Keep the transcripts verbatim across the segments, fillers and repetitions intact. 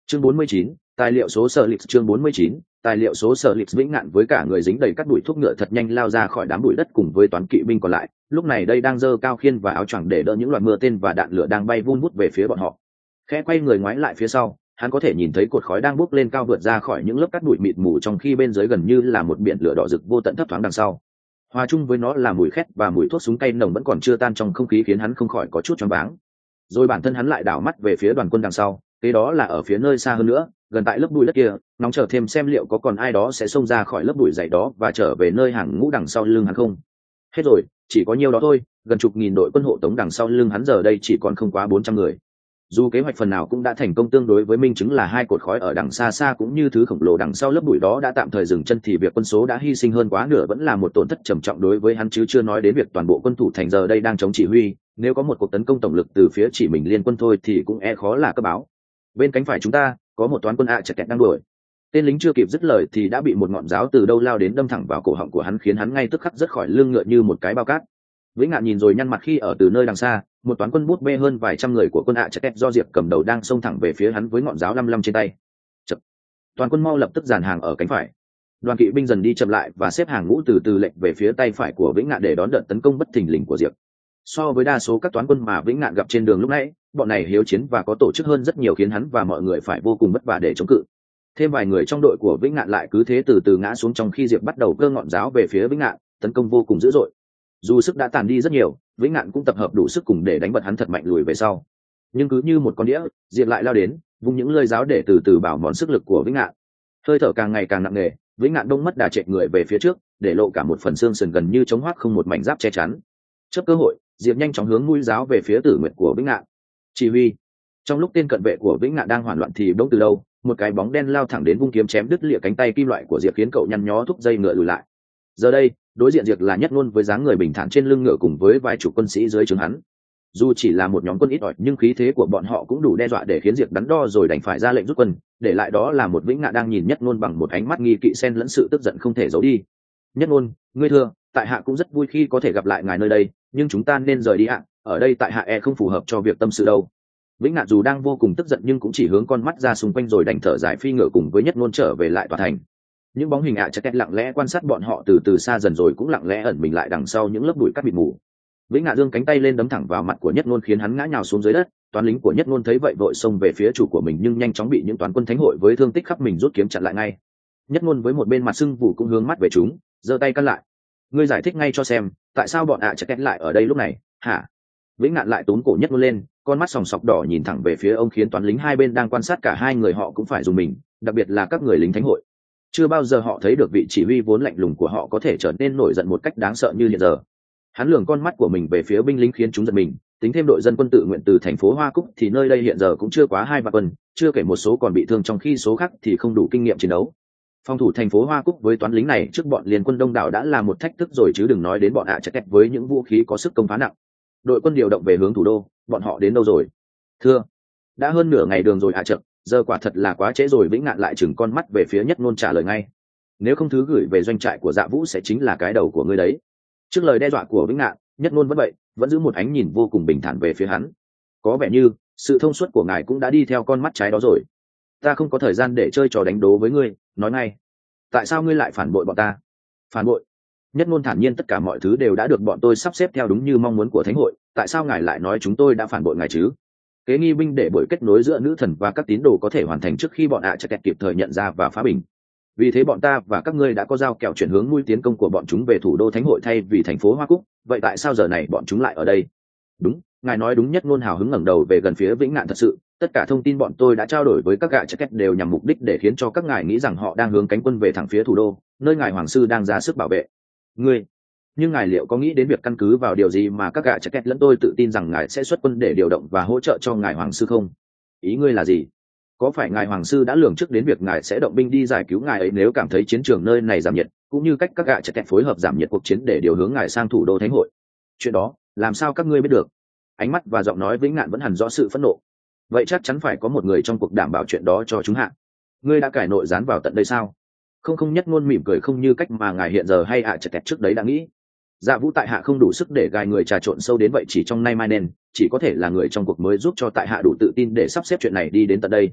chương bốn mươi chín, tài liệu số sở lịch chương bốn mươi chín, tài liệu số sở lịch vĩnh ngạn với cả người dính đầy các bụi thuốc ngựa thật nhanh lao ra khỏi đám bụi đất cùng với toán kỵ binh còn lại, lúc này đây đang giơ cao khiên và áo choàng để đỡ những loạt mưa tên và đạn lửa đang bay vun vút về phía bọn họ. Khẽ quay người ngoái lại phía sau, hắn có thể nhìn thấy cột khói đang bốc lên cao vượt ra khỏi những lớp cát bụi mịt mù, trong khi bên dưới gần như là một biển lửa đỏ rực vô tận thấp thoáng đằng sau. Hòa chung với nó là mùi khét và mùi thuốc súng cay nồng vẫn còn chưa tan trong không khí, khiến hắn không khỏi có chút choáng váng. Rồi bản thân hắn lại đảo mắt về phía đoàn quân đằng sau, cái đó là ở phía nơi xa hơn nữa, gần tại lớp bụi đất kia, nóng chờ thêm xem liệu có còn ai đó sẽ xông ra khỏi lớp bụi dày đó và trở về nơi hàng ngũ đằng sau lưng hắn không. Hết rồi, chỉ có nhiêu đó thôi, gần chục nghìn đội quân hộ tống đằng sau lưng hắn giờ đây chỉ còn không quá bốn trăm người. Dù kế hoạch phần nào cũng đã thành công, tương đối với minh chứng là hai cột khói ở đằng xa xa cũng như thứ khổng lồ đằng sau lớp bụi đó đã tạm thời dừng chân, thì việc quân số đã hy sinh hơn quá nửa vẫn là một tổn thất trầm trọng đối với hắn, chứ chưa nói đến việc toàn bộ quân thủ thành giờ đây đang chống chỉ huy. Nếu có một cuộc tấn công tổng lực từ phía chỉ mình liên quân thôi thì cũng e khó là cấp báo. Bên cánh phải chúng ta có một toán quân ạ chặt kẹt đang đuổi. Tên lính chưa kịp dứt lời thì đã bị một ngọn giáo từ đâu lao đến đâm thẳng vào cổ họng của hắn, khiến hắn ngay tức khắc rớt khỏi lưng ngựa như một cái bao cát. Vĩnh Ngạn nhìn rồi nhăn mặt khi ở từ nơi đằng xa, một toán quân bút bê hơn vài trăm người của quân ạ chặt kẹt do Diệp cầm đầu đang xông thẳng về phía hắn với ngọn giáo lăm lăm trên tay. Chật. Toàn quân mau lập tức dàn hàng ở cánh phải. Đoàn kỵ binh dần đi chậm lại và xếp hàng ngũ từ từ lệch về phía tay phải của Vĩnh Ngạn để đón đợt tấn công bất thình lình của Diệp. So với đa số các toán quân mà Vĩnh Ngạn gặp trên đường lúc nãy, bọn này hiếu chiến và có tổ chức hơn rất nhiều, khiến hắn và mọi người phải vô cùng vất vả để chống cự. Thêm vài người trong đội của Vĩnh Ngạn lại cứ thế từ từ ngã xuống trong khi Diệp bắt đầu cơ ngọn giáo về phía Vĩnh Ngạn, tấn công vô cùng dữ dội. Dù sức đã tàn đi rất nhiều, Vĩnh Ngạn cũng tập hợp đủ sức cùng để đánh bật hắn thật mạnh lùi về sau. Nhưng cứ như một con đĩa, Diệp lại lao đến, vung những lưỡi giáo để từ từ bảo mòn sức lực của Vĩnh Ngạn. Hơi thở càng ngày càng nặng nề, Vĩnh Ngạn đông mất đà trệ người về phía trước, để lộ cả một phần xương sườn gần như chống hoác không một mảnh giáp che chắn. Chớp cơ hội, Diệp nhanh chóng hướng mũi giáo về phía Tử Nguyệt của Vĩnh Ngạn. Chỉ huy. Trong lúc tên cận vệ của Vĩnh Ngạn đang hoảng loạn thì bỗng từ đâu, một cái bóng đen lao thẳng đến vung kiếm chém đứt lìa cánh tay kim loại của Diệp, khiến cậu nhăn nhó thúc dây ngựa lùi lại. Giờ đây, đối diện Diệp là Nhất Ngôn với dáng người bình thản trên lưng ngựa cùng với vài chục quân sĩ dưới trướng hắn. Dù chỉ là một nhóm quân ít ỏi nhưng khí thế của bọn họ cũng đủ đe dọa để khiến Diệp đắn đo rồi đành phải ra lệnh rút quân, để lại đó là một Vĩnh Ngạn đang nhìn Nhất Ngôn bằng một ánh mắt nghi kỵ xen lẫn sự tức giận không thể giấu đi. Nhất Ngôn, ngươi thưa, tại hạ cũng rất vui khi có thể gặp lại ngài nơi đây, nhưng chúng ta nên rời đi ạ, ở đây tại hạ e không phù hợp cho việc tâm sự đâu. Vĩnh Ngạn dù đang vô cùng tức giận nhưng cũng chỉ hướng con mắt ra xung quanh rồi đành thở dài phi ngựa cùng với Nhất Ngôn trở về lại tòa thành. Những bóng hình ạ chặt kẹt lặng lẽ quan sát bọn họ từ từ xa dần rồi cũng lặng lẽ ẩn mình lại đằng sau những lớp bụi cát mịt mù. Vĩnh Ngạn giương cánh tay lên đấm thẳng vào mặt của Nhất Ngôn khiến hắn ngã nhào xuống dưới đất. Toán lính của Nhất Ngôn thấy vậy vội xông về phía chủ của mình nhưng nhanh chóng bị những toán quân thánh hội với thương tích khắp mình rút kiếm chặn lại ngay. Nhất Ngôn với một bên mặt sưng vụ cũng hướng mắt về chúng, giơ tay căn lại. Ngươi giải thích ngay cho xem, tại sao bọn ạ chặt kẹt lại ở đây lúc này, hả? Vĩnh Ngạn lại túm cổ Nhất Ngôn lên, con mắt sòng sọc đỏ nhìn thẳng về phía ông, khiến toán lính hai bên đang quan sát cả hai người họ cũng phải dùng mình, đặc biệt là các người lính thánh hội. Chưa bao giờ họ thấy được vị chỉ huy vốn lạnh lùng của họ có thể trở nên nổi giận một cách đáng sợ như hiện giờ. Hắn lường con mắt của mình về phía binh lính khiến chúng giật mình, tính thêm đội dân quân tự nguyện từ thành phố Hoa Cúc thì nơi đây hiện giờ cũng chưa quá hai vạn quân, chưa kể một số còn bị thương, trong khi số khác thì không đủ kinh nghiệm chiến đấu. Phòng thủ thành phố Hoa Cúc với toán lính này trước bọn liên quân đông đảo đã là một thách thức rồi, chứ đừng nói đến bọn ạ chặt kẹt với những vũ khí có sức công phá nặng. Đội quân điều động về hướng thủ đô, bọn họ đến đâu rồi? Thưa, đã hơn nửa ngày đường rồi ạ chậm, giờ quả thật là quá trễ rồi. Vĩnh Ngạn lại chừng con mắt về phía Nhất Ngôn trả lời ngay. Nếu không thứ gửi về doanh trại của Dạ Vũ sẽ chính là cái đầu của ngươi đấy. Trước lời đe dọa của Vĩnh Ngạn, Nhất Ngôn vẫn vậy, vẫn giữ một ánh nhìn vô cùng bình thản về phía hắn. Có vẻ như sự thông suốt của ngài cũng đã đi theo con mắt trái đó rồi. Ta không có thời gian để chơi trò đánh đố với ngươi, nói ngay. Tại sao ngươi lại phản bội bọn ta? Phản bội? Nhất Ngôn thản nhiên, tất cả mọi thứ đều đã được bọn tôi sắp xếp theo đúng như mong muốn của thánh hội, tại sao ngài lại nói chúng tôi đã phản bội ngài chứ? Kế nghi binh để buổi kết nối giữa nữ thần và các tín đồ có thể hoàn thành trước khi bọn ạ chặt kẹt kịp thời nhận ra và phá bình. Vì thế bọn ta và các ngươi đã có giao kèo chuyển hướng mũi tiến công của bọn chúng về thủ đô thánh hội thay vì thành phố Hoa Cúc. Vậy tại sao giờ này bọn chúng lại ở đây? Đúng, ngài nói đúng. Nhất Ngôn hào hứng ngẩng đầu về gần phía Vĩnh Ngạn. Thật sự, tất cả thông tin bọn tôi đã trao đổi với các gã chặt kẹt đều nhằm mục đích để khiến cho các ngài nghĩ rằng họ đang hướng cánh quân về thẳng phía thủ đô, nơi ngài hoàng sư đang ra sức bảo vệ. Ngươi, nhưng ngài liệu có nghĩ đến việc căn cứ vào điều gì mà các gã chặt kẹt lẫn tôi tự tin rằng ngài sẽ xuất quân để điều động và hỗ trợ cho ngài hoàng sư không? Ý ngươi là gì? Có phải ngài hoàng sư đã lường trước đến việc ngài sẽ động binh đi giải cứu ngài ấy nếu cảm thấy chiến trường nơi này giảm nhiệt, cũng như cách các gã chặt kẹt phối hợp giảm nhiệt cuộc chiến để điều hướng ngài sang thủ đô thánh hội? Chuyện đó làm sao các ngươi biết được? Ánh mắt và giọng nói Vĩnh Ngạn vẫn hằn rõ sự phẫn nộ. Vậy chắc chắn phải có một người trong cuộc đảm bảo chuyện đó cho chúng hạ. Ngươi đã cải nội gián vào tận đây sao? Không không. Nhất Ngôn mỉm cười, không như cách mà ngài hiện giờ hay ạ chặt kẹt trước đấy đã nghĩ. Dạ Vũ tại hạ không đủ sức để gài người trà trộn sâu đến vậy, chỉ trong nay mai nên chỉ có thể là người trong cuộc mới giúp cho tại hạ đủ tự tin để sắp xếp chuyện này đi đến tận đây.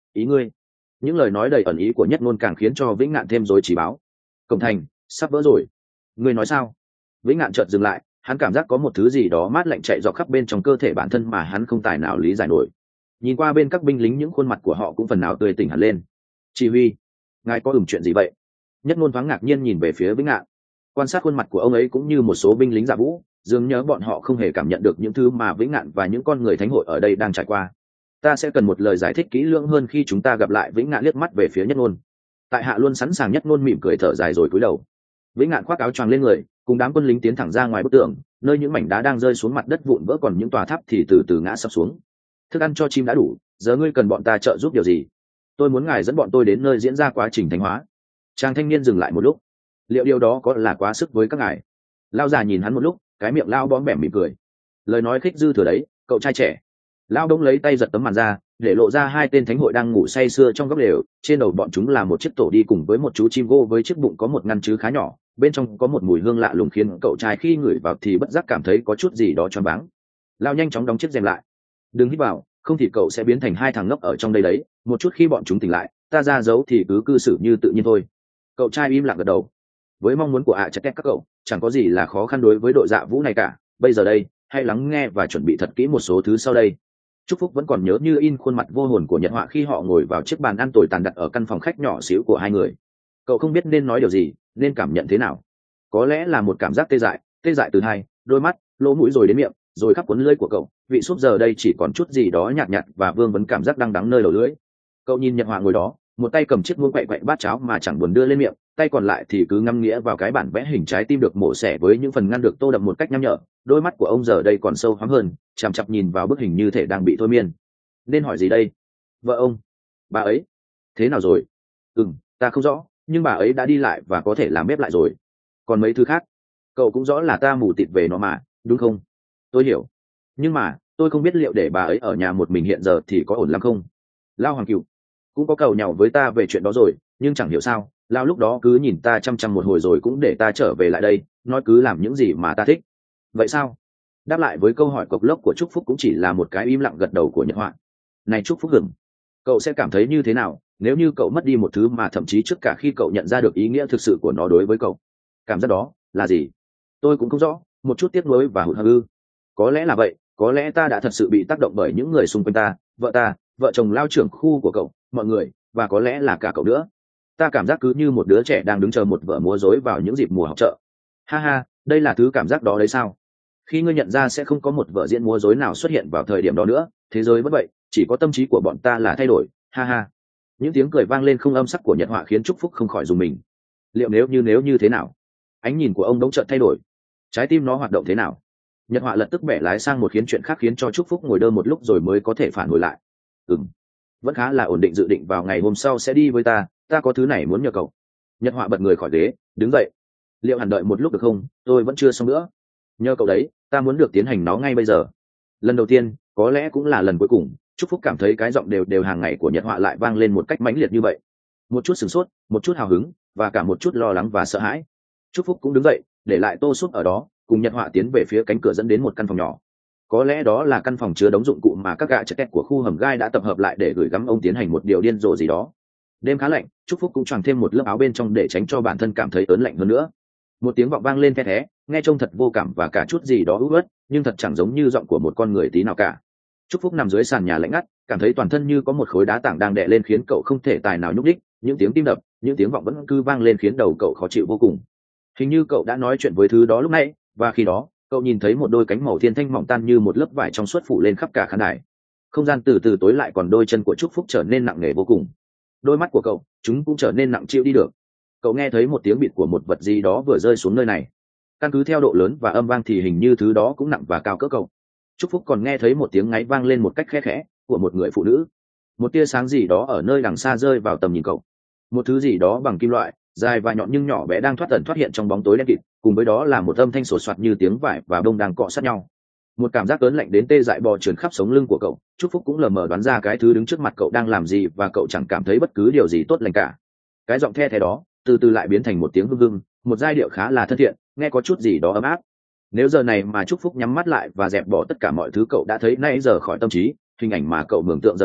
Ý ngươi? Những lời nói đầy ẩn ý của Nhất Ngôn càng khiến cho Vĩnh Ngạn thêm rối trí báo. Cổng thành sắp vỡ rồi. Ngươi nói sao? Vĩnh Ngạn chợt dừng lại, hắn cảm giác có một thứ gì đó mát lạnh chạy dọc khắp bên trong cơ thể bản thân mà hắn không tài nào lý giải nổi. Nhìn qua bên các binh lính, những khuôn mặt của họ cũng phần nào tươi tỉnh hẳn lên. Chỉ huy, ngài có ửng chuyện gì vậy? Nhất Ngôn thoáng ngạc nhiên nhìn về phía Vĩnh Ngạn. Quan sát khuôn mặt của ông ấy cũng như một số binh lính giả vũ, dường nhớ bọn họ không hề cảm nhận được những thứ mà Vĩnh Ngạn và những con người thánh hội ở đây đang trải qua. Ta sẽ cần một lời giải thích kỹ lưỡng hơn khi chúng ta gặp lại. Vĩnh Ngạn liếc mắt về phía Nhất Ngôn. Tại hạ luôn sẵn sàng. Nhất Ngôn mỉm cười thở dài rồi cúi đầu. Vĩnh Ngạn khoác áo choàng lên người, cùng đám quân lính tiến thẳng ra ngoài bức tường, nơi những mảnh đá đang rơi xuống mặt đất vụn vỡ, còn những tòa tháp thì từ từ ngã sập xuống. Thức ăn cho chim đã đủ, giờ ngươi cần bọn ta trợ giúp điều gì? Tôi muốn ngài dẫn bọn tôi đến nơi diễn ra quá trình thánh hóa. Chàng thanh niên dừng lại một lúc. Liệu điều đó có là quá sức với các ngài? Lao già nhìn hắn một lúc, cái miệng lao bóm bẻm mỉm cười. Lời nói khích dư thừa đấy, cậu trai trẻ. Lao đông lấy tay giật tấm màn ra, để lộ ra hai tên thánh hội đang ngủ say sưa trong góc lều. Trên đầu bọn chúng là một chiếc tổ đi cùng với một chú chim gô với chiếc bụng có một ngăn chứa khá nhỏ, bên trong có một mùi hương lạ lùng khiến cậu trai khi ngửi vào thì bất giác cảm thấy có chút gì đó choáng váng. Lao nhanh chóng đóng chiếc rèm lại. Đừng hít vào, không thì cậu sẽ biến thành hai thằng ngốc ở trong đây đấy. Một chút khi bọn chúng tỉnh lại, ta ra dấu thì cứ cư xử như tự nhiên thôi. Cậu trai im lặng gật đầu. Với mong muốn của ạ chắc các cậu, chẳng có gì là khó khăn đối với đội dạ vũ này cả. Bây giờ đây, hãy lắng nghe và chuẩn bị thật kỹ một số thứ sau đây. Trúc Phúc vẫn còn nhớ như in khuôn mặt vô hồn của Nhật Họa khi họ ngồi vào chiếc bàn ăn tồi tàn đặt ở căn phòng khách nhỏ xíu của hai người. Cậu không biết nên nói điều gì, nên cảm nhận thế nào. Có lẽ là một cảm giác tê dại, tê dại từ hai, đôi mắt, lỗ mũi rồi đến miệng, rồi khắp cuốn lưỡi của cậu. Vị súp giờ đây chỉ còn chút gì đó nhạt nhạt và vương vấn cảm giác đắng đắng nơi đầu lưỡi. Cậu nhìn Nhật Họa ngồi đó, một tay cầm chiếc muỗng quậy quậy bát cháo mà chẳng buồn đưa lên miệng, tay còn lại thì cứ ngắm nghĩa vào cái bản vẽ hình trái tim được mổ xẻ với những phần ngăn được tô đậm một cách nhăm nhở. Đôi mắt của ông giờ đây còn sâu hoắm hơn, chằm chằm nhìn vào bức hình như thể đang bị thôi miên. Nên hỏi gì đây? Vợ ông, bà ấy thế nào rồi? Ừm, ta không rõ, nhưng bà ấy đã đi lại và có thể làm bếp lại rồi. Còn mấy thứ khác, cậu cũng rõ là ta mù tịt về nó mà, đúng không? Tôi hiểu, nhưng mà tôi không biết liệu để bà ấy ở nhà một mình hiện giờ thì có ổn lắm không? Lao Hoàng Cửu cũng có cầu nhau với ta về chuyện đó rồi, nhưng chẳng hiểu sao Lao lúc đó cứ nhìn ta chăm chăm một hồi rồi cũng để ta trở về lại đây, nói cứ làm những gì mà ta thích. Vậy sao? Đáp lại với câu hỏi cộc lốc của Trúc Phúc cũng chỉ là một cái im lặng gật đầu của Nhật Họa. Này Trúc Phúc gừng, cậu sẽ cảm thấy như thế nào nếu như cậu mất đi một thứ mà thậm chí trước cả khi cậu nhận ra được ý nghĩa thực sự của nó đối với cậu? Cảm giác đó là gì? Tôi cũng không rõ. Một chút tiếc nuối và hụt hẫng ư? Có lẽ là vậy. Có lẽ ta đã thật sự bị tác động bởi những người xung quanh ta, vợ ta, vợ chồng Lao trưởng khu của cậu, mọi người, và có lẽ là cả cậu nữa. Ta cảm giác cứ như một đứa trẻ đang đứng chờ một vở múa rối vào những dịp mùa học chợ. Ha ha, đây là thứ cảm giác đó đấy sao? Khi ngươi nhận ra sẽ không có một vở diễn múa rối nào xuất hiện vào thời điểm đó nữa, thế giới vẫn vậy, chỉ có tâm trí của bọn ta là thay đổi. Ha ha. Những tiếng cười vang lên không âm sắc của Nhật Họa khiến Trúc Phúc không khỏi dùng mình. Liệu nếu như nếu như thế nào? Ánh nhìn của ông đống chợt thay đổi. Trái tim nó hoạt động thế nào? Nhật Họa lập tức bẻ lái sang một khiến chuyện khác khiến cho Trúc Phúc ngồi đơ một lúc rồi mới có thể phản hồi lại. Ừm, vẫn khá là ổn định, dự định vào ngày hôm sau sẽ đi với ta, ta có thứ này muốn nhờ cậu. Nhật Họa bật người khỏi ghế, đứng dậy. Liệu hẳn đợi một lúc được không? Tôi vẫn chưa xong nữa. Nhờ cậu đấy, ta muốn được tiến hành nó ngay bây giờ. Lần đầu tiên, có lẽ cũng là lần cuối cùng, Trúc Phúc cảm thấy cái giọng đều đều hàng ngày của Nhật Họa lại vang lên một cách mãnh liệt như vậy. Một chút sửng sốt, một chút hào hứng, và cả một chút lo lắng và sợ hãi. Trúc Phúc cũng đứng dậy, để lại tô súp ở đó, cùng Nhật Họa tiến về phía cánh cửa dẫn đến một căn phòng nhỏ. Có lẽ đó là căn phòng chứa đống dụng cụ mà các gã chết của khu hầm gai đã tập hợp lại để gửi gắm ông tiến hành một điều điên rồ gì đó. Đêm khá lạnh, Trúc Phúc cũng choàng thêm một lớp áo bên trong để tránh cho bản thân cảm thấy ớn lạnh hơn nữa. Một tiếng vọng vang lên the thé, nghe trông thật vô cảm và cả chút gì đó ú uất, nhưng thật chẳng giống như giọng của một con người tí nào cả. Trúc Phúc nằm dưới sàn nhà lạnh ngắt, cảm thấy toàn thân như có một khối đá tảng đang đè lên khiến cậu không thể tài nào nhúc nhích. Những tiếng tim đập, những tiếng vọng vẫn cứ vang lên khiến đầu cậu khó chịu vô cùng. Hình như cậu đã nói chuyện với thứ đó lúc nãy, và khi đó cậu nhìn thấy một đôi cánh màu thiên thanh mỏng tan như một lớp vải trong suốt phủ lên khắp cả khán đài. Không gian từ từ tối lại, còn đôi chân của Trúc Phúc trở nên nặng nề vô cùng. Đôi mắt của cậu, chúng cũng trở nên nặng chịu đi được. Cậu nghe thấy một tiếng bịt của một vật gì đó vừa rơi xuống nơi này. Căn cứ theo độ lớn và âm vang thì hình như thứ đó cũng nặng và cao cỡ cậu. Trúc Phúc còn nghe thấy một tiếng ngáy vang lên một cách khẽ khẽ của một người phụ nữ. Một tia sáng gì đó ở nơi đằng xa rơi vào tầm nhìn cậu. Một thứ gì đó bằng kim loại, dài và nhọn nhưng nhỏ bé đang thoát ẩn thoát hiện trong bóng tối đen kịt, cùng với đó là một âm thanh sột soạt như tiếng vải và bông đang cọ sát nhau. Một cảm giác ớn lạnh đến tê dại bò trườn khắp sống lưng của cậu. Trúc Phúc cũng lờ mờ đoán ra cái thứ đứng trước mặt cậu đang làm gì, và cậu chẳng cảm thấy bất cứ điều gì tốt lành cả. Cái giọng the thé đó từ từ lại biến thành một tiếng hưng hưng, một giai điệu khá là thân thiện, nghe có chút gì đó ấm áp. Nếu giờ này mà Trúc Phúc nhắm mắt lại và dẹp bỏ tất cả mọi thứ cậu đã thấy nãy giờ khỏi tâm trí, hình ảnh mà cậu mường tượng giờ đây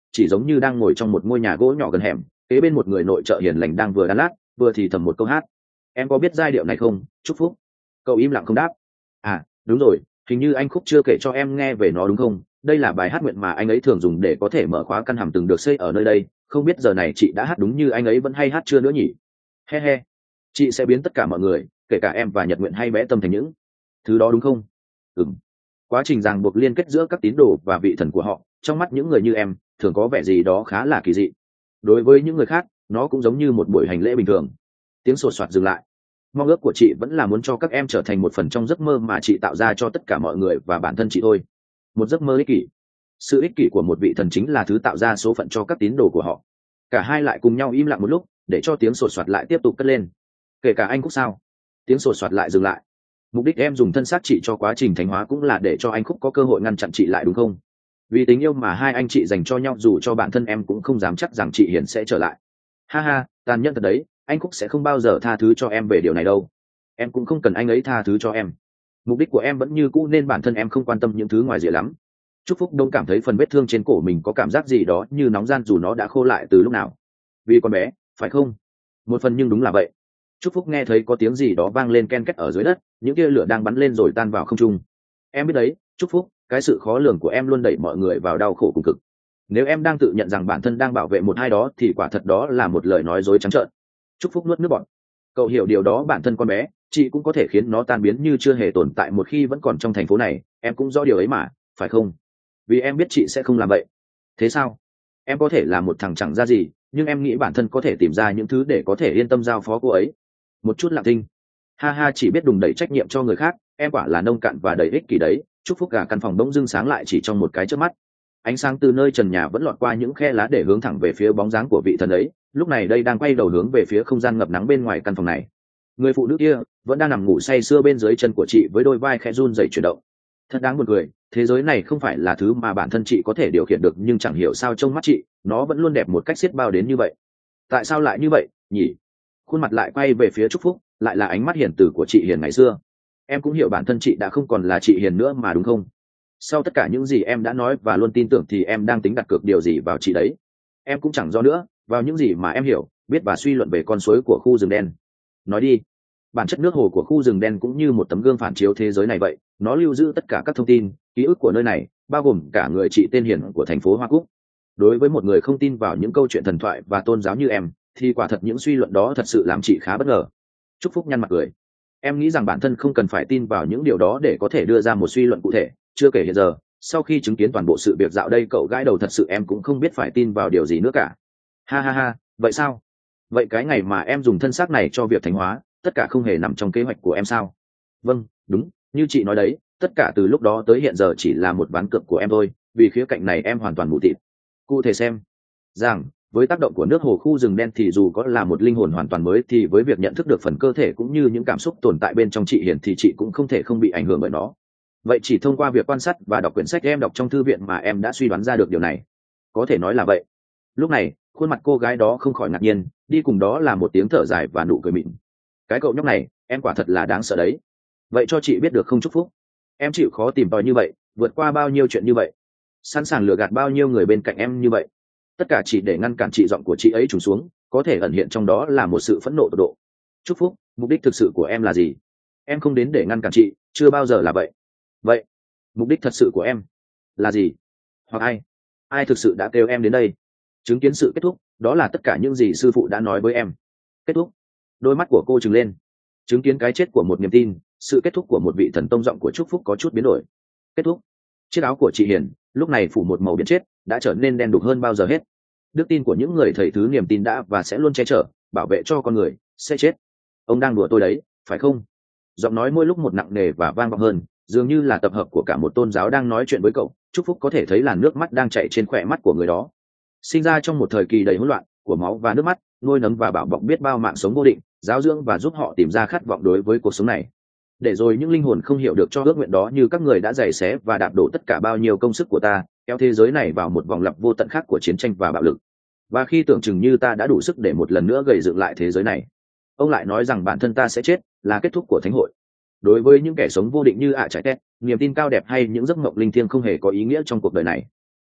chỉ giống như đang ngồi trong một ngôi nhà gỗ nhỏ gần hẻm, kế bên một người nội trợ hiền lành đang vừa đan lát vừa thì thầm một câu hát. Em có biết giai điệu này không, Chúc Phúc? Cậu im lặng không đáp. À đúng rồi, hình như anh Khúc chưa kể cho em nghe về nó đúng không? Đây là bài hát nguyện mà anh ấy thường dùng để có thể mở khóa căn hầm từng được xây ở nơi đây. Không biết giờ này chị đã hát đúng như anh ấy vẫn hay hát chưa nữa nhỉ? He he, chị sẽ biến tất cả mọi người, kể cả em và Nhật Nguyện hay Bé Tâm thành những thứ đó đúng không? Ừm. Quá trình ràng buộc liên kết giữa các tín đồ và vị thần của họ trong mắt những người như em thường có vẻ gì đó khá là kỳ dị. Đối với những người khác, nó cũng giống như một buổi hành lễ bình thường. Tiếng sột soạt dừng lại. Mong ước của chị vẫn là muốn cho các em trở thành một phần trong giấc mơ mà chị tạo ra cho tất cả mọi người và bản thân chị thôi. Một giấc mơ ích kỷ. Sự ích kỷ của một vị thần chính là thứ tạo ra số phận cho các tín đồ của họ. Cả hai lại cùng nhau im lặng một lúc để cho tiếng sột soạt lại tiếp tục cất lên. Kể cả anh Khúc sao? Tiếng sột soạt lại dừng lại. Mục đích em dùng thân xác chị cho quá trình thánh hóa cũng là để cho anh Khúc có cơ hội ngăn chặn chị lại đúng không? Vì tình yêu mà hai anh chị dành cho nhau dù cho bản thân em cũng không dám chắc rằng chị Hiền sẽ trở lại. Ha ha, tàn nhẫn thật đấy, anh Khúc sẽ không bao giờ tha thứ cho em về điều này đâu. Em cũng không cần anh ấy tha thứ cho em. Mục đích của em vẫn như cũ nên bản thân em không quan tâm những thứ ngoài rìa lắm. Chúc Phúc đông cảm thấy phần vết thương trên cổ mình có cảm giác gì đó như nóng gian dù nó đã khô lại từ lúc nào. Vì con bé, phải không? Một phần nhưng đúng là vậy. Chúc Phúc nghe thấy có tiếng gì đó vang lên ken két ở dưới đất, những tia lửa đang bắn lên rồi tan vào không trung. Em biết đấy, Chúc Phúc, cái sự khó lường của em luôn đẩy mọi người vào đau khổ cùng cực. Nếu em đang tự nhận rằng bản thân đang bảo vệ một ai đó thì quả thật đó là một lời nói dối trắng trợn. Chúc Phúc nuốt nước bọt. Cậu hiểu điều đó, bản thân con bé, chị cũng có thể khiến nó tan biến như chưa hề tồn tại một khi vẫn còn trong thành phố này, em cũng rõ điều ấy mà, phải không? Vì em biết chị sẽ không làm vậy. Thế sao? Em có thể là một thằng chẳng ra gì, nhưng em nghĩ bản thân có thể tìm ra những thứ để có thể yên tâm giao phó cô ấy. Một chút lặng thinh. Ha ha, chỉ biết đùn đẩy trách nhiệm cho người khác, em quả là nông cạn và đầy ích kỷ đấy. Chúc Phúc cả căn phòng bỗng dưng sáng lại chỉ trong một cái chớp mắt. Ánh sáng từ nơi trần nhà vẫn lọt qua những khe lá để hướng thẳng về phía bóng dáng của vị thần ấy, lúc này đây đang quay đầu hướng về phía không gian ngập nắng bên ngoài căn phòng này. Người phụ nữ kia vẫn đang nằm ngủ say sưa bên dưới chân của chị với đôi vai khẽ run rẩy chuyển động. Thật đáng buồn cười, thế giới này không phải là thứ mà bản thân chị có thể điều khiển được, nhưng chẳng hiểu sao trong mắt chị nó vẫn luôn đẹp một cách xiết bao đến như vậy. Tại sao lại như vậy nhỉ? Khuôn mặt lại quay về phía Trúc Phúc, lại là ánh mắt hiền từ của chị Hiền ngày xưa. Em cũng hiểu bản thân chị đã không còn là chị Hiền nữa mà đúng không? Sau tất cả những gì em đã nói và luôn tin tưởng thì em đang tính đặt cược điều gì vào chị đấy? Em cũng chẳng rõ nữa, vào những gì mà em hiểu, biết và suy luận về con suối của khu rừng đen. Nói đi. Bản chất nước hồ của khu rừng đen cũng như một tấm gương phản chiếu thế giới này vậy, nó lưu giữ tất cả các thông tin, ký ức của nơi này, bao gồm cả người chị tên Hiền của thành phố Hoa Cúc. Đối với một người không tin vào những câu chuyện thần thoại và tôn giáo như em, thì quả thật những suy luận đó thật sự làm chị khá bất ngờ. Trúc Phúc nhăn mặt cười. Em nghĩ rằng bản thân không cần phải tin vào những điều đó để có thể đưa ra một suy luận cụ thể, chưa kể hiện giờ, sau khi chứng kiến toàn bộ sự việc dạo đây cậu gãi đầu thật sự em cũng không biết phải tin vào điều gì nữa cả. Ha ha ha, vậy sao? Vậy cái ngày mà em dùng thân xác này cho việc thánh hóa, tất cả không hề nằm trong kế hoạch của em sao? Vâng, đúng, như chị nói đấy, tất cả từ lúc đó tới hiện giờ chỉ là một ván cược của em thôi, vì khía cạnh này em hoàn toàn mù tịt. Cụ thể xem rằng với tác động của nước hồ khu rừng đen thì dù có là một linh hồn hoàn toàn mới thì với việc nhận thức được phần cơ thể cũng như những cảm xúc tồn tại bên trong chị Hiền thì chị cũng không thể không bị ảnh hưởng bởi nó. Vậy chỉ thông qua việc quan sát và đọc quyển sách em đọc trong thư viện mà em đã suy đoán ra được điều này. Có thể nói là vậy. Lúc này khuôn mặt cô gái đó không khỏi ngạc nhiên, đi cùng đó là một tiếng thở dài và nụ cười mịn. Cái cậu nhóc này, em quả thật là đáng sợ đấy. Vậy cho chị biết được không Chúc Phúc, em chịu khó tìm tòi như vậy, vượt qua bao nhiêu chuyện như vậy, sẵn sàng lừa gạt bao nhiêu người bên cạnh em như vậy, tất cả chỉ để ngăn cản chị giọng của chị ấy trùng xuống, có thể ẩn hiện trong đó là một sự phẫn nộ tột độ. Chúc Phúc, mục đích thực sự của em là gì? Em không đến để ngăn cản chị, chưa bao giờ là vậy. Vậy mục đích thật sự của em là gì? Hoặc ai ai thực sự đã kêu em đến đây? Chứng kiến sự kết thúc, đó là tất cả những gì sư phụ đã nói với em. Kết thúc. Đôi mắt của cô trừng lên. Chứng kiến cái chết của một niềm tin, sự kết thúc của một vị thần tông giọng của Trúc Phúc có chút biến đổi. Kết thúc. Chiếc áo của chị Hiền lúc này phủ một màu biển chết, đã trở nên đen đục hơn bao giờ hết. Đức tin của những người thầy thứ niềm tin đã và sẽ luôn che chở, bảo vệ cho con người sẽ chết. Ông đang đùa tôi đấy, phải không? Giọng nói mỗi lúc một nặng nề và vang vọng hơn, dường như là tập hợp của cả một tôn giáo đang nói chuyện với cậu. Trúc Phúc có thể thấy làn nước mắt đang chảy trên khóe mắt của người đó. Sinh ra trong một thời kỳ đầy hỗn loạn của máu và nước mắt, nuôi nấng và bảo bọc biết bao mạng sống vô định, giáo dưỡng và giúp họ tìm ra khát vọng đối với cuộc sống này. Để rồi những linh hồn không hiểu được cho ước nguyện đó như các người đã giày xé và đạp đổ tất cả bao nhiêu công sức của ta, kéo thế giới này vào một vòng lặp vô tận khác của chiến tranh và bạo lực. Và khi tưởng chừng như ta đã đủ sức để một lần nữa gầy dựng lại thế giới này, ông lại nói rằng bản thân ta sẽ chết, là kết thúc của thánh hội. Đối với những kẻ sống vô định như ạ trái tét, niềm tin cao đẹp hay những giấc mộng linh thiêng không hề có ý nghĩa trong cuộc đời này.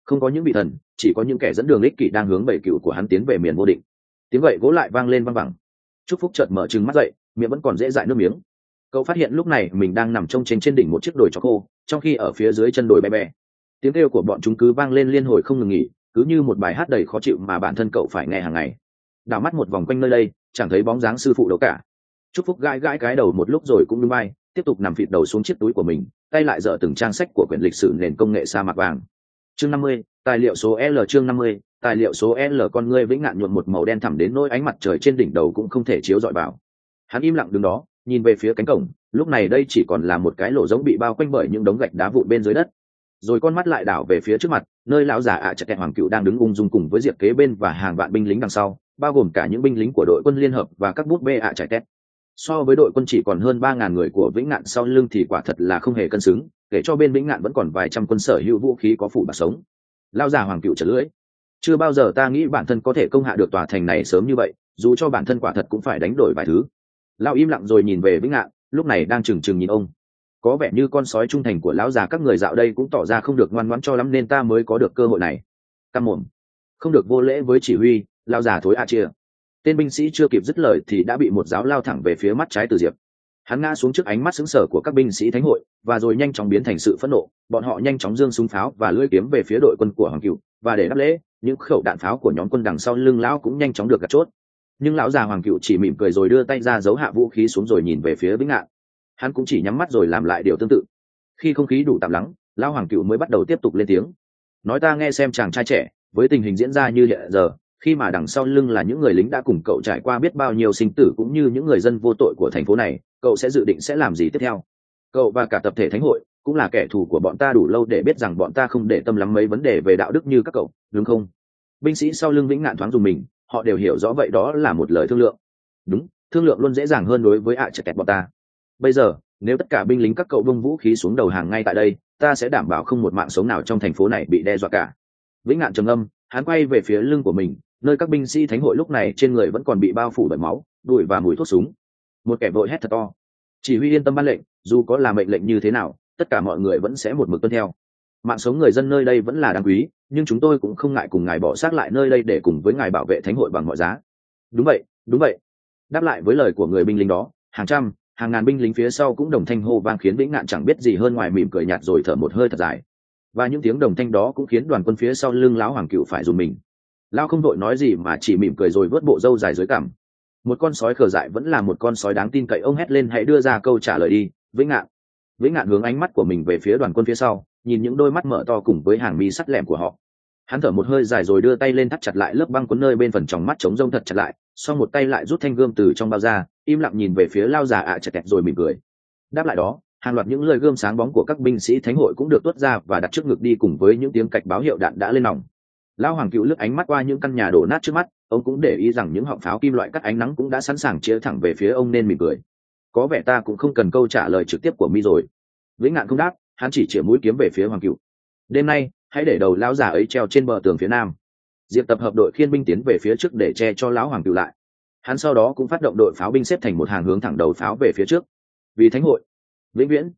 Không có những vị thần, chỉ có những kẻ dẫn đường ích kỷ đang hướng bảy cựu của hắn tiến về miền vô định. Tiếng gậy gỗ lại vang lên vang vẳng. Trúc Phúc chợt mở trừng mắt dậy, miệng vẫn còn dễ dại nước miếng. Cậu phát hiện lúc này mình đang nằm trông trên trên đỉnh một chiếc đồi chó khô, trong khi ở phía dưới chân đồi bé bé, tiếng kêu của bọn chúng cứ vang lên liên hồi không ngừng nghỉ, cứ như một bài hát đầy khó chịu mà bản thân cậu phải nghe hàng ngày. Đảo mắt một vòng quanh nơi đây, chẳng thấy bóng dáng sư phụ đâu cả. Trúc Phúc gãi gãi cái đầu một lúc rồi cũng đứng bay, tiếp tục nằm phịt đầu xuống chiếc túi của mình, tay lại dở từng trang sách của quyển lịch sử nền công nghệ sa mạc vàng. Chương năm mươi, tài liệu số L. Chương năm mươi, tài liệu số L. Con ngươi vĩnh ngạn nhuộm một màu đen thẳm đến nỗi ánh mặt trời trên đỉnh đầu cũng không thể chiếu rọi vào. Hắn im lặng đứng đó, nhìn về phía cánh cổng, lúc này đây chỉ còn là một cái lỗ rỗng bị bao quanh bởi những đống gạch đá vụn bên dưới đất. Rồi con mắt lại đảo về phía trước mặt, nơi lão già ạ à chặt kẹt Hoàng Cựu đang đứng ung dung cùng với Diệp kế bên và hàng vạn binh lính đằng sau, bao gồm cả những binh lính của đội quân liên hợp và các bút bê ạ chạy tét. So với đội quân chỉ còn hơn ba ngàn người của Vĩnh Ngạn sau lưng thì quả thật là không hề cân xứng, kể cho bên Vĩnh Ngạn vẫn còn vài trăm quân sở hữu vũ khí có phủ bạc sống. Lão già Hoàng Cựu chật lưỡi. Chưa bao giờ ta nghĩ bản thân có thể công hạ được tòa thành này sớm như vậy, dù cho bản thân quả thật cũng phải đánh đổi vài thứ. Lão im lặng rồi nhìn về Vĩnh Ngạn, lúc này đang trừng trừng nhìn ông. Có vẻ như con sói trung thành của lão già các người dạo đây cũng tỏ ra không được ngoan ngoãn cho lắm nên ta mới có được cơ hội này. Căm mồm, không được vô lễ với chỉ huy. Lão già thối a chia. Tên binh sĩ chưa kịp dứt lời thì đã bị một giáo lao thẳng về phía mắt trái từ Diệp. Hắn ngã xuống trước ánh mắt sững sờ của các binh sĩ thánh hội, và rồi nhanh chóng biến thành sự phẫn nộ. Bọn họ nhanh chóng giương súng pháo và lưỡi kiếm về phía đội quân của Hoàng Cựu, và để đáp lễ, những khẩu đạn pháo của nhóm quân đằng sau lưng lão cũng nhanh chóng được gạt chốt. Nhưng lão già Hoàng Cựu chỉ mỉm cười rồi đưa tay ra giấu hạ vũ khí xuống rồi nhìn về phía Vĩnh Ngạn. Hắn cũng chỉ nhắm mắt rồi làm lại điều tương tự. Khi không khí đủ tạm lắng, lão Hoàng Cựu mới bắt đầu tiếp tục lên tiếng. Nói ta nghe xem chàng trai trẻ, với tình hình diễn ra như hiện giờ, khi mà đằng sau lưng là những người lính đã cùng cậu trải qua biết bao nhiêu sinh tử cũng như những người dân vô tội của thành phố này, cậu sẽ dự định sẽ làm gì tiếp theo? Cậu và cả tập thể thánh hội cũng là kẻ thù của bọn ta đủ lâu để biết rằng bọn ta không để tâm lắm mấy vấn đề về đạo đức như các cậu, đúng không? Binh sĩ sau lưng Vĩnh Ngạn thoáng dùng mình, họ đều hiểu rõ vậy đó là một lời thương lượng. Đúng, thương lượng luôn dễ dàng hơn đối với ạ chặt kẹt bọn ta. Bây giờ, nếu tất cả binh lính các cậu bung vũ khí xuống đầu hàng ngay tại đây, ta sẽ đảm bảo không một mạng sống nào trong thành phố này bị đe dọa cả. Vĩnh Ngạn trầm ngâm, hắn quay về phía lưng của mình, nơi các binh sĩ thánh hội lúc này trên người vẫn còn bị bao phủ bởi máu, bụi và mùi thuốc súng. Một kẻ vội hét thật to. Chỉ huy yên tâm ban lệnh, dù có là mệnh lệnh như thế nào, tất cả mọi người vẫn sẽ một mực tuân theo. Mạng sống người dân nơi đây vẫn là đáng quý, nhưng chúng tôi cũng không ngại cùng ngài bỏ xác lại nơi đây để cùng với ngài bảo vệ thánh hội bằng mọi giá. Đúng vậy, đúng vậy. Đáp lại với lời của người binh lính đó, hàng trăm, hàng ngàn binh lính phía sau cũng đồng thanh hô vang khiến Vĩnh Ngạn chẳng biết gì hơn ngoài mỉm cười nhạt rồi thở một hơi thật dài. Và những tiếng đồng thanh đó cũng khiến đoàn quân phía sau lưng lão Hoàng Cựu phải dùng mình. Lão không đội nói gì mà chỉ mỉm cười rồi vớt bộ râu dài dưới cằm. Một con sói khờ dại vẫn là một con sói đáng tin cậy, ông hét lên, hãy đưa ra câu trả lời đi, Vĩnh Ngạn. Vĩnh Ngạn hướng ánh mắt của mình về phía đoàn quân phía sau, nhìn những đôi mắt mở to cùng với hàng mi sắt lẹm của họ. Hắn thở một hơi dài rồi đưa tay lên thắt chặt lại lớp băng quấn nơi bên phần tròng mắt trống rông thật chặt lại, sau một tay lại rút thanh gươm từ trong bao ra, im lặng nhìn về phía lao già ạ chặt kẹt rồi mỉm cười. Đáp lại đó, hàng loạt những lưỡi gươm sáng bóng của các binh sĩ thánh hội cũng được tuốt ra và đặt trước ngực đi cùng với những tiếng cạch báo hiệu đạn đã lên nòng. Lão Hoàng Cựu lướt ánh mắt qua những căn nhà đổ nát trước mắt, ông cũng để ý rằng những họng pháo kim loại cắt ánh nắng cũng đã sẵn sàng chĩa thẳng về phía ông nên mỉm cười. Có vẻ ta cũng không cần câu trả lời trực tiếp của mi rồi. Vĩnh Ngạn không đáp, hắn chỉ chĩa mũi kiếm về phía Hoàng Cựu. Đêm nay, hãy để đầu lão già ấy treo trên bờ tường phía nam. Diệp tập hợp đội khiên binh tiến về phía trước để che cho lão Hoàng Cựu lại. Hắn sau đó cũng phát động đội pháo binh xếp thành một hàng hướng thẳng đầu pháo về phía trước. Vì thánh hội, vĩnh viễn.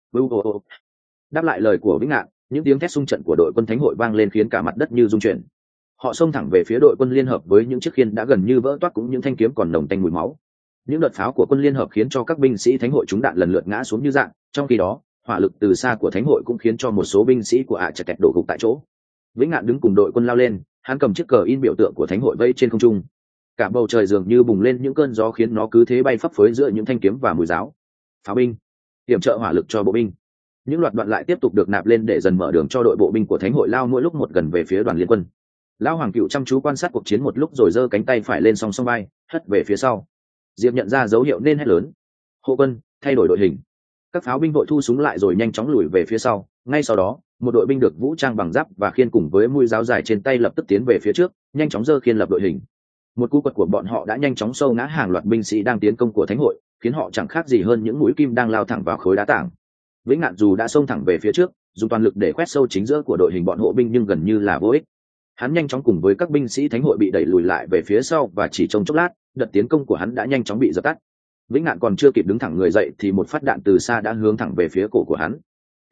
Đáp lại lời của Vĩnh Ngạn, những tiếng thét xung trận của đội quân thánh hội vang lên khiến cả mặt đất như rung chuyển. Họ xông thẳng về phía đội quân liên hợp với những chiếc khiên đã gần như vỡ toác cũng những thanh kiếm còn nồng tanh mùi máu. Những đợt pháo của quân liên hợp khiến cho các binh sĩ thánh hội trúng đạn lần lượt ngã xuống như dạng, trong khi đó hỏa lực từ xa của thánh hội cũng khiến cho một số binh sĩ của ạ chặt kẹt đổ gục tại chỗ. Vĩnh Ngạn đứng cùng đội quân lao lên, hắn cầm chiếc cờ in biểu tượng của thánh hội vây trên không trung. Cả bầu trời dường như bùng lên những cơn gió khiến nó cứ thế bay phấp phới giữa những thanh kiếm và mùi giáo. Pháo binh, hiểm trợ hỏa lực cho bộ binh. Những loạt đoạn lại tiếp tục được nạp lên để dần mở đường cho đội bộ binh của thánh hội lao mỗi lúc một gần về phía đoàn liên quân. Lão Hoàng Cựu chăm chú quan sát cuộc chiến một lúc rồi giơ cánh tay phải lên song song vai, hất về phía sau. Diệp nhận ra dấu hiệu nên hét lớn: hộ quân, thay đổi đội hình. Các pháo binh vội thu súng lại rồi nhanh chóng lùi về phía sau. Ngay sau đó, một đội binh được vũ trang bằng giáp và khiên cùng với mũi giáo dài trên tay lập tức tiến về phía trước, nhanh chóng giơ khiên lập đội hình. Một cú quật của bọn họ đã nhanh chóng sâu ngã hàng loạt binh sĩ đang tiến công của thánh hội, khiến họ chẳng khác gì hơn những mũi kim đang lao thẳng vào khối đá tảng. Vĩnh Ngạn dù đã xông thẳng về phía trước, dùng toàn lực để quét sâu chính giữa của đội hình bọn hộ binh nhưng gần như là vô ích. Hắn nhanh chóng cùng với các binh sĩ thánh hội bị đẩy lùi lại về phía sau và chỉ trong chốc lát, đợt tiến công của hắn đã nhanh chóng bị dập tắt. Vĩnh Ngạn còn chưa kịp đứng thẳng người dậy thì một phát đạn từ xa đã hướng thẳng về phía cổ của hắn.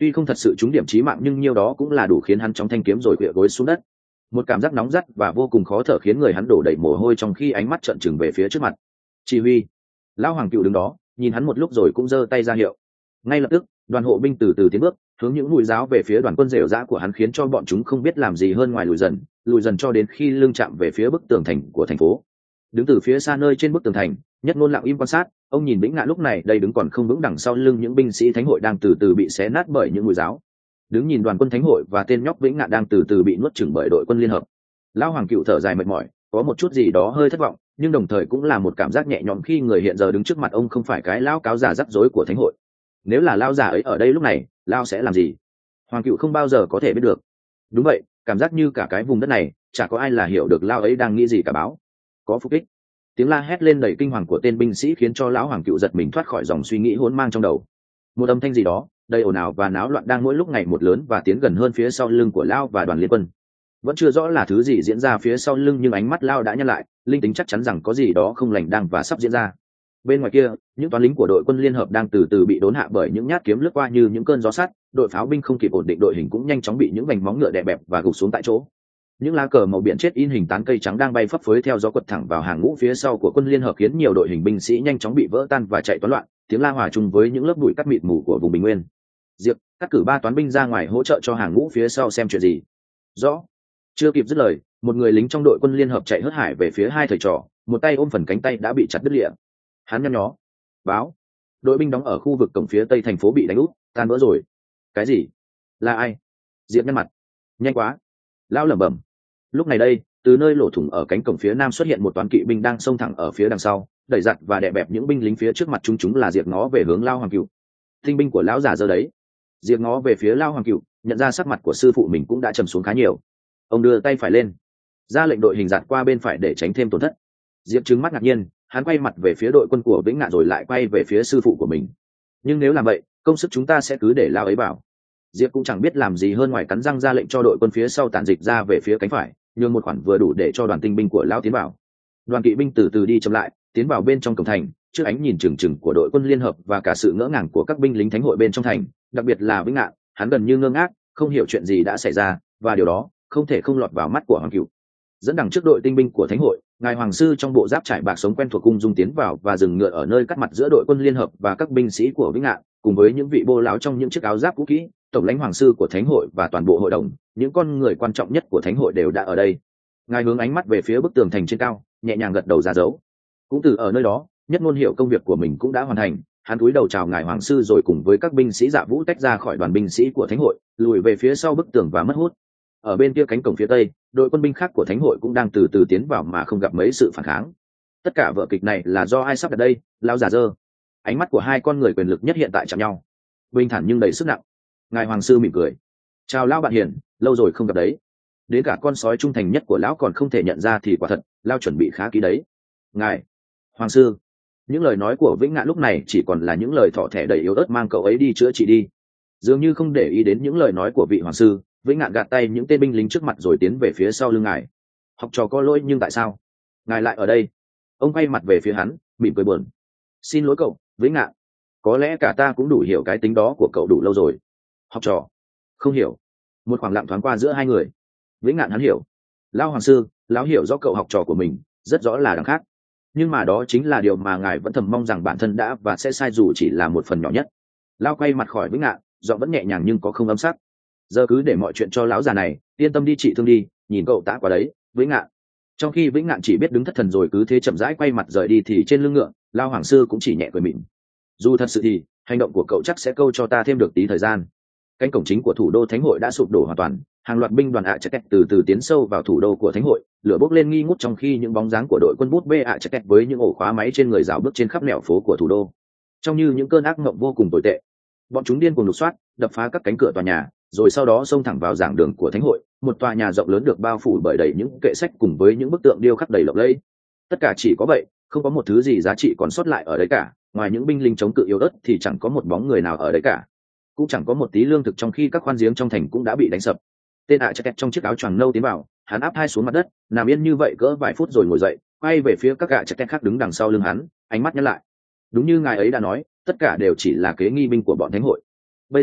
tuy không thật sự trúng điểm chí mạng nhưng nhiêu đó cũng là đủ khiến hắn chóng thanh kiếm rồi quỵ gối xuống đất. Một cảm giác nóng rát và vô cùng khó thở khiến người hắn đổ đầy mồ hôi trong khi ánh mắt trợn trừng về phía trước mặt. Chỉ huy. Lão Hoàng Cựu đứng đó nhìn hắn một lúc rồi cũng giơ tay ra hiệu. Ngay lập tức đoàn hộ binh từ từ tiến bước hướng những mũi giáo về phía đoàn quân rệu rã của hắn, khiến cho bọn chúng không biết làm gì hơn ngoài lùi dần lùi dần cho đến khi lưng chạm về phía bức tường thành của thành phố. Đứng từ phía xa nơi trên bức tường thành, Nhất Ngôn lặng im quan sát. Ông nhìn Vĩnh Ngạn lúc này đây đứng còn không vững đằng sau lưng những binh sĩ thánh hội đang từ từ bị xé nát bởi những mũi giáo, đứng nhìn đoàn quân thánh hội và tên nhóc Vĩnh Ngạn đang từ từ bị nuốt chửng bởi đội quân liên hợp. Lão Hoàng Cựu thở dài mệt mỏi, có một chút gì đó hơi thất vọng, nhưng đồng thời cũng là một cảm giác nhẹ nhõm khi người hiện giờ đứng trước mặt ông không phải cái lão cáo già rắc rối của thánh hội. Nếu là lão già ấy ở đây lúc này, lão sẽ làm gì? Hoàng Cựu không bao giờ có thể biết được. Đúng vậy, cảm giác như cả cái vùng đất này chả có ai là hiểu được lão ấy đang nghĩ gì cả. Báo có phục kích. Tiếng la hét lên đầy kinh hoàng của tên binh sĩ khiến cho lão Hoàng Cựu giật mình thoát khỏi dòng suy nghĩ hỗn mang trong đầu. Một âm thanh gì đó đầy ồn ào và náo loạn đang mỗi lúc ngày một lớn và tiến gần hơn phía sau lưng của lão và đoàn liên quân. Vẫn chưa rõ là thứ gì diễn ra phía sau lưng, nhưng ánh mắt lão đã nhăn lại, linh tính chắc chắn rằng có gì đó không lành đang và sắp diễn ra. Bên ngoài kia, những toán lính của đội quân liên hợp đang từ từ bị đốn hạ bởi những nhát kiếm lướt qua như những cơn gió sắt. Đội pháo binh không kịp ổn định đội hình cũng nhanh chóng bị những vành móng ngựa đè bẹp và gục xuống tại chỗ. Những lá cờ màu biển chết in hình tán cây trắng đang bay phấp phới theo gió quật thẳng vào hàng ngũ phía sau của quân liên hợp, khiến nhiều đội hình binh sĩ nhanh chóng bị vỡ tan và chạy toán loạn. Tiếng la hòa chung với những lớp bụi cắt mịt mù của vùng bình nguyên. Diệp cắt cử ba toán binh ra ngoài hỗ trợ cho hàng ngũ phía sau xem chuyện gì. Rõ. Chưa kịp dứt lời, một người lính trong đội quân liên hợp chạy hớt hải về phía hai thầy trò, một tay ôm phần cánh tay đã bị chặt đứt lìa. Hắn nhăn nhó. Báo. Đội binh đóng ở khu vực cổng phía tây thành phố bị đánh úp, tan vỡ rồi. Cái gì? Là ai? Diệp nhăn mặt. Nhanh quá. Lão lẩm bẩm. Lúc này đây, từ nơi lỗ thủng ở cánh cổng phía nam xuất hiện một toán kỵ binh đang xông thẳng ở phía đằng sau, đẩy giặt và đè bẹp những binh lính phía trước mặt chúng. Chúng là Diệp ngó về hướng Lão Hoàng Cựu. Tinh binh của lão già giờ đấy. Diệp ngó về phía Lão Hoàng Cựu, nhận ra sắc mặt của sư phụ mình cũng đã trầm xuống khá nhiều. Ông đưa tay phải lên, ra lệnh đội hình giạt qua bên phải để tránh thêm tổn thất. Diệp trừng mắt ngạc nhiên, hắn quay mặt về phía đội quân của Vĩnh Ngạn rồi lại quay về phía sư phụ của mình. Nhưng nếu làm vậy, công sức chúng ta sẽ cứ để Lão ấy bảo. Diệp cũng chẳng biết làm gì hơn ngoài cắn răng ra lệnh cho đội quân phía sau tản dịch ra về phía cánh phải, nhường một khoản vừa đủ để cho đoàn tinh binh của Lão tiến vào. Đoàn kỵ binh từ từ đi chậm lại, tiến vào bên trong cổng thành, trước ánh nhìn trừng trừng của đội quân liên hợp và cả sự ngỡ ngàng của các binh lính thánh hội bên trong thành, đặc biệt là Vĩnh Ngạn, hắn gần như ngơ ngác, không hiểu chuyện gì đã xảy ra, và điều đó không thể không lọt vào mắt của Hoàng Cựu. Dẫn đằng trước đội tinh binh của thánh hội, ngài hoàng sư trong bộ giáp trải bạc sống quen thuộc cung dung tiến vào và dừng ngựa ở nơi cắt mặt giữa đội quân liên hợp và các binh sĩ của Vĩnh Ngạn, cùng với những vị bô lão trong những chiếc áo giáp cũ kỹ, tổng lãnh hoàng sư của thánh hội và toàn bộ hội đồng, những con người quan trọng nhất của thánh hội đều đã ở đây. Ngài hướng ánh mắt về phía bức tường thành trên cao, nhẹ nhàng gật đầu ra dấu. Cũng từ ở nơi đó, Nhất Ngôn hiểu công việc của mình cũng đã hoàn thành, hắn cúi đầu chào ngài hoàng sư rồi cùng với các binh sĩ dạ vũ tách ra khỏi đoàn binh sĩ của thánh hội, lùi về phía sau bức tường và mất hút. Ở bên kia cánh cổng phía tây, đội quân binh khác của thánh hội cũng đang từ từ tiến vào mà không gặp mấy sự phản kháng. Tất cả vở kịch này là do ai sắp đặt đây? Lão già dơ. Ánh mắt của hai con người quyền lực nhất hiện tại chạm nhau, bình thản nhưng đầy sức nặng. Ngài hoàng sư mỉm cười. Chào lão bạn hiền, lâu rồi không gặp đấy. Đến cả con sói trung thành nhất của lão còn không thể nhận ra thì quả thật, lão chuẩn bị khá kỹ đấy. Ngài hoàng sư. Những lời nói của Vĩnh Ngạn lúc này chỉ còn là những lời thỏ thẻ đầy yếu ớt, mang cậu ấy đi chữa trị đi. Dường như không để ý đến những lời nói của vị hoàng sư, Vĩnh Ngạn gạt tay những tên binh lính trước mặt rồi tiến về phía sau lưng ngài. Học trò có lỗi, nhưng tại sao ngài lại ở đây? Ông quay mặt về phía hắn, mỉm cười buồn. Xin lỗi cậu, Vĩnh Ngạn. Có lẽ cả ta cũng đủ hiểu cái tính đó của cậu đủ lâu rồi. Học trò không hiểu. Một khoảng lặng thoáng qua giữa hai người. Vĩnh Ngạn hắn hiểu. Lão hoàng sư, lão hiểu rõ cậu học trò của mình rất rõ là đằng khác, nhưng mà đó chính là điều mà ngài vẫn thầm mong rằng bản thân đã và sẽ sai dù chỉ là một phần nhỏ nhất. Lão quay mặt khỏi Vĩnh Ngạn, giọng vẫn nhẹ nhàng nhưng có không âm sắc. Giờ cứ để mọi chuyện cho lão già này, yên tâm đi trị thương đi, nhìn cậu tã quá đấy, Vĩnh Ngạn. Trong khi Vĩnh Ngạn chỉ biết đứng thất thần rồi cứ thế chậm rãi quay mặt rời đi, thì trên lưng ngựa, Lão hoàng sư cũng chỉ nhẹ cười mỉm. Dù thật sự thì hành động của cậu chắc sẽ câu cho ta thêm được tí thời gian. Cánh cổng chính của thủ đô thánh hội đã sụp đổ hoàn toàn, hàng loạt binh đoàn ạ chắc kẹt từ từ tiến sâu vào thủ đô của thánh hội, lửa bốc lên nghi ngút trong khi những bóng dáng của đội quân bút bê ạ chắc kẹt với những ổ khóa máy trên người rào bước trên khắp nẻo phố của thủ đô, trông như những cơn ác mộng vô cùng tồi tệ. Bọn chúng điên cuồng lục soát, đập phá các cánh cửa tòa nhà, rồi sau đó xông thẳng vào giảng đường của thánh hội, một tòa nhà rộng lớn được bao phủ bởi đầy những kệ sách cùng với những bức tượng điêu khắc đầy lộng lẫy. Tất cả chỉ có vậy, không có một thứ gì giá trị còn sót lại ở đấy cả, ngoài những binh lính chống cự yếu ớt thì chẳng có một bóng người nào ở đấy cả, cũng chẳng có một tí lương thực, trong khi các khoan giếng trong thành cũng đã bị đánh sập. Tên ạ chắc kẹt trong chiếc áo choàng nâu tiến vào, hắn áp hai xuống mặt đất, nằm yên như vậy cỡ vài phút rồi ngồi dậy, quay về phía các ạ chắc kẹt khác đứng đằng sau lưng hắn, ánh mắt nhăn lại. Đúng như ngài ấy đã nói, tất cả đều chỉ là kế nghi binh của bọn thánh hội. Bây giờ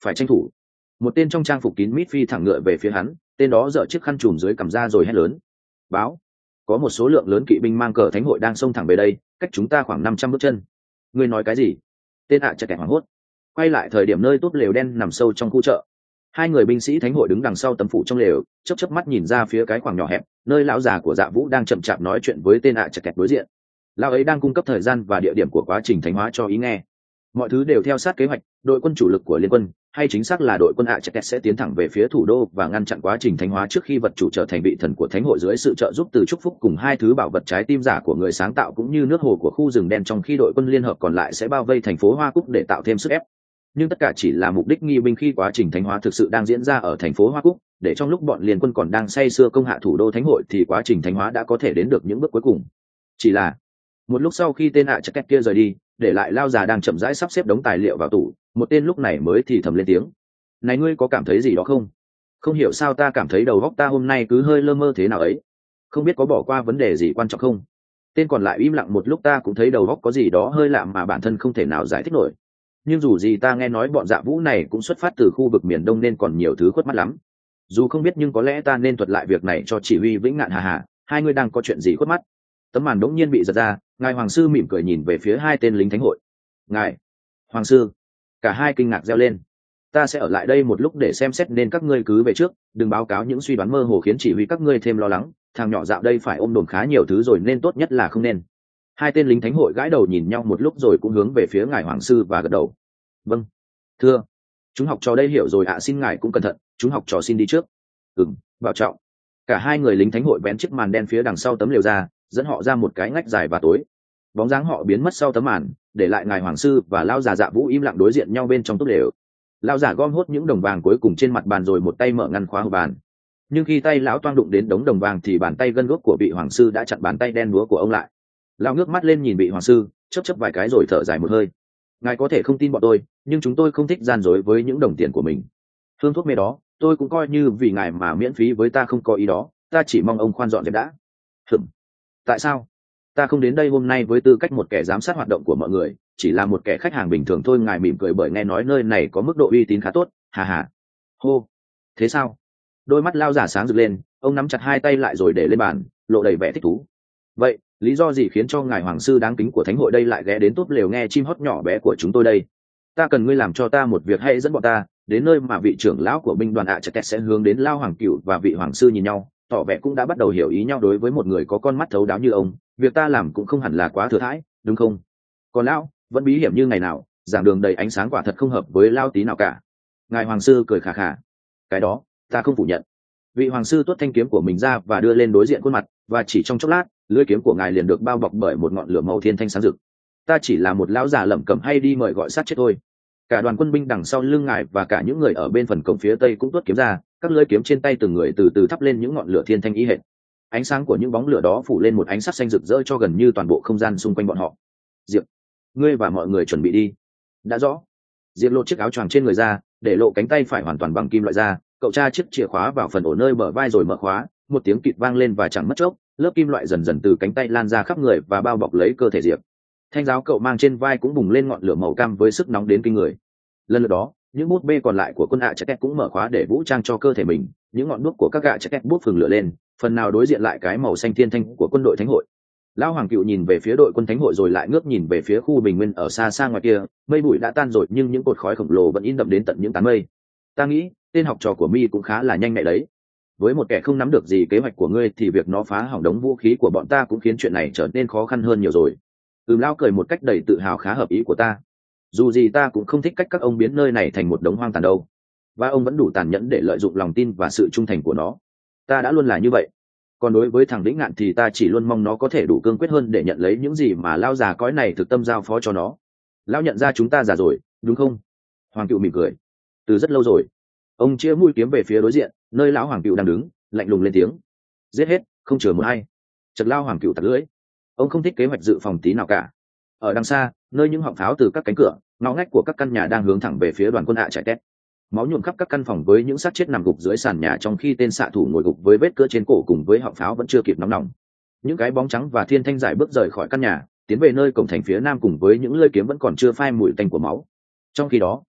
phải tranh thủ. Một tên trong trang phục kín mít phi thẳng ngựa về phía hắn, tên đó giở chiếc khăn trùm dưới cằm ra rồi hét lớn: báo, có một số lượng lớn kỵ binh mang cờ thánh hội đang xông thẳng về đây, cách chúng ta khoảng năm trăm bước chân. Ngươi nói cái gì? Tên ạ chặt kẹt hoảng hốt quay lại thời điểm nơi tốt lều đen nằm sâu trong khu chợ. Hai người binh sĩ thánh hội đứng đằng sau tấm phủ trong lều, chớp chớp mắt nhìn ra phía cái khoảng nhỏ hẹp nơi lão già của Dạ Vũ đang chậm chạp nói chuyện với tên ạ chặt kẹt đối diện. Lão ấy đang cung cấp thời gian và địa điểm của quá trình thánh hóa cho ý nghe. Mọi thứ đều theo sát kế hoạch. Đội quân chủ lực của liên quân, hay chính xác là đội quân ạ chặt kẹt, sẽ tiến thẳng về phía thủ đô và ngăn chặn quá trình thánh hóa trước khi vật chủ trở thành vị thần của thánh hội dưới sự trợ giúp từ chúc phúc cùng hai thứ bảo vật trái tim giả của người sáng tạo cũng như nước hồ của khu rừng đen, trong khi đội quân liên hợp còn lại sẽ bao vây thành phố Hoa Cúc để tạo thêm sức ép. Nhưng tất cả chỉ là mục đích nghi binh khi quá trình thánh hóa thực sự đang diễn ra ở thành phố Hoa Cúc, để trong lúc bọn liên quân còn đang say sưa công hạ thủ đô thánh hội thì quá trình thánh hóa đã có thể đến được những bước cuối cùng. Chỉ là một lúc sau khi tên ạ chặt kẹt kia rời đi, để lại lao già đang chậm rãi sắp xếp đống tài liệu vào tủ, một tên lúc này mới thì thầm lên tiếng: này, ngươi có cảm thấy gì đó không? Không hiểu sao ta cảm thấy đầu óc ta hôm nay cứ hơi lơ mơ thế nào ấy, không biết có bỏ qua vấn đề gì quan trọng không? Tên còn lại im lặng một lúc. Ta cũng thấy đầu óc có gì đó hơi lạ mà bản thân không thể nào giải thích nổi. Nhưng dù gì ta nghe nói bọn Dạ Vũ này cũng xuất phát từ khu vực miền Đông nên còn nhiều thứ khuất mắt lắm. Dù không biết nhưng có lẽ ta nên thuật lại việc này cho chỉ huy Vĩnh Ngạn. Hà hà, hai người đang có chuyện gì khuất mắt? Tấm màn đống nhiên bị giật ra, ngài hoàng sư mỉm cười nhìn về phía hai tên lính thánh hội. Ngài hoàng sư? Cả hai kinh ngạc reo lên. Ta sẽ ở lại đây một lúc để xem xét, nên các ngươi cứ về trước, đừng báo cáo những suy đoán mơ hồ khiến chỉ huy các ngươi thêm lo lắng. Thằng nhỏ dạo đây phải ôm đồm khá nhiều thứ rồi nên tốt nhất là không nên. Hai tên lính thánh hội gãi đầu nhìn nhau một lúc rồi cũng hướng về phía ngài hoàng sư và gật đầu. Vâng, thưa. Chúng học trò đây hiểu rồi ạ. À, xin ngài cũng cẩn thận. Chúng học trò xin đi trước. Ừm, bảo trọng. Cả hai người lính thánh hội vén chiếc màn đen phía đằng sau tấm lều ra, dẫn họ ra một cái ngách dài và tối. Bóng dáng họ biến mất sau tấm màn, để lại ngài hoàng sư và lao già Dạ Vũ im lặng đối diện nhau bên trong túp lều. Lão già gom hốt những đồng vàng cuối cùng trên mặt bàn rồi một tay mở ngăn khóa hộp bàn. Nhưng khi tay lão toang đụng đến đống đồng vàng thì bàn tay gân guốc của vị hoàng sư đã chặn bàn tay đen đúa của ông lại. Lão ngước mắt lên nhìn vị hoàng sư, chớp chớp vài cái rồi thở dài một hơi. Ngài có thể không tin bọn tôi, nhưng chúng tôi không thích gian dối với những đồng tiền của mình. Hương thuốc mê đó, tôi cũng coi như vì ngài mà miễn phí với ta, không có ý đó. Ta chỉ mong ông khoan dọn dẹp đã. Hửm. Tại sao? Ta không đến đây hôm nay với tư cách một kẻ giám sát hoạt động của mọi người, chỉ là một kẻ khách hàng bình thường thôi. Ngài mỉm cười bởi nghe nói nơi này có mức độ uy tín khá tốt. Hà hà. Hô. Thế sao? Đôi mắt lao giả sáng rực lên, ông nắm chặt hai tay lại rồi để lên bàn, lộ đầy vẻ thích thú. Vậy lý do gì khiến cho ngài hoàng sư đáng kính của thánh hội đây lại ghé đến túp lều nghe chim hót nhỏ bé của chúng tôi đây? Ta cần ngươi làm cho ta một việc hay, dẫn bọn ta đến nơi mà vị trưởng lão của binh đoàn ạ chặt kẹt sẽ hướng đến. Lao hoàng cửu và vị hoàng sư nhìn nhau, tỏ vẻ cũng đã bắt đầu hiểu ý nhau. Đối với một người có con mắt thấu đáo như ông, việc ta làm cũng không hẳn là quá thừa thãi, đúng không? Còn lão vẫn bí hiểm như ngày nào, giảng đường đầy ánh sáng, quả thật không hợp với lao tí nào cả. Ngài hoàng sư cười khà khà. Cái đó ta không phủ nhận. Vị hoàng sư tuốt thanh kiếm của mình ra và đưa lên đối diện khuôn mặt, và chỉ trong chốc lát, lưỡi kiếm của ngài liền được bao bọc bởi một ngọn lửa màu thiên thanh sáng rực. Ta chỉ là một lão già lẩm cẩm hay đi mời gọi sát chết thôi. Cả đoàn quân binh đằng sau lưng ngài và cả những người ở bên phần cổng phía tây cũng tuốt kiếm ra, các lưỡi kiếm trên tay từng người từ từ thắp lên những ngọn lửa thiên thanh ý hệt. Ánh sáng của những bóng lửa đó phủ lên một ánh sắc xanh rực rỡ cho gần như toàn bộ không gian xung quanh bọn họ. Diệp, ngươi và mọi người chuẩn bị đi. Đã rõ. Diệp lột chiếc áo choàng trên người ra, để lộ cánh tay phải hoàn toàn bằng kim loại ra. Cậu tra chiếc chìa khóa vào phần ổ nơi bờ vai rồi mở khóa. Một tiếng kịt vang lên và chẳng mất chốc, lớp kim loại dần dần từ cánh tay lan ra khắp người và bao bọc lấy cơ thể Diệp. Thanh giáo cậu mang trên vai cũng bùng lên ngọn lửa màu cam với sức nóng đến kinh người. Lần lượt đó, những bút bê còn lại của quân ạ chặt cũng mở khóa để vũ trang cho cơ thể mình. Những ngọn đuốc của các gạ chặt bút phừng lửa lên, phần nào đối diện lại cái màu xanh thiên thanh của quân đội thánh hội. Lão hoàng cựu nhìn về phía đội quân thánh hội rồi lại ngước nhìn về phía khu bình nguyên ở xa xa ngoài kia. Mây bụi đã tan rồi nhưng những cột khói khổng lồ vẫn in đậm đến tận những tán mây. Ta nghĩ tên học trò của mi cũng khá là nhanh nhạy đấy. Với một kẻ không nắm được gì kế hoạch của ngươi thì việc nó phá hỏng đống vũ khí của bọn ta cũng khiến chuyện này trở nên khó khăn hơn nhiều rồi. Ừm, Lao cười một cách đầy tự hào, khá hợp ý của ta. Dù gì ta cũng không thích cách các ông biến nơi này thành một đống hoang tàn đâu, và ông vẫn đủ tàn nhẫn để lợi dụng lòng tin và sự trung thành của nó. Ta đã luôn là như vậy. Còn đối với thằng Vĩnh Ngạn thì ta chỉ luôn mong nó có thể đủ cương quyết hơn để nhận lấy những gì mà Lao già cõi này thực tâm giao phó cho nó. Lao nhận ra chúng ta già rồi, đúng không? Hoàng cựu mỉm cười. Từ rất lâu rồi. Ông chĩa mũi kiếm về phía đối diện, nơi lão hoàng cựu đang đứng, lạnh lùng lên tiếng. Giết hết, không chừa một ai. Chật Lao hoàng cựu tặc lưỡi. Ông không thích kế hoạch dự phòng tí nào cả. Ở đằng xa, nơi những họng pháo từ các cánh cửa, ngõ ngách của các căn nhà đang hướng thẳng về phía đoàn quân ạ chạy tét. Máu nhuộm khắp các căn phòng với những xác chết nằm gục dưới sàn nhà, trong khi tên xạ thủ ngồi gục với vết cưa trên cổ cùng với họng pháo vẫn chưa kịp nóng nòng. Những cái bóng trắng và thiên thanh giải bước rời khỏi căn nhà, tiến về nơi cổng thành phía nam cùng với những lưỡi kiếm vẫn còn chưa phai mùi tanh của máu. Trong khi đó,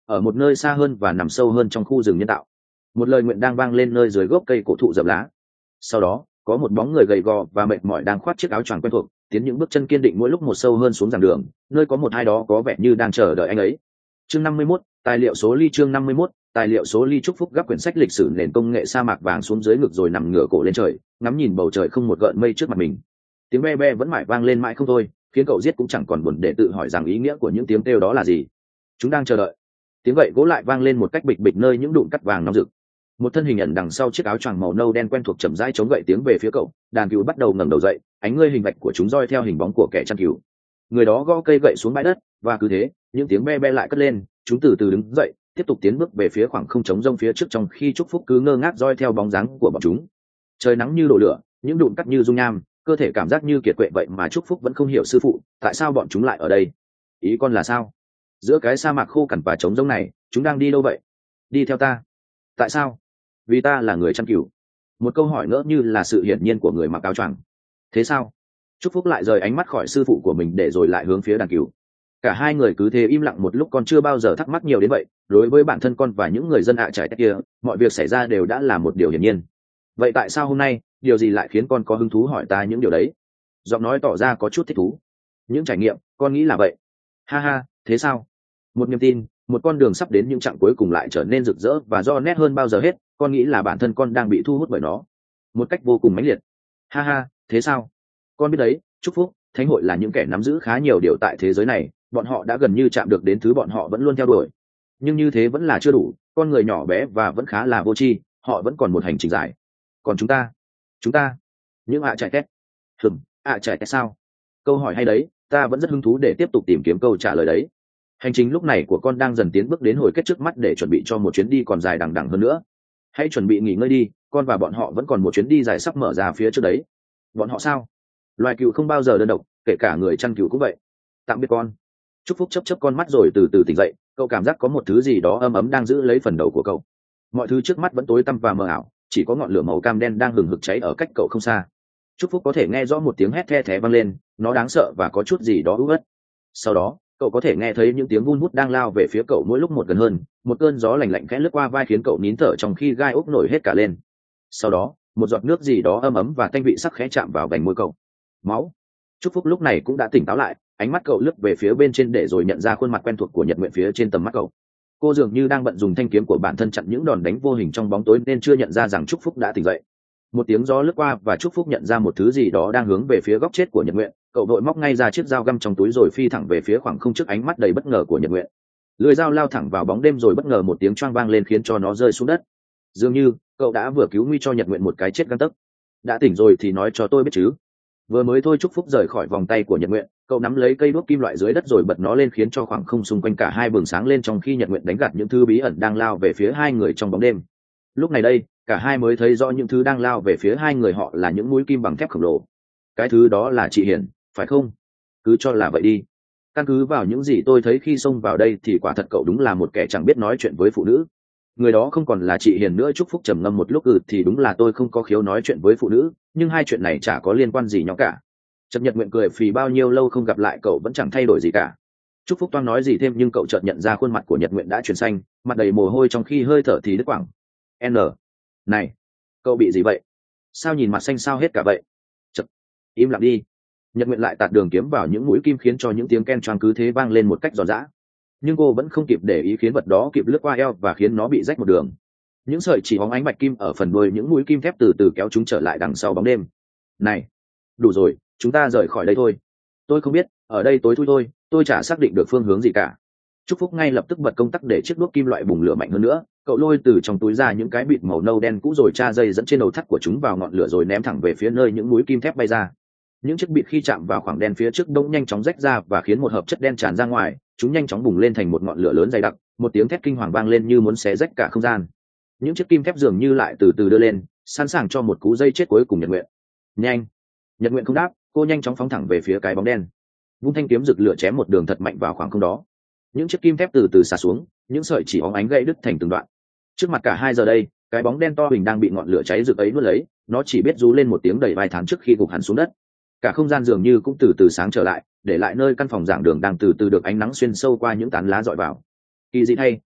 ở một nơi xa hơn và nằm sâu hơn trong khu rừng nhân tạo, một lời nguyện đang vang lên nơi dưới gốc cây cổ thụ rậm lá. Sau đó có một bóng người gầy gò và mệt mỏi đang khoác chiếc áo choàng quen thuộc, tiến những bước chân kiên định mỗi lúc một sâu hơn xuống giảng đường, nơi có một ai đó có vẻ như đang chờ đợi anh ấy. Chương năm mươi mốt, tài liệu số ly. Chương năm mươi mốt, tài liệu số ly. Chúc Phúc gấp quyển sách lịch sử nền công nghệ sa mạc vàng xuống dưới ngực rồi nằm ngửa cổ lên trời, ngắm nhìn bầu trời không một gợn mây trước mặt mình. Tiếng be be vẫn mãi vang lên mãi không thôi, khiến cậu giết cũng chẳng còn buồn để tự hỏi rằng ý nghĩa của những tiếng kêu đó là gì. Chúng đang chờ đợi. Tiếng gậy gỗ lại vang lên một cách bịch bịch nơi những đụn cắt vàng nóng rực. Một thân hình ẩn đằng sau chiếc áo choàng màu nâu đen quen thuộc chậm rãi chống gậy tiếng về phía cậu. Đàn cừu bắt đầu ngẩng đầu dậy, ánh ngươi hình vạch của chúng roi theo hình bóng của kẻ chăn cừu. Người đó gõ cây gậy xuống bãi đất, và cứ thế những tiếng be be lại cất lên. Chúng từ từ đứng dậy, tiếp tục tiến bước về phía khoảng không trống rông phía trước, trong khi Trúc Phúc cứ ngơ ngác roi theo bóng dáng của bọn chúng. Trời nắng như đổ lửa, những đụn cắt như dung nham, cơ thể cảm giác như kiệt quệ vậy mà Trúc Phúc vẫn không hiểu sư phụ, tại sao bọn chúng lại ở đây? Ý con là sao? Giữa cái sa mạc khô cằn và trống rông này, chúng đang đi đâu vậy? Đi theo ta. Tại sao? Vì ta là người chăn cừu. Một câu hỏi ngỡ như là sự hiển nhiên của người mặc áo choàng. Thế sao? Trúc Phúc lại rời ánh mắt khỏi sư phụ của mình để rồi lại hướng phía đàn cừu. Cả hai người cứ thế im lặng một lúc. Con chưa bao giờ thắc mắc nhiều đến vậy. Đối với bản thân con và những người dân ạ trải kia, mọi việc xảy ra đều đã là một điều hiển nhiên. Vậy tại sao hôm nay, điều gì lại khiến con có hứng thú hỏi ta những điều đấy? Giọng nói tỏ ra có chút thích thú. Những trải nghiệm, con nghĩ là vậy. Ha ha, thế sao? Một niềm tin, một con đường sắp đến những chặng cuối cùng lại trở nên rực rỡ và do nét hơn bao giờ hết. Con nghĩ là bản thân con đang bị thu hút bởi nó một cách vô cùng mãnh liệt. Ha ha, thế sao? Con biết đấy, Trúc Phúc, thánh hội là những kẻ nắm giữ khá nhiều điều tại thế giới này. Bọn họ đã gần như chạm được đến thứ bọn họ vẫn luôn theo đuổi. Nhưng như thế vẫn là chưa đủ. Con người nhỏ bé và vẫn khá là vô tri, họ vẫn còn một hành trình dài. Còn chúng ta, chúng ta, những ạ chạy tét. Hừm, ạ chạy tét sao? Câu hỏi hay đấy, ta vẫn rất hứng thú để tiếp tục tìm kiếm câu trả lời đấy. Hành trình lúc này của con đang dần tiến bước đến hồi kết trước mắt để chuẩn bị cho một chuyến đi còn dài đằng đằng hơn nữa. Hãy chuẩn bị nghỉ ngơi đi, con và bọn họ vẫn còn một chuyến đi dài sắp mở ra phía trước đấy. Bọn họ sao? Loài cừu không bao giờ đơn độc, kể cả người chăn cừu cũng vậy. Tạm biệt con. Trúc Phúc chấp chấp con mắt rồi từ từ tỉnh dậy, cậu cảm giác có một thứ gì đó ấm ấm đang giữ lấy phần đầu của cậu. Mọi thứ trước mắt vẫn tối tăm và mờ ảo, chỉ có ngọn lửa màu cam đen đang hừng hực cháy ở cách cậu không xa. Trúc Phúc có thể nghe rõ một tiếng hét the thé vang lên, nó đáng sợ và có chút gì đó ú ất. Sau đó, cậu có thể nghe thấy những tiếng vun vút đang lao về phía cậu mỗi lúc một gần hơn. Một cơn gió lạnh lạnh khẽ lướt qua vai khiến cậu nín thở trong khi gai ốc nổi hết cả lên. Sau đó, một giọt nước gì đó ấm ấm và tanh vị sắc khẽ chạm vào vành môi cậu. Máu. Trúc Phúc lúc này cũng đã tỉnh táo lại, ánh mắt cậu lướt về phía bên trên để rồi nhận ra khuôn mặt quen thuộc của Nhật Nguyện phía trên tầm mắt cậu. Cô dường như đang bận dùng thanh kiếm của bản thân chặn những đòn đánh vô hình trong bóng tối nên chưa nhận ra rằng Trúc Phúc đã tỉnh dậy. Một tiếng gió lướt qua và Trúc Phúc nhận ra một thứ gì đó đang hướng về phía góc chết của Nhật Nguyện. Cậu vội móc ngay ra chiếc dao găm trong túi rồi phi thẳng về phía khoảng không trước ánh mắt đầy bất ngờ của Nhật Nguyện. Lưỡi dao lao thẳng vào bóng đêm rồi bất ngờ một tiếng choang vang lên khiến cho nó rơi xuống đất. Dường như cậu đã vừa cứu nguy cho Nhật Nguyện một cái chết gang tấc. Đã tỉnh rồi thì nói cho tôi biết chứ. Vừa mới thôi Trúc Phúc rời khỏi vòng tay của Nhật Nguyện, cậu nắm lấy cây đuốc kim loại dưới đất rồi bật nó lên khiến cho khoảng không xung quanh cả hai bừng sáng lên trong khi Nhật Nguyện đánh gạt những thứ bí ẩn đang lao về phía hai người trong bóng đêm. Lúc này đây, cả hai mới thấy rõ những thứ đang lao về phía hai người họ là những mũi kim bằng thép khổng lồ. Cái thứ đó là chị Hiền, phải không? Cứ cho là vậy đi. Căn cứ vào những gì tôi thấy khi xông vào đây thì quả thật cậu đúng là một kẻ chẳng biết nói chuyện với phụ nữ. Người đó không còn là chị Hiền nữa. Trúc Phúc trầm ngâm một lúc. Ừ thì đúng là tôi không có khiếu nói chuyện với phụ nữ, nhưng hai chuyện này chả có liên quan gì nhau cả. Chợt Nhật Nguyện cười phì, bao nhiêu lâu không gặp lại cậu vẫn chẳng thay đổi gì cả. Trúc Phúc toan nói gì thêm nhưng cậu chợt nhận ra khuôn mặt của Nhật Nguyện đã chuyển xanh, mặt đầy mồ hôi trong khi hơi thở thì đứt quãng. N. Này, cậu bị gì vậy? Sao nhìn mặt xanh xao hết cả vậy? Chật, im lặng đi. Nhật Nguyện lại tạt đường kiếm vào những mũi kim khiến cho những tiếng ken choang cứ thế vang lên một cách giòn giã. Nhưng cô vẫn không kịp để ý khiến vật đó kịp lướt qua eo và khiến nó bị rách một đường. Những sợi chỉ hóng ánh bạch kim ở phần đuôi những mũi kim thép từ từ kéo chúng trở lại đằng sau bóng đêm. Này, đủ rồi, chúng ta rời khỏi đây thôi. Tôi không biết, ở đây tối thui thôi, tôi chả xác định được phương hướng gì cả. Trúc Phúc ngay lập tức bật công tắc để chiếc đuốc kim loại bùng lửa mạnh hơn nữa. Cậu lôi từ trong túi ra những cái bịt màu nâu đen cũ rồi tra dây dẫn trên đầu thắt của chúng vào ngọn lửa rồi ném thẳng về phía nơi những mũi kim thép bay ra. Những chiếc bịt khi chạm vào khoảng đen phía trước đông nhanh chóng rách ra và khiến một hợp chất đen tràn ra ngoài. Chúng nhanh chóng bùng lên thành một ngọn lửa lớn dày đặc. Một tiếng thét kinh hoàng vang lên như muốn xé rách cả không gian. Những chiếc kim thép dường như lại từ từ đưa lên, sẵn sàng cho một cú dây chết cuối cùng. Nhật Nguyện, nhanh! Nhật Nguyện không đáp, cô nhanh chóng phóng thẳng về phía cái bóng đen, vung thanh kiếm rực lửa chém một đường thật mạnh vào khoảng không đó. Những chiếc kim thép từ từ xả xuống, những sợi chỉ óng ánh gãy đứt thành từng đoạn. Trước mặt cả hai giờ đây, cái bóng đen to hình đang bị ngọn lửa cháy rực ấy nuốt lấy, nó chỉ biết rú lên một tiếng đầy vai thán trước khi gục hẳn xuống đất. Cả không gian dường như cũng từ từ sáng trở lại, để lại nơi căn phòng giảng đường đang từ từ được ánh nắng xuyên sâu qua những tán lá dọi vào. Kỳ dị thay,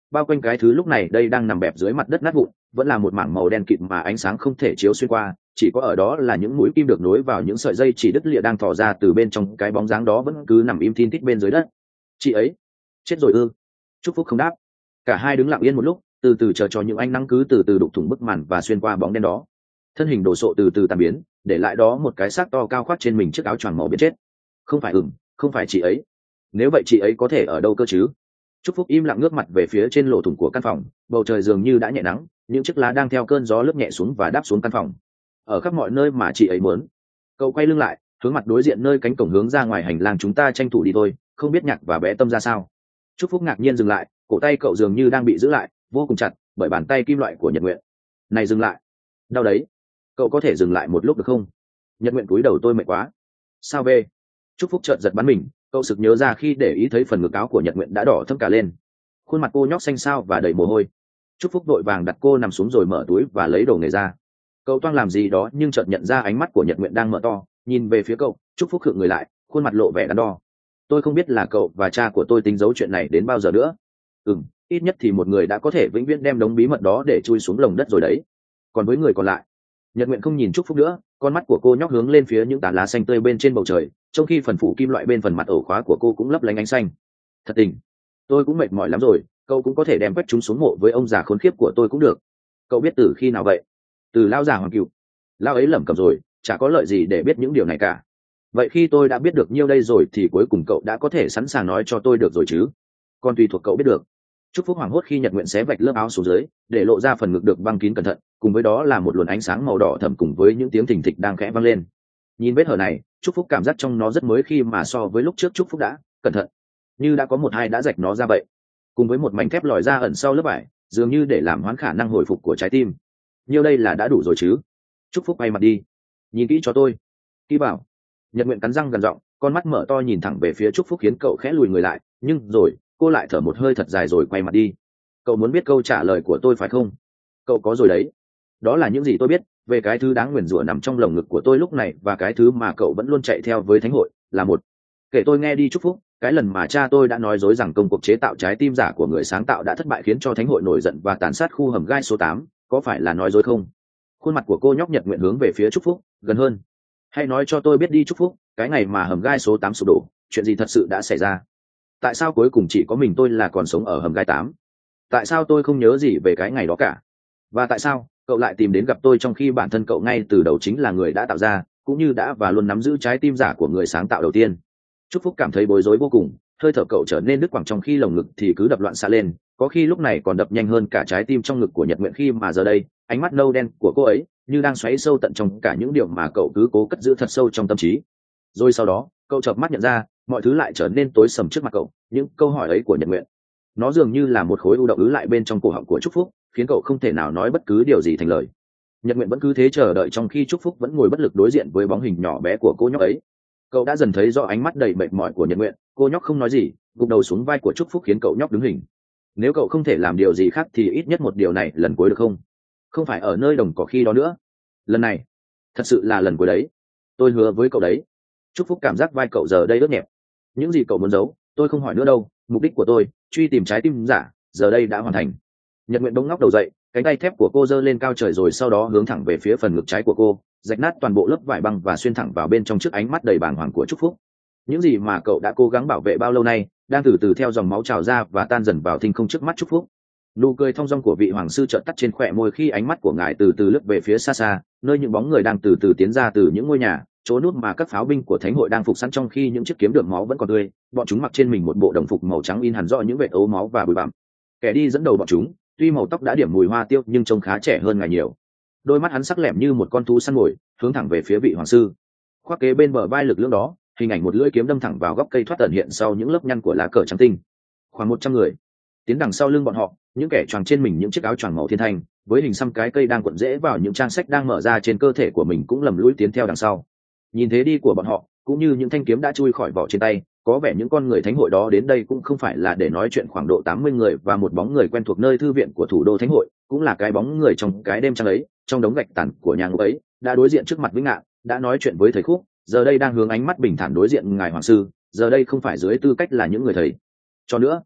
bao quanh cái thứ lúc này đây đang nằm bẹp dưới mặt đất nát vụn vẫn là một mảng màu đen kịt mà ánh sáng không thể chiếu xuyên qua, chỉ có ở đó là những mũi kim được nối vào những sợi dây chỉ đứt lìa đang thò ra từ bên trong cái bóng dáng đó vẫn cứ nằm im thin tít bên dưới đất. Chị ấy chết rồi ư? Trúc Phúc không đáp. Cả hai đứng lặng yên một lúc, từ từ chờ cho những ánh nắng cứ từ từ đục thủng bức màn và xuyên qua bóng đen đó. Thân hình đồ sộ từ từ tàn biến, để lại đó một cái xác to cao khoác trên mình chiếc áo choàng màu biển chết. Không phải ừm, không phải chị ấy. Nếu vậy chị ấy có thể ở đâu cơ chứ? Trúc Phúc im lặng ngước mặt về phía trên lỗ thủng của căn phòng, bầu trời dường như đã nhẹ nắng, những chiếc lá đang theo cơn gió lướt nhẹ xuống và đáp xuống căn phòng. Ở khắp mọi nơi mà chị ấy muốn. Cậu quay lưng lại, hướng mặt đối diện nơi cánh cổng hướng ra ngoài hành lang, chúng ta tranh thủ đi thôi, không biết Nhạc và bé Tâm ra sao. Trúc Phúc ngạc nhiên dừng lại, cổ tay cậu dường như đang bị giữ lại, vô cùng chặt bởi bàn tay kim loại của Nhật Nguyện. Này dừng lại. Đau đấy. Cậu có thể dừng lại một lúc được không? Nhật Nguyện cúi đầu, tôi mệt quá. Sao về? Trúc Phúc chợt giật bắn mình, cậu sực nhớ ra khi để ý thấy phần ngực áo của Nhật Nguyện đã đỏ thẫm cả lên. Khuôn mặt cô nhóc xanh xao và đầy mồ hôi. Trúc Phúc vội vàng đặt cô nằm xuống rồi mở túi và lấy đồ nghề ra. Cậu toang làm gì đó nhưng chợt nhận ra ánh mắt của Nhật Nguyện đang mở to, nhìn về phía cậu. Trúc Phúc khựng người lại, khuôn mặt lộ vẻ đắn đo. Tôi không biết là cậu và cha của tôi tính giấu chuyện này đến bao giờ nữa. Ừm, ít nhất thì một người đã có thể vĩnh viễn đem đống bí mật đó để chui xuống lồng đất rồi đấy. Còn với người còn lại? Nhật Nguyện không nhìn Trúc Phúc nữa, con mắt của cô nhóc hướng lên phía những tán lá xanh tươi bên trên bầu trời, trong khi phần phủ kim loại bên phần mặt ổ khóa của cô cũng lấp lánh ánh xanh. Thật tình, tôi cũng mệt mỏi lắm rồi, cậu cũng có thể đem quét chúng xuống mộ với ông già khốn khiếp của tôi cũng được. Cậu biết từ khi nào vậy? Từ lao già Hoàng Cửu. Lao ấy lẩm cẩm rồi, chả có lợi gì để biết những điều này cả. Vậy khi tôi đã biết được nhiêu đây rồi thì cuối cùng cậu đã có thể sẵn sàng nói cho tôi được rồi chứ? Còn tùy thuộc cậu biết được. Trúc Phúc hoảng hốt khi Nhật Nguyện xé vạch lớp áo xuống dưới, để lộ ra phần ngực được băng kín cẩn thận, cùng với đó là một luồng ánh sáng màu đỏ thẫm cùng với những tiếng thình thịch đang khẽ vang lên. Nhìn vết hở này, Trúc Phúc cảm giác trong nó rất mới khi mà so với lúc trước Trúc Phúc đã cẩn thận, như đã có một hai đã rạch nó ra vậy. Cùng với một mảnh thép lòi ra ẩn sau lớp vải, dường như để làm hoãn khả năng hồi phục của trái tim. Nhiêu đây là đã đủ rồi chứ? Trúc Phúc quay mặt đi. Nhìn kỹ cho tôi. Kỹ bảo. Nhật Nguyện cắn răng gần giọng, con mắt mở to nhìn thẳng về phía Trúc Phúc khiến cậu khẽ lùi người lại, nhưng rồi cô lại thở một hơi thật dài rồi quay mặt đi. Cậu muốn biết câu trả lời của tôi phải không? Cậu có rồi đấy. Đó là những gì tôi biết về cái thứ đáng nguyền rủa nằm trong lồng ngực của tôi lúc này, và cái thứ mà cậu vẫn luôn chạy theo với thánh hội là một. Kể tôi nghe đi Trúc Phúc. Cái lần mà cha tôi đã nói dối rằng công cuộc chế tạo trái tim giả của người sáng tạo đã thất bại khiến cho thánh hội nổi giận và tàn sát khu hầm gai số tám, có phải là nói dối không? Khuôn mặt của cô nhóc Nhật Nguyện hướng về phía Trúc Phúc gần hơn. Hãy nói cho tôi biết đi Trúc Phúc, cái ngày mà hầm gai số tám sụp đổ, chuyện gì thật sự đã xảy ra? Tại sao cuối cùng chỉ có mình tôi là còn sống ở hầm gai tám? Tại sao tôi không nhớ gì về cái ngày đó cả? Và tại sao cậu lại tìm đến gặp tôi trong khi bản thân cậu ngay từ đầu chính là người đã tạo ra, cũng như đã và luôn nắm giữ trái tim giả của người sáng tạo đầu tiên? Trúc Phúc cảm thấy bối rối vô cùng, hơi thở cậu trở nên đứt quãng, trong khi lồng ngực thì cứ đập loạn xạ lên, có khi lúc này còn đập nhanh hơn cả trái tim trong ngực của Nhật Nguyện, khi mà giờ đây ánh mắt nâu đen của cô ấy như đang xoáy sâu tận trong cả những điều mà cậu cứ cố cất giữ thật sâu trong tâm trí. Rồi sau đó cậu chợp mắt nhận ra mọi thứ lại trở nên tối sầm trước mặt cậu. Những câu hỏi ấy của Nhật Nguyện, nó dường như là một khối u đậu ứ lại bên trong cổ họng của Trúc Phúc, khiến cậu không thể nào nói bất cứ điều gì thành lời. Nhật Nguyện vẫn cứ thế chờ đợi, trong khi Trúc Phúc vẫn ngồi bất lực đối diện với bóng hình nhỏ bé của cô nhóc ấy. Cậu đã dần thấy rõ ánh mắt đầy mệt mỏi của Nhật Nguyện. Cô nhóc không nói gì, gục đầu xuống vai của Trúc Phúc khiến cậu nhóc đứng hình. Nếu cậu không thể làm điều gì khác thì ít nhất một điều này lần cuối được không? Không phải ở nơi đồng cỏ khi đó nữa. Lần này thật sự là lần cuối đấy. Tôi hứa với cậu đấy. Trúc Phúc cảm giác vai cậu giờ đây ướt nhẹp. Những gì cậu muốn giấu tôi không hỏi nữa đâu. Mục đích của tôi truy tìm trái tim giả giờ đây đã hoàn thành. Nhật Nguyện bỗng ngóc đầu dậy, cánh tay thép của cô giơ lên cao trời, rồi sau đó hướng thẳng về phía phần ngực trái của cô, rạch nát toàn bộ lớp vải băng và xuyên thẳng vào bên trong trước ánh mắt đầy bàng hoàng của Trúc Phúc. Những gì mà cậu đã cố gắng bảo vệ bao lâu nay đang từ từ theo dòng máu trào ra và tan dần vào thinh không trước mắt Trúc Phúc. Nụ cười thong dong của vị hoàng sư chợt tắt trên khóe môi khi ánh mắt của ngài từ từ lướt về phía xa xa, nơi những bóng người đang từ từ tiến ra từ những ngôi nhà, chỗ nút mà các pháo binh của thánh hội đang phục sẵn, trong khi những chiếc kiếm đượm máu vẫn còn tươi. Bọn chúng mặc trên mình một bộ đồng phục màu trắng in hẳn rõ những vệt ố máu và bụi bặm. Kẻ đi dẫn đầu bọn chúng, tuy màu tóc đã điểm mùi hoa tiêu nhưng trông khá trẻ hơn ngài nhiều. Đôi mắt hắn sắc lẻm như một con thú săn mồi, hướng thẳng về phía vị hoàng sư. Khoác kế bên bờ vai lực lưỡng đó, hình ảnh một lưỡi kiếm đâm thẳng vào góc cây thoát ẩn hiện sau những lớp nhăn của lá cờ trắng tinh. Khoảng một trăm người tiến đằng sau lưng bọn họ, những kẻ choàng trên mình những chiếc áo choàng màu thiên thanh với hình xăm cái cây đang cuộn rễ vào những trang sách đang mở ra trên cơ thể của mình cũng lầm lũi tiến theo đằng sau. Nhìn thế đi của bọn họ, cũng như những thanh kiếm đã chui khỏi vỏ trên tay, có vẻ những con người thánh hội đó đến đây cũng không phải là để nói chuyện. Khoảng độ tám mươi người và một bóng người quen thuộc nơi thư viện của thủ đô thánh hội, cũng là cái bóng người trong cái đêm trăng ấy, trong đống gạch tàn của nhà ngục ấy, đã đối diện trước mặt Vĩnh Ngạn, đã nói chuyện với thầy Khúc, giờ đây đang hướng ánh mắt bình thản đối diện ngài hoàng sư, giờ đây không phải dưới tư cách là những người thầy cho nữa.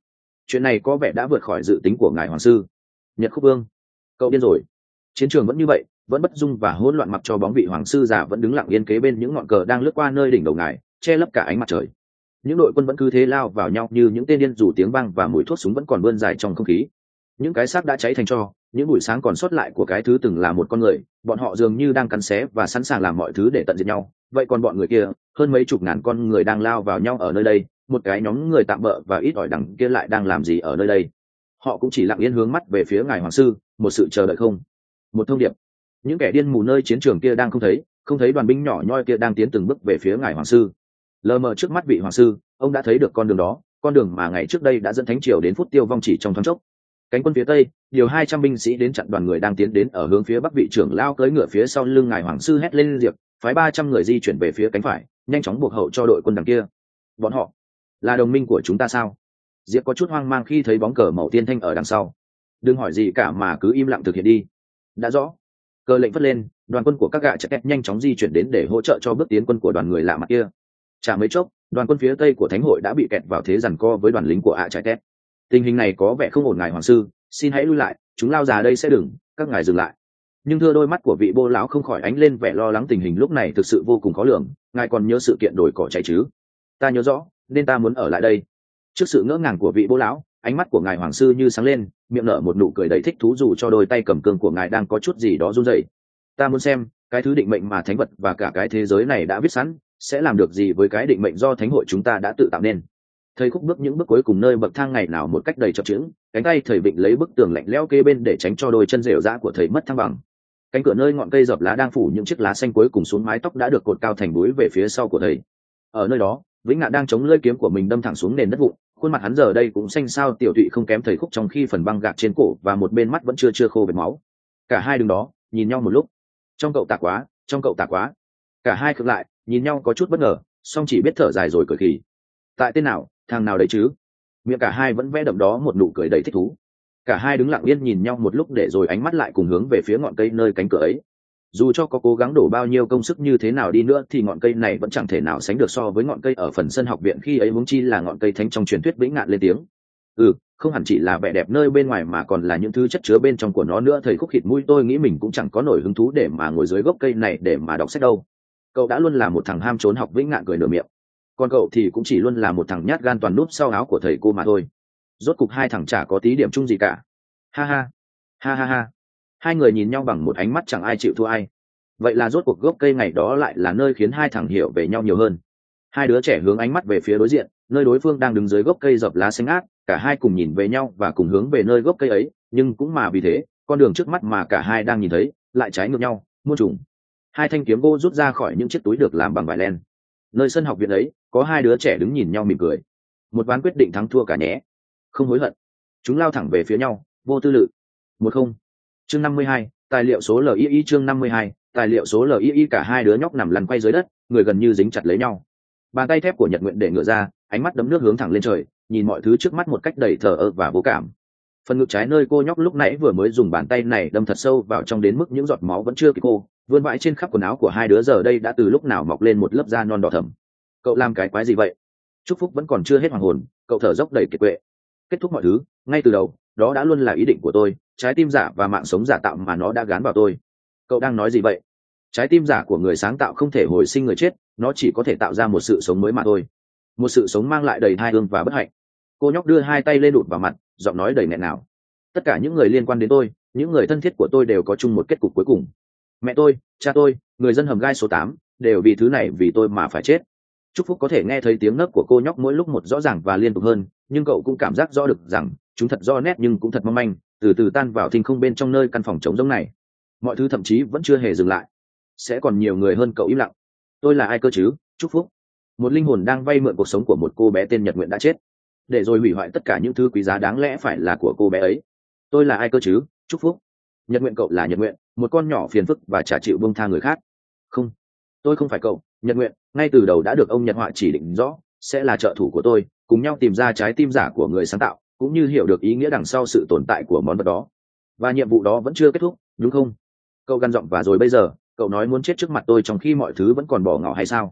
chuyện này có vẻ đã vượt khỏi dự tính của ngài hoàng sư. Nhật Khúc Vương, cậu điên rồi. Chiến trường vẫn như vậy, vẫn bất dung và hỗn loạn, mặc cho bóng vị hoàng sư già vẫn đứng lặng yên kế bên những ngọn cờ đang lướt qua nơi đỉnh đầu ngài, che lấp cả ánh mặt trời. Những đội quân vẫn cứ thế lao vào nhau như những tên điên, dù tiếng vang và mùi thuốc súng vẫn còn vươn dài trong không khí. Những cái xác đã cháy thành tro, những buổi sáng còn sót lại của cái thứ từng là một con người, bọn họ dường như đang cắn xé và sẵn sàng làm mọi thứ để tận diệt nhau. Vậy còn bọn người kia, hơn mấy chục ngàn con người đang lao vào nhau ở nơi đây, một cái nhóm người tạm bợ và ít ỏi đằng kia lại đang làm gì ở nơi đây? Họ cũng chỉ lặng yên hướng mắt về phía ngài hoàng sư, một sự chờ đợi không, một thông điệp. Những kẻ điên mù nơi chiến trường kia đang không thấy, không thấy đoàn binh nhỏ nhoi kia đang tiến từng bước về phía ngài hoàng sư. Lờ mờ trước mắt vị hoàng sư, ông đã thấy được con đường đó, con đường mà ngày trước đây đã dẫn thánh triều đến phút tiêu vong chỉ trong thoáng chốc. Cánh quân phía tây điều hai trăm binh sĩ đến chặn đoàn người đang tiến đến ở hướng phía bắc. Vị trưởng lao cưỡi ngựa phía sau lưng ngài hoàng sư hét lên diệp, phái ba trăm người di chuyển về phía cánh phải, nhanh chóng buộc hậu cho đội quân đằng kia. Bọn họ là đồng minh của chúng ta sao? Diệp có chút hoang mang khi thấy bóng cờ màu tiên thanh ở đằng sau. Đừng hỏi gì cả mà cứ im lặng thực hiện đi. Đã rõ. Cờ lệnh phất lên, đoàn quân của các gạ chạy nhanh chóng di chuyển đến để hỗ trợ cho bước tiến quân của đoàn người lạ mặt kia. Chả mấy chốc, đoàn quân phía tây của thánh hội đã bị kẹt vào thế giằng co với đoàn lính của ạ chạy tét. Tình hình này có vẻ không ổn. Ngài hoàng sư, xin hãy lui lại, chúng lao già đây sẽ đừng, các ngài dừng lại. Nhưng thưa, đôi mắt của vị bô lão không khỏi ánh lên vẻ lo lắng. Tình hình lúc này thực sự vô cùng khó lường. Ngài còn nhớ sự kiện đổi cỏ chạy chứ? Ta nhớ rõ, nên ta muốn ở lại đây. Trước sự ngỡ ngàng của vị bô lão, ánh mắt của ngài hoàng sư như sáng lên, miệng nở một nụ cười đầy thích thú, dù cho đôi tay cầm cương của ngài đang có chút gì đó run rẩy. Ta muốn xem cái thứ định mệnh mà thánh vật và cả cái thế giới này đã viết sẵn sẽ làm được gì với cái định mệnh do thánh hội chúng ta đã tự tạo nên. Thầy Khúc bước những bước cuối cùng nơi bậc thang ngày nào một cách đầy chập chững, cánh tay thầy vịnh lấy bức tường lạnh lẽo kế bên để tránh cho đôi chân rệu rã của thầy mất thăng bằng. Cánh cửa nơi ngọn cây dập lá đang phủ những chiếc lá xanh cuối cùng xuống, mái tóc đã được cột cao thành búi về phía sau của thầy. Ở nơi đó, Vĩnh Ngạn đang chống lưỡi kiếm của mình đâm thẳng xuống nền đất vụn, khuôn mặt hắn giờ đây cũng xanh xao tiểu tụy không kém thầy Khúc, trong khi phần băng gạc trên cổ và một bên mắt vẫn chưa chưa khô vệt máu. Cả hai đứng đó nhìn nhau một lúc. Trong cậu tà quá, trong cậu tà quá. Cả hai khựng lại, nhìn nhau có chút bất ngờ, song chỉ biết thở dài rồi cười khì. Tại tên nào, thằng nào đấy chứ? Miệng cả hai vẫn vẽ đậm đó một nụ cười đầy thích thú. Cả hai đứng lặng yên nhìn nhau một lúc để rồi ánh mắt lại cùng hướng về phía ngọn cây nơi cánh cửa ấy. Dù cho có cố gắng đổ bao nhiêu công sức như thế nào đi nữa thì ngọn cây này vẫn chẳng thể nào sánh được so với ngọn cây ở phần sân học viện khi ấy, huống chi là ngọn cây thánh trong truyền thuyết. Vĩnh Ngạn lên tiếng. Ừ, không hẳn chỉ là vẻ đẹp nơi bên ngoài mà còn là những thứ chất chứa bên trong của nó nữa. Thầy Khúc khịt mũi, tôi nghĩ mình cũng chẳng có nổi hứng thú để mà ngồi dưới gốc cây này để mà đọc sách đâu. Cậu đã luôn là một thằng ham trốn học. Vĩnh Ngạn cười nửa miệng. Còn cậu thì cũng chỉ luôn là một thằng nhát gan toàn núp sau áo của thầy cô mà thôi. Rốt cục hai thằng chả có tí điểm chung gì cả. Ha ha, ha ha ha. Hai người nhìn nhau bằng một ánh mắt chẳng ai chịu thua ai. Vậy là rốt cuộc gốc cây ngày đó lại là nơi khiến hai thằng hiểu về nhau nhiều hơn. Hai đứa trẻ hướng ánh mắt về phía đối diện, nơi đối phương đang đứng dưới gốc cây dập lá xanh ngát. Cả hai cùng nhìn về nhau và cùng hướng về nơi gốc cây ấy, nhưng cũng mà vì thế, con đường trước mắt mà cả hai đang nhìn thấy lại trái ngược nhau, muôn trùng. Hai thanh kiếm gỗ rút ra khỏi những chiếc túi được làm bằng vải len. Nơi sân học viện ấy, có hai đứa trẻ đứng nhìn nhau mỉm cười. Một ván quyết định thắng thua cả nhé. Không hối hận. Chúng lao thẳng về phía nhau, vô tư lự. Một không. Chương năm mươi hai, tài liệu số lờ i i. Chương năm mươi hai, tài liệu số lờ i i. Cả hai đứa nhóc nằm lăn quay dưới đất, người gần như dính chặt lấy nhau. Bàn tay thép của Nhật Nguyện để ngửa ra, ánh mắt đấm nước hướng thẳng lên trời, nhìn mọi thứ trước mắt một cách đầy thờ ơ và vô cảm. Phần ngực trái nơi cô nhóc lúc nãy vừa mới dùng bàn tay này đâm thật sâu vào trong đến mức những giọt máu vẫn chưa kịp khô, vươn vãi trên khắp quần áo của hai đứa giờ đây đã từ lúc nào mọc lên một lớp da non đỏ thẫm. Cậu làm cái quái gì vậy? Trúc Phúc vẫn còn chưa hết hoàng hồn, cậu thở dốc đầy kiệt quệ. Kết thúc mọi thứ ngay từ đầu, đó đã luôn là ý định của tôi. Trái tim giả và mạng sống giả tạo mà nó đã gán vào tôi. Cậu đang nói gì vậy? Trái tim giả của người sáng tạo không thể hồi sinh người chết, nó chỉ có thể tạo ra một sự sống mới mà thôi. Một sự sống mang lại đầy thai hương và bất hạnh. Cô nhóc đưa hai tay lên đụt vào mặt, giọng nói đầy nghẹn ngào. Tất cả những người liên quan đến tôi, những người thân thiết của tôi đều có chung một kết cục cuối cùng. Mẹ tôi, cha tôi, người dân hầm gai số tám, đều vì thứ này, vì tôi mà phải chết. Trúc Phúc có thể nghe thấy tiếng nấc của cô nhóc mỗi lúc một rõ ràng và liên tục hơn, nhưng cậu cũng cảm giác rõ được rằng chúng thật rõ nét nhưng cũng thật mong manh, từ từ tan vào thinh không bên trong nơi căn phòng trống rỗng này. Mọi thứ thậm chí vẫn chưa hề dừng lại. Sẽ còn nhiều người hơn cậu im lặng. Tôi là ai cơ chứ, Trúc Phúc? Một linh hồn đang vay mượn cuộc sống của một cô bé tên Nhật Nguyện đã chết, để rồi hủy hoại tất cả những thứ quý giá đáng lẽ phải là của cô bé ấy. Tôi là ai cơ chứ, Trúc Phúc? Nhật Nguyện, cậu là Nhật Nguyện, một con nhỏ phiền phức và chả chịu buông tha người khác. Không, tôi không phải cậu. Nhật Nguyện ngay từ đầu đã được ông Nhật Họa chỉ định rõ sẽ là trợ thủ của tôi, cùng nhau tìm ra trái tim giả của người sáng tạo, cũng như hiểu được ý nghĩa đằng sau sự tồn tại của món vật đó. Và nhiệm vụ đó vẫn chưa kết thúc, đúng không? Cậu gằn giọng. Và rồi bây giờ cậu nói muốn chết trước mặt tôi trong khi mọi thứ vẫn còn bỏ ngỏ hay sao?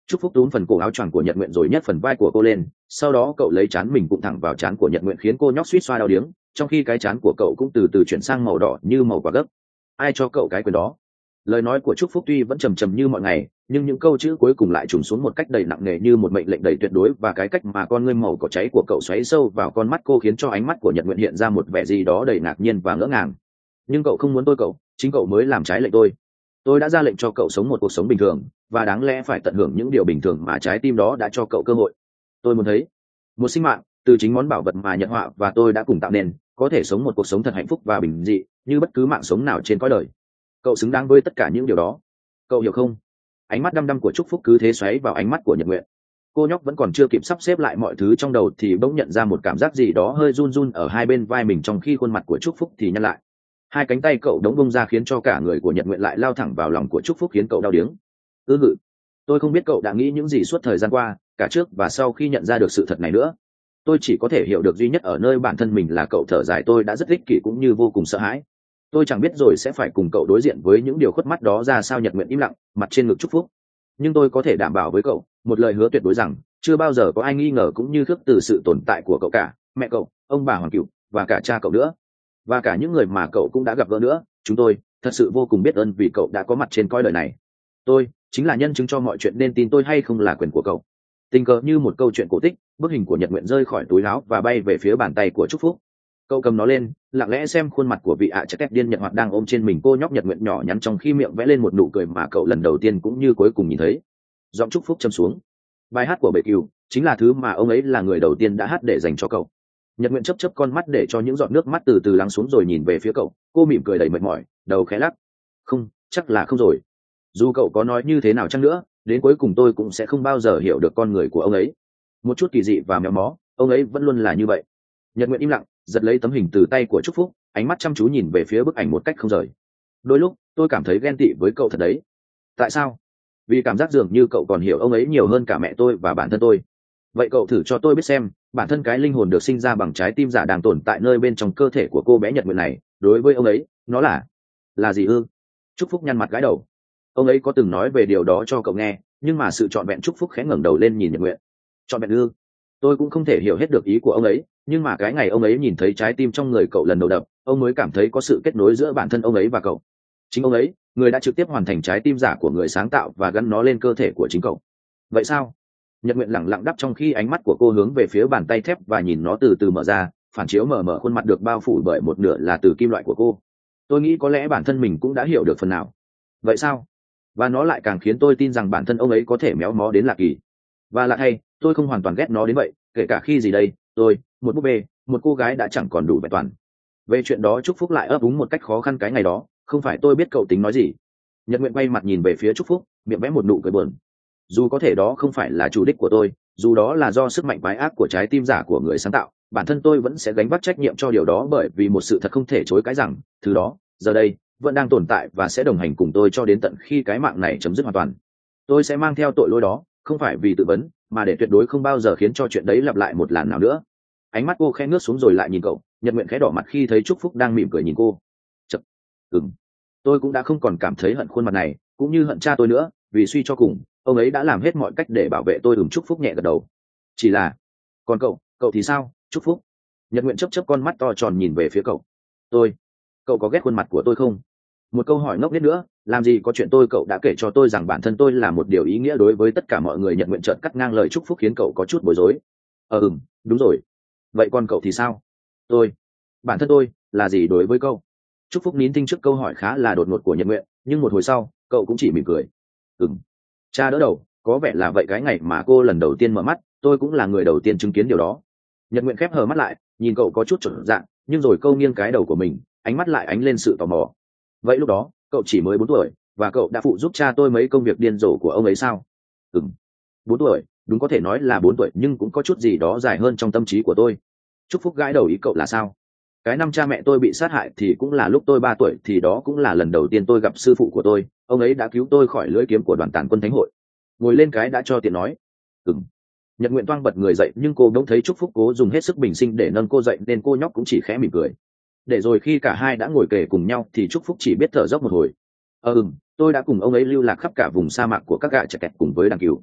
Trúc Phúc túm phần cổ áo choàng của Nhật Nguyện rồi nhét phần vai của cô lên, sau đó cậu lấy trán mình bụng thẳng vào trán của Nhật Nguyện khiến cô nhóc suýt xoa đau điếng, trong khi cái trán của cậu cũng từ từ chuyển sang màu đỏ như màu quả gấc. Ai cho cậu cái quyền đó? Lời nói của Trúc Phúc tuy vẫn trầm trầm như mọi ngày, nhưng những câu chữ cuối cùng lại trùng xuống một cách đầy nặng nề như một mệnh lệnh đầy tuyệt đối, và cái cách mà con ngươi màu cỏ cháy của cậu xoáy sâu vào con mắt cô khiến cho ánh mắt của Nhật Nguyện hiện ra một vẻ gì đó đầy ngạc nhiên và ngỡ ngàng. Nhưng cậu không muốn tôi cậu, chính cậu mới làm trái lệnh tôi. Tôi đã ra lệnh cho cậu sống một cuộc sống bình thường, và đáng lẽ phải tận hưởng những điều bình thường mà trái tim đó đã cho cậu cơ hội. Tôi muốn thấy một sinh mạng từ chính món bảo vật mà Nhật Họa và tôi đã cùng tạo nên có thể sống một cuộc sống thật hạnh phúc và bình dị như bất cứ mạng sống nào trên cõi đời. Cậu xứng đáng với tất cả những điều đó, cậu hiểu không? Ánh mắt đăm đăm của Trúc Phúc cứ thế xoáy vào ánh mắt của Nhật Nguyện. Cô nhóc vẫn còn chưa kịp sắp xếp lại mọi thứ trong đầu thì bỗng nhận ra một cảm giác gì đó hơi run run ở hai bên vai mình, trong khi khuôn mặt của Trúc Phúc thì nhăn lại. Hai cánh tay cậu đống bông ra khiến cho cả người của Nhật Nguyện lại lao thẳng vào lòng của Trúc Phúc khiến cậu đau điếng. Ư ngự, tôi không biết cậu đã nghĩ những gì suốt thời gian qua, cả trước và sau khi nhận ra được sự thật này nữa. Tôi chỉ có thể hiểu được duy nhất ở nơi bản thân mình là cậu thở dài. Tôi đã rất ích kỷ cũng như vô cùng sợ hãi. Tôi chẳng biết rồi sẽ phải cùng cậu đối diện với những điều khuất mắt đó ra sao. Nhật Nguyện im lặng, mặt trên ngực Trúc Phúc. Nhưng tôi có thể đảm bảo với cậu một lời hứa tuyệt đối rằng chưa bao giờ có ai nghi ngờ cũng như khước từ sự tồn tại của cậu cả, mẹ cậu, ông bà Hoàng Cửu và cả cha cậu nữa, và cả những người mà cậu cũng đã gặp gỡ nữa. Chúng tôi thật sự vô cùng biết ơn vì cậu đã có mặt trên cõi đời này. Tôi chính là nhân chứng cho mọi chuyện, nên tin tôi hay không là quyền của cậu. Tình cờ như một câu chuyện cổ tích, bức hình của Nhật Nguyện rơi khỏi túi áo và bay về phía bàn tay của Trúc Phúc. Cậu cầm nó lên, lặng lẽ xem khuôn mặt của vị ạ chắc điên Nhật Hoạt đang ôm trên mình cô nhóc Nhật Nguyện nhỏ nhắn, trong khi miệng vẽ lên một nụ cười mà cậu lần đầu tiên cũng như cuối cùng nhìn thấy. Giọng Trúc Phúc trầm xuống. Bài hát của Bệ Cừu chính là thứ mà ông ấy là người đầu tiên đã hát để dành cho cậu. Nhật Nguyện chấp chấp con mắt để cho những giọt nước mắt từ từ lắng xuống rồi nhìn về phía cậu. Cô mỉm cười đầy mệt mỏi, đầu khẽ lắc. Không, chắc là không rồi. Dù cậu có nói như thế nào chăng nữa, đến cuối cùng tôi cũng sẽ không bao giờ hiểu được con người của ông ấy. Một chút kỳ dị và méo mó, ông ấy vẫn luôn là như vậy. Nhật Nguyện im lặng, giật lấy tấm hình từ tay của Trúc Phúc, ánh mắt chăm chú nhìn về phía bức ảnh một cách không rời. Đôi lúc tôi cảm thấy ghen tị với cậu thật đấy. Tại sao? Vì cảm giác dường như cậu còn hiểu ông ấy nhiều hơn cả mẹ tôi và bản thân tôi. Vậy cậu thử cho tôi biết xem, bản thân cái linh hồn được sinh ra bằng trái tim giả đang tồn tại nơi bên trong cơ thể của cô bé Nhật Nguyện này, đối với ông ấy, nó là là gì ư? Trúc Phúc nhăn mặt gãi đầu. Ông ấy có từng nói về điều đó cho cậu nghe, nhưng mà sự trọn vẹn. Trúc Phúc khẽ ngẩng đầu lên nhìn Nhật Nguyện. Trọn vẹn ư? Tôi cũng không thể hiểu hết được ý của ông ấy, nhưng mà cái ngày ông ấy nhìn thấy trái tim trong người cậu lần đầu đập, ông mới cảm thấy có sự kết nối giữa bản thân ông ấy và cậu. Chính ông ấy, người đã trực tiếp hoàn thành trái tim giả của người sáng tạo và gắn nó lên cơ thể của chính cậu. Vậy sao? Nhật Nguyện lẳng lặng đáp, trong khi ánh mắt của cô hướng về phía bàn tay thép và nhìn nó từ từ mở ra, phản chiếu mờ mờ khuôn mặt được bao phủ bởi một nửa là từ kim loại của cô. Tôi nghĩ có lẽ bản thân mình cũng đã hiểu được phần nào. Vậy sao? Và nó lại càng khiến tôi tin rằng bản thân ông ấy có thể méo mó đến lạ kỳ. Và lạ thay, tôi không hoàn toàn ghét nó đến vậy, kể cả khi gì đây, tôi, một búp bê, một cô gái đã chẳng còn đủ vẹn toàn. Về chuyện đó Trúc Phúc lại ấp úng một cách khó khăn. Cái ngày đó, không phải tôi biết cậu tính nói gì. Nhật Nguyện quay mặt nhìn về phía Trúc Phúc, miệng vẽ một nụ cười buồn. Dù có thể đó không phải là chủ đích của tôi, dù đó là do sức mạnh quái ác của trái tim giả của người sáng tạo, bản thân tôi vẫn sẽ gánh vác trách nhiệm cho điều đó, bởi vì một sự thật không thể chối cãi rằng thứ đó giờ đây vẫn đang tồn tại và sẽ đồng hành cùng tôi cho đến tận khi cái mạng này chấm dứt hoàn toàn. Tôi sẽ mang theo tội lỗi đó, không phải vì tự vấn, mà để tuyệt đối không bao giờ khiến cho chuyện đấy lặp lại một lần nào nữa. Ánh mắt cô khẽ ngước xuống rồi lại nhìn cậu. Nhật Nguyện khẽ đỏ mặt khi thấy Trúc Phúc đang mỉm cười nhìn cô. Chật, ừm, tôi cũng đã không còn cảm thấy hận khuôn mặt này cũng như hận cha tôi nữa, vì suy cho cùng ông ấy đã làm hết mọi cách để bảo vệ tôi. Ừm, Trúc Phúc nhẹ gật đầu. Chỉ là, còn cậu, cậu thì sao, Trúc Phúc? Nhật Nguyện chớp chớp con mắt to tròn nhìn về phía cậu. Tôi, cậu có ghét khuôn mặt của tôi không? Một câu hỏi ngốc nghếch nữa, làm gì có chuyện tôi cậu đã kể cho tôi rằng bản thân tôi là một điều ý nghĩa đối với tất cả mọi người. Nhật Nguyện trợn cắt ngang lời Trúc Phúc khiến cậu có chút bối rối. Ờ ừm, đúng rồi. Vậy còn cậu thì sao? Tôi, bản thân tôi là gì đối với cậu? Trúc Phúc nín thinh trước câu hỏi khá là đột ngột của Nhật Nguyện, nhưng một hồi sau cậu cũng chỉ mỉm cười. Ừm, cha đỡ đầu, có vẻ là vậy. Cái ngày mà cô lần đầu tiên mở mắt, tôi cũng là người đầu tiên chứng kiến điều đó. Nhật Nguyện khép hờ mắt lại, nhìn cậu có chút chột dạ, nhưng rồi câu nghiêng cái đầu của mình, ánh mắt lại ánh lên sự tò mò. Vậy lúc đó cậu chỉ mới bốn tuổi, và cậu đã phụ giúp cha tôi mấy công việc điên rồ của ông ấy sao? Ừm, bốn tuổi, đúng, có thể nói là bốn tuổi, nhưng cũng có chút gì đó dài hơn trong tâm trí của tôi. Trúc Phúc gãi đầu. Ý cậu là sao? Cái năm cha mẹ tôi bị sát hại thì cũng là lúc tôi ba tuổi, thì đó cũng là lần đầu tiên tôi gặp sư phụ của tôi. Ông ấy đã cứu tôi khỏi lưỡi kiếm của đoàn tàn quân thánh hội. Ngồi lên cái đã cho tiện nói. Ừm. Nhật Nguyện toang bật người dậy, nhưng cô đỗng thấy Trúc Phúc cố dùng hết sức bình sinh để nâng cô dậy, nên cô nhóc cũng chỉ khẽ mỉm cười. Để rồi khi cả hai đã ngồi kề cùng nhau thì Trúc Phúc chỉ biết thở dốc một hồi. Ờ ừm, tôi đã cùng ông ấy lưu lạc khắp cả vùng sa mạc của các gạ chặt kẹt cùng với đàn cừu.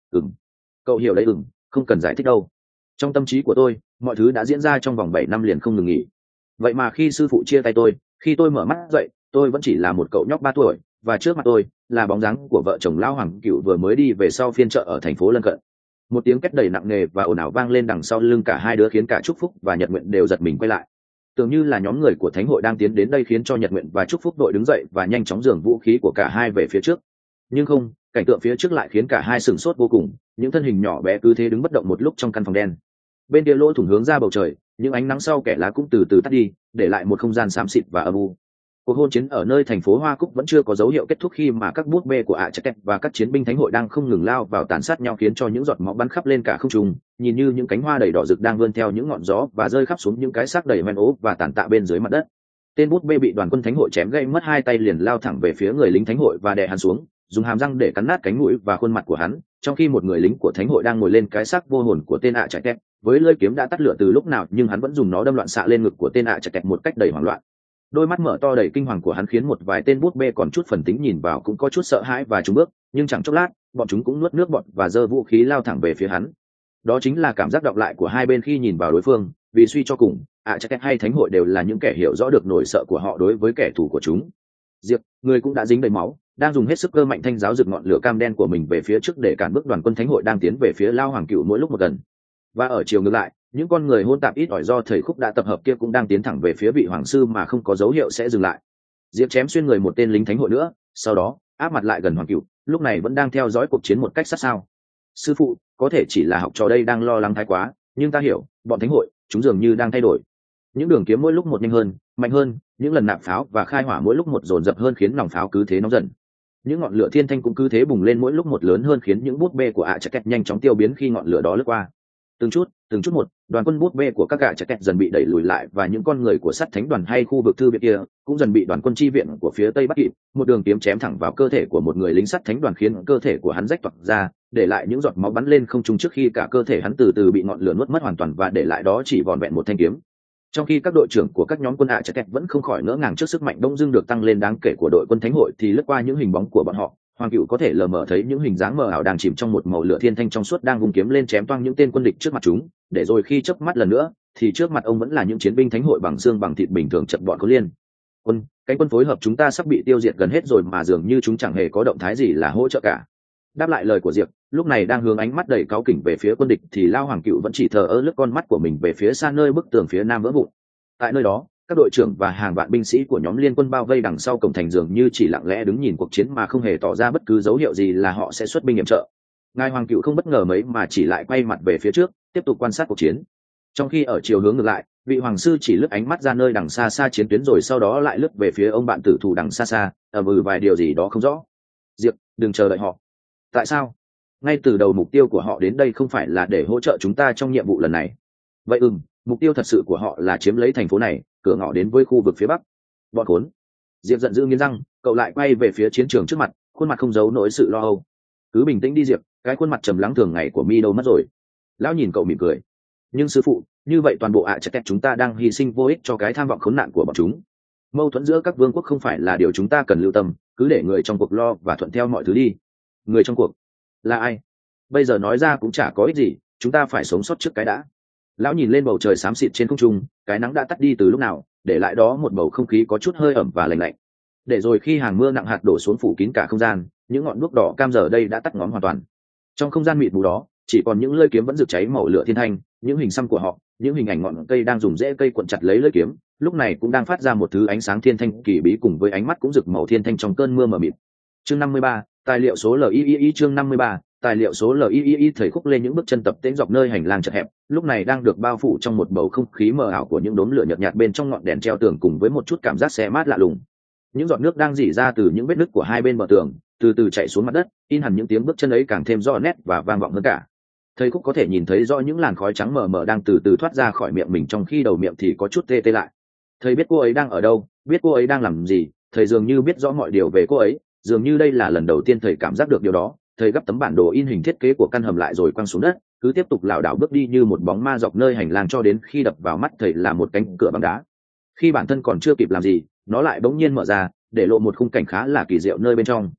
ừng cậu hiểu đấy. Ừng không cần giải thích đâu. Trong tâm trí của tôi mọi thứ đã diễn ra trong vòng bảy năm liền không ngừng nghỉ. Vậy mà khi sư phụ chia tay tôi, khi tôi mở mắt dậy, tôi vẫn chỉ là một cậu nhóc ba tuổi, và trước mặt tôi là bóng dáng của vợ chồng lão Hoàng Cựu vừa mới đi về sau phiên chợ ở thành phố lân cận. Một tiếng két đầy nặng nề và ồn ào vang lên đằng sau lưng cả hai đứa, khiến cả Trúc Phúc và Nhật Nguyện đều giật mình quay lại. Tưởng như là nhóm người của thánh hội đang tiến đến đây, khiến cho Nhật Nguyện và Trúc Phúc đội đứng dậy và nhanh chóng giường vũ khí của cả hai về phía trước. Nhưng không, cảnh tượng phía trước lại khiến cả hai sửng sốt vô cùng. Những thân hình nhỏ bé cứ thế đứng bất động một lúc trong căn phòng đen. Bên kia lỗ thủng hướng ra bầu trời, những ánh nắng sau kẽ lá cũng từ từ tắt đi, để lại một không gian xám xịt và âm u. Cuộc hôn chiến ở nơi thành phố Hoa Cúc vẫn chưa có dấu hiệu kết thúc, khi mà các bút bê của ạ chắc kẹt và các chiến binh thánh hội đang không ngừng lao vào tàn sát nhau, khiến cho những giọt máu bắn khắp lên cả không trung, nhìn như những cánh hoa đầy đỏ rực đang vươn theo những ngọn gió và rơi khắp xuống những cái xác đầy hoen ố và tàn tạ bên dưới mặt đất. Tên bút bê bị đoàn quân thánh hội chém gãy mất hai tay, liền lao thẳng về phía người lính thánh hội và đè hắn xuống, dùng hàm răng để cắn nát cánh mũi và khuôn mặt của hắn, trong khi một người lính của thánh hội đang ngồi lên cái xác vô hồn của tên ạ chắc kẹt, với lưỡi kiếm đã tắt lửa từ lúc nào, nhưng hắn vẫn dùng nó đâm loạn xạ lên ngực của tên ạ chắc kẹt một cách đầy hoảng loạn. Đôi mắt mở to đầy kinh hoàng của hắn khiến một vài tên bút bê còn chút phần tính nhìn vào cũng có chút sợ hãi và trúng bước, nhưng chẳng chốc lát bọn chúng cũng nuốt nước bọt và giơ vũ khí lao thẳng về phía hắn. Đó chính là cảm giác đọc lại của hai bên khi nhìn vào đối phương, vì suy cho cùng ạ chắc kẹt hay thánh hội đều là những kẻ hiểu rõ được nỗi sợ của họ đối với kẻ thù của chúng. Diệp, người cũng đã dính đầy máu, đang dùng hết sức cơ mạnh thanh giáo rực ngọn lửa cam đen của mình về phía trước để cản bước đoàn quân thánh hội đang tiến về phía Lao Hoàng Cựu mỗi lúc một gần. Và ở chiều ngược lại, những con người hôn tạp ít ỏi do thầy Khúc đã tập hợp kia cũng đang tiến thẳng về phía vị hoàng sư mà không có dấu hiệu sẽ dừng lại. Diệp chém xuyên người một tên lính thánh hội nữa, sau đó áp mặt lại gần Hoàng Cựu, lúc này vẫn đang theo dõi cuộc chiến một cách sát sao. Sư phụ, có thể chỉ là học trò đây đang lo lắng thái quá, nhưng ta hiểu bọn thánh hội chúng dường như đang thay đổi. Những đường kiếm mỗi lúc một nhanh hơn, mạnh hơn, những lần nạp pháo và khai hỏa mỗi lúc một dồn dập hơn, khiến nòng pháo cứ thế nóng dần. Những ngọn lửa thiên thanh cũng cứ thế bùng lên mỗi lúc một lớn hơn, khiến những bút bê của ạ chắc kẹt nhanh chóng tiêu biến khi ngọn lửa đó lướt qua. Từng chút từng chút một, đoàn quân bút bê của các gã chắc kẹt dần bị đẩy lùi lại, và những con người của sắt thánh đoàn hay khu vực thư viện kia cũng dần bị đoàn quân chi viện của phía tây bắt kịp. Một đường kiếm chém thẳng vào cơ thể của một người lính sắt thánh đoàn, khiến cơ thể của hắn rách toạc ra, để lại những giọt máu bắn lên không trung, trước khi cả cơ thể hắn từ từ bị ngọn lửa nuốt mất hoàn toàn, và để lại đó chỉ vỏn vẹn một thanh kiếm. Trong khi các đội trưởng của các nhóm quân ạ chắc kẹt vẫn không khỏi ngỡ ngàng trước sức mạnh đông dương được tăng lên đáng kể của đội quân thánh hội, thì lướt qua những hình bóng của bọn họ, Hoàng Cựu có thể lờ mờ thấy những hình dáng mờ ảo đang chìm trong một màu lửa thiên thanh trong suốt, đang vung kiếm lên chém toang những tên quân địch trước mặt chúng, để rồi khi chớp mắt lần nữa thì trước mặt ông vẫn là những chiến binh thánh hội bằng xương bằng thịt bình thường chật bọn Khấu Liên. Quân, cánh quân phối hợp chúng ta sắp bị tiêu diệt gần hết rồi, mà dường như chúng chẳng hề có động thái gì là hỗ trợ cả. Đáp lại lời của Diệp, lúc này đang hướng ánh mắt đầy cáu kỉnh về phía quân địch, thì Lao Hoàng Cựu vẫn chỉ thờ ơ lướt con mắt của mình về phía xa nơi bức tường phía nam vỡ vụn. Tại nơi đó, các đội trưởng và hàng vạn binh sĩ của nhóm liên quân bao vây đằng sau cổng thành, dường như chỉ lặng lẽ đứng nhìn cuộc chiến mà không hề tỏ ra bất cứ dấu hiệu gì là họ sẽ xuất binh yểm trợ. Ngài Hoàng Cựu không bất ngờ mấy mà chỉ lại quay mặt về phía trước, tiếp tục quan sát cuộc chiến. Trong khi ở chiều hướng ngược lại, vị hoàng sư chỉ lướt ánh mắt ra nơi đằng xa xa chiến tuyến, rồi sau đó lại lướt về phía ông bạn tử thủ đằng xa xa, ầm ừ vài điều gì đó không rõ. Diệp, đừng chờ đợi họ. Tại sao? Ngay từ đầu mục tiêu của họ đến đây không phải là để hỗ trợ chúng ta trong nhiệm vụ lần này. Vậy ừm, mục tiêu thật sự của họ là chiếm lấy thành phố này, cửa ngõ đến với khu vực phía bắc. Bọn khốn! Diệp giận dữ nghiến răng, cậu lại quay về phía chiến trường trước mặt, khuôn mặt không giấu nỗi sự lo âu. Cứ bình tĩnh đi Diệp, cái khuôn mặt trầm lắng thường ngày của mi đâu mất rồi. Lão nhìn cậu mỉm cười. Nhưng sư phụ, như vậy toàn bộ ạ chắc kẹt chúng ta đang hy sinh vô ích cho cái tham vọng khốn nạn của bọn chúng. Mâu thuẫn giữa các vương quốc không phải là điều chúng ta cần lưu tâm, cứ để người trong cuộc lo và thuận theo mọi thứ đi. Người trong cuộc là ai? Bây giờ nói ra cũng chả có ích gì, chúng ta phải sống sót trước cái đã. Lão nhìn lên bầu trời xám xịt trên không trung, cái nắng đã tắt đi từ lúc nào, để lại đó một bầu không khí có chút hơi ẩm và lạnh lạnh. Để rồi khi hàng mưa nặng hạt đổ xuống phủ kín cả không gian, những ngọn đuốc đỏ cam giờ đây đã tắt ngóm hoàn toàn. Trong không gian mịt mù đó, chỉ còn những lưỡi kiếm vẫn rực cháy màu lửa thiên thanh, những hình xăm của họ, những hình ảnh ngọn cây đang dùng rễ cây cuộn chặt lấy lưỡi kiếm, lúc này cũng đang phát ra một thứ ánh sáng thiên thanh kỳ bí, cùng với ánh mắt cũng rực màu thiên thanh trong cơn mưa mờ mịt. Chương năm mươi ba, tài liệu số L I I chương năm mươi ba, tài liệu số L I I thầy Khúc lên những bước chân tập tễnh dọc nơi hành lang chật hẹp, lúc này đang được bao phủ trong một bầu không khí mờ ảo của những đốm lửa nhợt nhạt bên trong ngọn đèn treo tường, cùng với một chút cảm giác se mát lạ lùng. Những giọt nước đang rỉ ra từ những vết nứt của hai bên bờ tường, từ từ chảy xuống mặt đất, in hẳn những tiếng bước chân ấy càng thêm rõ nét và vang vọng hơn cả. Thầy Khúc có thể nhìn thấy rõ những làn khói trắng mờ mờ đang từ từ thoát ra khỏi miệng mình, trong khi đầu miệng thì có chút tê tê lại. Thầy biết cô ấy đang ở đâu, biết cô ấy đang làm gì, thầy dường như biết rõ mọi điều về cô ấy, dường như đây là lần đầu tiên thầy cảm giác được điều đó. Thầy gấp tấm bản đồ in hình thiết kế của căn hầm lại rồi quăng xuống đất, cứ tiếp tục lảo đảo bước đi như một bóng ma dọc nơi hành lang, cho đến khi đập vào mắt thầy là một cánh cửa bằng đá. Khi bản thân còn chưa kịp làm gì, nó lại bỗng nhiên mở ra, để lộ một khung cảnh khá là kỳ diệu nơi bên trong.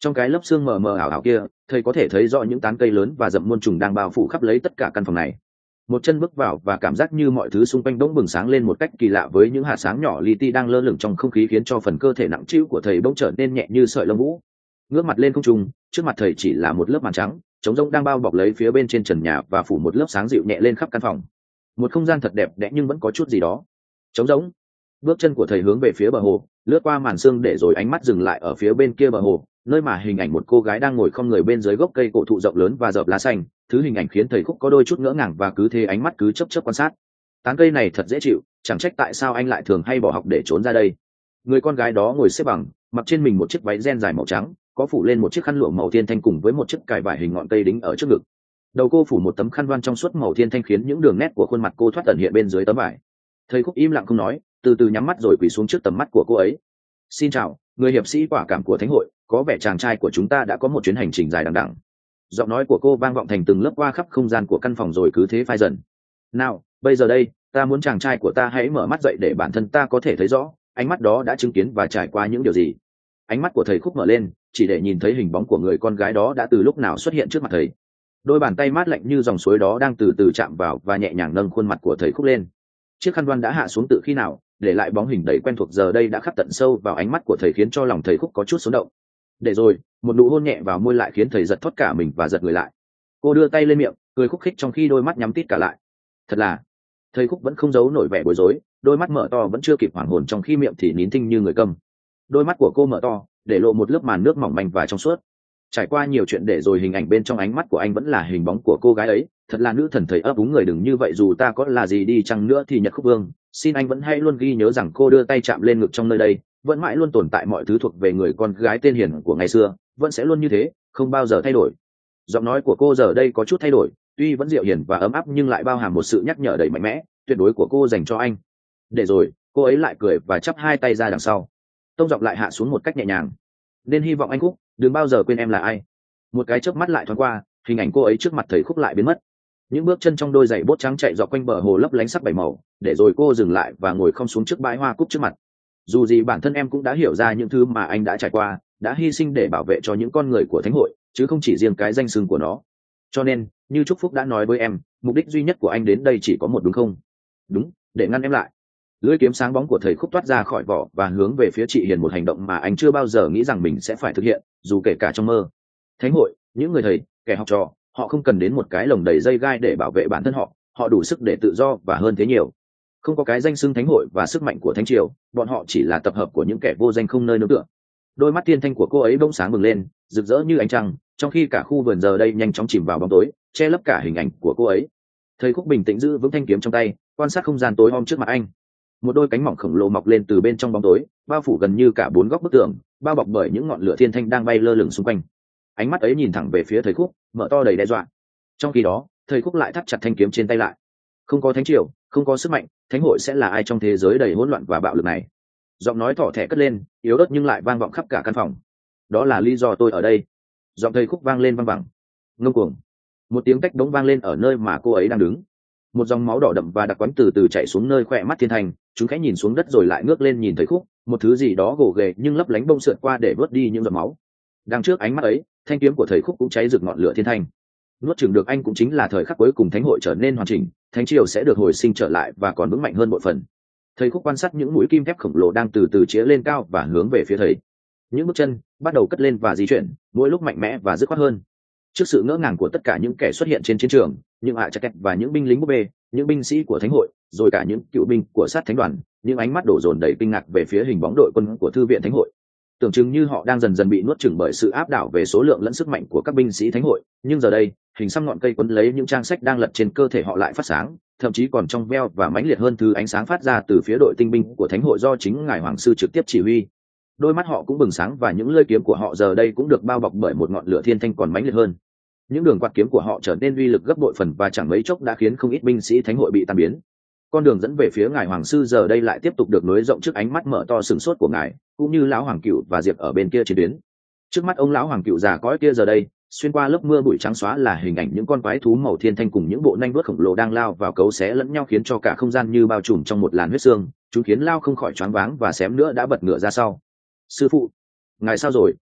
Trong cái lớp xương mờ mờ ảo ảo kia, thầy có thể thấy rõ những tán cây lớn và rậm muôn trùng đang bao phủ khắp lấy tất cả căn phòng này. Một chân bước vào và cảm giác như mọi thứ xung quanh bỗng bừng sáng lên một cách kỳ lạ, với những hạt sáng nhỏ li ti đang lơ lửng trong không khí, khiến cho phần cơ thể nặng trĩu của thầy bỗng trở nên nhẹ như sợi lông vũ. Ngước mặt lên không trung, trước mặt thầy chỉ là một lớp màn trắng trống rỗng đang bao bọc lấy phía bên trên trần nhà và phủ một lớp sáng dịu nhẹ lên khắp căn phòng. Một không gian thật đẹp đẽ nhưng vẫn có chút gì đó trống rỗng. Bước chân của thầy hướng về phía bờ hồ, lướt qua màn sương để rồi ánh mắt dừng lại ở phía bên kia bờ hồ, nơi mà hình ảnh một cô gái đang ngồi không người bên dưới gốc cây cổ thụ rộng lớn và rợp lá xanh. Thứ hình ảnh khiến thầy Khúc có đôi chút ngỡ ngàng, và cứ thế ánh mắt cứ chớp chớp quan sát. Tán cây này thật dễ chịu, chẳng trách tại sao anh lại thường hay bỏ học để trốn ra đây. Người con gái đó ngồi xếp bằng, mặc trên mình một chiếc váy ren dài màu trắng, có phủ lên một chiếc khăn lụa màu thiên thanh cùng với một chiếc cài vải hình ngọn cây đính ở trước ngực. Đầu cô phủ một tấm khăn voan trong suốt màu thiên thanh, khiến những đường nét của khuôn mặt cô thoát ẩn hiện bên dưới tấm vải. Thầy Khúc im lặng không nói, từ từ nhắm mắt rồi quỳ xuống trước tầm mắt của cô ấy. Xin chào, người hiệp sĩ quả cảm của thánh hội, có vẻ chàng trai của chúng ta đã có một chuyến hành trình dài đằng đẵng. Giọng nói của cô vang vọng thành từng lớp qua khắp không gian của căn phòng, rồi cứ thế phai dần. Nào, bây giờ đây, ta muốn chàng trai của ta hãy mở mắt dậy để bản thân ta có thể thấy rõ ánh mắt đó đã chứng kiến và trải qua những điều gì. Ánh mắt của thầy Khúc mở lên, chỉ để nhìn thấy hình bóng của người con gái đó đã từ lúc nào xuất hiện trước mặt thầy. Đôi bàn tay mát lạnh như dòng suối đó đang từ từ chạm vào và nhẹ nhàng nâng khuôn mặt của thầy Khúc lên. Chiếc khăn voan đã hạ xuống từ khi nào, để lại bóng hình đầy quen thuộc giờ đây đã khắc tận sâu vào ánh mắt của thầy, khiến cho lòng thầy Khúc có chút xốn động. Để rồi, một nụ hôn nhẹ vào môi lại khiến thầy giật thoát cả mình và giật người lại. Cô đưa tay lên miệng, cười khúc khích trong khi đôi mắt nhắm tít cả lại. Thật là, thầy Khúc vẫn không giấu nổi vẻ bối rối, đôi mắt mở to vẫn chưa kịp hoảng hồn, trong khi miệng thì nín thinh như người câm. Đôi mắt của cô mở to, để lộ một lớp màn nước mỏng manh và trong suốt. Trải qua nhiều chuyện để rồi hình ảnh bên trong ánh mắt của anh vẫn là hình bóng của cô gái ấy. Thật là nữ thần. Thầy ấp úng người, đừng như vậy, dù ta có là gì đi chăng nữa thì Nhật Khúc Vương, xin anh vẫn hãy luôn ghi nhớ rằng cô đưa tay chạm lên ngực trong nơi đây vẫn mãi luôn tồn tại mọi thứ thuộc về người con gái tên hiền của ngày xưa, vẫn sẽ luôn như thế, không bao giờ thay đổi. Giọng nói của cô giờ đây có chút thay đổi, tuy vẫn dịu hiền và ấm áp nhưng lại bao hàm một sự nhắc nhở đầy mạnh mẽ, tuyệt đối của cô dành cho anh. Để rồi, cô ấy lại cười và chắp hai tay ra đằng sau. Tông giọng lại hạ xuống một cách nhẹ nhàng. Nên hy vọng anh Khúc đừng bao giờ quên em là ai. Một cái chớp mắt lại thoáng qua, hình ảnh cô ấy trước mặt thầy Khúc lại biến mất. Những bước chân trong đôi giày bốt trắng chạy dọc quanh bờ hồ lấp lánh sắc bảy màu, để rồi cô dừng lại và ngồi khom xuống trước bãi hoa cúc trước mặt. Dù gì bản thân em cũng đã hiểu ra những thứ mà anh đã trải qua, đã hy sinh để bảo vệ cho những con người của thánh hội, chứ không chỉ riêng cái danh xưng của nó. Cho nên, như Trúc Phúc đã nói với em, mục đích duy nhất của anh đến đây chỉ có một, đúng không? Đúng, để ngăn em lại. Lưỡi kiếm sáng bóng của thầy Khúc toát ra khỏi vỏ và hướng về phía chị Hiền, một hành động mà anh chưa bao giờ nghĩ rằng mình sẽ phải thực hiện, dù kể cả trong mơ. Thánh hội, những người thầy, kẻ học trò, họ không cần đến một cái lồng đầy dây gai để bảo vệ bản thân họ, họ đủ sức để tự do và hơn thế nhiều. Không có cái danh xưng thánh hội và sức mạnh của thánh triều, bọn họ chỉ là tập hợp của những kẻ vô danh không nơi nương tựa. Đôi mắt tiên thanh của cô ấy bỗng sáng bừng lên, rực rỡ như ánh trăng, trong khi cả khu vườn giờ đây nhanh chóng chìm vào bóng tối, che lấp cả hình ảnh của cô ấy. Thầy Khúc bình tĩnh giữ vững thanh kiếm trong tay, quan sát không gian tối om trước mặt anh. Một đôi cánh mỏng khổng lồ mọc lên từ bên trong bóng tối, bao phủ gần như cả bốn góc bức tường, bao bọc bởi những ngọn lửa thiên thanh đang bay lơ lửng xung quanh. Ánh mắt ấy nhìn thẳng về phía thầy Khúc, mở to đầy đe dọa. Trong khi đó, thầy Khúc lại thắt chặt thanh kiếm trên tay lại. Không có thánh triều, không có sức mạnh, thánh hội sẽ là ai trong thế giới đầy hỗn loạn và bạo lực này? Giọng nói thỏ thẻ cất lên, yếu ớt nhưng lại vang vọng khắp cả căn phòng. Đó là lý do tôi ở đây. Giọng thầy Khúc vang lên vang vẳng. Ngông cuồng. Một tiếng tách đống vang lên ở nơi mà cô ấy đang đứng. Một dòng máu đỏ đậm và đặc quánh từ từ chảy xuống nơi khỏe mắt thiên thành. Chúng khẽ nhìn xuống đất rồi lại ngước lên nhìn thầy Khúc, một thứ gì đó gồ ghề nhưng lấp lánh bông sượt qua để vớt đi những giọt máu. Đằng trước ánh mắt ấy, thanh kiếm của thầy Khúc cũng cháy rực ngọn lửa thiên thanh. Nuốt chửng được anh cũng chính là thời khắc cuối cùng thánh hội trở nên hoàn chỉnh, thánh triều sẽ được hồi sinh trở lại và còn vững mạnh hơn bội phần. Thầy Khúc quan sát những mũi kim thép khổng lồ đang từ từ chĩa lên cao và hướng về phía thầy. Những bước chân bắt đầu cất lên và di chuyển, mỗi lúc mạnh mẽ và dứt khoát hơn. Trước sự ngỡ ngàng của tất cả những kẻ xuất hiện trên chiến trường, những ạ chắc kẹt và những binh lính búp bê, những binh sĩ của thánh hội, rồi cả những cựu binh của sát thánh đoàn, những ánh mắt đổ dồn đầy kinh ngạc về phía hình bóng đội quân của thư viện thánh hội. Tưởng chừng như họ đang dần dần bị nuốt chửng bởi sự áp đảo về số lượng lẫn sức mạnh của các binh sĩ thánh hội, nhưng giờ đây, hình xăm ngọn cây quấn lấy những trang sách đang lật trên cơ thể họ lại phát sáng, thậm chí còn trong veo và mãnh liệt hơn thứ ánh sáng phát ra từ phía đội tinh binh của thánh hội do chính ngài hoàng sư trực tiếp chỉ huy. Đôi mắt họ cũng bừng sáng và những lưỡi kiếm của họ giờ đây cũng được bao bọc bởi một ngọn lửa thiên thanh còn mãnh liệt hơn. Những đường quạt kiếm của họ trở nên uy lực gấp bội phần và chẳng mấy chốc đã khiến không ít binh sĩ thánh hội bị tan biến. Con đường dẫn về phía ngài hoàng sư giờ đây lại tiếp tục được nối rộng trước ánh mắt mở to sừng sốt của ngài, cũng như lão hoàng cựu và Diệp ở bên kia chiến tuyến. Trước mắt ông lão hoàng cựu già cõi kia giờ đây, xuyên qua lớp mưa bụi trắng xóa là hình ảnh những con quái thú màu thiên thanh cùng những bộ nanh vuốt khổng lồ đang lao vào cấu xé lẫn nhau, khiến cho cả không gian như bao trùm trong một làn huyết xương. Chúng khiến lao không khỏi choáng váng và xém nữa đã bật ngựa ra sau. Sư phụ, ngài sao rồi?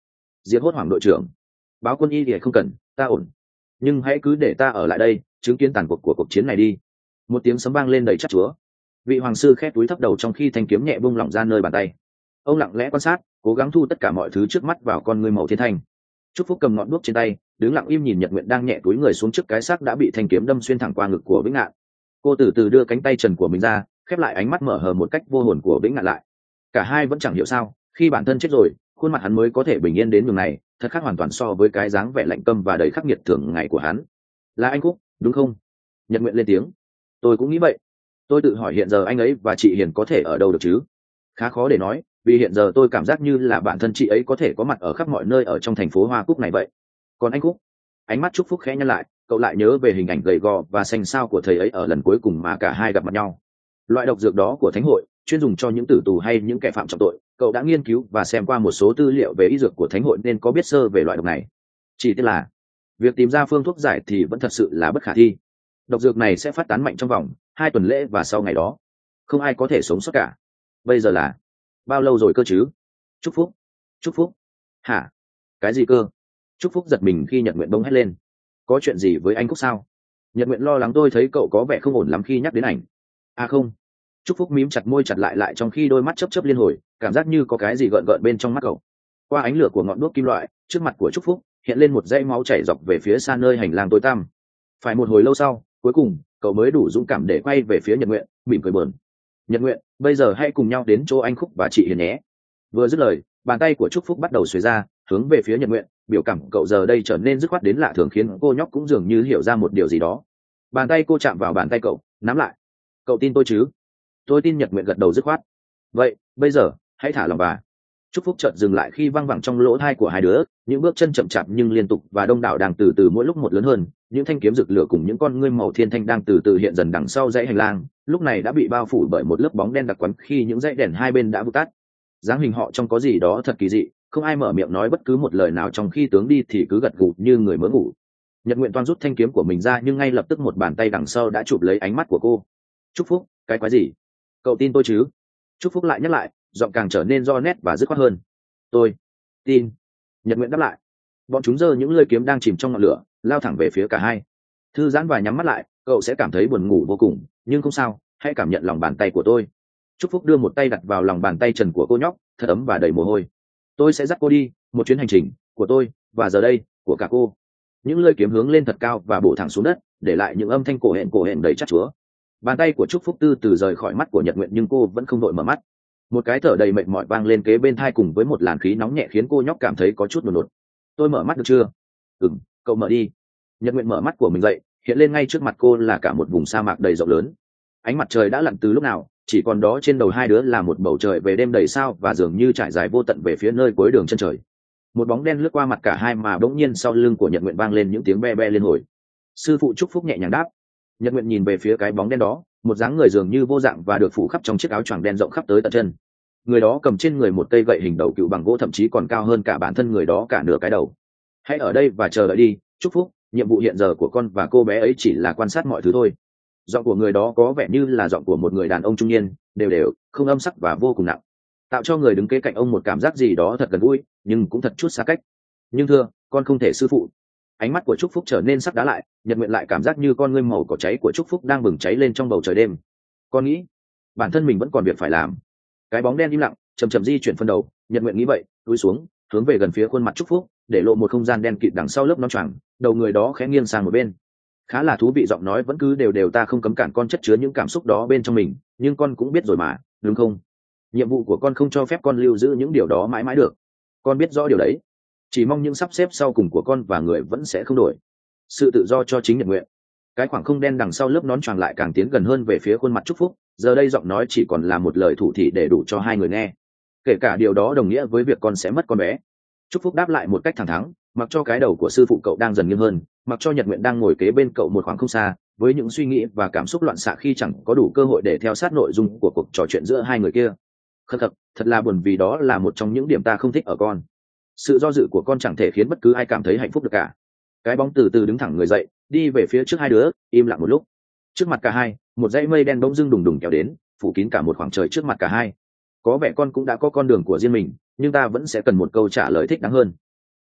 Diệp hốt hoảng đội trưởng, báo quân y thì không cần, ta ổn, nhưng hãy cứ để ta ở lại đây chứng kiến tàn cuộc của cuộc chiến này đi. Một tiếng sấm vang lên đầy chắc chúa. Vị hoàng sư khép túi thấp đầu trong khi thanh kiếm nhẹ bung lỏng ra nơi bàn tay. Ông lặng lẽ quan sát, cố gắng thu tất cả mọi thứ trước mắt vào con ngươi màu thiên thanh. Trúc Phúc cầm ngọn đuốc trên tay, đứng lặng im nhìn Nhật Nguyện đang nhẹ túi người xuống trước cái xác đã bị thanh kiếm đâm xuyên thẳng qua ngực của Vĩnh Ngạn. Cô từ từ đưa cánh tay trần của mình ra, khép lại ánh mắt mở hờ một cách vô hồn của Vĩnh Ngạn lại. Cả hai vẫn chẳng hiểu sao, khi bản thân chết rồi, khuôn mặt hắn mới có thể bình yên đến đường này, thật khác hoàn toàn so với cái dáng vẻ lạnh câm và đầy khắc nghiệt thường ngày của hắn. Là anh Cúc, đúng không? Nhật Nguyện lên tiếng. Tôi cũng nghĩ vậy. Tôi tự hỏi hiện giờ anh ấy và chị Hiền có thể ở đâu được chứ? Khá khó để nói, vì hiện giờ tôi cảm giác như là bản thân chị ấy có thể có mặt ở khắp mọi nơi ở trong thành phố Hoa Cúc này vậy. Còn anh Cúc? Ánh mắt Trúc Phúc khẽ nhăn lại, cậu lại nhớ về hình ảnh gầy gò và xanh xao của thầy ấy ở lần cuối cùng mà cả hai gặp mặt nhau. Loại độc dược đó của thánh hội, chuyên dùng cho những tử tù hay những kẻ phạm trọng tội. Cậu đã nghiên cứu và xem qua một số tư liệu về y dược của thánh hội nên có biết sơ về loại độc này. Chỉ tiếc là việc tìm ra phương thuốc giải thì vẫn thật sự là bất khả thi. Độc dược này sẽ phát tán mạnh trong vòng hai tuần lễ và sau ngày đó không ai có thể sống sót cả. Bây giờ là bao lâu rồi cơ chứ? Chúc Phúc, Chúc Phúc, hả? Cái gì cơ? Chúc Phúc giật mình khi Nhật Nguyện bỗng hét lên. Có chuyện gì với anh Cúc sao? Nhật Nguyện lo lắng, tôi thấy cậu có vẻ không ổn lắm khi nhắc đến ảnh. À không. Chúc Phúc mím chặt môi chặt lại lại trong khi đôi mắt chớp chớp liên hồi, cảm giác như có cái gì gợn gợn bên trong mắt cậu. Qua ánh lửa của ngọn đuốc kim loại, trước mặt của Chúc Phúc hiện lên một dãy máu chảy dọc về phía xa nơi hành lang tối tăm. Phải một hồi lâu sau, cuối cùng cậu mới đủ dũng cảm để quay về phía Nhật Nguyện, mỉm cười bờn. Nhật Nguyện, bây giờ hãy cùng nhau đến chỗ anh Khúc và chị Hiền nhé. Vừa dứt lời, bàn tay của Trúc Phúc bắt đầu xuề ra, hướng về phía Nhật Nguyện. Biểu cảm cậu giờ đây trở nên dứt khoát đến lạ thường, khiến cô nhóc cũng dường như hiểu ra một điều gì đó. Bàn tay cô chạm vào bàn tay cậu, nắm lại. Cậu tin tôi chứ? Tôi tin. Nhật Nguyện gật đầu dứt khoát. Vậy, bây giờ hãy thả lòng bà. Trúc Phúc chợt dừng lại khi văng vẳng trong lỗ tai của hai đứa, những bước chân chậm chạp nhưng liên tục và đông đảo đang từ từ mỗi lúc một lớn hơn. Những thanh kiếm rực lửa cùng những con ngươi màu thiên thanh đang từ từ hiện dần đằng sau dãy hành lang, lúc này đã bị bao phủ bởi một lớp bóng đen đặc quánh khi những dãy đèn hai bên đã vụt tắt. Dáng hình họ trông có gì đó thật kỳ dị, không ai mở miệng nói bất cứ một lời nào trong khi tướng đi thì cứ gật gù như người mới ngủ. Nhật Nguyện toan rút thanh kiếm của mình ra nhưng ngay lập tức một bàn tay đằng sau đã chụp lấy ánh mắt của cô. Trúc Phúc, cái quái gì? Cậu tin tôi chứ? Trúc Phúc lại nhắc lại, giọng càng trở nên do nét và dứt khoát hơn. Tôi tin. Nhật Nguyện đáp lại. Bọn chúng giơ những lưỡi kiếm đang chìm trong ngọn lửa, lao thẳng về phía cả hai. Thư giãn và nhắm mắt lại, cậu sẽ cảm thấy buồn ngủ vô cùng, nhưng không sao, hãy cảm nhận lòng bàn tay của tôi. Trúc Phúc đưa một tay đặt vào lòng bàn tay trần của cô nhóc, thật ấm và đầy mồ hôi. Tôi sẽ dắt cô đi một chuyến hành trình của tôi, và giờ đây của cả cô. Những lưỡi kiếm hướng lên thật cao và bổ thẳng xuống đất, để lại những âm thanh cổ hển cổ hển đầy chát chúa. Bàn tay của Trúc Phúc từ từ rời khỏi mắt của Nhật Nguyện nhưng cô vẫn không vội mở mắt. Một cái thở đầy mệt mỏi vang lên kế bên tai cùng với một làn khí nóng nhẹ khiến cô nhóc cảm thấy có chút buồn nôn. Tôi mở mắt được chưa? Ừm, cậu mở đi. Nhật Nguyện mở mắt của mình dậy, hiện lên ngay trước mặt cô là cả một vùng sa mạc đầy rộng lớn. Ánh mặt trời đã lặn từ lúc nào, chỉ còn đó trên đầu hai đứa là một bầu trời về đêm đầy sao và dường như trải dài vô tận về phía nơi cuối đường chân trời. Một bóng đen lướt qua mặt cả hai mà bỗng nhiên sau lưng của Nhật Nguyện vang lên những tiếng be be liên hồi. Sư phụ Trúc Phúc nhẹ nhàng đáp. Nhật Nguyện nhìn về phía cái bóng đen đó, một dáng người dường như vô dạng và được phủ khắp trong chiếc áo choàng đen rộng khắp tới tận chân. Người đó cầm trên người một cây gậy hình đầu cựu bằng gỗ, thậm chí còn cao hơn cả bản thân người đó cả nửa cái đầu. Hãy ở đây và chờ đợi đi, Trúc Phúc, nhiệm vụ hiện giờ của con và cô bé ấy chỉ là quan sát mọi thứ thôi. Giọng của người đó có vẻ như là giọng của một người đàn ông trung niên, đều đều, không âm sắc và vô cùng nặng, tạo cho người đứng kế cạnh ông một cảm giác gì đó thật gần gũi, nhưng cũng thật chút xa cách. Nhưng thưa, con không thể sư phụ. Ánh mắt của Trúc Phúc trở nên sắc đá lại, Nhật Nguyện lại cảm giác như con ngươi màu cỏ cháy của Trúc Phúc đang bừng cháy lên trong bầu trời đêm. Con nghĩ, bản thân mình vẫn còn việc phải làm. Cái bóng đen im lặng, chậm chậm di chuyển phân đầu, Nhật Nguyện nghĩ vậy, cúi xuống, hướng về gần phía khuôn mặt Trúc Phúc, để lộ một không gian đen kịt đằng sau lớp nón choàng, đầu người đó khẽ nghiêng sang một bên. Khá là thú vị, giọng nói vẫn cứ đều đều, ta không cấm cản con chất chứa những cảm xúc đó bên trong mình, nhưng con cũng biết rồi mà, đúng không? Nhiệm vụ của con không cho phép con lưu giữ những điều đó mãi mãi được. Con biết rõ điều đấy. Chỉ mong những sắp xếp sau cùng của con và người vẫn sẽ không đổi. Sự tự do cho chính Nhật Nguyện. Cái khoảng không đen đằng sau lớp nón choàng lại càng tiến gần hơn về phía khuôn mặt Trúc Phúc, giờ đây giọng nói chỉ còn là một lời thủ thỉ để đủ cho hai người nghe. Kể cả điều đó đồng nghĩa với việc con sẽ mất con bé. Trúc Phúc đáp lại một cách thẳng thắn, mặc cho cái đầu của sư phụ cậu đang dần nghiêng hơn, mặc cho Nhật Nguyện đang ngồi kế bên cậu một khoảng không xa, với những suy nghĩ và cảm xúc loạn xạ khi chẳng có đủ cơ hội để theo sát nội dung của cuộc trò chuyện giữa hai người kia. Khật khật, thật là buồn, vì đó là một trong những điểm ta không thích ở con. Sự do dự của con chẳng thể khiến bất cứ ai cảm thấy hạnh phúc được cả. Cái bóng từ từ đứng thẳng người dậy, đi về phía trước hai đứa, im lặng một lúc. Trước mặt cả hai, một dãy mây đen bỗng dưng đùng đùng kéo đến, phủ kín cả một khoảng trời trước mặt cả hai. Có vẻ con cũng đã có con đường của riêng mình, nhưng ta vẫn sẽ cần một câu trả lời thích đáng hơn.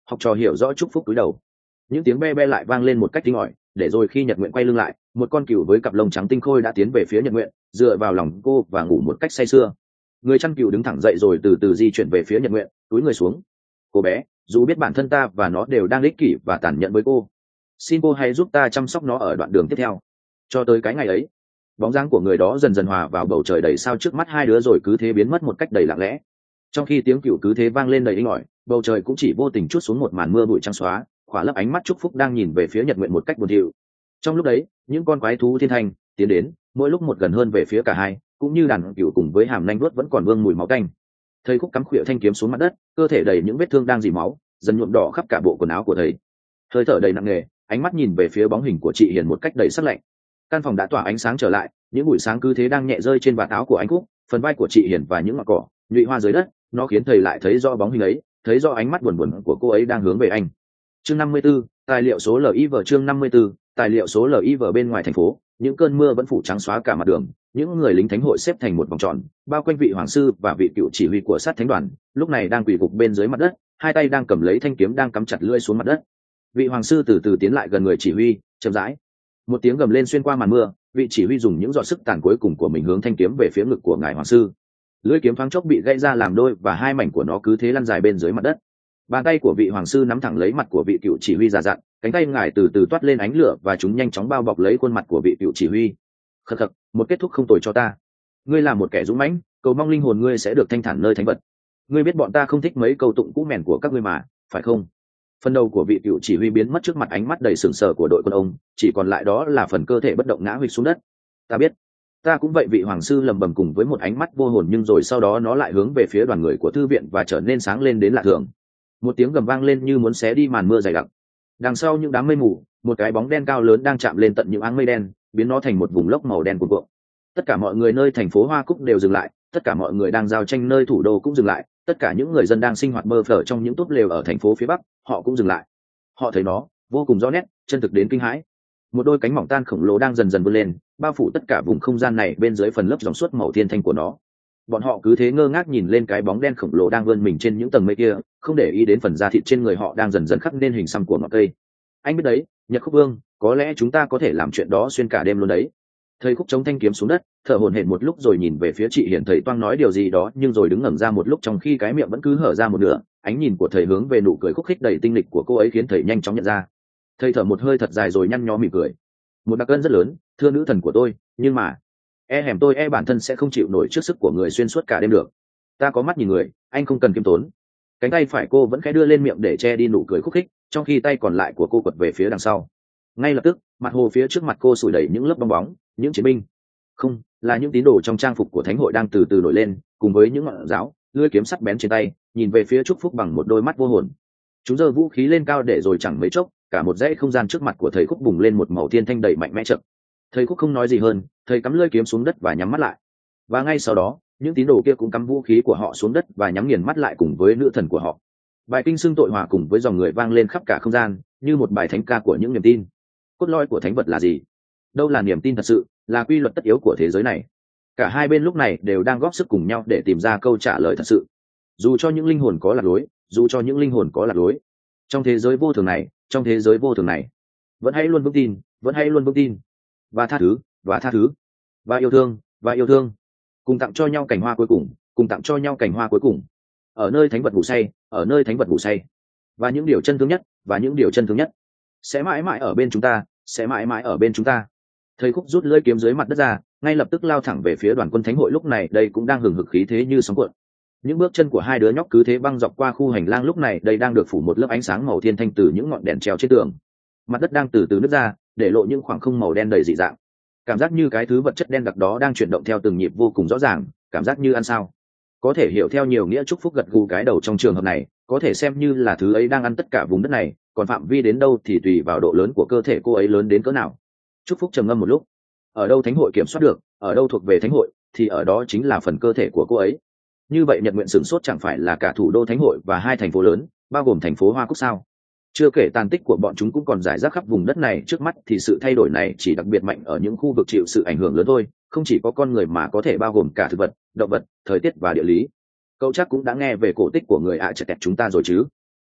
Học trò hiểu rõ chúc phúc túi đầu. Những tiếng be be lại vang lên một cách tinh ỏi, để rồi khi Nhật Nguyện quay lưng lại, một con cừu với cặp lông trắng tinh khôi đã tiến về phía Nhật Nguyện, dựa vào lòng cô và ngủ một cách say sưa. Người chăn cừu đứng thẳng dậy rồi từ từ di chuyển về phía Nhật Nguyện, túi người xuống. Cô bé, dù biết bản thân ta và nó đều đang ích kỷ và tàn nhẫn với cô, xin cô hãy giúp ta chăm sóc nó ở đoạn đường tiếp theo. Cho tới cái ngày ấy, bóng dáng của người đó dần dần hòa vào bầu trời đầy sao trước mắt hai đứa rồi cứ thế biến mất một cách đầy lặng lẽ. Trong khi tiếng cừu cứ thế vang lên đầy inh ỏi, bầu trời cũng chỉ vô tình trút xuống một màn mưa bụi trắng xóa, khỏa lấp ánh mắt Trúc Phúc đang nhìn về phía Nhật Nguyện một cách buồn thiu. Trong lúc đấy, những con quái thú thiên thanh tiến đến, mỗi lúc một gần hơn về phía cả hai, cũng như đàn cừu cùng với hàm nanh vuốt vẫn còn vương mùi máu tanh. Thầy Khúc cắm khuỷu thanh kiếm xuống mặt đất, cơ thể đầy những vết thương đang dì máu, dần nhuộm đỏ khắp cả bộ quần áo của thầy. Hơi thở đầy nặng nề, ánh mắt nhìn về phía bóng hình của chị Hiền một cách đầy sắc lạnh. Căn phòng đã tỏa ánh sáng trở lại, những buổi sáng cứ thế đang nhẹ rơi trên vạt áo của anh Khúc, phần vai của chị Hiền và những ngọn cỏ nhụy hoa dưới đất, nó khiến thầy lại thấy rõ bóng hình ấy, thấy rõ ánh mắt buồn buồn của cô ấy đang hướng về anh. Chương năm mươi 54, tài liệu số lờ i vê chương năm mươi 54, tài liệu số lờ i vê bên ngoài thành phố, những cơn mưa vẫn phủ trắng xóa cả mặt đường, những người lính thánh hội xếp thành một vòng tròn, bao quanh vị hoàng sư và vị cựu chỉ huy của sát thánh đoàn, lúc này đang quỳ gục bên dưới mặt đất, hai tay đang cầm lấy thanh kiếm đang cắm chặt lưỡi xuống mặt đất. Vị hoàng sư từ từ tiến lại gần người chỉ huy, chậm rãi. Một tiếng gầm lên xuyên qua màn mưa, vị chỉ huy dùng những giọt sức tàn cuối cùng của mình hướng thanh kiếm về phía ngực của ngài hoàng sư. Lưỡi kiếm thoáng chốc bị gãy ra làm đôi và hai mảnh của nó cứ thế lăn dài bên dưới mặt đất. Bàn tay của vị hoàng sư nắm thẳng lấy mặt của vị cựu chỉ huy già dặn, cánh tay ngài từ từ toát lên ánh lửa và chúng nhanh chóng bao bọc lấy khuôn mặt của vị cựu chỉ huy. Khật khật, một kết thúc không tồi cho ta. Ngươi là một kẻ dũng mãnh, cầu mong linh hồn ngươi sẽ được thanh thản nơi thánh vật. Ngươi biết bọn ta không thích mấy câu tụng cũ mèn của các ngươi mà, phải không? Phần đầu của vị cựu chỉ huy biến mất trước mặt ánh mắt đầy sừng sờ của đội quân ông, chỉ còn lại đó là phần cơ thể bất động ngã huỵch xuống đất. Ta biết, ta cũng vậy, vị hoàng sư lầm bầm cùng với một ánh mắt vô hồn, nhưng rồi sau đó nó lại hướng về phía đoàn người của thư viện và trở nên sáng lên đến lạ thường. Một tiếng gầm vang lên như muốn xé đi màn mưa dày đặc. Đằng sau những đám mây mù, một cái bóng đen cao lớn đang chạm lên tận những áng mây đen, biến nó thành một vùng lốc màu đen cuồn cuộn. Tất cả mọi người nơi thành phố Hoa Cúc đều dừng lại, tất cả mọi người đang giao tranh nơi thủ đô cũng dừng lại, tất cả những người dân đang sinh hoạt bơ phờ trong những túp lều ở thành phố phía Bắc, họ cũng dừng lại. Họ thấy nó vô cùng rõ nét, chân thực đến kinh hãi. Một đôi cánh mỏng tan khổng lồ đang dần dần vươn lên, bao phủ tất cả vùng không gian này bên dưới phần lớp dòng suốt màu thiên thanh của nó. Bọn họ cứ thế ngơ ngác nhìn lên cái bóng đen khổng lồ đang vươn mình trên những tầng mây kia, không để ý đến phần da thịt trên người họ đang dần dần khắc nên hình xăm của ngọn cây. Anh biết đấy, Nhật Khúc Vương, có lẽ chúng ta có thể làm chuyện đó xuyên cả đêm luôn đấy. Thầy Khúc chống thanh kiếm xuống đất, thở hổn hển một lúc rồi nhìn về phía chị Hiền. Thầy toang nói điều gì đó nhưng rồi đứng ngẩng ra một lúc, trong khi cái miệng vẫn cứ hở ra một nửa. Ánh nhìn của thầy hướng về nụ cười khúc khích đầy tinh lịch của cô ấy khiến thầy nhanh chóng nhận ra. Thầy thở một hơi thật dài rồi nhăn nhó mỉm cười. Một đặc ân rất lớn, thưa nữ thần của tôi, nhưng mà e hẻm tôi e bản thân sẽ không chịu nổi trước sức của người xuyên suốt cả đêm được. Ta có mắt nhìn người, anh không cần kiêm tốn. Cánh tay phải cô vẫn khẽ đưa lên miệng để che đi nụ cười khúc khích, trong khi tay còn lại của cô quật về phía đằng sau. Ngay lập tức, mặt hồ phía trước mặt cô sủi đầy những lớp bong bóng, những chiến binh, không, là những tín đồ trong trang phục của thánh hội đang từ từ nổi lên, cùng với những ngọn giáo, lưỡi kiếm sắt bén trên tay, nhìn về phía Trúc Phúc bằng một đôi mắt vô hồn. Chúng giơ vũ khí lên cao để rồi chẳng mấy chốc, cả một dãy không gian trước mặt của thầy Khúc bùng lên một màu thiên thanh đầy mạnh mẽ chậm. Thầy Khúc không nói gì hơn, thầy cắm lưỡi kiếm xuống đất và nhắm mắt lại. Và ngay sau đó, những tín đồ kia cũng cắm vũ khí của họ xuống đất và nhắm nghiền mắt lại cùng với nữ thần của họ. Bài kinh xưng tội hòa cùng với dòng người vang lên khắp cả không gian, như một bài thánh ca của những niềm tin. Cốt lõi của thánh vật là gì? Đâu là niềm tin thật sự, là quy luật tất yếu của thế giới này? Cả hai bên lúc này đều đang góp sức cùng nhau để tìm ra câu trả lời thật sự. Dù cho những linh hồn có lạc lối, dù cho những linh hồn có lạc lối, trong thế giới vô thường này, trong thế giới vô thường này, vẫn hãy luôn vững tin, vẫn hãy luôn vững tin, và tha thứ, và tha thứ, và yêu thương, và yêu thương, cùng tặng cho nhau cành hoa cuối cùng, cùng tặng cho nhau cành hoa cuối cùng, ở nơi thánh vật ngủ say, ở nơi thánh vật ngủ say, và những điều chân thương nhất, và những điều chân thương nhất, sẽ mãi mãi ở bên chúng ta, sẽ mãi mãi ở bên chúng ta. Thầy Khúc rút lưỡi kiếm dưới mặt đất ra, ngay lập tức lao thẳng về phía đoàn quân thánh hội lúc này đây cũng đang hừng hực khí thế như sóng cuộn. Những bước chân của hai đứa nhóc cứ thế băng dọc qua khu hành lang lúc này đây đang được phủ một lớp ánh sáng màu thiên thanh từ những ngọn đèn treo trên tường. Mặt đất đang từ từ nứt ra, để lộ những khoảng không màu đen đầy dị dạng. Cảm giác như cái thứ vật chất đen đặc đó đang chuyển động theo từng nhịp vô cùng rõ ràng, cảm giác như ăn sao. Có thể hiểu theo nhiều nghĩa. Trúc Phúc gật gù cái đầu trong trường hợp này, có thể xem như là thứ ấy đang ăn tất cả vùng đất này, còn phạm vi đến đâu thì tùy vào độ lớn của cơ thể cô ấy lớn đến cỡ nào. Trúc Phúc trầm ngâm một lúc. Ở đâu thánh hội kiểm soát được, ở đâu thuộc về thánh hội, thì ở đó chính là phần cơ thể của cô ấy. Như vậy Nhật Nguyện sửng sốt chẳng phải là cả thủ đô thánh hội và hai thành phố lớn, bao gồm thành phố Hoa Cúc sao? Chưa kể tàn tích của bọn chúng cũng còn rải rác khắp vùng đất này trước mắt, thì sự thay đổi này chỉ đặc biệt mạnh ở những khu vực chịu sự ảnh hưởng lớn thôi, không chỉ có con người mà có thể bao gồm cả thực vật, động vật, thời tiết và địa lý. Cậu chắc cũng đã nghe về cổ tích của người ạ à chật tẹt chúng ta rồi chứ?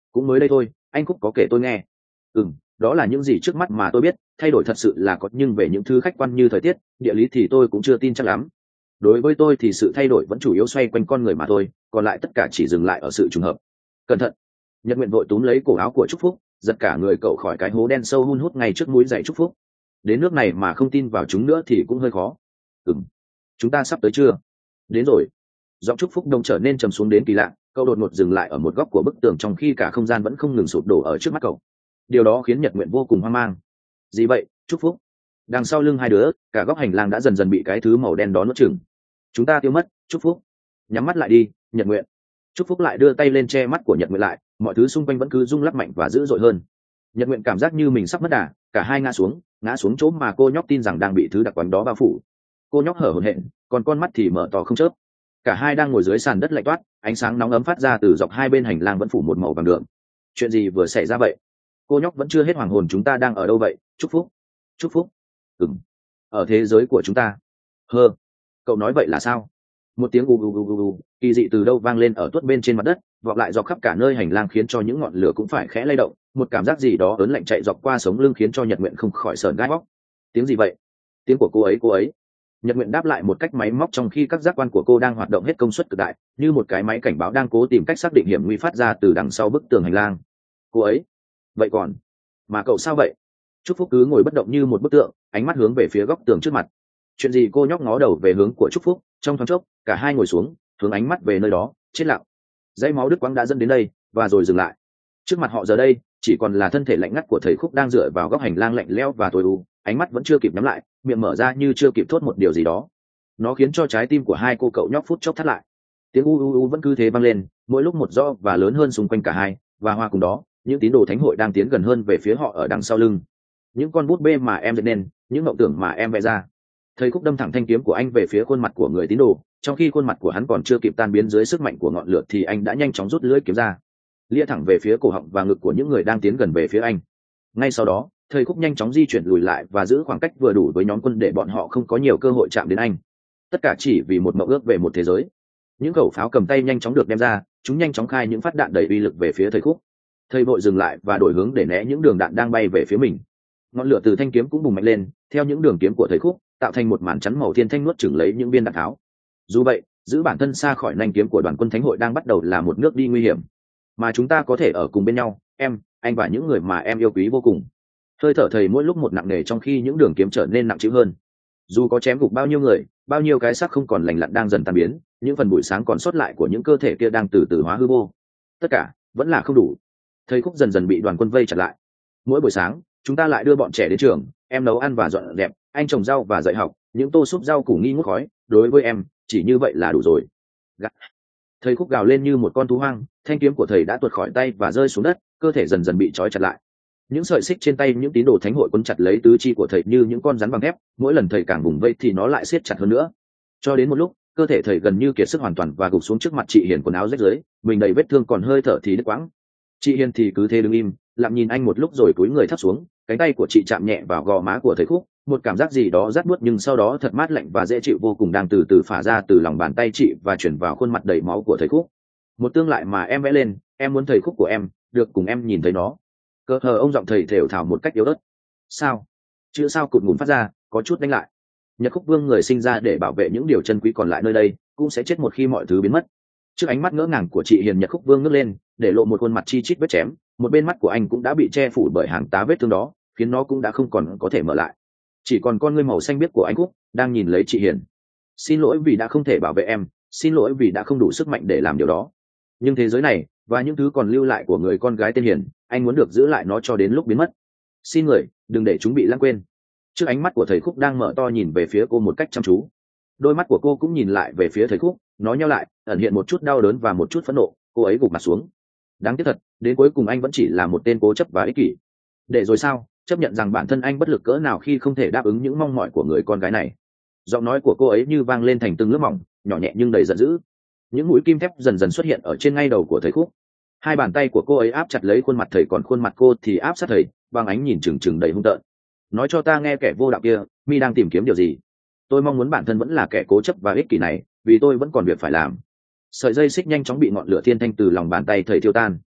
cũng mới đây thôi, anh Cúc có kể tôi nghe. Ừ, đó là những gì trước mắt mà tôi biết, thay đổi thật sự là có, nhưng về những thứ khách quan như thời tiết, địa lý thì tôi cũng chưa tin chắc lắm. Đối với tôi thì sự thay đổi vẫn chủ yếu xoay quanh con người mà thôi, còn lại tất cả chỉ dừng lại ở sự trùng hợp. Cẩn thận! Nhật Nguyện vội túm lấy cổ áo của Trúc Phúc, giật cả người cậu khỏi cái hố đen sâu hun hút ngay trước mũi giày Trúc Phúc. Đến nước này mà không tin vào chúng nữa thì cũng hơi khó. Ừm, chúng ta sắp tới chưa? Đến rồi. Giọng Trúc Phúc đông trở nên trầm xuống đến kỳ lạ, cậu đột ngột dừng lại ở một góc của bức tường trong khi cả không gian vẫn không ngừng sụp đổ ở trước mắt cậu. Điều đó khiến Nhật Nguyện vô cùng hoang mang. Gì vậy, Trúc Phúc? Đằng sau lưng hai đứa, cả góc hành lang đã dần dần bị cái thứ màu đen đó nuốt chửng. Chúng ta tiêu mất, Trúc Phúc. Nhắm mắt lại đi, Nhật Nguyện. Trúc Phúc lại đưa tay lên che mắt của Nhật Nguyện lại, mọi thứ xung quanh vẫn cứ rung lắc mạnh và dữ dội hơn. Nhật Nguyện cảm giác như mình sắp mất đà, cả hai ngã xuống, ngã xuống chỗ mà cô nhóc tin rằng đang bị thứ đặc quánh đó bao phủ. Cô nhóc hở hổn hển, còn con mắt thì mở to không chớp. Cả hai đang ngồi dưới sàn đất lạnh toát, ánh sáng nóng ấm phát ra từ dọc hai bên hành lang vẫn phủ một màu vàng đượm. Chuyện gì vừa xảy ra vậy? Cô nhóc vẫn chưa hết hoàng hồn. Chúng ta đang ở đâu vậy, Trúc Phúc? Trúc Phúc? Ừm, ở thế giới của chúng ta. Hơ, cậu nói vậy là sao? Một tiếng ù ù ù ù kỳ dị từ đâu vang lên ở tuốt bên trên mặt đất, vọng lại dọc khắp cả nơi hành lang khiến cho những ngọn lửa cũng phải khẽ lay động. Một cảm giác gì đó ớn lạnh chạy dọc qua sống lưng khiến cho Nhật Nguyện không khỏi sởn gai óc. Tiếng gì vậy? Tiếng của cô ấy, cô ấy. Nhật Nguyện đáp lại một cách máy móc trong khi các giác quan của cô đang hoạt động hết công suất cực đại, như một cái máy cảnh báo đang cố tìm cách xác định hiểm nguy phát ra từ đằng sau bức tường hành lang. Cô ấy? Vậy còn mà cậu sao vậy? Trúc Phúc cứ ngồi bất động như một bức tượng, ánh mắt hướng về phía góc tường trước mặt. Chuyện gì? Cô nhóc ngó đầu về hướng của Trúc Phúc. Trong thoáng chốc, cả hai ngồi xuống, hướng ánh mắt về nơi đó, chết lặng. Dãy máu đứt quãng đã dẫn đến đây và rồi dừng lại. Trước mặt họ giờ đây chỉ còn là thân thể lạnh ngắt của thầy Khúc đang dựa vào góc hành lang lạnh lẽo và tối u, ánh mắt vẫn chưa kịp nhắm lại, miệng mở ra như chưa kịp thốt một điều gì đó. Nó khiến cho trái tim của hai cô cậu nhóc phút chốc thắt lại. Tiếng u u u vẫn cứ thế vang lên, mỗi lúc một rõ và lớn hơn xung quanh cả hai, và hòa cùng đó, những tín đồ thánh hội đang tiến gần hơn về phía họ ở đằng sau lưng. Những con bút bê mà em dệt nên, những mộng tưởng mà em vẽ ra. Thầy Khúc đâm thẳng thanh kiếm của anh về phía khuôn mặt của người tín đồ, trong khi khuôn mặt của hắn còn chưa kịp tan biến dưới sức mạnh của ngọn lửa thì anh đã nhanh chóng rút lưỡi kiếm ra, lia thẳng về phía cổ họng và ngực của những người đang tiến gần về phía anh. Ngay sau đó, thầy Khúc nhanh chóng di chuyển lùi lại và giữ khoảng cách vừa đủ với nhóm quân để bọn họ không có nhiều cơ hội chạm đến anh. Tất cả chỉ vì một mộng ước về một thế giới. Những khẩu pháo cầm tay nhanh chóng được đem ra, chúng nhanh chóng khai những phát đạn đầy uy lực về phía thầy Khúc. Thầy vội dừng lại và đổi hướng để né những đường đạn đang bay về phía mình. Ngọn lửa từ thanh kiếm cũng bùng mạnh lên theo những đường kiếm của thầy Khúc, tạo thành một màn chắn màu thiên thanh nuốt chửng lấy những viên đạn tháo. Dù vậy, giữ bản thân xa khỏi nanh kiếm của đoàn quân thánh hội đang bắt đầu là một nước đi nguy hiểm, mà chúng ta có thể ở cùng bên nhau, em, anh và những người mà em yêu quý vô cùng. Hơi thở thầy mỗi lúc một nặng nề trong khi những đường kiếm trở nên nặng trĩu hơn. Dù có chém gục bao nhiêu người, bao nhiêu cái xác không còn lành lặn đang dần tan biến, những phần buổi sáng còn sót lại của những cơ thể kia đang từ từ hóa hư vô. Tất cả vẫn là không đủ. Thầy Khúc dần dần bị đoàn quân vây chặt lại. Mỗi buổi sáng, chúng ta lại đưa bọn trẻ đến trường, em nấu ăn và dọn dẹp, anh trồng rau và dạy học, những tô súp rau củ nghi ngút khói, đối với em, chỉ như vậy là đủ rồi. Gắt. Thầy Khúc gào lên như một con thú hoang, thanh kiếm của thầy đã tuột khỏi tay và rơi xuống đất, cơ thể dần dần bị trói chặt lại. Những sợi xích trên tay những tín đồ thánh hội quấn chặt lấy tứ chi của thầy như những con rắn bằng thép, mỗi lần thầy càng vùng vây thì nó lại siết chặt hơn nữa. Cho đến một lúc, cơ thể thầy gần như kiệt sức hoàn toàn và gục xuống trước mặt chị Hiền, quần áo rách rưới, mình đầy vết thương còn hơi thở thì đứt quãng. Chị Hiền thì cứ thế đứng im, lặng nhìn anh một lúc rồi cúi người thấp xuống, cánh tay của chị chạm nhẹ vào gò má của thầy Khúc, một cảm giác gì đó rát buốt nhưng sau đó thật mát lạnh và dễ chịu vô cùng đang từ từ phả ra từ lòng bàn tay chị và chuyển vào khuôn mặt đầy máu của thầy Khúc. Một tương lại mà em vẽ lên, em muốn thầy Khúc của em được cùng em nhìn thấy nó. Cờ hờ ông giọng thầy thều thào một cách yếu ớt. Sao? Chữ sao cụt ngủn phát ra, có chút đánh lại. Nhật Khúc Vương người sinh ra để bảo vệ những điều chân quý còn lại nơi đây, cũng sẽ chết một khi mọi thứ biến mất. Trước ánh mắt ngỡ ngàng của chị Hiền, Nhật Khúc Vương ngước lên, để lộ một khuôn mặt chi chít vết chém, một bên mắt của anh cũng đã bị che phủ bởi hàng tá vết thương đó, khiến nó cũng đã không còn có thể mở lại. Chỉ còn con ngươi màu xanh biếc của anh Khúc đang nhìn lấy chị Hiền. Xin lỗi vì đã không thể bảo vệ em, xin lỗi vì đã không đủ sức mạnh để làm điều đó. Nhưng thế giới này và những thứ còn lưu lại của người con gái tên Hiền, anh muốn được giữ lại nó cho đến lúc biến mất. Xin người, đừng để chúng bị lãng quên. Trước ánh mắt của thầy Khúc đang mở to nhìn về phía cô một cách chăm chú. Đôi mắt của cô cũng nhìn lại về phía thầy Khúc, nó nheo lại, ẩn hiện một chút đau đớn và một chút phẫn nộ. Cô ấy gục mặt xuống. Đáng tiếc thật, đến cuối cùng anh vẫn chỉ là một tên cố chấp và ích kỷ. Để rồi sao, chấp nhận rằng bản thân anh bất lực cỡ nào khi không thể đáp ứng những mong mỏi của người con gái này. Giọng nói của cô ấy như vang lên thành từng lớp mỏng, nhỏ nhẹ nhưng đầy giận dữ. Những mũi kim thép dần dần xuất hiện ở trên ngay đầu của thầy Khúc. Hai bàn tay của cô ấy áp chặt lấy khuôn mặt thầy, còn khuôn mặt cô thì áp sát thầy, bằng ánh nhìn trừng trừng đầy hung tợn. Nói cho ta nghe, kẻ vô đạo kia, mi đang tìm kiếm điều gì? Tôi mong muốn bản thân vẫn là kẻ cố chấp và ích kỷ này, vì tôi vẫn còn việc phải làm. Sợi dây xích nhanh chóng bị ngọn lửa thiên thanh từ lòng bàn tay thầy thiêu tan.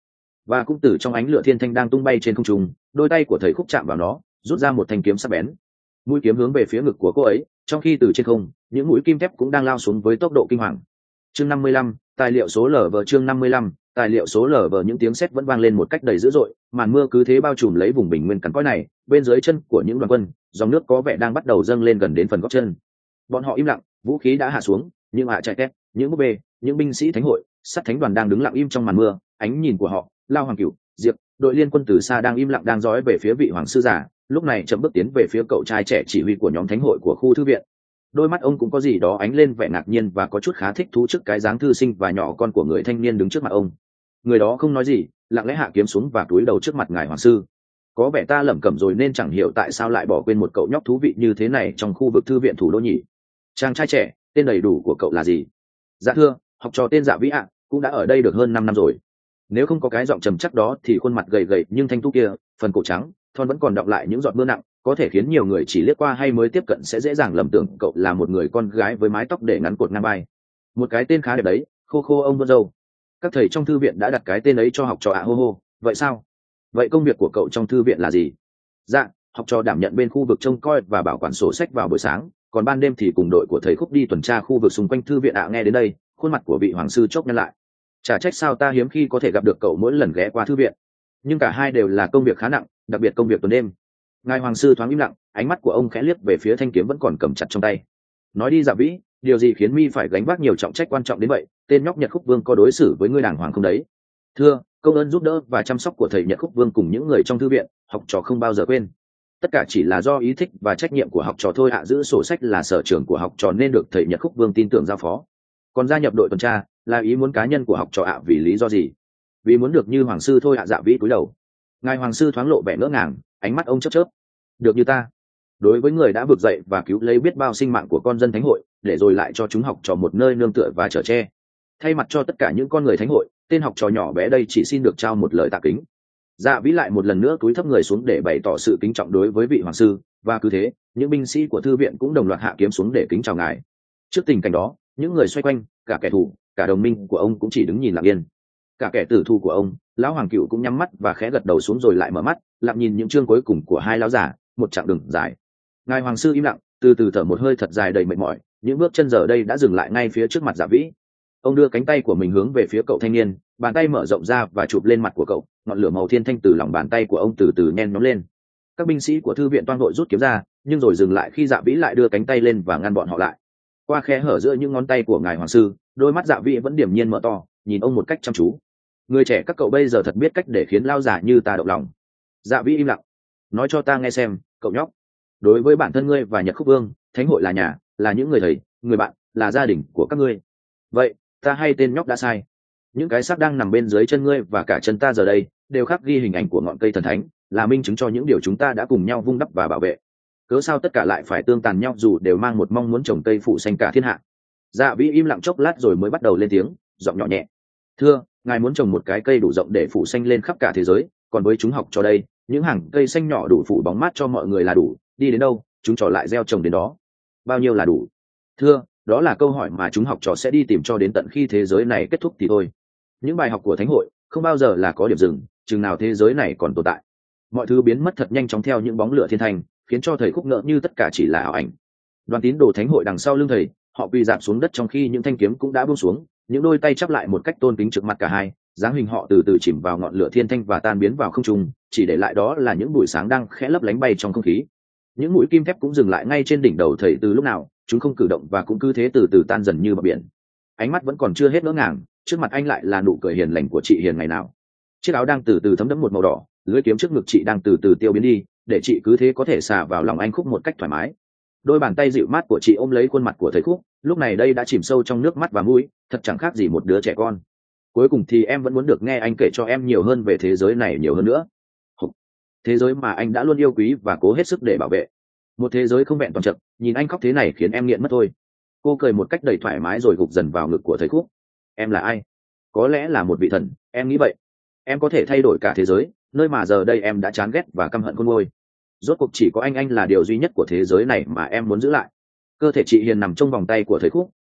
và cũng từ trong ánh lửa thiên thanh đang tung bay trên không trung, đôi tay của thầy khúc chạm vào nó, rút ra một thanh kiếm sắc bén. Mũi kiếm hướng về phía ngực của cô ấy, trong khi từ trên không, những mũi kim thép cũng đang lao xuống với tốc độ kinh hoàng. Chương năm mươi lăm, tài liệu số lở vờ chương năm mươi lăm, tài liệu số lở vờ những tiếng sét vẫn vang lên một cách đầy dữ dội, màn mưa cứ thế bao trùm lấy vùng bình nguyên cằn cỗi này, bên dưới chân của những đoàn quân, dòng nước có vẻ đang bắt đầu dâng lên gần đến phần gót chân. Bọn họ im lặng, vũ khí đã hạ xuống, những hạ chạy tét, những búp bê, những binh sĩ thánh hội, sát thánh đoàn đang đứng lặng im trong màn mưa, ánh nhìn của họ, Lao Hoàng Cửu, Diệp, đội liên quân từ xa đang im lặng đang dõi về phía vị hoàng sư giả, lúc này chậm bước tiến về phía cậu trai trẻ chỉ huy của nhóm thánh hội của khu thư viện. Đôi mắt ông cũng có gì đó ánh lên vẻ ngạc nhiên và có chút khá thích thú trước cái dáng thư sinh và nhỏ con của người thanh niên đứng trước mặt ông. Người đó không nói gì, lặng lẽ hạ kiếm xuống và cúi đầu trước mặt ngài hoàng sư. Có vẻ ta lẩm cẩm rồi nên chẳng hiểu tại sao lại bỏ quên một cậu nhóc thú vị như thế này trong khu vực thư viện thủ đô nhỉ. Chàng trai trẻ, tên đầy đủ của cậu là gì? Dạ thưa, học trò tên Dạ Vĩ ạ, cũng đã ở đây được hơn năm năm rồi. Nếu không có cái giọng trầm chắc đó thì khuôn mặt gầy gầy nhưng thanh tú kia, phần cổ trắng, thon vẫn còn đọng lại những giọt mưa nặng, có thể khiến nhiều người chỉ liếc qua hay mới tiếp cận sẽ dễ dàng lầm tưởng cậu là một người con gái với mái tóc để ngắn cột ngang vai. Một cái tên khá đẹp đấy, Khô Khô ông Vân Dâu. Các thầy trong thư viện đã đặt cái tên ấy cho học trò ạ hô hô. Vậy sao? Vậy công việc của cậu trong thư viện là gì? Dạ, học trò đảm nhận bên khu vực trông coi và bảo quản sổ sách vào buổi sáng, còn ban đêm thì cùng đội của thầy Khúc đi tuần tra khu vực xung quanh thư viện ạ. Nghe đến đây, khuôn mặt của vị hoàng sư chốc nhăn lại. Chả trách sao ta hiếm khi có thể gặp được cậu mỗi lần ghé qua thư viện. Nhưng cả hai đều là công việc khá nặng, đặc biệt công việc tuần đêm. Ngài hoàng sư thoáng im lặng, ánh mắt của ông khẽ liếc về phía thanh kiếm vẫn còn cầm chặt trong tay. Nói đi Dạ Vĩ, điều gì khiến mi phải gánh vác nhiều trọng trách quan trọng đến vậy? Tên nhóc Nhật Khúc Vương có đối xử với ngươi đàng hoàng không đấy? Thưa, công ơn giúp đỡ và chăm sóc của thầy Nhật Khúc Vương cùng những người trong thư viện, học trò không bao giờ quên. Tất cả chỉ là do ý thích và trách nhiệm của học trò thôi ạ. Giữ sổ sách là sở trường của học trò nên được thầy Nhật Khúc Vương tin tưởng giao phó. Còn gia nhập đội tuần tra là ý muốn cá nhân của học trò ạ. Vì lý do gì? Vì muốn được như hoàng sư thôi ạ. Dạ Vĩ cúi đầu. Ngài hoàng sư thoáng lộ vẻ ngỡ ngàng, ánh mắt ông chớp chớp. Được như ta. Đối với người đã vực dậy và cứu lấy biết bao sinh mạng của con dân thánh hội, để rồi lại cho chúng học trò một nơi nương tựa và chở che. Thay mặt cho tất cả những con người thánh hội, tên học trò nhỏ bé đây chỉ xin được trao một lời tạ kính. Dạ Vĩ lại một lần nữa cúi thấp người xuống để bày tỏ sự kính trọng đối với vị hoàng sư, và cứ thế, những binh sĩ của thư viện cũng đồng loạt hạ kiếm xuống để kính chào ngài. Trước tình cảnh đó, những người xoay quanh, cả kẻ thù, cả đồng minh của ông cũng chỉ đứng nhìn lặng yên. Cả kẻ tử thù của ông, lão Hoàng Cựu cũng nhắm mắt và khẽ gật đầu xuống rồi lại mở mắt, lặng nhìn những chương cuối cùng của hai lão giả, một chặng đường dài. Ngài hoàng sư im lặng, từ từ thở một hơi thật dài đầy mệt mỏi, những bước chân giờ đây đã dừng lại ngay phía trước mặt Dạ Vĩ. Ông đưa cánh tay của mình hướng về phía cậu thanh niên, bàn tay mở rộng ra và chụp lên mặt của cậu, ngọn lửa màu thiên thanh từ lòng bàn tay của ông từ từ nhen nhóm lên. Các binh sĩ của thư viện toan vội rút kiếm ra, nhưng rồi dừng lại khi Dạ Vĩ lại đưa cánh tay lên và ngăn bọn họ lại. Qua khe hở giữa những ngón tay của ngài hoàng sư, đôi mắt Dạ Vĩ vẫn điềm nhiên mở to, nhìn ông một cách chăm chú. Người trẻ các cậu bây giờ thật biết cách để khiến lao giả như ta động lòng. Dạ Vĩ im lặng. Nói cho ta nghe xem, cậu nhóc. Đối với bản thân ngươi và Nhật Khúc Vương, thánh hội là nhà, là những người thầy, người bạn, là gia đình của các ngươi. Vậy, ta hay tên nhóc đã sai? Những cái xác đang nằm bên dưới chân ngươi và cả chân ta giờ đây đều khắc ghi hình ảnh của ngọn cây thần thánh, là minh chứng cho những điều chúng ta đã cùng nhau vun đắp và bảo vệ. Cớ sao tất cả lại phải tương tàn nhau dù đều mang một mong muốn trồng cây phủ xanh cả thiên hạ? Dạ Vĩ im lặng chốc lát rồi mới bắt đầu lên tiếng, giọng nhỏ nhẹ. Thưa, ngài muốn trồng một cái cây đủ rộng để phủ xanh lên khắp cả thế giới, còn với chúng học cho đây, những hàng cây xanh nhỏ đủ phủ bóng mát cho mọi người là đủ, đi đến đâu, chúng trò lại gieo trồng đến đó. Bao nhiêu là đủ? Thưa, đó là câu hỏi mà chúng học trò sẽ đi tìm cho đến tận khi thế giới này kết thúc thì thôi. Những bài học của thánh hội không bao giờ là có điểm dừng, chừng nào thế giới này còn tồn tại. Mọi thứ biến mất thật nhanh chóng theo những bóng lửa thiên thành, khiến cho thầy Khúc ngỡ như tất cả chỉ là ảo ảnh. Đoàn tín đồ thánh hội đằng sau lưng thầy, họ quỳ rạp xuống đất trong khi những thanh kiếm cũng đã buông xuống, những đôi tay chắp lại một cách tôn kính trước mặt cả hai, dáng hình họ từ từ chìm vào ngọn lửa thiên thanh và tan biến vào không trung, chỉ để lại đó là những bụi sáng đang khẽ lấp lánh bay trong không khí. Những mũi kim thép cũng dừng lại ngay trên đỉnh đầu thầy từ lúc nào, chúng không cử động và cũng cứ thế từ từ tan dần như bờ biển. Ánh mắt vẫn còn chưa hết ngỡ ngàng, trước mặt anh lại là nụ cười hiền lành của chị Hiền ngày nào. Chiếc áo đang từ từ thấm đẫm một màu đỏ, lưỡi kiếm trước ngực chị đang từ từ tiêu biến đi, để chị cứ thế có thể xà vào lòng anh Khúc một cách thoải mái. Đôi bàn tay dịu mát của chị ôm lấy khuôn mặt của thầy Khúc, lúc này đây đã chìm sâu trong nước mắt và mũi, thật chẳng khác gì một đứa trẻ con. Cuối cùng thì em vẫn muốn được nghe anh kể cho em nhiều hơn về thế giới này nhiều hơn nữa. Thế giới mà anh đã luôn yêu quý và cố hết sức để bảo vệ. Một thế giới không vẹn toàn chật, nhìn anh khóc thế này khiến em nghiện mất thôi. Cô cười một cách đầy thoải mái rồi gục dần vào ngực của thầy Khúc. Em là ai? Có lẽ là một vị thần, em nghĩ vậy. Em có thể thay đổi cả thế giới, nơi mà giờ đây em đã chán ghét và căm hận khôn nguôi. Rốt cuộc chỉ có anh anh là điều duy nhất của thế giới này mà em muốn giữ lại. Cơ thể chị Hiền nằm trong vòng tay của thầy Khúc,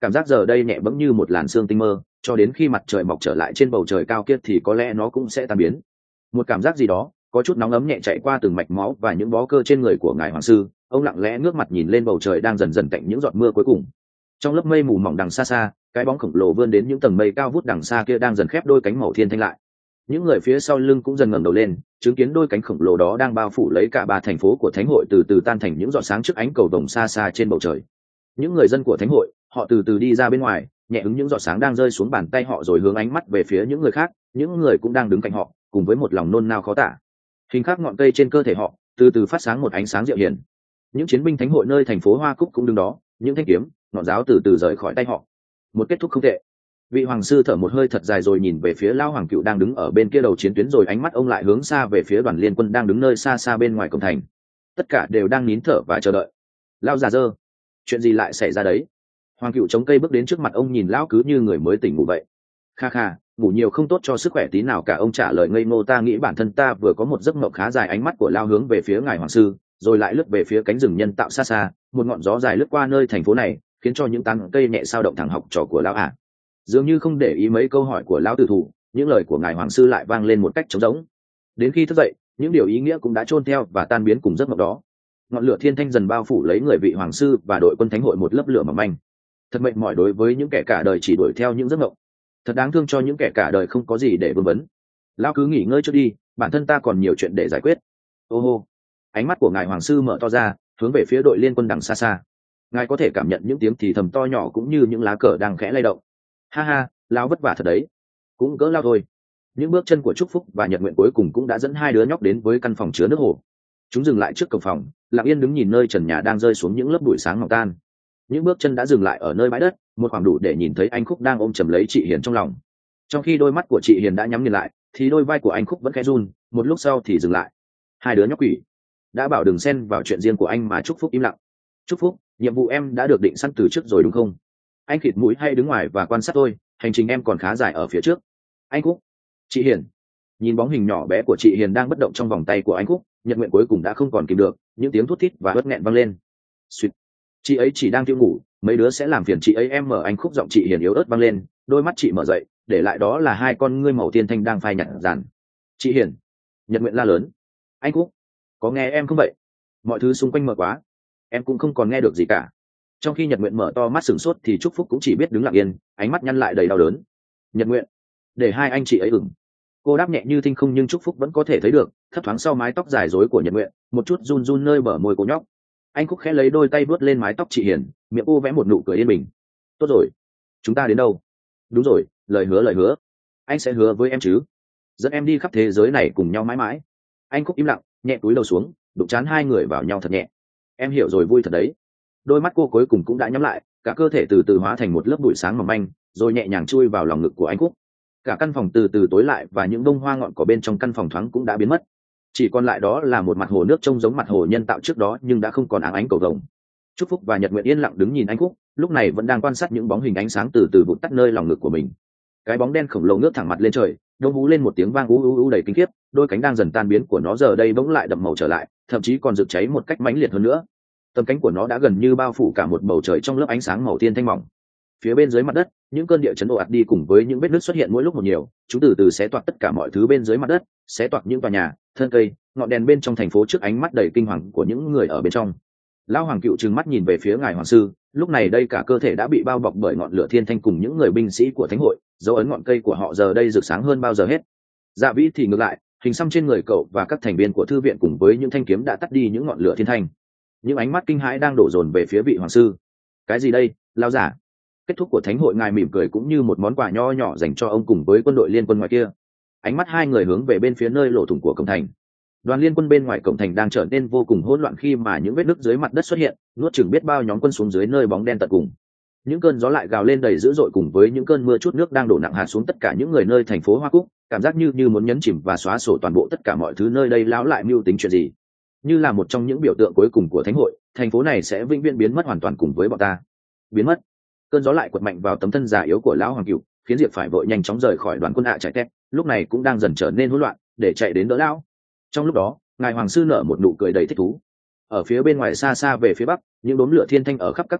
cảm giác giờ đây nhẹ bẫng như một làn sương tinh mơ, cho đến khi mặt trời mọc trở lại trên bầu trời cao kia thì có lẽ nó cũng sẽ tan biến. Một cảm giác gì đó có chút nóng ấm nhẹ chạy qua từng mạch máu và những bó cơ trên người của ngài hoàng sư. Ông lặng lẽ ngước mặt nhìn lên bầu trời đang dần dần tạnh những giọt mưa cuối cùng. Trong lớp mây mù mỏng đằng xa xa, cái bóng khổng lồ vươn đến những tầng mây cao vút đằng xa kia đang dần khép đôi cánh màu thiên thanh lại. Những người phía sau lưng cũng dần ngẩng đầu lên, chứng kiến đôi cánh khổng lồ đó đang bao phủ lấy cả ba thành phố của thánh hội từ từ tan thành những giọt sáng trước ánh cầu vồng xa xa trên bầu trời. Những người dân của thánh hội, họ từ từ đi ra bên ngoài, nhẹ ứng những giọt sáng đang rơi xuống bàn tay họ rồi hướng ánh mắt về phía những người khác, những người cũng đang đứng cạnh họ, cùng với một lòng nôn nao khó tả. Hình khắc ngọn cây trên cơ thể họ từ từ phát sáng một ánh sáng diệu hiền. Những chiến binh thánh hội nơi thành phố Hoa Cúc cũng đứng đó, những thanh kiếm, ngọn giáo từ từ rời khỏi tay họ. Một kết thúc không tệ. Vị hoàng sư thở một hơi thật dài rồi nhìn về phía Lão Hoàng Cựu đang đứng ở bên kia đầu chiến tuyến, rồi ánh mắt ông lại hướng xa về phía đoàn liên quân đang đứng nơi xa xa bên ngoài cổng thành. Tất cả đều đang nín thở và chờ đợi. Lão già dơ, chuyện gì lại xảy ra đấy? Hoàng Cựu chống cây bước đến trước mặt ông, nhìn lão cứ như người mới tỉnh ngủ vậy. Kha kha, ngủ nhiều không tốt cho sức khỏe tí nào cả, ông trả lời ngây ngô. Ta nghĩ bản thân ta vừa có một giấc mộng khá dài. Ánh mắt của Lão hướng về phía ngài hoàng sư, rồi lại lướt về phía cánh rừng nhân tạo xa xa. Một ngọn gió dài lướt qua nơi thành phố này, khiến cho những tán cây nhẹ sao động. Thẳng học trò của lão à? Dường như không để ý mấy câu hỏi của lão tử thủ, những lời của ngài hoàng sư lại vang lên một cách trống rỗng. Đến khi thức dậy, những điều ý nghĩa cũng đã chôn theo và tan biến cùng giấc mộng đó. Ngọn lửa thiên thanh dần bao phủ lấy người vị hoàng sư và đội quân thánh hội, một lớp lửa mỏng manh. Thật mệt mỏi đối với những kẻ cả đời chỉ đuổi theo những giấc mộng, thật đáng thương cho những kẻ cả đời không có gì để vương vấn. Lão cứ nghỉ ngơi trước đi, bản thân ta còn nhiều chuyện để giải quyết. Ô hô, ánh mắt của ngài hoàng sư mở to ra, hướng về phía đội liên quân đằng xa xa. Ngài có thể cảm nhận những tiếng thì thầm to nhỏ cũng như những lá cờ đang khẽ lay động. Ha ha, lão vất vả thật đấy. Cũng cỡ lao thôi. Những bước chân của Trúc Phúc và Nhật Nguyện cuối cùng cũng đã dẫn hai đứa nhóc đến với căn phòng chứa nước hồ. Chúng dừng lại trước cổng phòng, lặng yên đứng nhìn nơi trần nhà đang rơi xuống những lớp bụi sáng mỏng tan. Những bước chân đã dừng lại ở nơi bãi đất, một khoảng đủ để nhìn thấy anh Khúc đang ôm chầm lấy chị Hiền trong lòng. Trong khi đôi mắt của chị Hiền đã nhắm nghiền lại, thì đôi vai của anh Khúc vẫn khẽ run, một lúc sau thì dừng lại. Hai đứa nhóc quỷ, đã bảo đừng xen vào chuyện riêng của anh mà. Trúc Phúc im lặng. Trúc Phúc, nhiệm vụ em đã được định sẵn từ trước rồi đúng không? Anh khịt mũi hay đứng ngoài và quan sát tôi, hành trình em còn khá dài ở phía trước. Anh Khúc, chị Hiền. Nhìn bóng hình nhỏ bé của chị Hiền đang bất động trong vòng tay của anh Khúc, Nhật Nguyện cuối cùng đã không còn kìm được, những tiếng thút thít và hớt nghẹn vang lên. Suýt, chị ấy chỉ đang tiêu ngủ, mấy đứa sẽ làm phiền chị ấy. Em mở. Anh Khúc giọng chị Hiền yếu ớt vang lên, đôi mắt chị mở dậy, để lại đó là hai con ngươi màu tiên thanh đang phai nhạt dàn. Chị Hiền. Nhật Nguyện la lớn. Anh Khúc, có nghe em không vậy? Mọi thứ xung quanh mờ quá, em cũng không còn nghe được gì cả. Trong khi Nhật Nguyện mở to mắt sửng sốt thì Trúc Phúc cũng chỉ biết đứng lặng yên, ánh mắt nhăn lại đầy đau đớn. Nhật Nguyện, để hai anh chị ấy ửng. Cô đáp nhẹ như thinh không, nhưng Trúc Phúc vẫn có thể thấy được thấp thoáng sau mái tóc dài rối của Nhật Nguyện một chút run run nơi bờ môi cô nhóc. Anh Khúc khẽ lấy đôi tay vuốt lên mái tóc chị Hiền, miệng cô vẽ một nụ cười yên bình. Tốt rồi, chúng ta đến đâu? Đúng rồi, lời hứa lời hứa. Anh sẽ hứa với em chứ, dẫn em đi khắp thế giới này cùng nhau mãi mãi. Anh Khúc im lặng, nhẹ túi đầu xuống, đụng chán hai người vào nhau thật nhẹ. Em hiểu rồi, vui thật đấy. Đôi mắt cô cuối cùng cũng đã nhắm lại, cả cơ thể từ từ hóa thành một lớp bụi sáng mỏng manh, rồi nhẹ nhàng chui vào lòng ngực của anh Khúc. Cả căn phòng từ từ tối lại và những bông hoa ngọn cỏ bên trong căn phòng thoáng cũng đã biến mất. Chỉ còn lại đó là một mặt hồ nước trông giống mặt hồ nhân tạo trước đó nhưng đã không còn áng ánh cầu vồng. Trúc Phúc và Nhật Nguyện yên lặng đứng nhìn anh Khúc, lúc này vẫn đang quan sát những bóng hình ánh sáng từ từ vụt tắt nơi lòng ngực của mình. Cái bóng đen khổng lồ ngước thẳng mặt lên trời, đông hú lên một tiếng vang u u u đầy kinh khiếp, đôi cánh đang dần tan biến của nó giờ đây bỗng lại đậm màu trở lại, thậm chí còn rực cháy một cách mãnh liệt hơn nữa. Tầm cánh của nó đã gần như bao phủ cả một bầu trời trong lớp ánh sáng màu tiên thanh mỏng. Phía bên dưới mặt đất, những cơn địa chấn ồ ạt đi cùng với những vết nứt xuất hiện mỗi lúc một nhiều, chúng từ từ xé toạc tất cả mọi thứ bên dưới mặt đất, xé toạc những tòa nhà, thân cây, ngọn đèn bên trong thành phố trước ánh mắt đầy kinh hoàng của những người ở bên trong. Lão Hoàng Cựu trừng mắt nhìn về phía ngài hoàng sư, lúc này đây cả cơ thể đã bị bao bọc bởi ngọn lửa thiên thanh cùng những người binh sĩ của thánh hội, dấu ấn ngọn cây của họ giờ đây rực sáng hơn bao giờ hết. Dạ Vĩ thì ngược lại, hình xăm trên người cậu và các thành viên của thư viện cùng với những thanh kiếm đã tắt đi những ngọn lửa thiên thanh. Những ánh mắt kinh hãi đang đổ dồn về phía vị hoàng sư. Cái gì đây, lão giả? Kết thúc của thánh hội. Ngài mỉm cười cũng như một món quà nho nhỏ dành cho ông cùng với quân đội liên quân ngoài kia. Ánh mắt hai người hướng về bên phía nơi lỗ thủng của cổng thành. Đoàn liên quân bên ngoài cổng thành đang trở nên vô cùng hỗn loạn khi mà những vết nứt dưới mặt đất xuất hiện, nuốt chửng biết bao nhóm quân xuống dưới nơi bóng đen tận cùng. Những cơn gió lại gào lên đầy dữ dội cùng với những cơn mưa chút nước đang đổ nặng hạt xuống tất cả những người nơi thành phố Hoa Cúc, cảm giác như như muốn nhấn chìm và xóa sổ toàn bộ tất cả mọi thứ nơi đây. Lão lại mưu tính chuyện gì? Như là một trong những biểu tượng cuối cùng của thánh hội, thành phố này sẽ vĩnh viễn biến mất hoàn toàn cùng với bọn ta. Biến mất. Cơn gió lại quật mạnh vào tấm thân già yếu của lão Hoàng Cựu, khiến Diệp phải vội nhanh chóng rời khỏi đoàn quân ạ chạy tét, lúc này cũng đang dần trở nên hỗn loạn, để chạy đến đỡ lão. Trong lúc đó, ngài hoàng sư nở một nụ cười đầy thích thú. Ở phía bên ngoài xa xa về phía bắc, những đốm lửa thiên thanh ở khắp các thủ đô,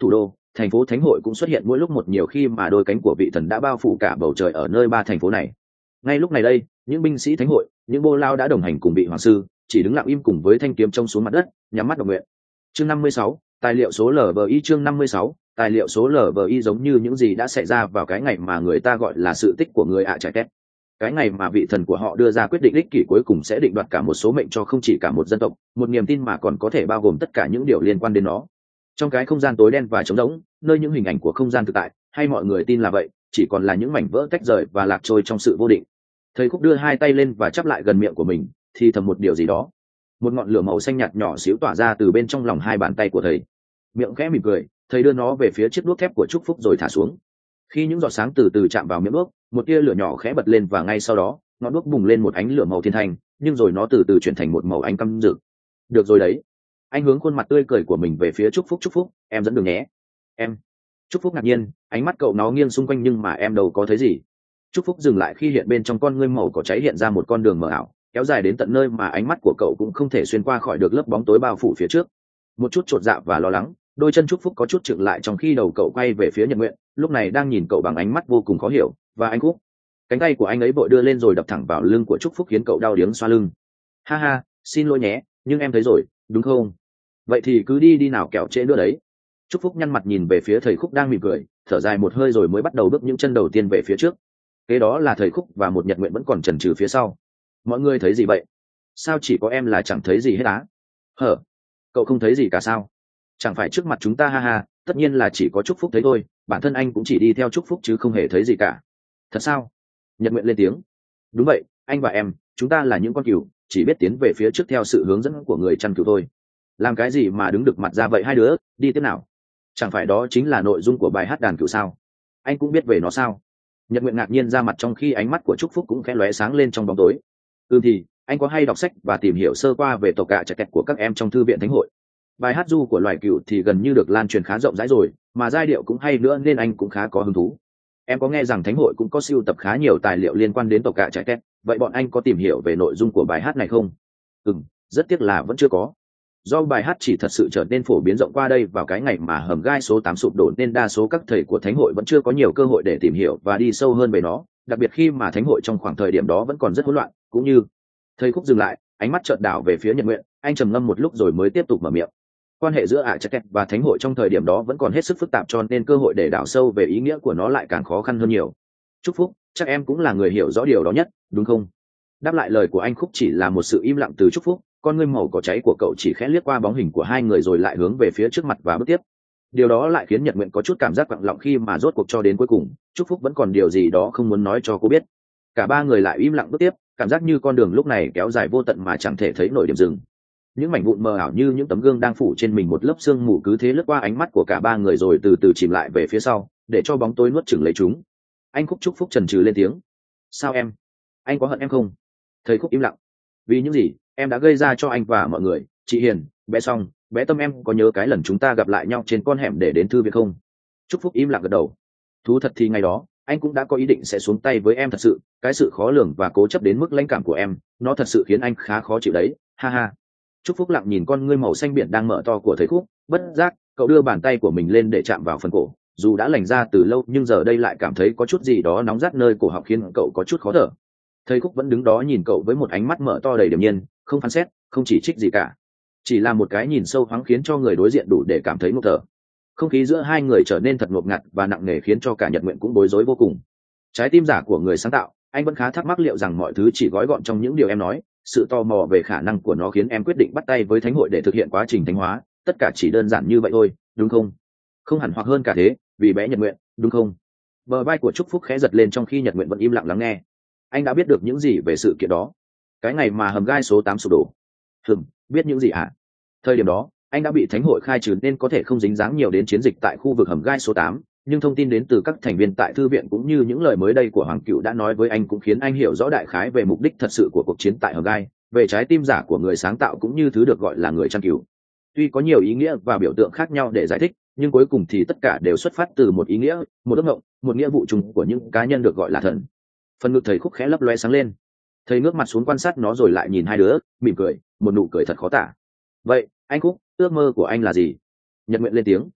thành phố thánh hội cũng xuất hiện mỗi lúc một nhiều khi mà đôi cánh của vị thần đã bao phủ cả bầu trời ở nơi ba thành phố này. Ngay lúc này đây, những binh sĩ thánh hội, những bô lao đã đồng hành cùng vị hoàng sư, chỉ đứng lặng im cùng với thanh kiếm trông xuống mặt đất, nhắm mắt đọc nguyện. Chương năm mươi sáu, tài liệu số lờ vê i. Chương năm mươi sáu, tài liệu số lờ vê i giống như những gì đã xảy ra vào cái ngày mà người ta gọi là sự tích của người ạ trải tét. Cái ngày mà vị thần của họ đưa ra quyết định ích kỷ cuối cùng sẽ định đoạt cả một số mệnh cho không chỉ cả một dân tộc, một niềm tin mà còn có thể bao gồm tất cả những điều liên quan đến nó. Trong cái không gian tối đen và trống rỗng, nơi những hình ảnh của không gian thực tại, hay mọi người tin là vậy, chỉ còn là những mảnh vỡ tách rời và lạc trôi trong sự vô định. Thầy Khúc đưa hai tay lên và chắp lại gần miệng của mình, thì thầm một điều gì đó. Một ngọn lửa màu xanh nhạt nhỏ xíu tỏa ra từ bên trong lòng hai bàn tay của thầy. Miệng khẽ mỉm cười, thầy đưa nó về phía chiếc đuốc thép của Trúc Phúc rồi thả xuống. Khi những giọt sáng từ từ chạm vào miệng đuốc, một tia lửa nhỏ khẽ bật lên và ngay sau đó, ngọn đuốc bùng lên một ánh lửa màu thiên thanh, nhưng rồi nó từ từ chuyển thành một màu ánh căm rực. Được rồi đấy. Anh hướng khuôn mặt tươi cười của mình về phía Trúc Phúc. Trúc Phúc, em dẫn đường nhé. Em. Trúc Phúc ngạc nhiên, ánh mắt cậu nó nghiêng xung quanh nhưng mà em đâu có thấy gì. Trúc Phúc dừng lại khi hiện bên trong con ngươi màu cỏ cháy hiện ra một con đường mờ ảo, kéo dài đến tận nơi mà ánh mắt của cậu cũng không thể xuyên qua khỏi được lớp bóng tối bao phủ phía trước. Một chút chột dạ và lo lắng, đôi chân Trúc Phúc có chút chững lại trong khi đầu cậu quay về phía Nhật Nguyện, lúc này đang nhìn cậu bằng ánh mắt vô cùng khó hiểu. Và anh Khúc, cánh tay của anh ấy vội đưa lên rồi đập thẳng vào lưng của Trúc Phúc khiến cậu đau điếng xoa lưng. Ha ha, xin lỗi nhé, nhưng em thấy rồi, đúng không? Vậy thì cứ đi đi nào, kẻo trễ nữa đấy. Trúc Phúc nhăn mặt nhìn về phía thầy Khúc đang mỉm cười, thở dài một hơi rồi mới bắt đầu bước những chân đầu tiên về phía trước. Kế đó là thầy Khúc và một Nhật Nguyện vẫn còn chần chừ phía sau. Mọi người thấy gì vậy? Sao chỉ có em là chẳng thấy gì hết á? Hở? Cậu không thấy gì cả sao? Chẳng phải trước mặt chúng ta? Ha ha, tất nhiên là chỉ có Trúc Phúc thấy thôi, bản thân anh cũng chỉ đi theo Trúc Phúc chứ không hề thấy gì cả. Thật sao? Nhật Nguyện lên tiếng. Đúng vậy, anh và em, chúng ta là những con cừu, chỉ biết tiến về phía trước theo sự hướng dẫn của người chăn cừu thôi. Làm cái gì mà đứng được mặt ra vậy hai đứa, đi tiếp nào. Chẳng phải đó chính là nội dung của bài hát đàn cừu sao? Anh cũng biết về nó sao? Nhật Nguyện ngạc nhiên ra mặt trong khi ánh mắt của Trúc Phúc cũng khẽ lóe sáng lên trong bóng tối. Ừ thì, anh có hay đọc sách và tìm hiểu sơ qua về tộc gạ chặt kẹt của các em trong thư viện thánh hội. Bài hát du của loài cừu thì gần như được lan truyền khá rộng rãi rồi, mà giai điệu cũng hay nữa nên anh cũng khá có hứng thú. Em có nghe rằng thánh hội cũng có sưu tập khá nhiều tài liệu liên quan đến tộc gạ chặt kẹt, vậy bọn anh có tìm hiểu về nội dung của bài hát này không? Ừ, rất tiếc là vẫn chưa có. Do bài hát chỉ thật sự trở nên phổ biến rộng qua đây vào cái ngày mà hầm gai số tám sụp đổ nên đa số các thầy của thánh hội vẫn chưa có nhiều cơ hội để tìm hiểu và đi sâu hơn về nó, đặc biệt khi mà thánh hội trong khoảng thời điểm đó vẫn còn rất hỗn loạn, cũng như thầy Khúc dừng lại, ánh mắt chợt đảo về phía Nhật Nguyện, anh trầm ngâm một lúc rồi mới tiếp tục mở miệng. Quan hệ giữa ạ chặt kẹt và thánh hội trong thời điểm đó vẫn còn hết sức phức tạp cho nên cơ hội để đào sâu về ý nghĩa của nó lại càng khó khăn hơn nhiều. Trúc Phúc, chắc em cũng là người hiểu rõ điều đó nhất, đúng không? Đáp lại lời của anh Khúc chỉ là một sự im lặng từ Trúc Phúc, con ngươi màu cỏ cháy của cậu chỉ khẽ liếc qua bóng hình của hai người rồi lại hướng về phía trước mặt và bước tiếp. Điều đó lại khiến Nhật Nguyện có chút cảm giác quặn lọng khi mà rốt cuộc cho đến cuối cùng, Trúc Phúc vẫn còn điều gì đó không muốn nói cho cô biết. Cả ba người lại im lặng bước tiếp, cảm giác như con đường lúc này kéo dài vô tận mà chẳng thể thấy nổi điểm dừng. Những mảnh vụn mờ ảo như những tấm gương đang phủ trên mình một lớp sương mù cứ thế lướt qua ánh mắt của cả ba người rồi từ từ chìm lại về phía sau, để cho bóng tối nuốt chửng lấy chúng. Anh Khúc Trúc Phúc chần chừ lên tiếng. Sao em? Anh có hận em không? Thầy Khúc im lặng. Vì những gì em đã gây ra cho anh và mọi người, chị Hiền, bé Song, bé Tâm, em có nhớ cái lần chúng ta gặp lại nhau trên con hẻm để đến thư viện không? Trúc Phúc im lặng gật đầu. Thú thật thì ngày đó anh cũng đã có ý định sẽ xuống tay với em thật sự, cái sự khó lường và cố chấp đến mức lãnh cảm của em, nó thật sự khiến anh khá khó chịu đấy, ha ha. Trúc Phúc lặng nhìn con ngươi màu xanh biển đang mở to của thầy Khúc, bất giác cậu đưa bàn tay của mình lên để chạm vào phần cổ, dù đã lành ra từ lâu nhưng giờ đây lại cảm thấy có chút gì đó nóng rát nơi cổ họng khiến cậu có chút khó thở. Thầy Khúc vẫn đứng đó nhìn cậu với một ánh mắt mở to đầy điềm nhiên, không phán xét, không chỉ trích gì cả, chỉ là một cái nhìn sâu hoắm khiến cho người đối diện đủ để cảm thấy ngộp thở. Không khí giữa hai người trở nên thật ngột ngạt và nặng nề khiến cho cả Nhật Nguyện cũng bối rối vô cùng. Trái tim giả của người sáng tạo, anh vẫn khá thắc mắc liệu rằng mọi thứ chỉ gói gọn trong những điều em nói. Sự tò mò về khả năng của nó khiến em quyết định bắt tay với thánh hội để thực hiện quá trình thánh hóa, tất cả chỉ đơn giản như vậy thôi, đúng không? Không hẳn, hoặc hơn cả thế, vì bé Nhật Nguyện, đúng không? Bờ vai của Trúc Phúc khẽ giật lên trong khi Nhật Nguyện vẫn im lặng lắng nghe. Anh đã biết được những gì về sự kiện đó? Cái ngày mà hầm gai số tám sụp đổ? Hừm, biết những gì hả? Thời điểm đó anh đã bị thánh hội khai trừ nên có thể không dính dáng nhiều đến chiến dịch tại khu vực hầm gai số tám, nhưng thông tin đến từ các thành viên tại thư viện cũng như những lời mới đây của Hoàng Cựu đã nói với anh cũng khiến anh hiểu rõ đại khái về mục đích thật sự của cuộc chiến tại hầm gai, về trái tim giả của người sáng tạo cũng như thứ được gọi là người chăn cừu. Tuy có nhiều ý nghĩa và biểu tượng khác nhau để giải thích, nhưng cuối cùng thì tất cả đều xuất phát từ một ý nghĩa, một ước mộng, một nghĩa vụ chung của những cá nhân được gọi là thần. Phần ngực thầy Khúc khẽ lấp loe sáng lên. Thầy ngước mặt xuống quan sát nó rồi lại nhìn hai đứa, mỉm cười, một nụ cười thật khó tả. Vậy anh Khúc, ước mơ của anh là gì? Nhật Nguyện lên tiếng.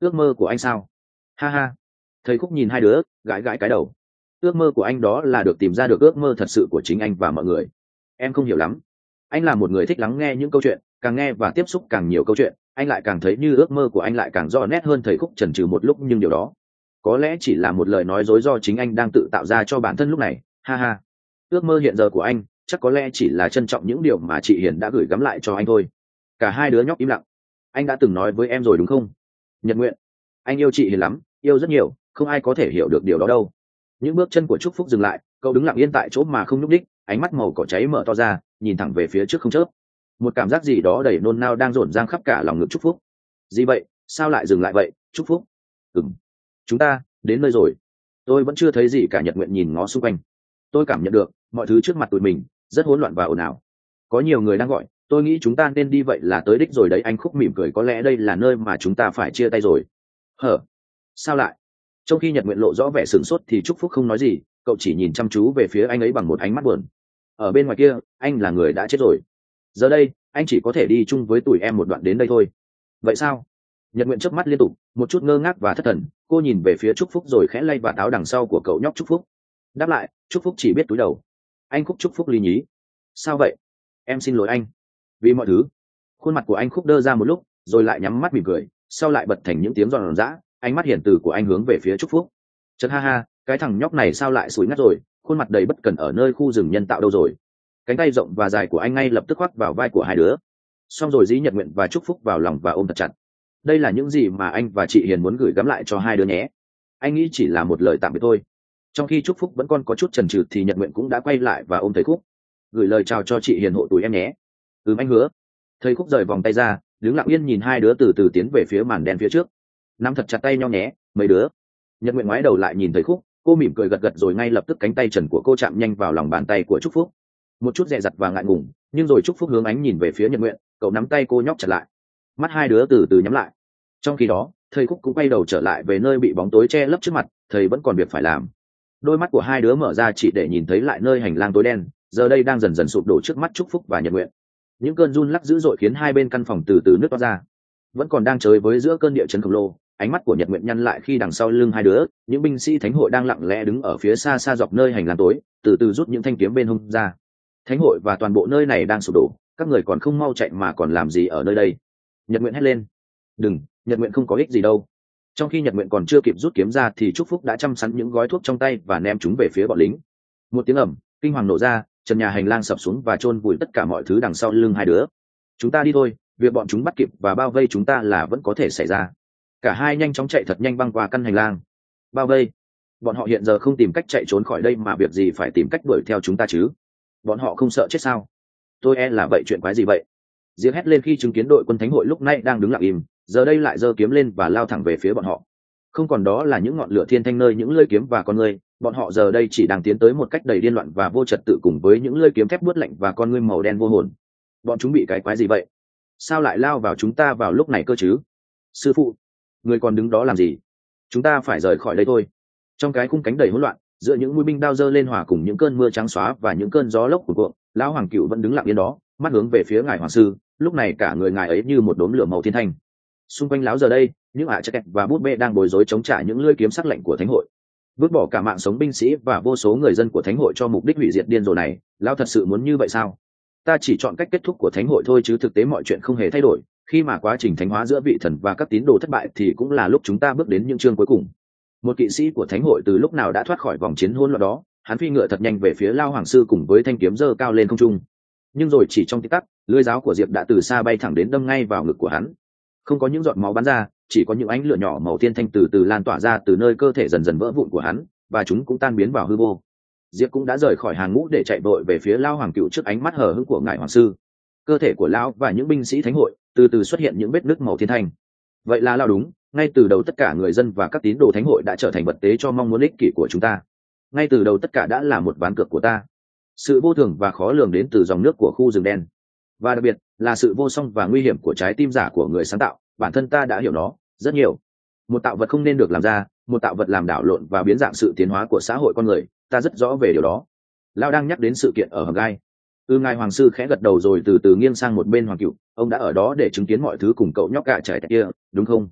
ước mơ của anh sao? Ha ha. Thầy Khúc nhìn hai đứa gãi gãi cái đầu. Ước mơ của anh đó là được tìm ra được ước mơ thật sự của chính anh và mọi người. Em không hiểu lắm. Anh là một người thích lắng nghe những câu chuyện, càng nghe và tiếp xúc càng nhiều câu chuyện, anh lại càng thấy như ước mơ của anh lại càng rõ nét hơn. Thầy Khúc chần chừ một lúc, nhưng điều đó có lẽ chỉ là một lời nói dối do chính anh đang tự tạo ra cho bản thân lúc này. Ha ha. Ước mơ hiện giờ của anh chắc có lẽ chỉ là trân trọng những điều mà chị Hiền đã gửi gắm lại cho anh thôi. Cả hai đứa nhóc im lặng. Anh đã từng nói với em rồi đúng không, Nhật Nguyện? Anh yêu chị Hiền lắm, yêu rất nhiều, không ai có thể hiểu được điều đó đâu. Những bước chân của Trúc Phúc dừng lại, cậu đứng lặng yên tại chỗ mà không nhúc nhích, ánh mắt màu cỏ cháy mở to ra, nhìn thẳng về phía trước không chớp. Một cảm giác gì đó đầy nôn nao đang rộn rang khắp cả lòng ngực Trúc Phúc. Gì vậy, sao lại dừng lại vậy, Trúc Phúc? Ừm, chúng ta đến nơi rồi. Tôi vẫn chưa thấy gì cả. Nhật Nguyện nhìn ngó xung quanh. Tôi cảm nhận được mọi thứ trước mặt tụi mình rất hỗn loạn và ồn ào. Có nhiều người đang gọi, tôi nghĩ chúng ta nên đi. Vậy là tới đích rồi đấy. Anh Khúc mỉm cười. Có lẽ đây là nơi mà chúng ta phải chia tay rồi. Hở? Sao lại? Trong khi Nhật Nguyện lộ rõ vẻ sửng sốt thì Trúc Phúc không nói gì, cậu chỉ nhìn chăm chú về phía anh ấy bằng một ánh mắt buồn. Ở bên ngoài kia, anh là người đã chết rồi. Giờ đây, anh chỉ có thể đi chung với tụi em một đoạn đến đây thôi. Vậy sao? Nhật Nguyện chớp mắt liên tục, một chút ngơ ngác và thất thần. Cô nhìn về phía Trúc Phúc rồi khẽ lay vạt áo đằng sau của cậu nhóc Trúc Phúc. Đáp lại, Trúc Phúc chỉ biết cúi đầu. Anh Khúc. Trúc Phúc lý nhí. Sao vậy? Em xin lỗi anh vì mọi thứ. Khuôn mặt của anh Khúc đơ ra một lúc, rồi lại nhắm mắt mỉm cười, sau lại bật thành những tiếng giòn giã. Ánh mắt hiền từ của anh hướng về phía Trúc Phúc. Chật ha ha, cái thằng nhóc này sao lại sủi ngắt rồi, khuôn mặt đầy bất cẩn ở nơi khu rừng nhân tạo đâu rồi. Cánh tay rộng và dài của anh ngay lập tức khoác vào vai của hai đứa. Xong rồi dí Nhật Nguyện và Trúc Phúc vào lòng và ôm thật chặt. Đây là những gì mà anh và chị Hiền muốn gửi gắm lại cho hai đứa nhé. Anh nghĩ chỉ là một lời tạm biệt thôi. Trong khi Trúc Phúc vẫn còn có chút chần chừ thì Nhật Nguyện cũng đã quay lại và ôm thầy Khúc. Gửi lời chào cho chị Hiền hộ tụi em nhé. Ừm, anh hứa. Thầy Khúc rời vòng tay ra, đứng lặng yên nhìn hai đứa từ từ tiến về phía màn đen phía trước. Nắm thật chặt tay nhau nhé, mấy đứa. Nhật Nguyện ngoái đầu lại nhìn thầy Khúc, cô mỉm cười gật gật rồi ngay lập tức cánh tay trần của cô chạm nhanh vào lòng bàn tay của Trúc Phúc. Một chút dè dặt và ngại ngùng, nhưng rồi Trúc Phúc hướng ánh nhìn về phía Nhật Nguyện, cậu nắm tay cô nhóc chặt lại. Mắt hai đứa từ từ nhắm lại. Trong khi đó, thầy Khúc cũng quay đầu trở lại về nơi bị bóng tối che lấp trước mặt, thầy vẫn còn việc phải làm. Đôi mắt của hai đứa mở ra chỉ để nhìn thấy lại nơi hành lang tối đen, giờ đây đang dần dần sụp đổ trước mắt Trúc Phúc và Nhật Nguyện. Những cơn run lắc dữ dội khiến hai bên căn phòng từ từ nứt toát ra. Vẫn còn đang chơi với giữa cơn địa chấn khổng lồ, ánh mắt của Nhật Nguyện nhăn lại khi đằng sau lưng hai đứa, những binh sĩ thánh hội đang lặng lẽ đứng ở phía xa xa dọc nơi hành lang tối, từ từ rút những thanh kiếm bên hông ra. Thánh hội và toàn bộ nơi này đang sụp đổ, các người còn không mau chạy mà còn làm gì ở nơi đây? Nhật Nguyện hét lên. Đừng, Nhật Nguyện không có ích gì đâu. Trong khi Nhật Nguyện còn chưa kịp rút kiếm ra thì Trúc Phúc đã chăm sẵn những gói thuốc trong tay và ném chúng về phía bọn lính. Một tiếng ầm, kinh hoàng nổ ra, trần nhà hành lang sập xuống và chôn vùi tất cả mọi thứ đằng sau lưng hai đứa. Chúng ta đi thôi, việc bọn chúng bắt kịp và bao vây chúng ta là vẫn có thể xảy ra. Cả hai nhanh chóng chạy thật nhanh băng qua căn hành lang. Bao vây? Bọn họ hiện giờ không tìm cách chạy trốn khỏi đây mà việc gì phải tìm cách đuổi theo chúng ta chứ? Bọn họ không sợ chết sao? Tôi e là vậy. Chuyện quái gì vậy? Diệp hét lên khi chứng kiến đội quân thánh hội lúc nãy đang đứng lặng im, giờ đây lại giơ kiếm lên và lao thẳng về phía bọn họ. Không còn đó là những ngọn lửa thiên thanh nơi những lưỡi kiếm và con ngươi, bọn họ giờ đây chỉ đang tiến tới một cách đầy điên loạn và vô trật tự cùng với những lưỡi kiếm thép buốt lạnh và con ngươi màu đen vô hồn. Bọn chúng bị cái quái gì vậy? Sao lại lao vào chúng ta vào lúc này cơ chứ? Sư phụ, người còn đứng đó làm gì? Chúng ta phải rời khỏi đây thôi. Trong cái khung cánh đầy hỗn loạn, giữa những mũi binh đao dơ lên hòa cùng những cơn mưa trắng xóa và những cơn gió lốc cuồn cuộn, lão hoàng cựu vẫn đứng lặng yên đó, mắt hướng về phía ngài hoàng sư. Lúc này cả người ngài ấy như một đốm lửa màu thiên thanh. Xung quanh lão giờ đây, những ả chắc và bút bê đang bối rối chống trả những lưỡi kiếm sắc lạnh của thánh hội. Vứt bỏ cả mạng sống binh sĩ và vô số người dân của thánh hội cho mục đích hủy diệt điên rồ này, lão thật sự muốn như vậy sao? Ta chỉ chọn cách kết thúc của thánh hội thôi chứ thực tế mọi chuyện không hề thay đổi. Khi mà quá trình thánh hóa giữa vị thần và các tín đồ thất bại thì cũng là lúc chúng ta bước đến những chương cuối cùng. Một kỵ sĩ của thánh hội từ lúc nào đã thoát khỏi vòng chiến hỗn loạn đó, hắn phi ngựa thật nhanh về phía lao hoàng sư cùng với thanh kiếm giơ cao lên không trung. Nhưng rồi chỉ trong tích tắc, lưỡi giáo của Diệp đã từ xa bay thẳng đến đâm ngay vào ngực của hắn. Không có những giọt máu bắn ra, chỉ có những ánh lửa nhỏ màu thiên thanh từ từ lan tỏa ra từ nơi cơ thể dần dần vỡ vụn của hắn, và chúng cũng tan biến vào hư vô. Diệp cũng đã rời khỏi hàng ngũ để chạy vội về phía lao hoàng cựu trước ánh mắt hờ hững của ngài hoàng sư. Cơ thể của lão và những binh sĩ thánh hội từ từ xuất hiện những vết nứt màu thiên thanh. Vậy là lao đúng, ngay từ đầu tất cả người dân và các tín đồ thánh hội đã trở thành vật tế cho mong muốn ích kỷ của chúng ta. Ngay từ đầu tất cả đã là một ván cược của ta. Sự vô thường và khó lường đến từ dòng nước của khu rừng đen, và đặc biệt là sự vô song và nguy hiểm của trái tim giả của người sáng tạo. Bản thân ta đã hiểu nó rất nhiều. Một tạo vật không nên được làm ra, một tạo vật làm đảo lộn và biến dạng sự tiến hóa của xã hội con người, ta rất rõ về điều đó. Lao đang nhắc đến sự kiện ở hầm gai. Ừ, ngài hoàng sư khẽ gật đầu rồi từ từ nghiêng sang một bên hoàng cựu. Ông đã ở đó để chứng kiến mọi thứ cùng cậu nhóc gạ trải kia, đúng không?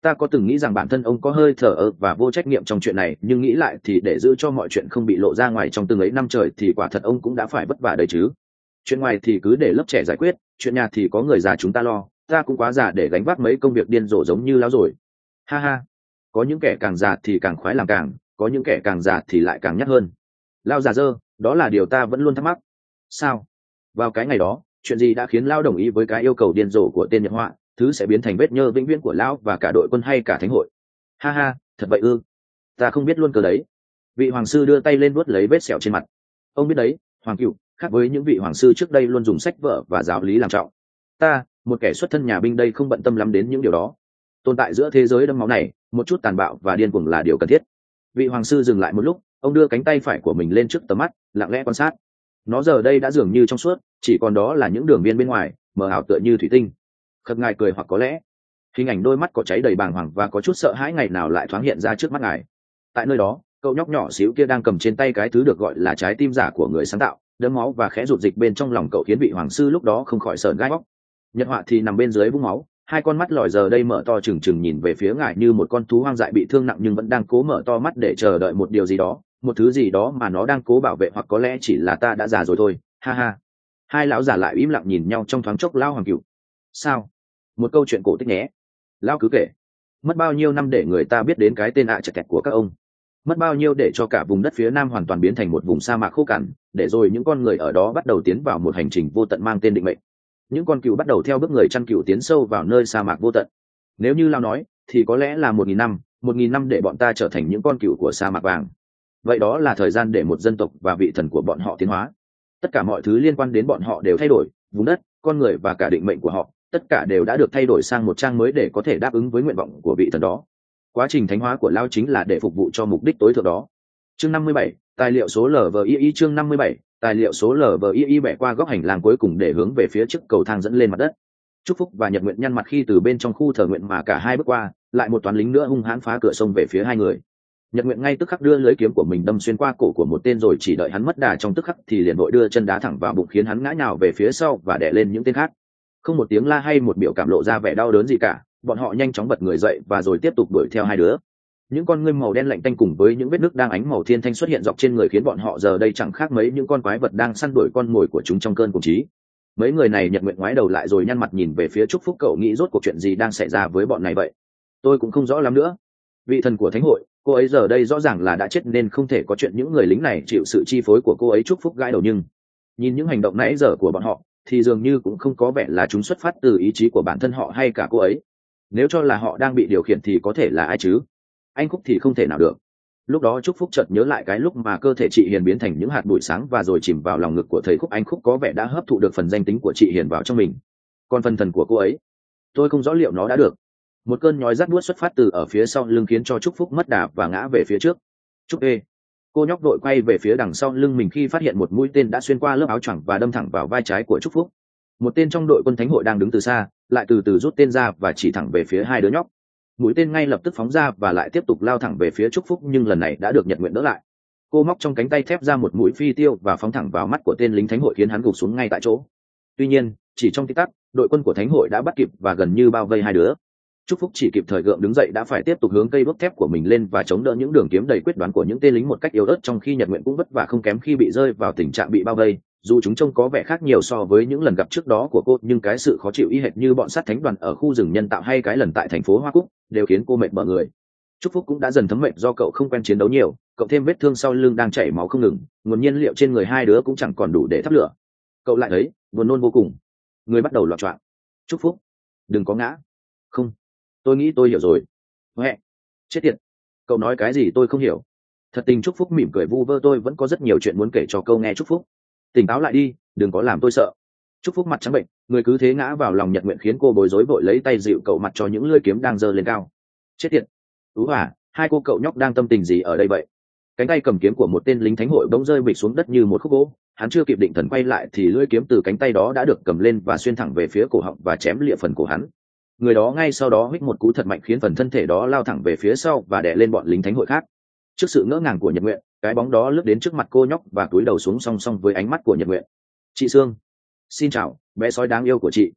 Ta có từng nghĩ rằng bản thân ông có hơi thờ ơ và vô trách nhiệm trong chuyện này, nhưng nghĩ lại thì để giữ cho mọi chuyện không bị lộ ra ngoài trong từng ấy năm trời thì quả thật ông cũng đã phải vất vả đấy chứ. Chuyện ngoài thì cứ để lớp trẻ giải quyết, chuyện nhà thì có người già chúng ta lo. Ta cũng quá già để gánh vác mấy công việc điên rồ giống như lão rồi. Ha ha, có những kẻ càng già thì càng khoái làm càng, có những kẻ càng già thì lại càng nhát hơn. Lao già dơ, đó là điều ta vẫn luôn thắc mắc. Sao? Vào cái ngày đó, chuyện gì đã khiến Lao đồng ý với cái yêu cầu điên rồ của tên nhật họa, thứ sẽ biến thành vết nhơ vĩnh viễn của Lão và cả đội quân hay cả thánh hội? Ha ha, thật vậy ư? Ta không biết luôn cơ đấy. Vị hoàng sư đưa tay lên vuốt lấy vết sẹo trên mặt. Ông biết đấy, Hoàng Cửu, khác với những vị hoàng sư trước đây luôn dùng sách vở và giáo lý làm trọng, ta, một kẻ xuất thân nhà binh đây không bận tâm lắm đến những điều đó. Tồn tại giữa thế giới đẫm máu này, một chút tàn bạo và điên cuồng là điều cần thiết. Vị hoàng sư dừng lại một lúc, ông đưa cánh tay phải của mình lên trước tầm mắt, lặng lẽ quan sát. Nó giờ đây đã dường như trong suốt, chỉ còn đó là những đường viền bên ngoài, mờ ảo tựa như thủy tinh. Khập ngài cười, hoặc có lẽ hình ảnh đôi mắt có cháy đầy bàng hoàng và có chút sợ hãi ngày nào lại thoáng hiện ra trước mắt ngài. Tại nơi đó, cậu nhóc nhỏ xíu kia đang cầm trên tay cái thứ được gọi là trái tim giả của người sáng tạo, đẫm máu và khẽ rụt dịch bên trong lòng cậu khiến vị hoàng sư lúc đó không khỏi sởn gai óc. Nhật họa thì nằm bên dưới vũng máu, hai con mắt lòi giờ đây mở to trừng trừng nhìn về phía ngài như một con thú hoang dại bị thương nặng nhưng vẫn đang cố mở to mắt để chờ đợi một điều gì đó, một thứ gì đó mà nó đang cố bảo vệ, hoặc có lẽ chỉ là ta đã già rồi thôi. Ha ha. Hai lão già lại im lặng nhìn nhau trong thoáng chốc. Lão Hoàng Cửu, sao? Một câu chuyện cổ tích nhé. Lão cứ kể. Mất bao nhiêu năm để người ta biết đến cái tên ạ chật kẹt của các ông? Mất bao nhiêu để cho cả vùng đất phía nam hoàn toàn biến thành một vùng sa mạc khô cằn, để rồi những con người ở đó bắt đầu tiến vào một hành trình vô tận mang tên định mệnh. Những con cừu bắt đầu theo bước người chăn cừu tiến sâu vào nơi sa mạc vô tận. Nếu như Lao nói thì có lẽ là một nghìn năm, một nghìn năm để bọn ta trở thành những con cừu của sa mạc vàng. Vậy đó là thời gian để một dân tộc và vị thần của bọn họ tiến hóa. Tất cả mọi thứ liên quan đến bọn họ đều thay đổi, vùng đất, con người và cả định mệnh của họ, tất cả đều đã được thay đổi sang một trang mới để có thể đáp ứng với nguyện vọng của vị thần đó. Quá trình thánh hóa của Lao chính là để phục vụ cho mục đích tối thượng đó. Chương năm mươi bảy, tài liệu số lờ vê i i. Chương năm mươi bảy, tài liệu số lờ vê i i bẻ qua góc hành lang cuối cùng để hướng về phía trước cầu thang dẫn lên mặt đất. Chúc Phúc và Nhật Nguyện nhăn mặt khi từ bên trong khu thờ nguyện mà cả hai bước qua, lại một toán lính nữa hung hãn phá cửa sông về phía hai người. Nhật Nguyện ngay tức khắc đưa lưỡi kiếm của mình đâm xuyên qua cổ của một tên, rồi chỉ đợi hắn mất đà trong tức khắc thì liền vội đưa chân đá thẳng vào bụng khiến hắn ngã nhào về phía sau và đè lên những tên khác. Không một tiếng la hay một biểu cảm lộ ra vẻ đau đớn gì cả, bọn họ nhanh chóng bật người dậy và rồi tiếp tục đuổi theo hai đứa. Những con ngươi màu đen lạnh tanh cùng với những vết nứt đang ánh màu thiên thanh xuất hiện dọc trên người khiến bọn họ giờ đây chẳng khác mấy những con quái vật đang săn đuổi con mồi của chúng trong cơn cuồng trí. Mấy người này Nhật Nguyện ngoái đầu lại rồi nhăn mặt nhìn về phía Trúc Phúc. Cậu nghĩ rốt cuộc chuyện gì đang xảy ra với bọn này vậy? Tôi cũng không rõ lắm nữa. Vị thần của thánh hội, cô ấy giờ đây rõ ràng là đã chết nên không thể có chuyện những người lính này chịu sự chi phối của cô ấy. Trúc Phúc gãi đầu, nhưng nhìn những hành động nãy giờ của bọn họ thì dường như cũng không có vẻ là chúng xuất phát từ ý chí của bản thân họ hay cả cô ấy. Nếu cho là họ đang bị điều khiển thì có thể là ai chứ? Anh Khúc thì không thể nào được. Lúc đó Trúc Phúc chợt nhớ lại cái lúc mà cơ thể chị Hiền biến thành những hạt bụi sáng và rồi chìm vào lòng ngực của thầy Khúc. Anh Khúc có vẻ đã hấp thụ được phần danh tính của chị Hiền vào trong mình, còn phần thần của cô ấy tôi không rõ liệu nó đã được. Một cơn nhói rát buốt xuất phát từ ở phía sau lưng khiến cho Trúc Phúc mất đà và ngã về phía trước. Trúc ê! Cô nhóc đội quay về phía đằng sau lưng mình khi phát hiện một mũi tên đã xuyên qua lớp áo choàng và đâm thẳng vào vai trái của Trúc Phúc. Một tên trong đội quân thánh hội đang đứng từ xa lại từ từ rút tên ra và chỉ thẳng về phía hai đứa nhóc. Mũi tên ngay lập tức phóng ra và lại tiếp tục lao thẳng về phía Trúc Phúc, nhưng lần này đã được Nhật Nguyện đỡ lại. Cô móc trong cánh tay thép ra một mũi phi tiêu và phóng thẳng vào mắt của tên lính thánh hội khiến hắn gục xuống ngay tại chỗ. Tuy nhiên, chỉ trong tích tắc, đội quân của thánh hội đã bắt kịp và gần như bao vây hai đứa. Trúc Phúc chỉ kịp thời gượng đứng dậy đã phải tiếp tục hướng cây bước thép của mình lên và chống đỡ những đường kiếm đầy quyết đoán của những tên lính một cách yếu ớt, trong khi Nhật Nguyện cũng vất vả không kém khi bị rơi vào tình trạng bị bao vây. Dù chúng trông có vẻ khác nhiều so với những lần gặp trước đó của cô, nhưng cái sự khó chịu y hệt như bọn sát thánh đoàn ở khu rừng nhân tạo hay cái lần tại thành phố Hoa Cúc đều khiến cô mệt bở người. Trúc Phúc cũng đã dần thấm mệt do cậu không quen chiến đấu nhiều, cộng thêm vết thương sau lưng đang chảy máu không ngừng, nguồn nhiên liệu trên người hai đứa cũng chẳng còn đủ để thắp lửa. Cậu lại thấy buồn nôn vô cùng, người bắt đầu loạn choạng. Trúc Phúc, đừng có ngã. Không, tôi nghĩ tôi hiểu rồi. Huệ, chết tiệt, cậu nói cái gì tôi không hiểu. Thật tình. Trúc Phúc mỉm cười vu vơ, tôi vẫn có rất nhiều chuyện muốn kể cho câu nghe. Trúc Phúc, tỉnh táo lại đi, đừng có làm tôi sợ. Trúc Phúc mặt trắng bệnh, người cứ thế ngã vào lòng Nhật Nguyện khiến cô bối rối vội lấy tay dịu cậu mặt cho những lưỡi kiếm đang giơ lên cao. Chết tiệt, ú à, hai cô cậu nhóc đang tâm tình gì ở đây vậy? Cánh tay cầm kiếm của một tên lính thánh hội bỗng rơi bịch xuống đất như một khúc gỗ. Hắn chưa kịp định thần quay lại thì lưỡi kiếm từ cánh tay đó đã được cầm lên và xuyên thẳng về phía cổ họng và chém lịa phần cổ hắn. Người đó ngay sau đó huých một cú thật mạnh khiến phần thân thể đó lao thẳng về phía sau và đè lên bọn lính thánh hội khác. Trước sự ngỡ ngàng của Nhật Nguyện, cái bóng đó lướt đến trước mặt cô nhóc và cúi đầu xuống song song với ánh mắt của Nhật Nguyện. Chị Sương, xin chào, bé sói đáng yêu của chị.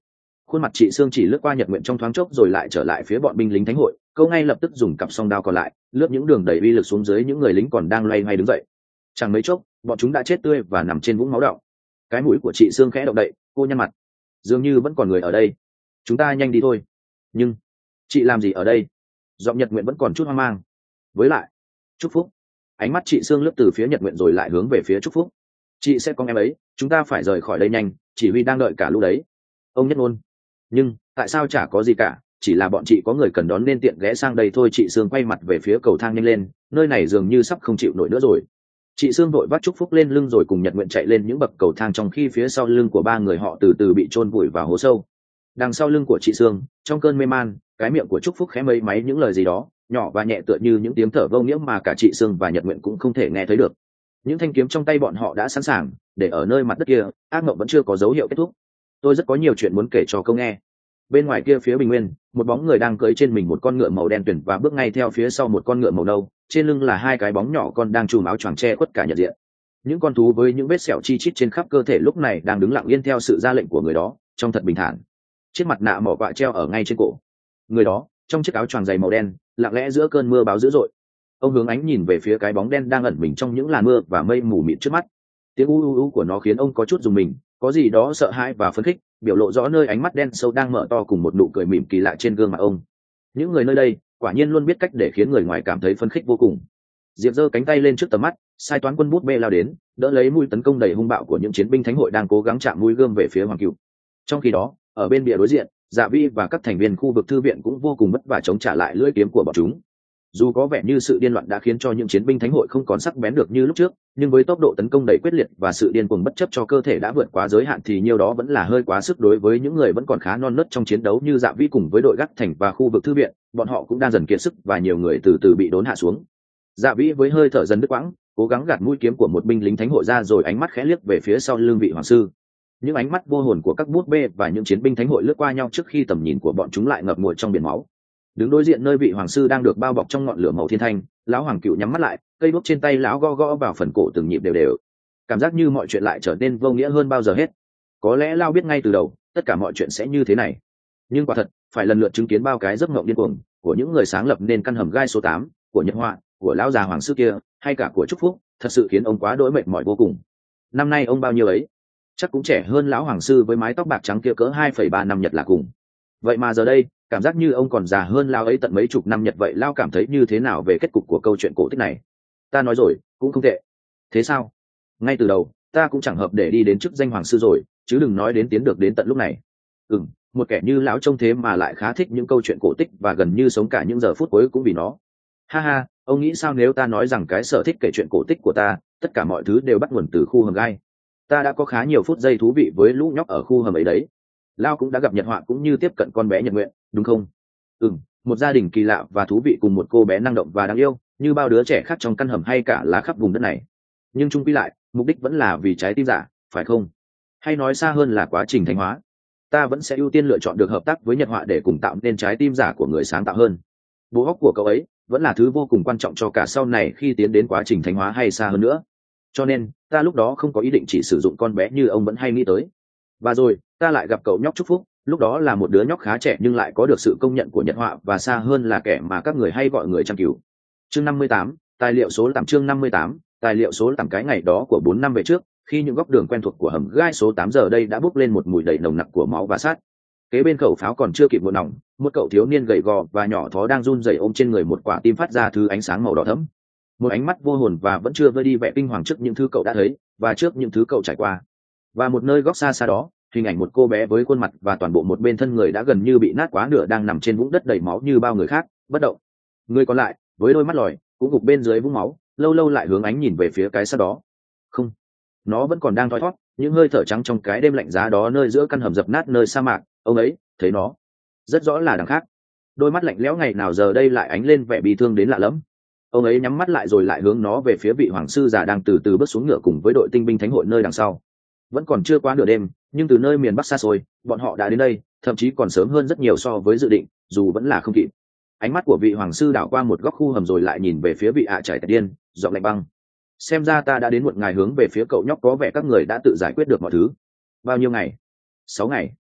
Khuôn mặt chị Sương chỉ lướt qua Nhật Nguyện trong thoáng chốc rồi lại trở lại phía bọn binh lính thánh hội, câu ngay lập tức dùng cặp song đao còn lại lướt những đường đầy uy lực xuống dưới những người lính còn đang loay hoay đứng dậy. Chẳng mấy chốc bọn chúng đã chết tươi và nằm trên vũng máu đọng. Cái mũi của chị Sương khẽ động đậy, cô nhăn mặt. Dường như vẫn còn người ở đây, chúng ta nhanh đi thôi. Nhưng chị làm gì ở đây? Giọng Nhật Nguyện vẫn còn chút hoang mang. Với lại Trúc Phúc. Ánh mắt chị Sương lướt từ phía Nhật Nguyện rồi lại hướng về phía Trúc Phúc. Chị sẽ có em ấy, chúng ta phải rời khỏi đây nhanh, chỉ huy đang đợi cả lũ đấy. Ông Nhất Ngôn. Nhưng tại sao chả có gì cả, chỉ là bọn chị có người cần đón nên tiện ghé sang đây thôi. Chị Sương quay mặt về phía cầu thang nhanh lên, nơi này dường như sắp không chịu nổi nữa rồi. Chị Sương vội vác Trúc Phúc lên lưng rồi cùng Nhật Nguyện chạy lên những bậc cầu thang, trong khi phía sau lưng của ba người họ từ từ bị chôn vùi vào hố sâu. Đằng sau lưng của chị Sương, trong cơn mê man, cái miệng của Trúc Phúc khẽ mây máy những lời gì đó nhỏ và nhẹ tựa như những tiếng thở vô nghĩa mà cả chị Sương và Nhật Nguyện cũng không thể nghe thấy được. Những thanh kiếm trong tay bọn họ đã sẵn sàng để ở nơi mặt đất kia, ác mộng vẫn chưa có dấu hiệu kết thúc. Tôi rất có nhiều chuyện muốn kể cho câu nghe. Bên ngoài kia phía bình nguyên, một bóng người đang cưỡi trên mình một con ngựa màu đen tuyển và bước ngay theo phía sau một con ngựa màu nâu, trên lưng là hai cái bóng nhỏ con đang trùm áo choàng che khuất cả nhật diện. Những con thú với những vết sẹo chi chít trên khắp cơ thể lúc này đang đứng lặng yên theo sự ra lệnh của người đó, trông thật bình thản. Chiếc mặt nạ mỏ quạ treo ở ngay trên cổ người đó, trong chiếc áo choàng dày màu đen, lặng lẽ giữa cơn mưa bão dữ dội. Ông hướng ánh nhìn về phía cái bóng đen đang ẩn mình trong những làn mưa và mây mù mịt trước mắt. Tiếng u u u của nó khiến ông có chút rùng mình, có gì đó sợ hãi và phấn khích biểu lộ rõ nơi ánh mắt đen sâu đang mở to cùng một nụ cười mỉm kỳ lạ trên gương mặt ông. Những người nơi đây quả nhiên luôn biết cách để khiến người ngoài cảm thấy phấn khích vô cùng. Diệp giơ cánh tay lên trước tầm mắt, sai toán quân bút bê lao đến, đỡ lấy mũi tấn công đầy hung bạo của những chiến binh thánh hội đang cố gắng chạm mũi gươm về phía Hoàng Cửu. Trong khi đó, ở bên bìa đối diện, Dạ Vi và các thành viên khu vực thư viện cũng vô cùng vất vả chống trả lại lưỡi kiếm của bọn chúng. Dù có vẻ như sự điên loạn đã khiến cho những chiến binh thánh hội không còn sắc bén được như lúc trước, nhưng với tốc độ tấn công đầy quyết liệt và sự điên cuồng bất chấp cho cơ thể đã vượt quá giới hạn thì nhiều đó vẫn là hơi quá sức đối với những người vẫn còn khá non nớt trong chiến đấu như Dạ Vi cùng với đội gác thành và khu vực thư viện. Bọn họ cũng đang dần kiệt sức và nhiều người từ từ bị đốn hạ xuống. Dạ Vi với hơi thở dần đứt quãng, cố gắng gạt mũi kiếm của một binh lính thánh hội ra rồi ánh mắt khẽ liếc về phía sau lưng vị hoàng sư. Những ánh mắt vô hồn của các bút bê và những chiến binh thánh hội lướt qua nhau trước khi tầm nhìn của bọn chúng lại ngập ngụa trong biển máu. Đứng đối diện nơi vị hoàng sư đang được bao bọc trong ngọn lửa màu thiên thanh, lão Hoàng Cựu nhắm mắt lại, cây đuốc trên tay lão gõ gõ vào phần cổ từng nhịp đều đều. Cảm giác như mọi chuyện lại trở nên vô nghĩa hơn bao giờ hết. Có lẽ lão biết ngay từ đầu tất cả mọi chuyện sẽ như thế này, nhưng quả thật phải lần lượt chứng kiến bao cái giấc mộng điên cuồng của những người sáng lập nên căn hầm gai số tám, của Nhật Họa, của lão già hoàng sư kia, hay cả của Trúc Phúc, thật sự khiến ông quá đỗi mệt mỏi vô cùng. Năm nay ông bao nhiêu ấy? Chắc cũng trẻ hơn lão hoàng sư với mái tóc bạc trắng kia cỡ hai phẩy ba năm nhật là cùng. Vậy mà giờ đây cảm giác như ông còn già hơn lão ấy tận mấy chục năm nhật. Vậy lão cảm thấy như thế nào về kết cục của câu chuyện cổ tích này? Ta nói rồi, cũng không tệ. Thế sao? Ngay từ đầu ta cũng chẳng hợp để đi đến chức danh hoàng sư rồi, chứ đừng nói đến tiến được đến tận lúc này. Ừ, một kẻ như lão trông thế mà lại khá thích những câu chuyện cổ tích và gần như sống cả những giờ phút cuối cũng vì nó. Ha ha, ông nghĩ sao nếu ta nói rằng cái sở thích kể chuyện cổ tích của ta, tất cả mọi thứ đều bắt nguồn từ khu hầm gai. Ta đã có khá nhiều phút giây thú vị với lũ nhóc ở khu hầm ấy đấy. Lao cũng đã gặp Nhật Họa cũng như tiếp cận con bé Nhật Nguyện, đúng không? Ừ, một gia đình kỳ lạ và thú vị cùng một cô bé năng động và đáng yêu, như bao đứa trẻ khác trong căn hầm hay cả lá khắp vùng đất này. Nhưng chung quy lại, mục đích vẫn là vì trái tim giả, phải không? Hay nói xa hơn là quá trình thánh hóa. Ta vẫn sẽ ưu tiên lựa chọn được hợp tác với Nhật Họa để cùng tạo nên trái tim giả của người sáng tạo hơn. Bộ óc của cậu ấy vẫn là thứ vô cùng quan trọng cho cả sau này khi tiến đến quá trình thánh hóa hay xa hơn nữa. Cho nên ta lúc đó không có ý định chỉ sử dụng con bé như ông vẫn hay nghĩ tới. Và rồi ta lại gặp cậu nhóc Trúc Phúc, lúc đó là một đứa nhóc khá trẻ nhưng lại có được sự công nhận của Nhật Họa và xa hơn là kẻ mà các người hay gọi người chăm cứu. Chương năm mươi tám, tài liệu số tám. Chương năm mươi tám, tài liệu số tám. Cái ngày đó của bốn năm về trước, khi những góc đường quen thuộc của hầm gai số tám giờ đây đã bốc lên một mùi đầy nồng nặc của máu và sát. Kế bên khẩu pháo còn chưa kịp nguội nòng, một cậu thiếu niên gầy gò và nhỏ thó đang run rẩy ôm trên người một quả tim phát ra thứ ánh sáng màu đỏ thẫm. Một ánh mắt vô hồn và vẫn chưa vơi đi vẻ kinh hoàng trước những thứ cậu đã thấy và trước những thứ cậu trải qua. Và một nơi góc xa xa đó, hình ảnh một cô bé với khuôn mặt và toàn bộ một bên thân người đã gần như bị nát quá nửa đang nằm trên vũng đất đầy máu như bao người khác, bất động. Người còn lại, với đôi mắt lòi, cũng gục bên dưới vũng máu, lâu lâu lại hướng ánh nhìn về phía cái xác đó. Không, nó vẫn còn đang thoi thóp, những hơi thở trắng trong cái đêm lạnh giá đó nơi giữa căn hầm dập nát nơi sa mạc. Ông ấy thấy nó rất rõ là đằng khác. Đôi mắt lạnh lẽo ngày nào giờ đây lại ánh lên vẻ bi thương đến lạ lẫm. Ông ấy nhắm mắt lại rồi lại hướng nó về phía vị hoàng sư già đang từ từ bước xuống ngựa cùng với đội tinh binh thánh hội nơi đằng sau. Vẫn còn chưa quá nửa đêm, nhưng từ nơi miền bắc xa xôi, bọn họ đã đến đây, thậm chí còn sớm hơn rất nhiều so với dự định, dù vẫn là không kịp. Ánh mắt của vị hoàng sư đảo qua một góc khu hầm rồi lại nhìn về phía vị ạ trải tẹt điên, giọng lạnh băng. Xem ra ta đã đến một ngày hướng về phía cậu nhóc, có vẻ các người đã tự giải quyết được mọi thứ. Bao nhiêu ngày? Sáu ngày.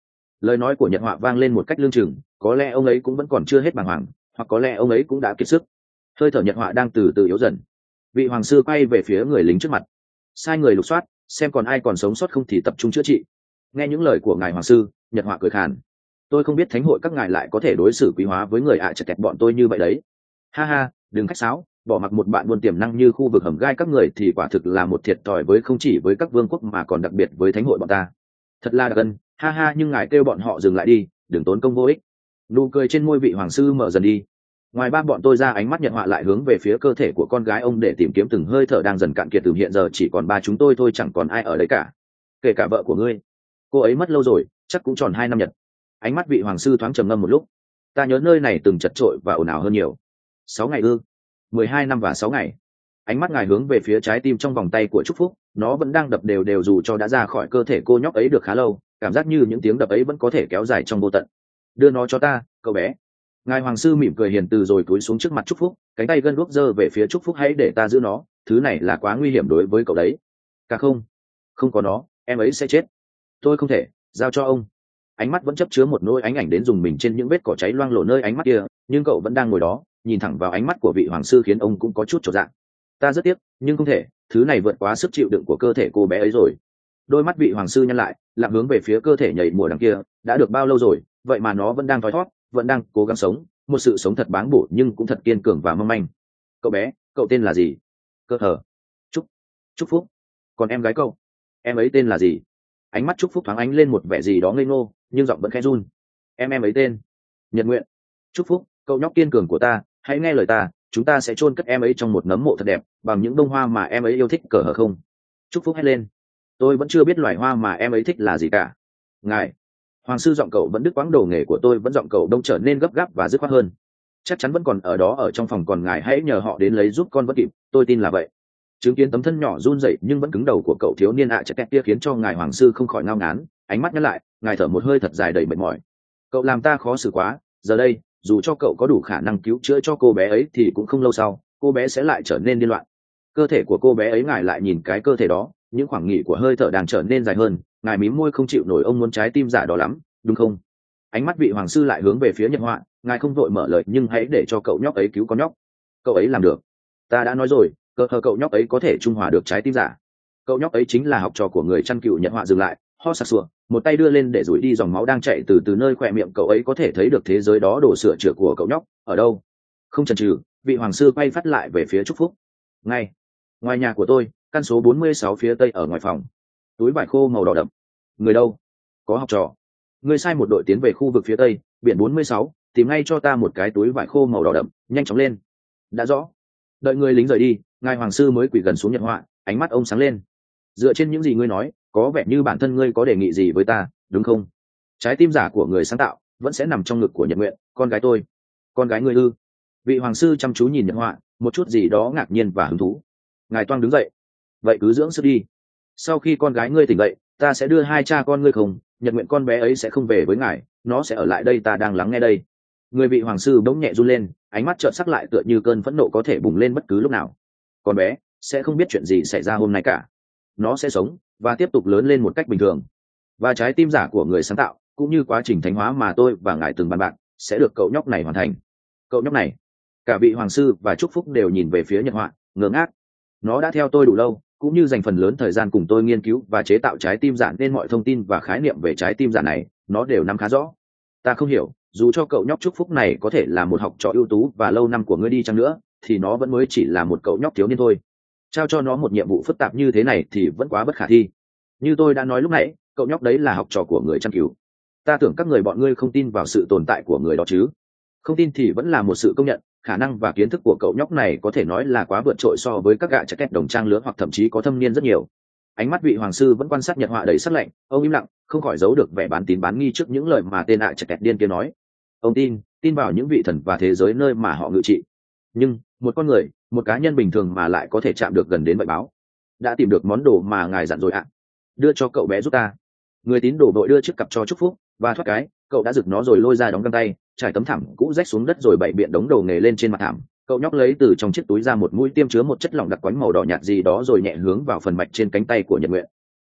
Lời nói của Nhật Họa vang lên một cách lương chừng, có lẽ ông ấy cũng vẫn còn chưa hết bàng hoàng, hoặc có lẽ ông ấy cũng đã kiệt sức. Hơi thở Nhật Họa đang từ từ yếu dần. Vị hoàng sư quay về phía người lính trước mặt, sai người lục soát xem còn ai còn sống sót không thì tập trung chữa trị. Nghe những lời của ngài hoàng sư, Nhật Họa cười khàn. Tôi không biết thánh hội các ngài lại có thể đối xử quý hóa với người ạ chặt kẹt bọn tôi như vậy đấy. Ha ha, đừng khách sáo, bỏ mặc một bạn buôn tiềm năng như khu vực hầm gai các người thì quả thực là một thiệt thòi với không chỉ với các vương quốc mà còn đặc biệt với thánh hội bọn ta. Thật là đặc ân, ha ha, nhưng ngài kêu bọn họ dừng lại đi, đừng tốn công vô ích. Nụ cười trên môi vị hoàng sư mở dần đi. Ngoài ba bọn tôi ra, ánh mắt Nhật Họa lại hướng về phía cơ thể của con gái ông để tìm kiếm từng hơi thở đang dần cạn kiệt. Từ hiện giờ chỉ còn ba chúng tôi thôi, chẳng còn ai ở đấy cả, kể cả vợ của ngươi. Cô ấy mất lâu rồi, chắc cũng tròn hai năm nhật. Ánh mắt vị hoàng sư thoáng trầm ngâm một lúc. Ta nhớ nơi này từng chật trội và ồn ào hơn nhiều. Sáu ngày ư? Mười hai năm và sáu ngày. Ánh mắt ngài hướng về phía trái tim trong vòng tay của Trúc Phúc, nó vẫn đang đập đều đều dù cho đã ra khỏi cơ thể cô nhóc ấy được khá lâu, cảm giác như những tiếng đập ấy vẫn có thể kéo dài trong vô tận. Đưa nó cho ta, cậu bé. Ngài hoàng sư mỉm cười hiền từ rồi cúi xuống trước mặt Trúc Phúc, cánh tay gân guốc giơ về phía Trúc Phúc. Hãy để ta giữ nó, thứ này là quá nguy hiểm đối với cậu đấy. Cả không, không có nó, em ấy sẽ chết. Tôi không thể, giao cho ông. Ánh mắt vẫn chấp chứa một nỗi ánh ảnh đến dùng mình trên những vết cỏ cháy loang lổ nơi ánh mắt kia, nhưng cậu vẫn đang ngồi đó, nhìn thẳng vào ánh mắt của vị hoàng sư khiến ông cũng có chút chột dạ. Ta rất tiếc, nhưng không thể, thứ này vượt quá sức chịu đựng của cơ thể cô bé ấy rồi. Đôi mắt vị hoàng sư nhăn lại, lặng hướng về phía cơ thể nhảy mùa đằng kia. Đã được bao lâu rồi, vậy mà nó vẫn đang thoi thót, vẫn đang cố gắng sống, một sự sống thật báng bổ nhưng cũng thật kiên cường và mong manh. Cậu bé, cậu tên là gì? Cơ thờ. Trúc. Trúc Phúc. Còn em gái cậu, em ấy tên là gì? Ánh mắt Trúc Phúc thoáng ánh lên một vẻ gì đó ngây ngô, nhưng giọng vẫn khẽ run. Em em ấy tên Nhật Nguyện. Trúc Phúc, cậu nhóc kiên cường của ta, hãy nghe lời ta, chúng ta sẽ chôn cất em ấy trong một nấm mộ thật đẹp, bằng những bông hoa mà em ấy yêu thích. Cờ hờ không? Trúc Phúc hét lên. Tôi vẫn chưa biết loài hoa mà em ấy thích là gì cả. Ngài hoàng sư, giọng cậu vẫn đứt quãng. Đầu nghề của tôi vẫn giọng cậu đông trở nên gấp gáp và dứt khoát hơn. Chắc chắn vẫn còn ở đó ở trong phòng, còn ngài hãy nhờ họ đến lấy giúp con vẫn kịp, tôi tin là vậy. Chứng kiến tấm thân nhỏ run rẩy nhưng vẫn cứng đầu của cậu thiếu niên ạ chặt kẹt kia khiến cho ngài hoàng sư không khỏi ngao ngán, ánh mắt nhắm lại, ngài thở một hơi thật dài đầy mệt mỏi. Cậu làm ta khó xử quá, giờ đây dù cho cậu có đủ khả năng cứu chữa cho cô bé ấy thì cũng không lâu sau cô bé sẽ lại trở nên điên loạn. Cơ thể của cô bé ấy, ngài lại nhìn cái cơ thể đó, những khoảng nghỉ của hơi thở đang trở nên dài hơn. Ngài mím môi không chịu nổi. Ông muốn trái tim giả đó lắm, đúng không? Ánh mắt vị hoàng sư lại hướng về phía Nhật Họa. Ngài không vội mở lời, nhưng hãy để cho cậu nhóc ấy cứu con nhóc. Cậu ấy làm được. Ta đã nói rồi, cơ hờ cậu nhóc ấy có thể trung hòa được trái tim giả. Cậu nhóc ấy chính là học trò của người chăn cừu. Nhật Họa dừng lại, ho sặc sụa, một tay đưa lên để rủi đi dòng máu đang chạy từ từ nơi khỏe miệng. Cậu ấy có thể thấy được thế giới đó đổ sửa chữa của cậu nhóc ở đâu. Không chần chừ, vị hoàng sư quay phát lại về phía Trúc Phúc. Ngay ngoài nhà của tôi, căn số bốn mươi sáu phía tây ở ngoài phòng. Túi vải khô màu đỏ đậm. Người đâu? Có học trò. Người sai một đội tiến về khu vực phía tây biển bốn mươi sáu, tìm ngay cho ta một cái túi vải khô màu đỏ đậm, nhanh chóng lên. Đã rõ. Đợi người lính rời đi, ngài hoàng sư mới quỳ gần xuống Nhật Họa, ánh mắt ông sáng lên. Dựa trên những gì ngươi nói, có vẻ như bản thân ngươi có đề nghị gì với ta, đúng không? Trái tim giả của người sáng tạo vẫn sẽ nằm trong ngực của Nhật Nguyện, con gái tôi. Con gái ngươi ư? Vị hoàng sư chăm chú nhìn Nhật Họa, một chút gì đó ngạc nhiên và hứng thú. Ngài toang đứng dậy. Vậy cứ dưỡng sức đi. Sau khi con gái ngươi tỉnh dậy, ta sẽ đưa hai cha con ngươi không. Nhật Nguyện con bé ấy sẽ không về với ngài, nó sẽ ở lại đây. Ta đang lắng nghe đây. Người vị hoàng sư bỗng nhẹ run lên, ánh mắt trợn sắc lại tựa như cơn phẫn nộ có thể bùng lên bất cứ lúc nào. Con bé sẽ không biết chuyện gì xảy ra hôm nay cả. Nó sẽ sống và tiếp tục lớn lên một cách bình thường. Và trái tim giả của người sáng tạo, cũng như quá trình thánh hóa mà tôi và ngài từng bàn bạc, sẽ được cậu nhóc này hoàn thành. Cậu nhóc này. Cả vị hoàng sư và Trúc Phúc đều nhìn về phía Nhật Họa, ngơ ngác. Nó đã theo tôi đủ lâu, cũng như dành phần lớn thời gian cùng tôi nghiên cứu và chế tạo trái tim giả, nên mọi thông tin và khái niệm về trái tim giả này nó đều nắm khá rõ. Ta không hiểu, dù cho cậu nhóc Trúc Phúc này có thể là một học trò ưu tú và lâu năm của ngươi đi chăng nữa, thì nó vẫn mới chỉ là một cậu nhóc thiếu niên thôi. Trao cho nó một nhiệm vụ phức tạp như thế này thì vẫn quá bất khả thi. Như tôi đã nói lúc nãy, cậu nhóc đấy là học trò của người chăn cừu. Ta tưởng các người bọn ngươi không tin vào sự tồn tại của người đó chứ. Không tin thì vẫn là một sự công nhận, khả năng và kiến thức của cậu nhóc này có thể nói là quá vượt trội so với các gã trẻ kẹt đồng trang lứa, hoặc thậm chí có thâm niên rất nhiều. Ánh mắt vị hoàng sư vẫn quan sát Nhật Họa đầy sắc lạnh, ông im lặng, không khỏi giấu được vẻ bán tín bán nghi trước những lời mà tên ạ trẻ kẹt điên kia nói. Ông tin, tin vào những vị thần và thế giới nơi mà họ ngự trị. Nhưng một con người, một cá nhân bình thường mà lại có thể chạm được gần đến vậy báo. Đã tìm được món đồ mà ngài dặn rồi ạ. Đưa cho cậu bé giúp ta. Người tín đồ đội đưa chiếc cặp cho Trúc Phúc, và thoát cái, cậu đã giựt nó rồi lôi ra đóng găng tay, trải tấm thảm cũ rách xuống đất rồi bày biện đống đồ nghề lên trên mặt thảm. Cậu nhóc lấy từ trong chiếc túi ra một mũi tiêm chứa một chất lỏng đặc quánh màu đỏ nhạt gì đó rồi nhẹ hướng vào phần mạch trên cánh tay của Nhật Nguyện.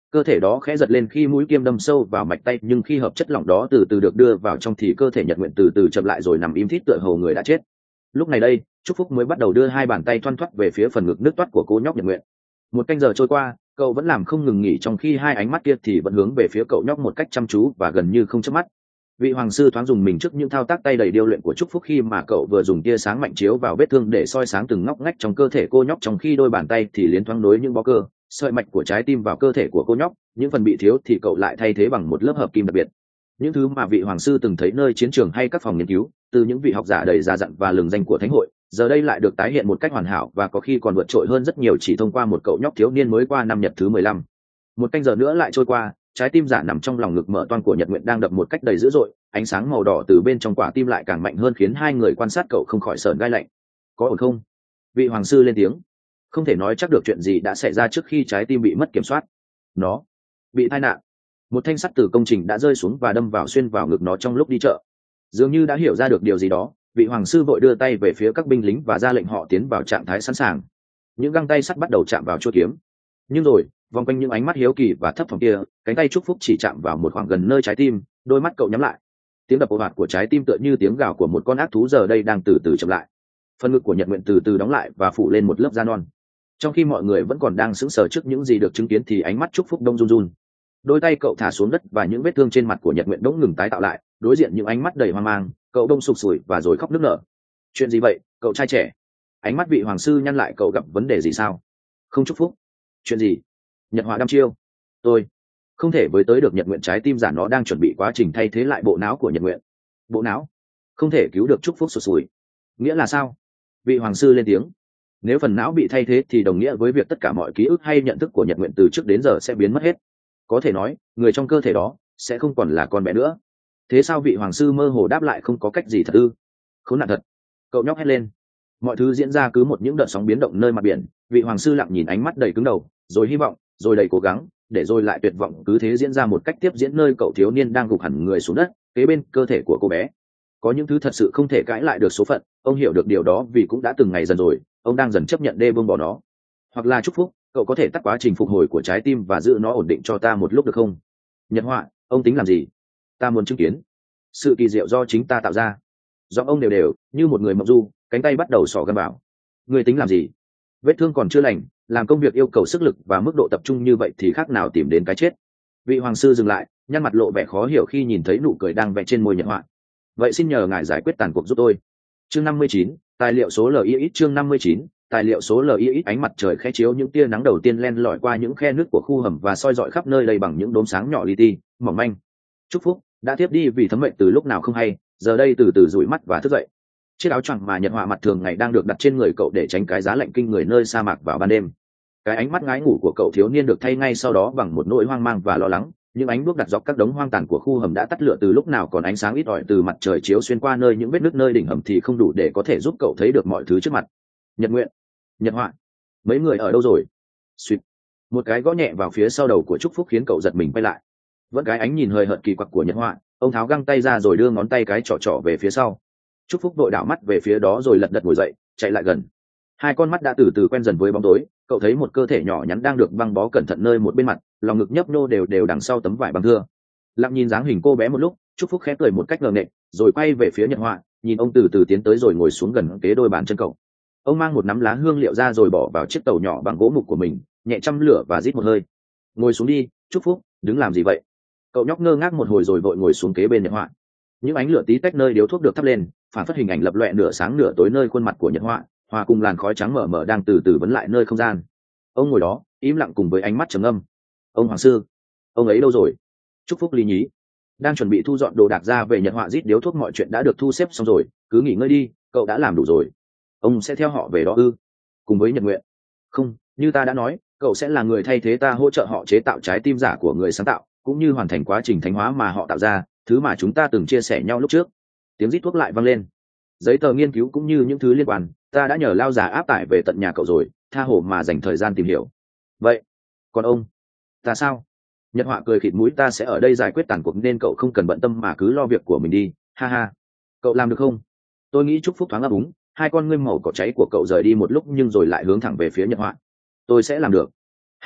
cơ thể đó khẽ giật lên khi mũi kim đâm sâu vào mạch tay, nhưng khi hợp chất lỏng đó từ từ được đưa vào trong thì cơ thể Nhật Nguyện từ từ chậm lại rồi nằm im thít tựa hồ người đã chết. Lúc này đây Trúc Phúc mới bắt đầu đưa hai bàn tay thoăn thoắt về phía phần ngực nước toát của cô nhóc Nhật Nguyện. Một canh giờ trôi qua, cậu vẫn làm không ngừng nghỉ, trong khi hai ánh mắt kia thì vẫn hướng về phía cậu nhóc một cách chăm chú và gần như không chớp mắt. Vị hoàng sư thoáng dùng mình trước những thao tác tay đầy điêu luyện của Trúc Phúc khi mà cậu vừa dùng tia sáng mạnh chiếu vào vết thương để soi sáng từng ngóc ngách trong cơ thể cô nhóc, trong khi đôi bàn tay thì liến thoáng nối những bó cơ sợi mạch của trái tim vào cơ thể của cô nhóc. Những phần bị thiếu thì cậu lại thay thế bằng một lớp hợp kim đặc biệt, những thứ mà vị hoàng sư từng thấy nơi chiến trường hay các phòng nghiên cứu từ những vị học giả đầy già dặn và lừng danh của thánh hội, giờ đây lại được tái hiện một cách hoàn hảo và có khi còn vượt trội hơn rất nhiều chỉ thông qua một cậu nhóc thiếu niên mới qua năm Nhật thứ mười lăm. Một canh giờ nữa lại trôi qua, trái tim giả nằm trong lòng ngực mở toang của Nhật Nguyện đang đập một cách đầy dữ dội, ánh sáng màu đỏ từ bên trong quả tim lại càng mạnh hơn khiến hai người quan sát cậu không khỏi sởn gai lạnh. Có ổn không? Vị hoàng sư lên tiếng. Không thể nói chắc được chuyện gì đã xảy ra trước khi trái tim bị mất kiểm soát. Nó bị tai nạn. Một thanh sắt từ công trình đã rơi xuống và đâm vào xuyên vào ngực nó trong lúc đi chợ. Dường như đã hiểu ra được điều gì đó, vị hoàng sư vội đưa tay về phía các binh lính và ra lệnh họ tiến vào trạng thái sẵn sàng. Những găng tay sắt bắt đầu chạm vào chuôi kiếm, nhưng rồi vòng quanh những ánh mắt hiếu kỳ và thấp thỏm kia, cánh tay Trúc Phúc chỉ chạm vào một khoảng gần nơi trái tim. Đôi mắt cậu nhắm lại, tiếng đập ồ ạt của trái tim tựa như tiếng gào của một con ác thú giờ đây đang từ từ chậm lại. Phần ngực của Nhật Nguyện từ từ đóng lại và phủ lên một lớp da non. Trong khi mọi người vẫn còn đang sững sờ trước những gì được chứng kiến thì ánh mắt Trúc Phúc đông run run. Đôi tay cậu thả xuống đất và những vết thương trên mặt của Nhật Nguyện đống ngừng tái tạo lại. Đối diện những ánh mắt đầy hoang mang, cậu đông sụp sùi và rồi khóc nức nở. Chuyện gì vậy, cậu trai trẻ? Ánh mắt vị hoàng sư nhăn lại. Cậu gặp vấn đề gì sao? Không. Trúc Phúc. Chuyện gì? Nhật Họa đăm chiêu. Tôi không thể với tới được Nhật Nguyện, trái tim giả nó đang chuẩn bị quá trình thay thế lại bộ não của Nhật Nguyện. Bộ não không thể cứu được. Trúc Phúc sụt sùi. Nghĩa là sao? Vị hoàng sư lên tiếng. Nếu phần não bị thay thế thì đồng nghĩa với việc tất cả mọi ký ức hay nhận thức của Nhật Nguyện từ trước đến giờ sẽ biến mất hết. Có thể nói người trong cơ thể đó sẽ không còn là con bé nữa. Thế sao? Vị hoàng sư mơ hồ đáp lại. Không có cách gì thật ư? Khốn nạn thật. Cậu nhóc hét lên. Mọi thứ diễn ra cứ một những đợt sóng biến động nơi mặt biển. Vị hoàng sư lặng nhìn, ánh mắt đầy cứng đầu, rồi hy vọng, rồi đầy cố gắng, để rồi lại tuyệt vọng. Cứ thế diễn ra một cách tiếp diễn nơi cậu thiếu niên đang gục hẳn người xuống đất kế bên cơ thể của cô bé. Có những thứ thật sự không thể cãi lại được số phận. Ông hiểu được điều đó vì cũng đã từng ngày dần rồi. Ông đang dần chấp nhận đê buông bỏ nó. Hoặc là Trúc Phúc, cậu có thể tắt quá trình phục hồi của trái tim và giữ nó ổn định cho ta một lúc được không? Nhật Họa, ông tính làm gì? Ta muốn chứng kiến sự kỳ diệu do chính ta tạo ra. Giọng ông đều đều như một người mộng du, cánh tay bắt đầu xỏ gân vào. Người tính làm gì? Vết thương còn chưa lành, làm công việc yêu cầu sức lực và mức độ tập trung như vậy thì khác nào tìm đến cái chết. Vị hoàng sư dừng lại, nhăn mặt lộ vẻ khó hiểu khi nhìn thấy nụ cười đang vẽ trên môi Nhật Họa. Vậy xin nhờ ngài giải quyết tàn cuộc giúp tôi. Chương năm mươi chín, tài liệu số L I X. Chương năm mươi chín, tài liệu số L I X. Ánh mặt trời khẽ chiếu những tia nắng đầu tiên len lỏi qua những khe nước của khu hầm và soi rọi khắp nơi đầy bằng những đốm sáng nhỏ li ti, mỏng manh. Trúc Phúc đã tiếp đi vì thấm mệnh từ lúc nào không hay, giờ đây từ từ dụi mắt và thức dậy. Chiếc áo choàng mà Nhật Họa mặt thường ngày đang được đặt trên người cậu để tránh cái giá lạnh kinh người nơi sa mạc vào ban đêm. Cái ánh mắt ngái ngủ của cậu thiếu niên được thay ngay sau đó bằng một nỗi hoang mang và lo lắng. Những ánh đuốc đặt dọc các đống hoang tàn của khu hầm đã tắt lửa từ lúc nào, còn ánh sáng ít ỏi từ mặt trời chiếu xuyên qua nơi những vết nứt nơi đỉnh hầm thì không đủ để có thể giúp cậu thấy được mọi thứ trước mặt. Nhật Nguyện, Nhật Họa, mấy người ở đâu rồi? Suýt. Một cái gõ nhẹ vào phía sau đầu của Trúc Phúc khiến cậu giật mình quay lại. Vẫn cái ánh nhìn hơi hợt kỳ quặc của Nhật Họa, ông tháo găng tay ra rồi đưa ngón tay cái trỏ trỏ về phía sau. Trúc Phúc đội đảo mắt về phía đó rồi lật đật ngồi dậy, chạy lại gần. Hai con mắt đã từ từ quen dần với bóng tối, cậu thấy một cơ thể nhỏ nhắn đang được băng bó cẩn thận nơi một bên mặt, lòng ngực nhấp nhô đều đều đằng sau tấm vải băng thưa. Lặng nhìn dáng hình cô bé một lúc, Trúc Phúc khẽ cười một cách ngờ nghệch, rồi quay về phía Nhật Họa, nhìn ông từ từ tiến tới rồi ngồi xuống gần kế đôi bàn chân cậu. Ông mang một nắm lá hương liệu ra rồi bỏ vào chiếc tàu nhỏ bằng gỗ mục của mình, nhẹ châm lửa và rít một hơi. Ngồi xuống đi, Trúc Phúc, đứng làm gì vậy? Cậu nhóc ngơ ngác một hồi rồi vội ngồi xuống kế bên Nhật Họa. Những ánh lửa tí tách nơi điếu thuốc được thắp lên, phản phất hình ảnh lập loè nửa sáng nửa tối nơi khuôn mặt của Nhật Họa, hòa cùng làn khói trắng mờ mờ đang từ từ vấn lại nơi không gian. Ông ngồi đó im lặng cùng với ánh mắt trầm ngâm. Ông hoàng sư, ông ấy đâu rồi? Trúc Phúc lý nhí. Đang chuẩn bị thu dọn đồ đạc ra về. Nhật Họa rít điếu thuốc. Mọi chuyện đã được thu xếp xong rồi, cứ nghỉ ngơi đi, cậu đã làm đủ rồi. Ông sẽ theo họ về đó ư? Cùng với Nhật Nguyện? Không, như ta đã nói, cậu sẽ là người thay thế ta, hỗ trợ họ chế tạo trái tim giả của người sáng tạo, cũng như hoàn thành quá trình thánh hóa mà họ tạo ra, thứ mà chúng ta từng chia sẻ nhau lúc trước. Tiếng rít thuốc lại vang lên. Giấy tờ nghiên cứu cũng như những thứ liên quan, ta đã nhờ lao già áp tải về tận nhà cậu rồi, tha hồ mà dành thời gian tìm hiểu. Vậy còn ông, ta sao? Nhật Họa cười khịt mũi. Ta sẽ ở đây giải quyết tàn cuộc nên cậu không cần bận tâm mà cứ lo việc của mình đi, ha ha. Cậu làm được không? Tôi nghĩ. Trúc Phúc thoáng ấp úng, hai con ngươi màu cỏ cháy của cậu rời đi một lúc nhưng rồi lại hướng thẳng về phía Nhật Họa. Tôi sẽ làm được, ha ha.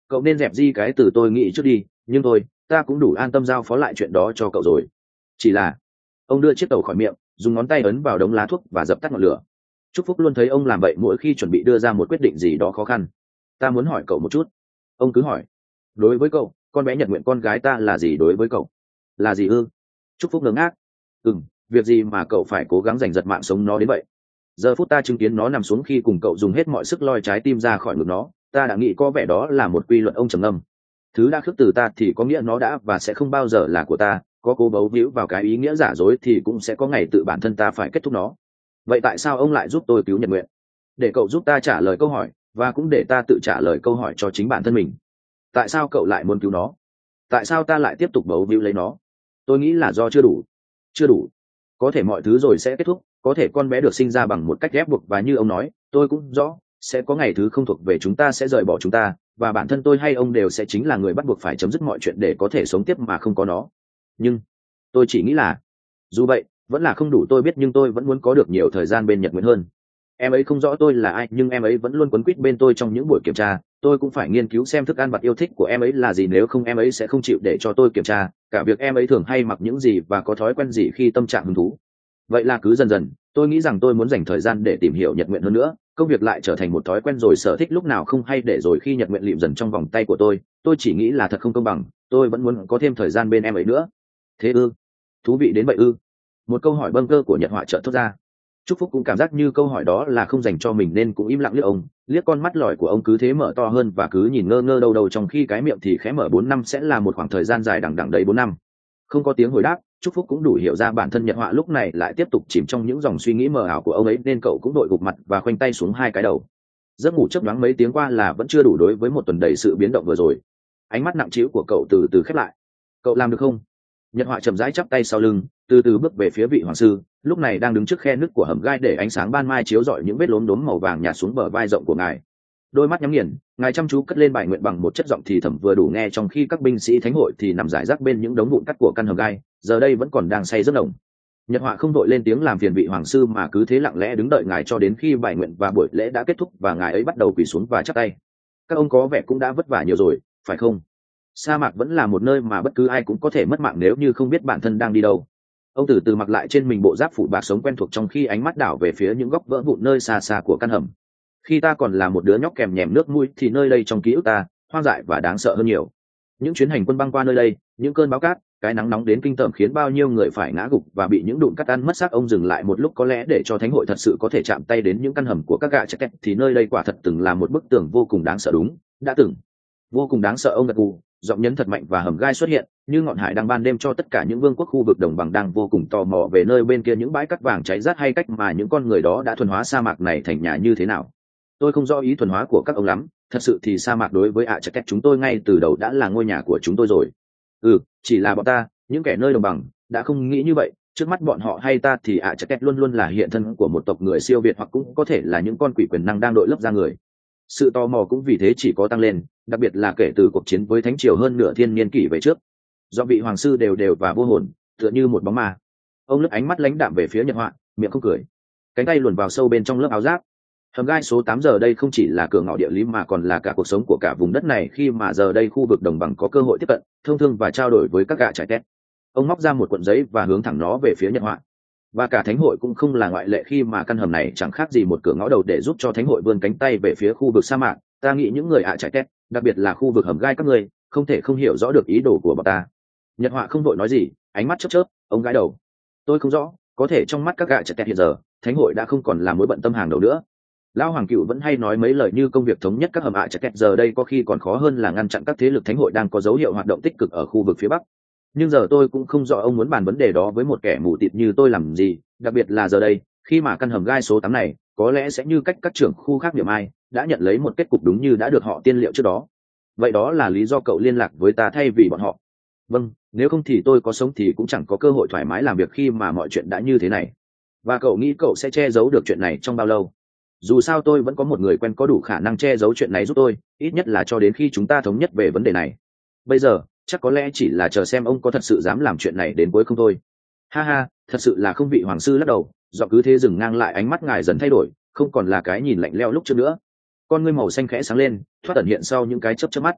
cậu nên dẹp di cái từ tôi nghĩ trước đi, nhưng thôi, ta cũng đủ an tâm giao phó lại chuyện đó cho cậu rồi. Chỉ là ông đưa chiếc tàu khỏi miệng, dùng ngón tay ấn vào đống lá thuốc và dập tắt ngọn lửa. Trúc Phúc luôn thấy ông làm vậy mỗi khi chuẩn bị đưa ra một quyết định gì đó khó khăn. Ta muốn hỏi cậu một chút. Ông cứ hỏi. Đối với cậu, con bé Nhật Nguyện con gái ta là gì đối với cậu? Là gì ư? Trúc Phúc ngớ ngác. Ừm, việc gì mà cậu phải cố gắng giành giật mạng sống nó đến vậy? Giờ phút ta chứng kiến nó nằm xuống khi cùng cậu dùng hết mọi sức lôi trái tim ra khỏi ngực nó, ta đã nghĩ có vẻ đó là một quy luật ông trầm ngâm. Thứ đã khước từ ta thì có nghĩa nó đã và sẽ không bao giờ là của ta, có cố bấu víu vào cái ý nghĩa giả dối thì cũng sẽ có ngày tự bản thân ta phải kết thúc nó. Vậy tại sao ông lại giúp tôi cứu Nhật Nguyện? Để cậu giúp ta trả lời câu hỏi, và cũng để ta tự trả lời câu hỏi cho chính bản thân mình. Tại sao cậu lại muốn cứu nó? Tại sao ta lại tiếp tục bấu víu lấy nó? Tôi nghĩ là do chưa đủ. Chưa đủ. Có thể mọi thứ rồi sẽ kết thúc, có thể con bé được sinh ra bằng một cách ép buộc, và như ông nói, tôi cũng rõ, sẽ có ngày thứ không thuộc về chúng ta sẽ rời bỏ chúng ta, và bản thân tôi hay ông đều sẽ chính là người bắt buộc phải chấm dứt mọi chuyện để có thể sống tiếp mà không có nó. Nhưng tôi chỉ nghĩ là dù vậy vẫn là không đủ, tôi biết, nhưng tôi vẫn muốn có được nhiều thời gian bên Nhật Nguyện hơn. Em ấy không rõ tôi là ai, nhưng em ấy vẫn luôn quấn quýt bên tôi trong những buổi kiểm tra. Tôi cũng phải nghiên cứu xem thức ăn vặt yêu thích của em ấy là gì, nếu không em ấy sẽ không chịu để cho tôi kiểm tra cả việc em ấy thường hay mặc những gì và có thói quen gì khi tâm trạng hứng thú. Vậy là cứ dần dần tôi nghĩ rằng tôi muốn dành thời gian để tìm hiểu Nhật Nguyện hơn nữa. Công việc lại trở thành một thói quen rồi, sở thích lúc nào không hay, để rồi khi Nhật Nguyện lịm dần trong vòng tay của tôi, tôi chỉ nghĩ là thật không công bằng. Tôi vẫn muốn có thêm thời gian bên em ấy nữa. Thế ư? Thú vị đến vậy ư? Một câu hỏi bâng cơ của Nhật Họa chợt thốt ra. Trúc Phúc cũng cảm giác như câu hỏi đó là không dành cho mình nên cũng im lặng liếc ông, liếc con mắt lòi của ông cứ thế mở to hơn và cứ nhìn ngơ ngơ đầu đầu, trong khi cái miệng thì khẽ mở. Bốn năm sẽ là một khoảng thời gian dài đằng đằng đấy. Bốn năm. Không có tiếng hồi đáp. Trúc Phúc cũng đủ hiểu ra bản thân Nhật Họa lúc này lại tiếp tục chìm trong những dòng suy nghĩ mờ ảo của ông ấy, nên cậu cũng đội gục mặt và khoanh tay xuống hai cái đầu. Giấc ngủ chớp nhoáng mấy tiếng qua là vẫn chưa đủ đối với một tuần đầy sự biến động vừa rồi. Ánh mắt nặng trĩu của cậu từ từ khép lại. Cậu làm được không? Nhật Họa chậm rãi chắp tay sau lưng, từ từ bước về phía vị hoàng sư, lúc này đang đứng trước khe nứt của hầm gai để ánh sáng ban mai chiếu rọi những vết lốm đốm màu vàng nhạt xuống bờ vai rộng của ngài. Đôi mắt nhắm nghiền, ngài chăm chú cất lên bài nguyện bằng một chất giọng thì thầm vừa đủ nghe, trong khi các binh sĩ thánh hội thì nằm rải rác bên những đống vụn cắt của căn hầm gai, giờ đây vẫn còn đang say giấc nồng. Nhật Họa không đội lên tiếng làm phiền vị hoàng sư, mà cứ thế lặng lẽ đứng đợi ngài cho đến khi bài nguyện và buổi lễ đã kết thúc và ngài ấy bắt đầu quỳ xuống và chắp tay. Các ông có vẻ cũng đã vất vả nhiều rồi, phải không? Sa mạc vẫn là một nơi mà bất cứ ai cũng có thể mất mạng nếu như không biết bản thân đang đi đâu. Ông từ từ mặc lại trên mình bộ giáp phủ bạc sống quen thuộc, trong khi ánh mắt đảo về phía những góc vỡ vụn nơi xa xa của căn hầm. Khi ta còn là một đứa nhóc kèm nhèm nước mũi thì nơi đây trong ký ức ta hoang dại và đáng sợ hơn nhiều. Những chuyến hành quân băng qua nơi đây, những cơn bão cát, cái nắng nóng đến kinh tởm khiến bao nhiêu người phải ngã gục và bị những đụn cát ăn mất xác. Ông dừng lại một lúc, có lẽ để cho thánh hội thật sự có thể chạm tay đến những căn hầm của các gạ chắc thì nơi đây quả thật từng là một bức tường vô cùng đáng sợ. Đúng, đã từng vô cùng đáng sợ. Ông gật gù, giọng nhấn thật mạnh, và hầm gai xuất hiện như ngọn hải đang ban đêm cho tất cả những vương quốc khu vực đồng bằng đang vô cùng tò mò về nơi bên kia những bãi cát vàng cháy rát, hay cách mà những con người đó đã thuần hóa sa mạc này thành nhà như thế nào. Tôi không rõ ý thuần hóa của các ông lắm, thật sự thì sa mạc đối với ạ chắc chúng tôi ngay từ đầu đã là ngôi nhà của chúng tôi rồi. Ừ, chỉ là bọn ta, những kẻ nơi đồng bằng, đã không nghĩ như vậy. Trước mắt bọn họ hay ta thì ạ chắc luôn luôn là hiện thân của một tộc người siêu việt, hoặc cũng có thể là những con quỷ quyền năng đang đội lấp ra người. Sự tò mò cũng vì thế chỉ có tăng lên, đặc biệt là kể từ cuộc chiến với thánh triều hơn nửa thiên niên kỷ về trước. Do vị hoàng sư đều đều và vô hồn, tựa như một bóng ma. Ông lướt ánh mắt lãnh đạm về phía Nhật Họa, miệng không cười, cánh tay luồn vào sâu bên trong lớp áo giáp. Hầm gai số tám giờ đây không chỉ là cửa ngõ địa lý mà còn là cả cuộc sống của cả vùng đất này, khi mà giờ đây khu vực đồng bằng có cơ hội tiếp cận, thông thương và trao đổi với các gạ trải tét. Ông móc ra một cuộn giấy và hướng thẳng nó về phía Nhật Họa. Và cả thánh hội cũng không là ngoại lệ, khi mà căn hầm này chẳng khác gì một cửa ngõ đầu để giúp cho thánh hội vươn cánh tay về phía khu vực sa mạc. Ta nghĩ những người ạ trải tét, đặc biệt là khu vực hầm gai các ngươi, không thể không hiểu rõ được ý đồ của bọn ta. Nhật Họa không vội nói gì, ánh mắt chớp chớp, ông gãi đầu. Tôi không rõ, có thể trong mắt các gạ trải tét hiện giờ, thánh hội đã không còn là mối bận tâm hàng đầu nữa. Lão Hoàng Cựu vẫn hay nói mấy lời như công việc thống nhất các hầm ạ trải tét giờ đây có khi còn khó hơn là ngăn chặn các thế lực thánh hội đang có dấu hiệu hoạt động tích cực ở khu vực phía bắc. Nhưng giờ tôi cũng không rõ ông muốn bàn vấn đề đó với một kẻ mù tịt như tôi làm gì, đặc biệt là giờ đây, khi mà căn hầm gai số tám này có lẽ sẽ như cách các trưởng khu khác niệm ai đã nhận lấy một kết cục đúng như đã được họ tiên liệu trước đó. Vậy đó là lý do cậu liên lạc với ta thay vì bọn họ? Vâng, nếu không thì tôi có sống thì cũng chẳng có cơ hội thoải mái làm việc khi mà mọi chuyện đã như thế này. Và cậu nghĩ cậu sẽ che giấu được chuyện này trong bao lâu? Dù sao tôi vẫn có một người quen có đủ khả năng che giấu chuyện này giúp tôi, ít nhất là cho đến khi chúng ta thống nhất về vấn đề này. Bây giờ chắc có lẽ chỉ là chờ xem ông có thật sự dám làm chuyện này đến cuối không thôi. Ha ha, thật sự là không. Vị hoàng sư lắc đầu, giọng cứ thế dừng ngang lại, ánh mắt ngài dần thay đổi, không còn là cái nhìn lạnh lẽo lúc trước nữa. Con ngươi màu xanh khẽ sáng lên, thoát ẩn hiện sau những cái chớp chớp mắt.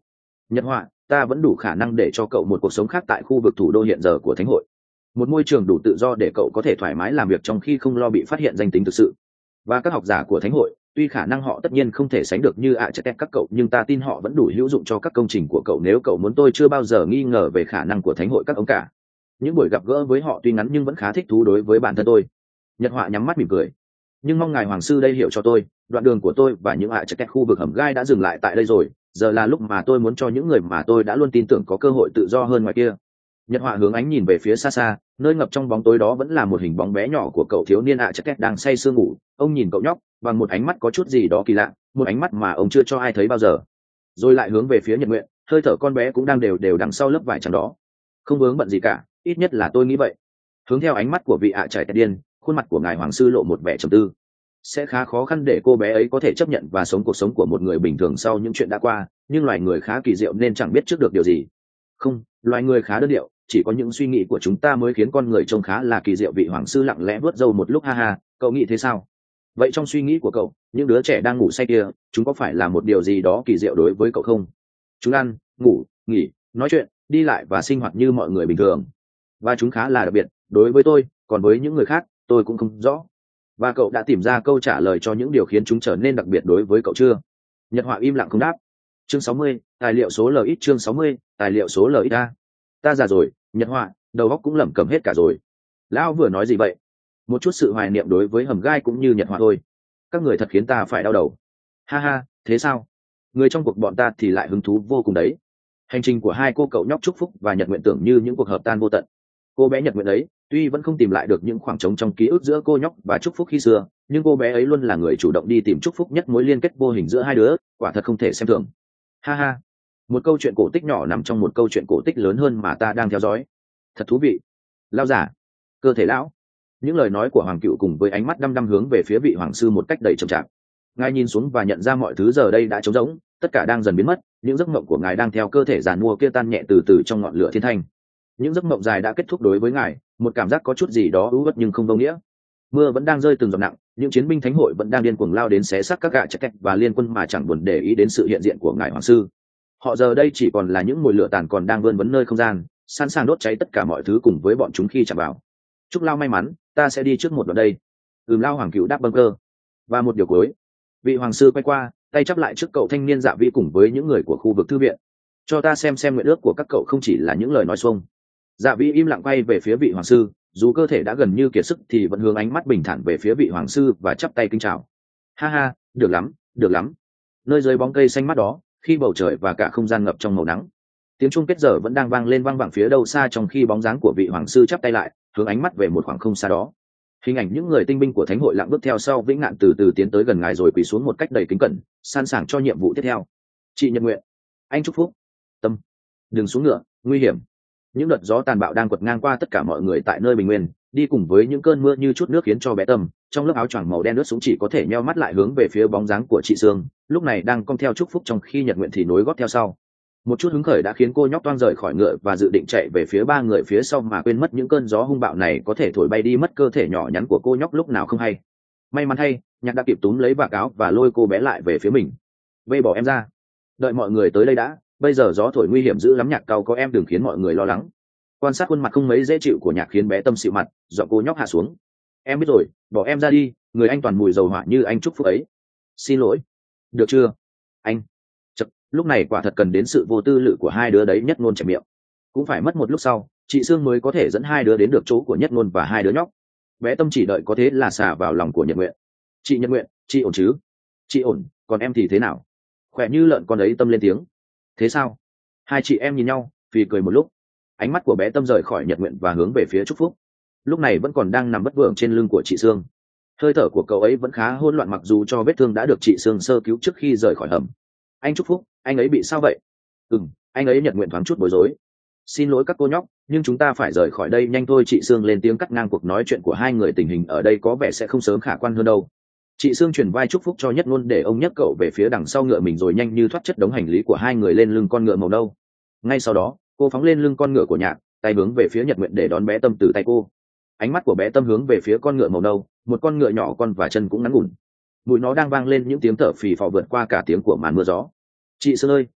Nhật Họa, ta vẫn đủ khả năng để cho cậu một cuộc sống khác tại khu vực thủ đô hiện giờ của thánh hội, một môi trường đủ tự do để cậu có thể thoải mái làm việc trong khi không lo bị phát hiện danh tính thực sự. Và các học giả của thánh hội, tuy khả năng họ tất nhiên không thể sánh được như ạ chạy các cậu, nhưng ta tin họ vẫn đủ hữu dụng cho các công trình của cậu nếu cậu muốn. Tôi chưa bao giờ nghi ngờ về khả năng của thánh hội các ông cả. Những buổi gặp gỡ với họ tuy ngắn nhưng vẫn khá thích thú đối với bản thân tôi. Nhật Họa nhắm mắt mỉm cười. Nhưng mong ngài hoàng sư đây hiểu cho tôi, đoạn đường của tôi và những ạ chạy khu vực hầm gai đã dừng lại tại đây rồi. Giờ là lúc mà tôi muốn cho những người mà tôi đã luôn tin tưởng có cơ hội tự do hơn ngoài kia. Nhật Họa hướng ánh nhìn về phía xa xa, nơi ngập trong bóng tối đó vẫn là một hình bóng bé nhỏ của cậu thiếu niên ạ chắc đang say sưa ngủ. Ông nhìn cậu nhóc bằng một ánh mắt có chút gì đó kỳ lạ, một ánh mắt mà ông chưa cho ai thấy bao giờ. Rồi lại hướng về phía Nhật Nguyện, hơi thở con bé cũng đang đều đều đằng sau lớp vải trắng đó. Không vướng bận gì cả, ít nhất là tôi nghĩ vậy. Hướng theo ánh mắt của vị ạ trải tẹt điên, khuôn mặt của ngài hoàng sư lộ một vẻ trầm tư. Sẽ khá khó khăn để cô bé ấy có thể chấp nhận và sống cuộc sống của một người bình thường sau những chuyện đã qua, nhưng loài người khá kỳ diệu nên chẳng biết trước được điều gì. Không, loài người khá đơn điệu, chỉ có những suy nghĩ của chúng ta mới khiến con người trông khá là kỳ diệu. Vị hoàng sư lặng lẽ vuốt râu một lúc. Ha ha, cậu nghĩ thế sao? Vậy trong suy nghĩ của cậu, những đứa trẻ đang ngủ say kia, chúng có phải là một điều gì đó kỳ diệu đối với cậu không? Chúng ăn, ngủ, nghỉ, nói chuyện, đi lại và sinh hoạt như mọi người bình thường. Và chúng khá là đặc biệt đối với tôi, còn với những người khác, tôi cũng không rõ. Và cậu đã tìm ra câu trả lời cho những điều khiến chúng trở nên đặc biệt đối với cậu chưa? Nhật Họa im lặng không đáp. Chương sáu mươi, tài liệu số L ít. Chương sáu mươi, tài liệu số L ít. A. Ta già rồi, Nhật Họa, đầu óc cũng lẩm cẩm hết cả rồi. Lão vừa nói gì vậy? Một chút sự hoài niệm đối với hầm gai cũng như Nhật Họa thôi. Các người thật khiến ta phải đau đầu. Ha ha, thế sao? Người trong cuộc bọn ta thì lại hứng thú vô cùng đấy. Hành trình của hai cô cậu nhóc Trúc Phúc và Nhật Nguyện tưởng như những cuộc hợp tan vô tận. Cô bé Nhật Nguyện ấy, tuy vẫn không tìm lại được những khoảng trống trong ký ức giữa cô nhóc và Trúc Phúc khi xưa, nhưng cô bé ấy luôn là người chủ động đi tìm Trúc Phúc, nhất mối liên kết vô hình giữa hai đứa, quả thật không thể xem thường. Ha ha, một câu chuyện cổ tích nhỏ nằm trong một câu chuyện cổ tích lớn hơn mà ta đang theo dõi. Thật thú vị. Lao giả, cơ thể lão. Những lời nói của Hoàng Cựu cùng với ánh mắt đăm đăm hướng về phía vị hoàng sư một cách đầy trầm trọng. Ngài nhìn xuống và nhận ra mọi thứ giờ đây đã trống rỗng, tất cả đang dần biến mất, những giấc mộng của ngài đang theo cơ thể giàn mua kia tan nhẹ từ từ trong ngọn lửa thiên thanh. Những giấc mộng dài đã kết thúc đối với ngài, một cảm giác có chút gì đó ưu uất nhưng không vô nghĩa. Mưa vẫn đang rơi từng giọt nặng, những chiến binh thánh hội vẫn đang điên cuồng lao đến xé xác các gã chạy cách và liên quân mà chẳng buồn để ý đến sự hiện diện của ngài hoàng sư. Họ giờ đây chỉ còn là những mùi lửa tàn còn đang vươn vấn nơi không gian, sẵn sàng đốt cháy tất cả mọi thứ cùng với bọn chúng khi chạm vào. Chúc Lao may mắn, ta sẽ đi trước một đoạn đây. Ừm, Lao Hoàng Cựu đáp bâng cơ. Và một điều cuối, vị hoàng sư quay qua, tay chắp lại trước cậu thanh niên Dạ Vĩ cùng với những người của khu vực thư viện. Cho ta xem xem nguyện ước của các cậu không chỉ là những lời nói xuông. Dạ Vĩ im lặng quay về phía vị hoàng sư, dù cơ thể đã gần như kiệt sức thì vẫn hướng ánh mắt bình thản về phía vị hoàng sư và chắp tay kính chào. Ha ha, được lắm, được lắm. Nơi dưới bóng cây xanh mát đó, khi bầu trời và cả không gian ngập trong màu nắng, tiếng chuông kết giờ vẫn đang vang lên vang vẳng phía đâu xa, trong khi bóng dáng của vị hoàng sư chắp tay lại, hướng ánh mắt về một khoảng không xa đó. Hình ảnh những người tinh binh của thánh hội lặng bước theo sau Vĩnh Ngạn từ từ tiến tới gần ngài rồi quỳ xuống một cách đầy kính cẩn, sẵn sàng cho nhiệm vụ tiếp theo. Chị Nhật Nguyện, anh Trúc Phúc, Tâm, đừng xuống ngựa, nguy hiểm. Những đợt gió tàn bạo đang quật ngang qua tất cả mọi người tại nơi bình nguyên, đi cùng với những cơn mưa như chút nước khiến cho bé Tâm, trong lớp áo choàng màu đen ướt sũng, chỉ có thể nheo mắt lại hướng về phía bóng dáng của chị Sương, lúc này đang cong theo Trúc Phúc, trong khi Nhật Nguyện thì nối gót theo sau. Một chút hứng khởi đã khiến cô nhóc toang rời khỏi ngựa và dự định chạy về phía ba người phía sau, mà quên mất những cơn gió hung bạo này có thể thổi bay đi mất cơ thể nhỏ nhắn của cô nhóc lúc nào không hay. May mắn thay, Nhạc đã kịp túm lấy vạt áo và lôi cô bé lại về phía mình. Vây bỏ em ra, đợi mọi người tới đây đã, bây giờ gió thổi nguy hiểm dữ lắm. Nhạc cau có em, đừng khiến mọi người lo lắng. Quan sát khuôn mặt không mấy dễ chịu của Nhạc khiến bé Tâm xịu mặt, dọn cô nhóc hạ xuống. Em biết rồi, bỏ em ra đi, người anh toàn mùi dầu hỏa như anh Trúc Phúc ấy. Xin lỗi. Được chưa anh? Chật, lúc này quả thật cần đến sự vô tư lự của hai đứa đấy. Nhất Ngôn chẹp miệng. Cũng phải mất một lúc sau, chị Sương mới có thể dẫn hai đứa đến được chỗ của Nhất Ngôn và hai đứa nhóc. Bé Tâm chỉ đợi có thế là xà vào lòng của Nhật Nguyện. Chị Nhật Nguyện, chị ổn chứ? Chị ổn, còn em thì thế nào? Khỏe như lợn con ấy. Tâm lên tiếng. Thế sao? Hai chị em nhìn nhau, phì cười một lúc. Ánh mắt của bé Tâm rời khỏi Nhật Nguyện và hướng về phía Trúc Phúc, lúc này vẫn còn đang nằm bất vượng trên lưng của chị Sương. Hơi thở của cậu ấy vẫn khá hỗn loạn, mặc dù cho vết thương đã được chị Sương sơ cứu trước khi rời khỏi hầm. Anh Trúc Phúc, anh ấy bị sao vậy? Ừm, anh ấy. Nhật Nguyện thoáng chút bối rối. Xin lỗi các cô nhóc, nhưng chúng ta phải rời khỏi đây nhanh thôi. Chị Sương lên tiếng cắt ngang cuộc nói chuyện của hai người. Tình hình ở đây có vẻ sẽ không sớm khả quan hơn đâu. Chị Sương chuyển vai Trúc Phúc cho Nhất Ngôn để ông nhấc cậu về phía đằng sau ngựa mình, rồi nhanh như thoát chất đống hành lý của hai người lên lưng con ngựa màu nâu. Ngay sau đó, cô phóng lên lưng con ngựa của Nhạc, tay hướng về phía Nhật Nguyện để đón bé Tâm từ tay cô. Ánh mắt của bé Tâm hướng về phía con ngựa màu nâu, một con ngựa nhỏ con và chân cũng ngắn ngủn. Mũi nó đang vang lên những tiếng thở phì phò vượt qua cả tiếng của màn mưa gió. Chị Sương ơi,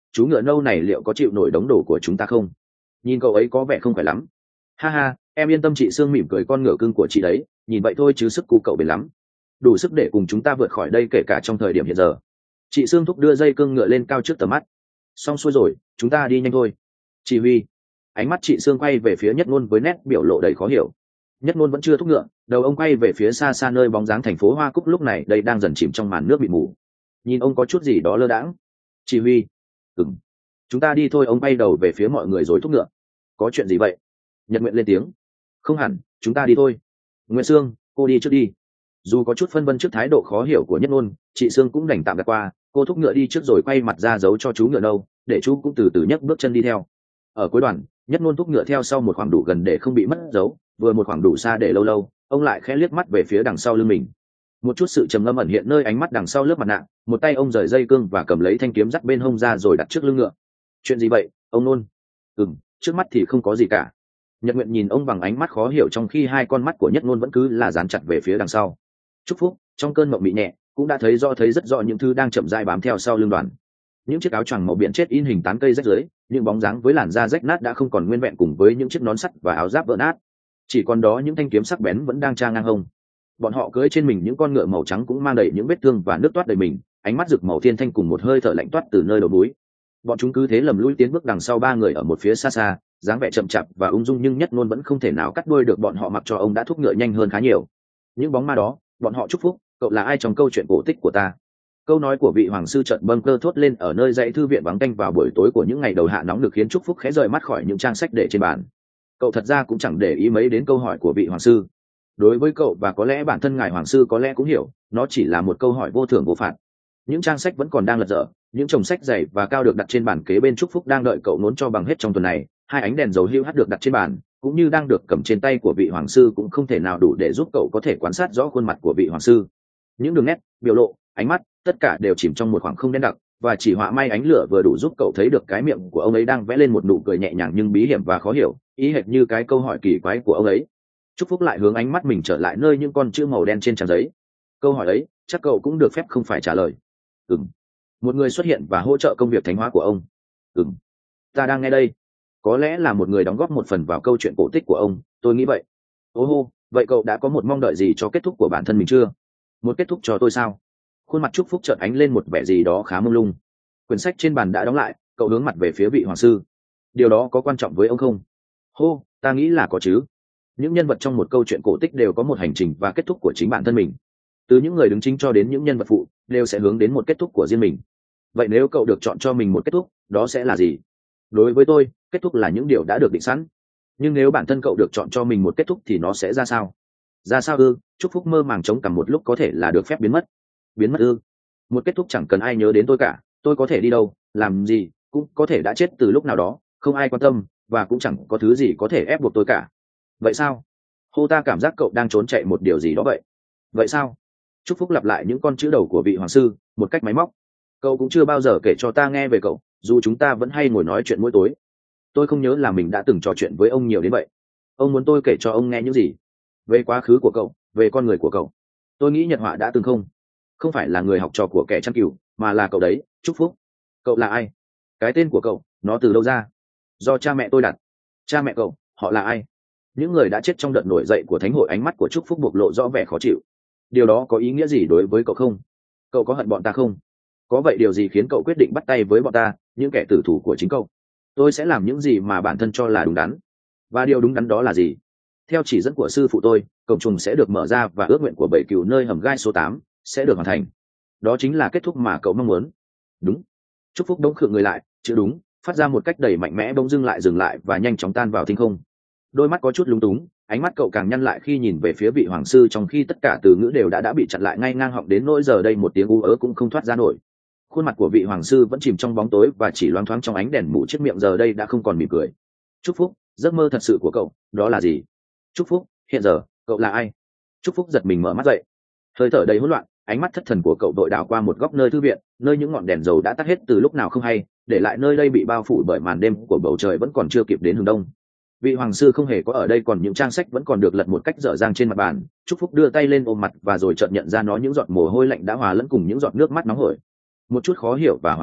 chú ngựa nâu này liệu có chịu nổi đống đồ của chúng ta không? Nhìn cậu ấy có vẻ không phải lắm. Ha ha, em yên tâm, chị Sương mỉm cười, con ngựa cưng của chị đấy, nhìn vậy thôi chứ sức cu cậu bền lắm, đủ sức để cùng chúng ta vượt khỏi đây kể cả trong thời điểm hiện giờ. Chị Sương thúc đưa dây cương ngựa lên cao trước tầm mắt. Xong xuôi rồi, chúng ta đi nhanh thôi. Chỉ huy. Ánh mắt chị Sương quay về phía Nhất Ngôn với nét biểu lộ đầy khó hiểu. Nhất Ngôn vẫn chưa thúc ngựa, đầu ông quay về phía xa xa nơi bóng dáng thành phố Hoa Cúc lúc này đây đang dần chìm trong màn nước bị mù. Nhìn ông có chút gì đó lơ đãng. Chỉ huy. Ừm. Chúng ta đi thôi. Ông bay đầu về phía mọi người rồi thúc ngựa. Có chuyện gì vậy? Nhật Nguyện lên tiếng. Không hẳn, chúng ta đi thôi. Nguyện Sương, cô đi trước đi. Dù có chút phân vân trước thái độ khó hiểu của Nhất Ngôn, chị Sương cũng đành tạm gạt qua. Cô thúc ngựa đi trước rồi quay mặt ra dấu cho chú ngựa nâu, để chú cũng từ từ nhấc bước chân đi theo. Ở cuối đoàn, Nhất Ngôn thúc ngựa theo sau một khoảng đủ gần để không bị mất dấu, vừa một khoảng đủ xa để lâu lâu ông lại khẽ liếc mắt về phía đằng sau lưng mình. Một chút sự trầm ngâm ẩn hiện nơi ánh mắt đằng sau lớp mặt nạ, một tay ông rời dây cương và cầm lấy thanh kiếm dắt bên hông ra rồi đặt trước lưng ngựa. Chuyện gì vậy, ông Nôn? Ừm, trước mắt thì không có gì cả. Nhật Nguyện nhìn ông bằng ánh mắt khó hiểu trong khi hai con mắt của Nhất Ngôn vẫn cứ là dán chặt về phía đằng sau. Chúc Phúc trong cơn mộng mị nhẹ cũng đã thấy rõ thấy rất rõ những thứ đang chậm rãi bám theo sau lưng đoàn. Những chiếc áo choàng màu biển chết in hình tán cây rách rưới, những bóng dáng với làn da rách nát đã không còn nguyên vẹn, cùng với những chiếc nón sắt và áo giáp vỡ nát. Chỉ còn đó những thanh kiếm sắc bén vẫn đang tra ngang hông. Bọn họ cưỡi trên mình những con ngựa màu trắng cũng mang đầy những vết thương và nước toát đầy mình, ánh mắt rực màu thiên thanh cùng một hơi thở lạnh toát từ nơi đầu núi. Bọn chúng cứ thế lầm lũi tiến bước đằng sau ba người ở một phía xa xa, dáng vẻ chậm chạp và ung dung, nhưng Nhất Ngôn vẫn không thể nào cắt đuôi được bọn họ, mặc cho ông đã thúc ngựa nhanh hơn khá nhiều. Những bóng ma đó, bọn họ chúc phúc, cậu là ai trong câu chuyện cổ tích của ta? Câu nói của vị hoàng sư chợt bâng cơ thốt lên ở nơi dãy thư viện vắng tanh vào buổi tối của những ngày đầu hạ nóng lực, khiến Trúc Phúc khẽ rời mắt khỏi những trang sách để trên bàn. Cậu thật ra cũng chẳng để ý mấy đến câu hỏi của vị hoàng sư. Đối với cậu, và có lẽ bản thân ngài hoàng sư có lẽ cũng hiểu, nó chỉ là một câu hỏi vô thưởng vô phạt. Những trang sách vẫn còn đang lật dở, những chồng sách dày và cao được đặt trên bàn kế bên Trúc Phúc đang đợi cậu nốn cho bằng hết trong tuần này. Hai ánh đèn dầu hưu hắt được đặt trên bàn, cũng như đang được cầm trên tay của vị hoàng sư, cũng không thể nào đủ để giúp cậu có thể quan sát rõ khuôn mặt của vị hoàng sư. Những đường nét, biểu lộ, ánh mắt, tất cả đều chìm trong một khoảng không đen đặc, và chỉ họa may ánh lửa vừa đủ giúp cậu thấy được cái miệng của ông ấy đang vẽ lên một nụ cười nhẹ nhàng nhưng bí hiểm và khó hiểu, ý hệt như cái câu hỏi kỳ quái của ông ấy. Trúc Phúc lại hướng ánh mắt mình trở lại nơi những con chữ màu đen trên trang giấy. Câu hỏi ấy chắc cậu cũng được phép không phải trả lời. Ừm. Một người xuất hiện và hỗ trợ công việc thánh hóa của ông. Ừm. Ta đang nghe đây. Có lẽ là một người đóng góp một phần vào câu chuyện cổ tích của ông, tôi nghĩ vậy. Ô hô, vậy cậu đã có một mong đợi gì cho kết thúc của bản thân mình chưa? Một kết thúc cho tôi sao? Khuôn mặt Trúc Phúc chợt ánh lên một vẻ gì đó khá mông lung. Quyển sách trên bàn đã đóng lại, cậu hướng mặt về phía vị hoàng sư. Điều đó có quan trọng với ông không? Hô, ta nghĩ là có chứ. Những nhân vật trong một câu chuyện cổ tích đều có một hành trình và kết thúc của chính bản thân mình. Từ những người đứng chính cho đến những nhân vật phụ, đều sẽ hướng đến một kết thúc của riêng mình. Vậy nếu cậu được chọn cho mình một kết thúc, đó sẽ là gì? Đối với tôi, kết thúc là những điều đã được định sẵn. Nhưng nếu bản thân cậu được chọn cho mình một kết thúc thì nó sẽ ra sao? Ra sao ư? Trúc Phúc mơ màng chống cằm một lúc, có thể là được phép biến mất. Biến mất ư? Một kết thúc chẳng cần ai nhớ đến tôi cả, tôi có thể đi đâu, làm gì, cũng có thể đã chết từ lúc nào đó, không ai quan tâm, và cũng chẳng có thứ gì có thể ép buộc tôi cả. Vậy sao? Hô, ta cảm giác cậu đang trốn chạy một điều gì đó vậy. Vậy sao? Trúc Phúc lặp lại những con chữ đầu của vị hoàng sư một cách máy móc. Cậu cũng chưa bao giờ kể cho ta nghe về cậu, dù chúng ta vẫn hay ngồi nói chuyện mỗi tối. Tôi không nhớ là mình đã từng trò chuyện với ông nhiều đến vậy. Ông muốn tôi kể cho ông nghe những gì? Về quá khứ của cậu, về con người của cậu. Tôi nghĩ Nhật Họa đã từng không không phải là người học trò của kẻ chăn cừu, mà là cậu đấy, Trúc Phúc. Cậu là ai? Cái tên của cậu, nó từ đâu ra? Do cha mẹ tôi đặt. Cha mẹ cậu, họ là ai? Những người đã chết trong đợt nổi dậy của thánh hội. Ánh mắt của Trúc Phúc bộc lộ rõ vẻ khó chịu. Điều đó có ý nghĩa gì đối với cậu không? Cậu có hận bọn ta không? Có vậy điều gì khiến cậu quyết định bắt tay với bọn ta, những kẻ tử thủ của chính cậu? Tôi sẽ làm những gì mà bản thân cho là đúng đắn. Và điều đúng đắn đó là gì? Theo chỉ dẫn của sư phụ tôi, cổng trùng sẽ được mở ra và ước nguyện của bảy cừu nơi hầm gai số tám sẽ được hoàn thành. Đó chính là kết thúc mà cậu mong muốn. Đúng. Trúc Phúc đống khựng người lại, chữ đúng phát ra một cách đầy mạnh mẽ, bỗng dưng lại dừng lại và nhanh chóng tan vào thinh không. Đôi mắt có chút lúng túng, ánh mắt cậu càng nhăn lại khi nhìn về phía vị hoàng sư, trong khi tất cả từ ngữ đều đã đã bị chặn lại ngay ngang họng, đến nỗi giờ đây một tiếng u ớ cũng không thoát ra nổi. Khuôn mặt của vị hoàng sư vẫn chìm trong bóng tối và chỉ loáng thoáng trong ánh đèn mù, chiếc miệng giờ đây đã không còn mỉm cười. Trúc Phúc, giấc mơ thật sự của cậu, đó là gì? Trúc Phúc, hiện giờ, cậu là ai? Trúc Phúc giật mình mở mắt dậy. Hơi thở đầy hỗn loạn, ánh mắt thất thần của cậu đội đảo qua một góc nơi thư viện, nơi những ngọn đèn dầu đã tắt hết từ lúc nào không hay, để lại nơi đây bị bao phủ bởi màn đêm của bầu trời vẫn còn chưa kịp đến hướng đông. Vị hoàng sư không hề có ở đây, còn những trang sách vẫn còn được lật một cách dở dang trên mặt bàn. Trúc Phúc đưa tay lên ôm mặt và rồi chợt nhận ra nó những giọt mồ hôi lạnh đã hòa lẫn cùng những giọt nước mắt nóng hổi. Một chút khó hiểu và hoảng loạn,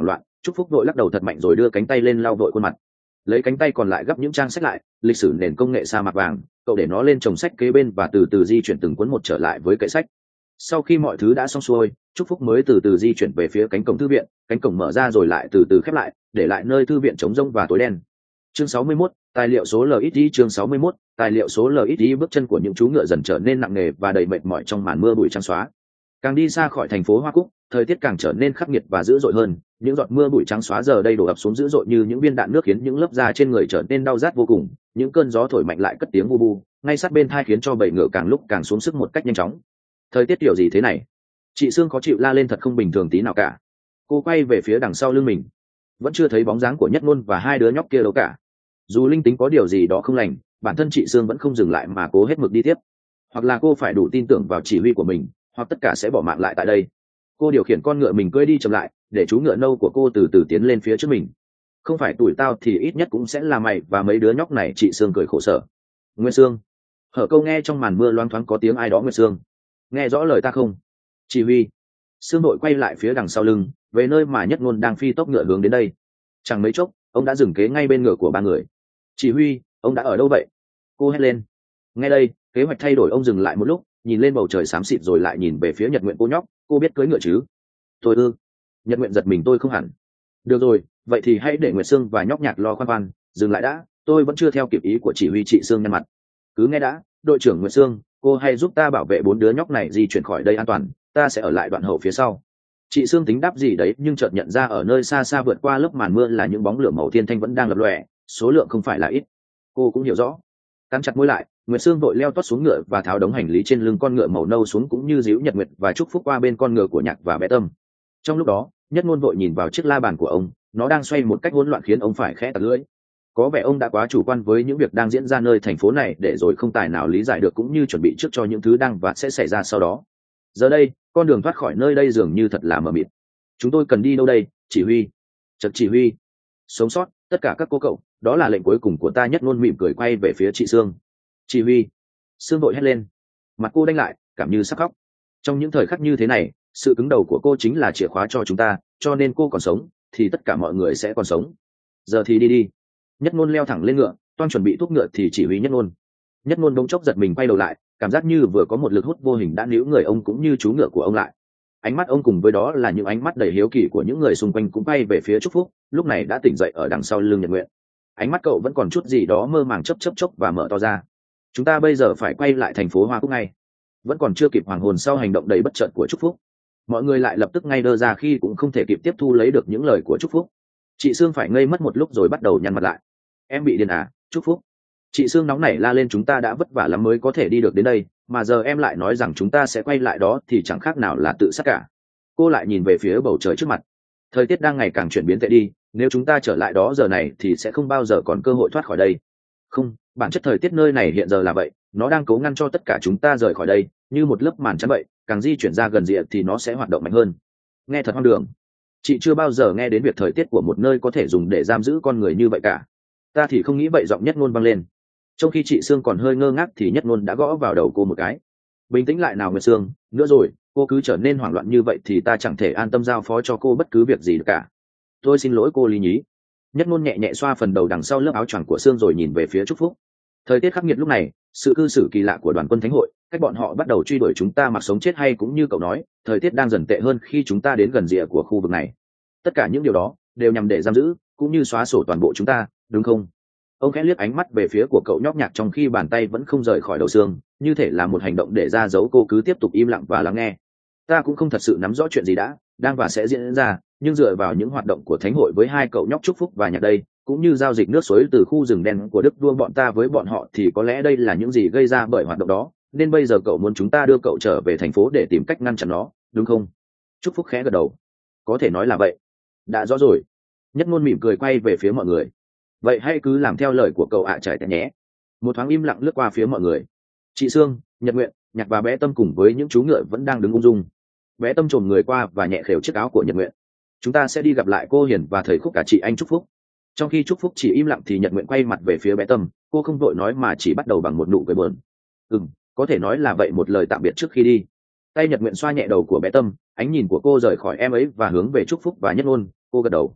Trúc Phúc đội lắc đầu thật mạnh rồi đưa cánh tay lên lau vội khuôn mặt, lấy cánh tay còn lại gấp những trang sách lại. Lịch sử nền công nghệ sa mạc vàng, cậu để nó lên chồng sách kế bên và từ từ di chuyển từng cuốn một trở lại với kệ sách. Sau khi mọi thứ đã xong xuôi, Trúc Phúc mới từ từ di chuyển về phía cánh cổng thư viện. Cánh cổng mở ra rồi lại từ từ khép lại, để lại nơi thư viện trống rỗng và tối đen. Chương sáu mươi mốt, tài liệu số lờ ít đi. Chương sáu mươi mốt, tài liệu số lờ ít đi. Bước chân của những chú ngựa dần trở nên nặng nề và đầy mệt mỏi trong màn mưa bụi trắng xóa. Càng đi xa khỏi thành phố Hoa Cúc, thời tiết càng trở nên khắc nghiệt và dữ dội hơn. Những giọt mưa bụi trắng xóa giờ đây đổ ập xuống dữ dội như những viên đạn nước, khiến những lớp da trên người trở nên đau rát vô cùng. Những cơn gió thổi mạnh lại cất tiếng bu bu ngay sát bên tai, khiến cho bầy ngựa càng lúc càng xuống sức một cách nhanh chóng. Thời tiết kiểu gì thế này? Chị Sương khó chịu la lên, thật không bình thường tí nào cả. Cô quay về phía đằng sau lưng mình, vẫn chưa thấy bóng dáng của Nhất Ngôn và hai đứa nhóc kia đâu cả. Dù linh tính có điều gì đó không lành, bản thân chị Sương vẫn không dừng lại mà cố hết mực đi tiếp. Hoặc là cô phải đủ tin tưởng vào chỉ huy của mình, hoặc tất cả sẽ bỏ mạng lại tại đây. Cô điều khiển con ngựa mình cưỡi đi chậm lại, để chú ngựa nâu của cô từ từ tiến lên phía trước mình. Không phải tuổi tao thì ít nhất cũng sẽ là mày và mấy đứa nhóc này. Chị Sương cười khổ sở. Nguyên Sương. Hở câu nghe trong màn mưa loáng thoáng có tiếng ai đó. Nguyên Sương, nghe rõ lời ta không? Chỉ huy. Sương đội quay lại phía đằng sau lưng, về nơi mà Nhất Ngôn đang phi tốc ngựa hướng đến đây. Chẳng mấy chốc, ông đã dừng kế ngay bên ngựa của ba người. Chỉ huy, ông đã ở đâu vậy? Cô hét lên. Nghe đây, kế hoạch thay đổi. Ông dừng lại một lúc, nhìn lên bầu trời xám xịt rồi lại nhìn về phía Nhật Nguyện. Cô nhóc, cô biết cưỡi ngựa chứ? Tôi ư? Nhật Nguyện giật mình. Tôi không hẳn. Được rồi, vậy thì hãy để Nguyệt Sương và nhóc Nhạc lo khoan khoan. Dừng lại đã, tôi vẫn chưa theo kịp ý của chỉ huy. Chị Sương nhăn mặt. Cứ nghe đã, đội trưởng Nguyệt Sương, cô hãy giúp ta bảo vệ bốn đứa nhóc này di chuyển khỏi đây an toàn, ta sẽ ở lại đoạn hậu phía sau. Chị Sương tính đáp gì đấy, nhưng chợt nhận ra ở nơi xa xa vượt qua lớp màn mưa là những bóng lửa màu thiên thanh vẫn đang lập lòe, số lượng không phải là ít. Cô cũng hiểu rõ. Cắn chặt môi lại, Nguyệt Sương vội leo tót xuống ngựa và tháo đống hành lý trên lưng con ngựa màu nâu xuống, cũng như díu Nhật Nguyệt và Trúc Phúc qua bên con ngựa của Nhạc và Bé Tâm. Trong lúc đó, Nhất Ngôn vội nhìn vào chiếc la bàn của ông, nó đang xoay một cách hỗn loạn khiến ông phải khẽ tặc lưỡi. Có vẻ ông đã quá chủ quan với những việc đang diễn ra nơi thành phố này, để rồi không tài nào lý giải được cũng như chuẩn bị trước cho những thứ đang và sẽ xảy ra sau đó. Giờ đây, con đường thoát khỏi nơi đây dường như thật là mờ mịt. Chúng tôi cần đi đâu đây, chỉ huy? Chật chỉ huy. Sống sót, tất cả các cô cậu, đó là lệnh cuối cùng của ta. Nhất Ngôn mỉm cười quay về phía chị Sương. Chỉ huy. Sương vội hét lên. Mặt cô đanh lại, cảm như sắp khóc. Trong những thời khắc như thế này, sự cứng đầu của cô chính là chìa khóa cho chúng ta, cho nên cô còn sống, thì tất cả mọi người sẽ còn sống. Giờ thì đi đi. Nhất Ngôn leo thẳng lên ngựa, toan chuẩn bị thúc ngựa thì chỉ huy Nhất Ngôn. Nhất Ngôn bỗng chốc giật mình quay đầu lại, cảm giác như vừa có một lực hút vô hình đã níu người ông cũng như chú ngựa của ông lại. Ánh mắt ông cùng với đó là những ánh mắt đầy hiếu kỳ của những người xung quanh cũng bay về phía Trúc Phúc, lúc này đã tỉnh dậy ở đằng sau lưng Nhật Nguyện. Ánh mắt cậu vẫn còn chút gì đó mơ màng, chớp chớp chốc và mở to ra. Chúng ta bây giờ phải quay lại thành phố Hoa Cúc ngay. Vẫn còn chưa kịp hoàng hồn sau hành động đầy bất chợt của Trúc Phúc. Mọi người lại lập tức ngay đơ ra khi cũng không thể kịp tiếp thu lấy được những lời của Trúc Phúc. Chị Sương phải ngây mất một lúc rồi bắt đầu nhăn mặt lại. Em bị điên à, Trúc Phúc? Chị Sương nóng nảy la lên. Chúng ta đã vất vả lắm mới có thể đi được đến đây, mà giờ em lại nói rằng chúng ta sẽ quay lại đó thì chẳng khác nào là tự sát cả. Cô lại nhìn về phía bầu trời trước mặt. Thời tiết đang ngày càng chuyển biến tệ đi, nếu chúng ta trở lại đó giờ này thì sẽ không bao giờ còn cơ hội thoát khỏi đây. Không, bản chất thời tiết nơi này hiện giờ là vậy, nó đang cố ngăn cho tất cả chúng ta rời khỏi đây, như một lớp màn chắn vậy, càng di chuyển ra gần rìa thì nó sẽ hoạt động mạnh hơn. Nghe thật hoang đường. Chị chưa bao giờ nghe đến việc thời tiết của một nơi có thể dùng để giam giữ con người như vậy cả. Ta thì không nghĩ vậy. Giọng Nhất Ngôn vang lên. Trong khi chị Sương còn hơi ngơ ngác thì Nhất Ngôn đã gõ vào đầu cô một cái. Bình tĩnh lại nào Nguyệt Sương, nữa rồi, cô cứ trở nên hoảng loạn như vậy thì ta chẳng thể an tâm giao phó cho cô bất cứ việc gì cả. Tôi xin lỗi cô Lý Nhí. Nhất Ngôn nhẹ nhẹ xoa phần đầu đằng sau lớp áo choàng của Sương rồi nhìn về phía Trúc Phúc. Thời tiết khắc nghiệt lúc này, sự cư xử kỳ lạ của đoàn quân thánh hội, cách bọn họ bắt đầu truy đuổi chúng ta mặc sống chết hay cũng như cậu nói, thời tiết đang dần tệ hơn khi chúng ta đến gần rìa của khu vực này. Tất cả những điều đó đều nhằm để giam giữ cũng như xóa sổ toàn bộ chúng ta, đúng không? Ông khẽ liếc ánh mắt về phía của cậu nhóc Nhạc, trong khi bàn tay vẫn không rời khỏi đầu Sương, như thể là một hành động để ra dấu. Cô cứ tiếp tục im lặng và lắng nghe. Ta cũng không thật sự nắm rõ chuyện gì đã đang và sẽ diễn ra, nhưng dựa vào những hoạt động của thánh hội với hai cậu nhóc Trúc Phúc và Nhạc đây, cũng như giao dịch nước suối từ khu rừng đen của Đức Vua bọn ta với bọn họ, thì có lẽ đây là những gì gây ra bởi hoạt động đó, nên bây giờ cậu muốn chúng ta đưa cậu trở về thành phố để tìm cách ngăn chặn nó, đúng không? Trúc Phúc khẽ gật đầu. Có thể nói là vậy. Đã rõ rồi. Nhất Ngôn mỉm cười quay về phía mọi người. Vậy hãy cứ làm theo lời của cậu ạ trải tẻ nhé. Một thoáng im lặng lướt qua phía mọi người. Chị Sương, Nhật Nguyện, Nhạc và Bé Tâm cùng với những chú ngựa vẫn đang đứng ung dung. Bé Tâm chồm người qua và nhẹ khều chiếc áo của Nhật Nguyện. Chúng ta sẽ đi gặp lại cô Hiền và thầy Khúc cả chị anh Trúc Phúc. Trong khi Trúc Phúc chỉ im lặng thì Nhật Nguyện quay mặt về phía Bé Tâm. Cô không vội nói mà chỉ bắt đầu bằng một nụ cười buồn. Ừm, có thể nói là vậy, một lời tạm biệt trước khi đi. Tay Nhật Nguyện xoa nhẹ đầu của Bé Tâm, ánh nhìn của cô rời khỏi em ấy và hướng về Trúc Phúc và Nhất Ngôn. Cô gật đầu.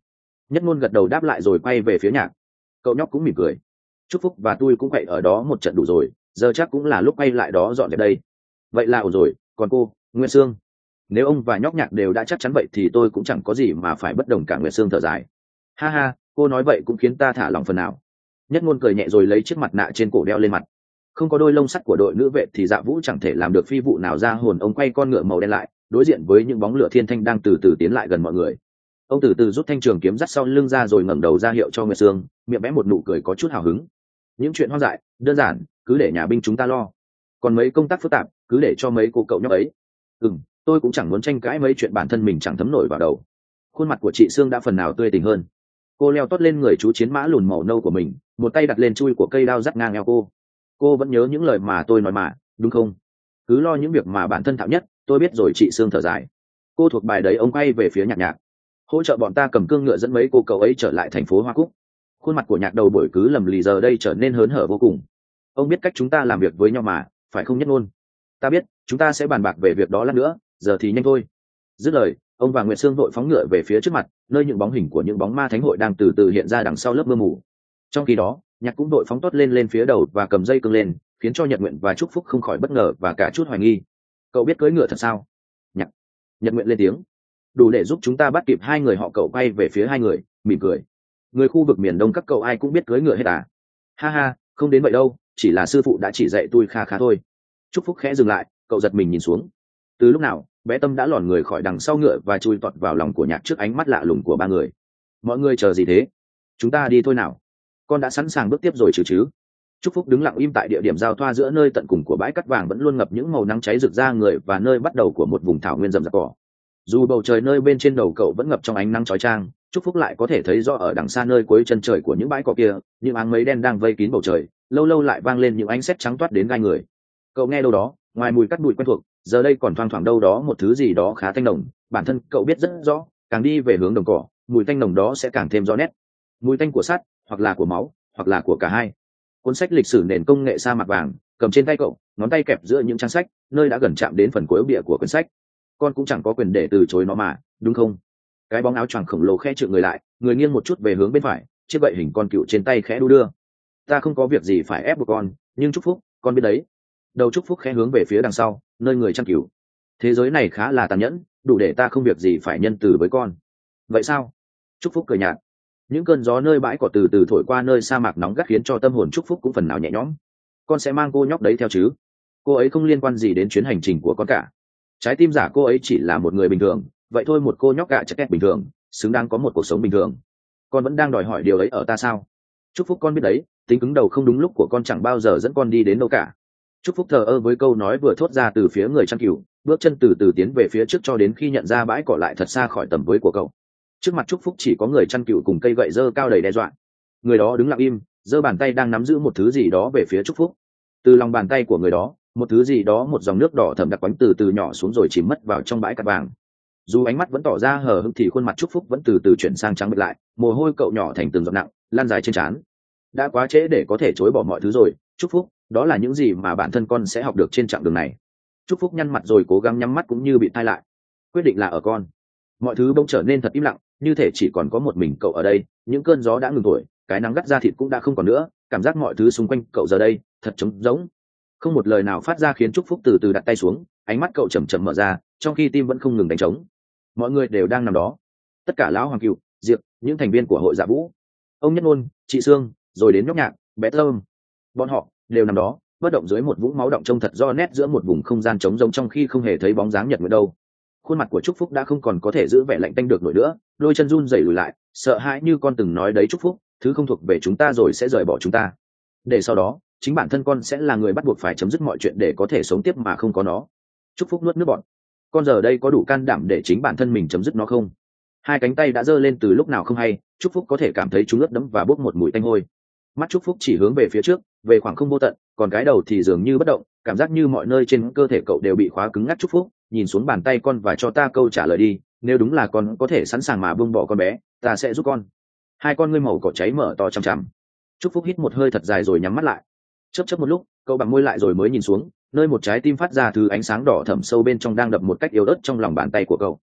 Nhất Ngôn gật đầu đáp lại rồi quay về phía Nhạc. Cậu nhóc cũng mỉm cười. Chúc Phúc và tôi cũng quậy ở đó một trận đủ rồi, giờ chắc cũng là lúc quay lại đó dọn về đây. Vậy là ổn rồi, còn cô, Nguyên Sương? Nếu ông và nhóc Nhạc đều đã chắc chắn vậy thì tôi cũng chẳng có gì mà phải bất đồng cả. Nguyệt Sương thở dài. Ha ha, cô nói vậy cũng khiến ta thả lòng phần nào. Nhất Ngôn cười nhẹ rồi lấy chiếc mặt nạ trên cổ đeo lên mặt. Không có đôi lông sắt của đội nữ vệ thì Dạ Vũ chẳng thể làm được phi vụ nào ra hồn. Ông quay con ngựa màu đen lại, đối diện với những bóng lửa thiên thanh đang từ từ tiến lại gần mọi người. Ông từ từ rút thanh trường kiếm dắt sau lưng ra rồi ngẩng đầu ra hiệu cho Nguyệt Sương, miệng vẽ một nụ cười có chút hào hứng. Những chuyện hoang dại, đơn giản, cứ để nhà binh chúng ta lo. Còn mấy công tác phức tạp, cứ để cho mấy cô cậu nhóc ấy. Ừm, tôi cũng chẳng muốn tranh cãi mấy chuyện bản thân mình chẳng thấm nổi vào đầu. Khuôn mặt của chị Sương đã phần nào tươi tỉnh hơn. Cô leo tót lên người chú chiến mã lùn màu nâu của mình, một tay đặt lên chui của cây đao dắt ngang eo cô. Cô vẫn nhớ những lời mà tôi nói mà, đúng không? Cứ lo những việc mà bản thân thạo nhất. Tôi biết rồi. Chị Sương thở dài. Cô thuộc bài đấy. Ông quay về phía Nhạc Nhạc. Hỗ trợ bọn ta cầm cương ngựa dẫn mấy cô cậu ấy trở lại thành phố Hoa Cúc. Khuôn mặt của Nhạc đầu bổi cứ lầm lì giờ đây trở nên hớn hở vô cùng. Ông biết cách chúng ta làm việc với nhau mà, phải không Nhất Ngôn? Ta biết, chúng ta sẽ bàn bạc về việc đó lát nữa, giờ thì nhanh thôi. Dứt lời, ông và Nguyệt Sương vội phóng ngựa về phía trước mặt, nơi những bóng hình của những bóng ma thánh hội đang từ từ hiện ra đằng sau lớp mưa mù. Trong khi đó, Nhạc cũng đội phóng tốt lên lên phía đầu và cầm dây cương lên, khiến cho Nhật Nguyện và Trúc Phúc không khỏi bất ngờ và cả chút hoài nghi. Cậu biết cưỡi ngựa thật sao? Nhạc. Nhật Nguyện lên tiếng. Đủ để giúp chúng ta bắt kịp hai người họ. Cậu quay về phía hai người, mỉm cười. Người khu vực miền Đông các cậu ai cũng biết cưỡi ngựa hết à? Ha ha, không đến vậy đâu, chỉ là sư phụ đã chỉ dạy tôi kha khá thôi. Trúc Phúc khẽ dừng lại, cậu giật mình nhìn xuống. Từ lúc nào, bé Tâm đã lòn người khỏi đằng sau ngựa và chui tọt vào lòng của Nhạc trước ánh mắt lạ lùng của ba người. Mọi người chờ gì thế? Chúng ta đi thôi nào. Con đã sẵn sàng bước tiếp rồi chứ chứ? Trúc Phúc đứng lặng im tại địa điểm giao thoa giữa nơi tận cùng của bãi cát vàng vẫn luôn ngập những màu nắng cháy rực ra người và nơi bắt đầu của một vùng thảo nguyên rậm rạp cỏ. Dù bầu trời nơi bên trên đầu cậu vẫn ngập trong ánh nắng chói chang, Trúc Phúc lại có thể thấy rõ ở đằng xa nơi cuối chân trời của những bãi cỏ kia, những áng mây đen đang vây kín bầu trời, lâu lâu lại vang lên những ánh sét trắng toát đến gai người. Cậu nghe đâu đó, ngoài mùi cát bụi quen thuộc, giờ đây còn thoang thoảng đâu đó một thứ gì đó khá tanh nồng. Bản thân cậu biết rất rõ, càng đi về hướng đồng cỏ, mùi tanh nồng đó sẽ càng thêm rõ nét. Mùi tanh của sắt, hoặc là của máu, hoặc là của cả hai. Cuốn sách lịch sử nền công nghệ sa mạc vàng cầm trên tay cậu, ngón tay kẹp giữa những trang sách, nơi đã gần chạm đến phần cuối bìa của quyển sách. Con cũng chẳng có quyền để từ chối nó mà, đúng không? Cái bóng áo choàng khổng lồ khẽ trượng người lại, người nghiêng một chút về hướng bên phải, chiếc gậy hình con cựu trên tay khẽ đu đưa. Ta không có việc gì phải ép buộc con, nhưng Trúc Phúc, con biết đấy. Đầu Trúc Phúc khẽ hướng về phía đằng sau, nơi người chăn cừu. Thế giới này khá là tàn nhẫn, đủ để ta không việc gì phải nhân từ với con. Vậy sao? Trúc Phúc cười nhạt. Những cơn gió nơi bãi cỏ từ từ thổi qua nơi sa mạc nóng gắt khiến cho tâm hồn Trúc Phúc cũng phần nào nhẹ nhõm. Con sẽ mang cô nhóc đấy theo chứ? Cô ấy không liên quan gì đến chuyến hành trình của con cả. Trái tim giả cô ấy chỉ là một người bình thường, vậy thôi. Một cô nhóc gạ chắc két bình thường, xứng đáng có một cuộc sống bình thường. Con vẫn đang đòi hỏi điều ấy ở ta sao? Trúc Phúc, con biết đấy, tính cứng đầu không đúng lúc của con chẳng bao giờ dẫn con đi đến đâu cả. Trúc Phúc thờ ơ với câu nói vừa thốt ra từ phía người chăn cừu, bước chân từ từ tiến về phía trước cho đến khi nhận ra bãi cỏ lại thật xa khỏi tầm với của cậu. Trước mặt Trúc Phúc chỉ có người chăn cừu cùng cây gậy dơ cao đầy đe dọa. Người đó đứng lặng im, giơ bàn tay đang nắm giữ một thứ gì đó về phía Trúc Phúc. Từ lòng bàn tay của người đó, một thứ gì đó, một dòng nước đỏ thẫm đặc quánh từ từ nhỏ xuống rồi chìm mất vào trong bãi cát vàng. Dù ánh mắt vẫn tỏ ra hờ hững thì khuôn mặt Trúc Phúc vẫn từ từ chuyển sang trắng bệch lại, mồ hôi cậu nhỏ thành từng giọt nặng, lan dài trên trán. Đã quá trễ để có thể chối bỏ mọi thứ rồi, Trúc Phúc, đó là những gì mà bản thân con sẽ học được trên chặng đường này. Trúc Phúc nhăn mặt rồi cố gắng nhắm mắt cũng như bị thay lại. Quyết định là ở con. Mọi thứ bỗng trở nên thật im lặng, như thể chỉ còn có một mình cậu ở đây. Những cơn gió đã ngừng thổi, cái nắng gắt da thịt cũng đã không còn nữa, cảm giác mọi thứ xung quanh cậu giờ đây thật trống rỗng. Không một lời nào phát ra khiến Trúc Phúc từ từ đặt tay xuống, ánh mắt cậu chậm chậm mở ra, trong khi tim vẫn không ngừng đánh trống. Mọi người đều đang nằm đó, tất cả lão Hoàng Cựu, Diệp, những thành viên của hội Dạ Vũ, ông Nhất Ngôn, chị Sương, rồi đến nhóc Nhạc, bé Tâm. Bọn họ đều nằm đó, bất động dưới một vũng máu động trông thật do nét giữa một vùng không gian trống rỗng, trong khi không hề thấy bóng dáng Nhật Nguyệt đâu. Khuôn mặt của Trúc Phúc đã không còn có thể giữ vẻ lạnh tanh được nổi nữa, đôi chân run rẩy lùi lại, sợ hãi như con từng nói đấy. Trúc Phúc, thứ không thuộc về chúng ta rồi sẽ rời bỏ chúng ta, để sau đó chính bản thân con sẽ là người bắt buộc phải chấm dứt mọi chuyện để có thể sống tiếp mà không có nó. Trúc Phúc nuốt nước bọt. Con giờ đây có đủ can đảm để chính bản thân mình chấm dứt nó không? Hai cánh tay đã giơ lên từ lúc nào không hay, Trúc Phúc có thể cảm thấy chúng ướt đẫm và bốc một mùi tanh hôi. Mắt Trúc Phúc chỉ hướng về phía trước, về khoảng không vô tận, còn cái đầu thì dường như bất động, cảm giác như mọi nơi trên cơ thể cậu đều bị khóa cứng ngắc. Trúc Phúc, nhìn xuống bàn tay con và cho ta câu trả lời đi, nếu đúng là con có thể sẵn sàng mà buông bỏ con bé, ta sẽ giúp con. Hai con ngươi màu cỏ cháy mở to chằm chằm. Trúc Phúc hít một hơi thật dài rồi nhắm mắt lại. Chớp chớp một lúc, cậu bằng môi lại rồi mới nhìn xuống, nơi một trái tim phát ra thứ ánh sáng đỏ thẫm sâu bên trong đang đập một cách yếu ớt trong lòng bàn tay của cậu.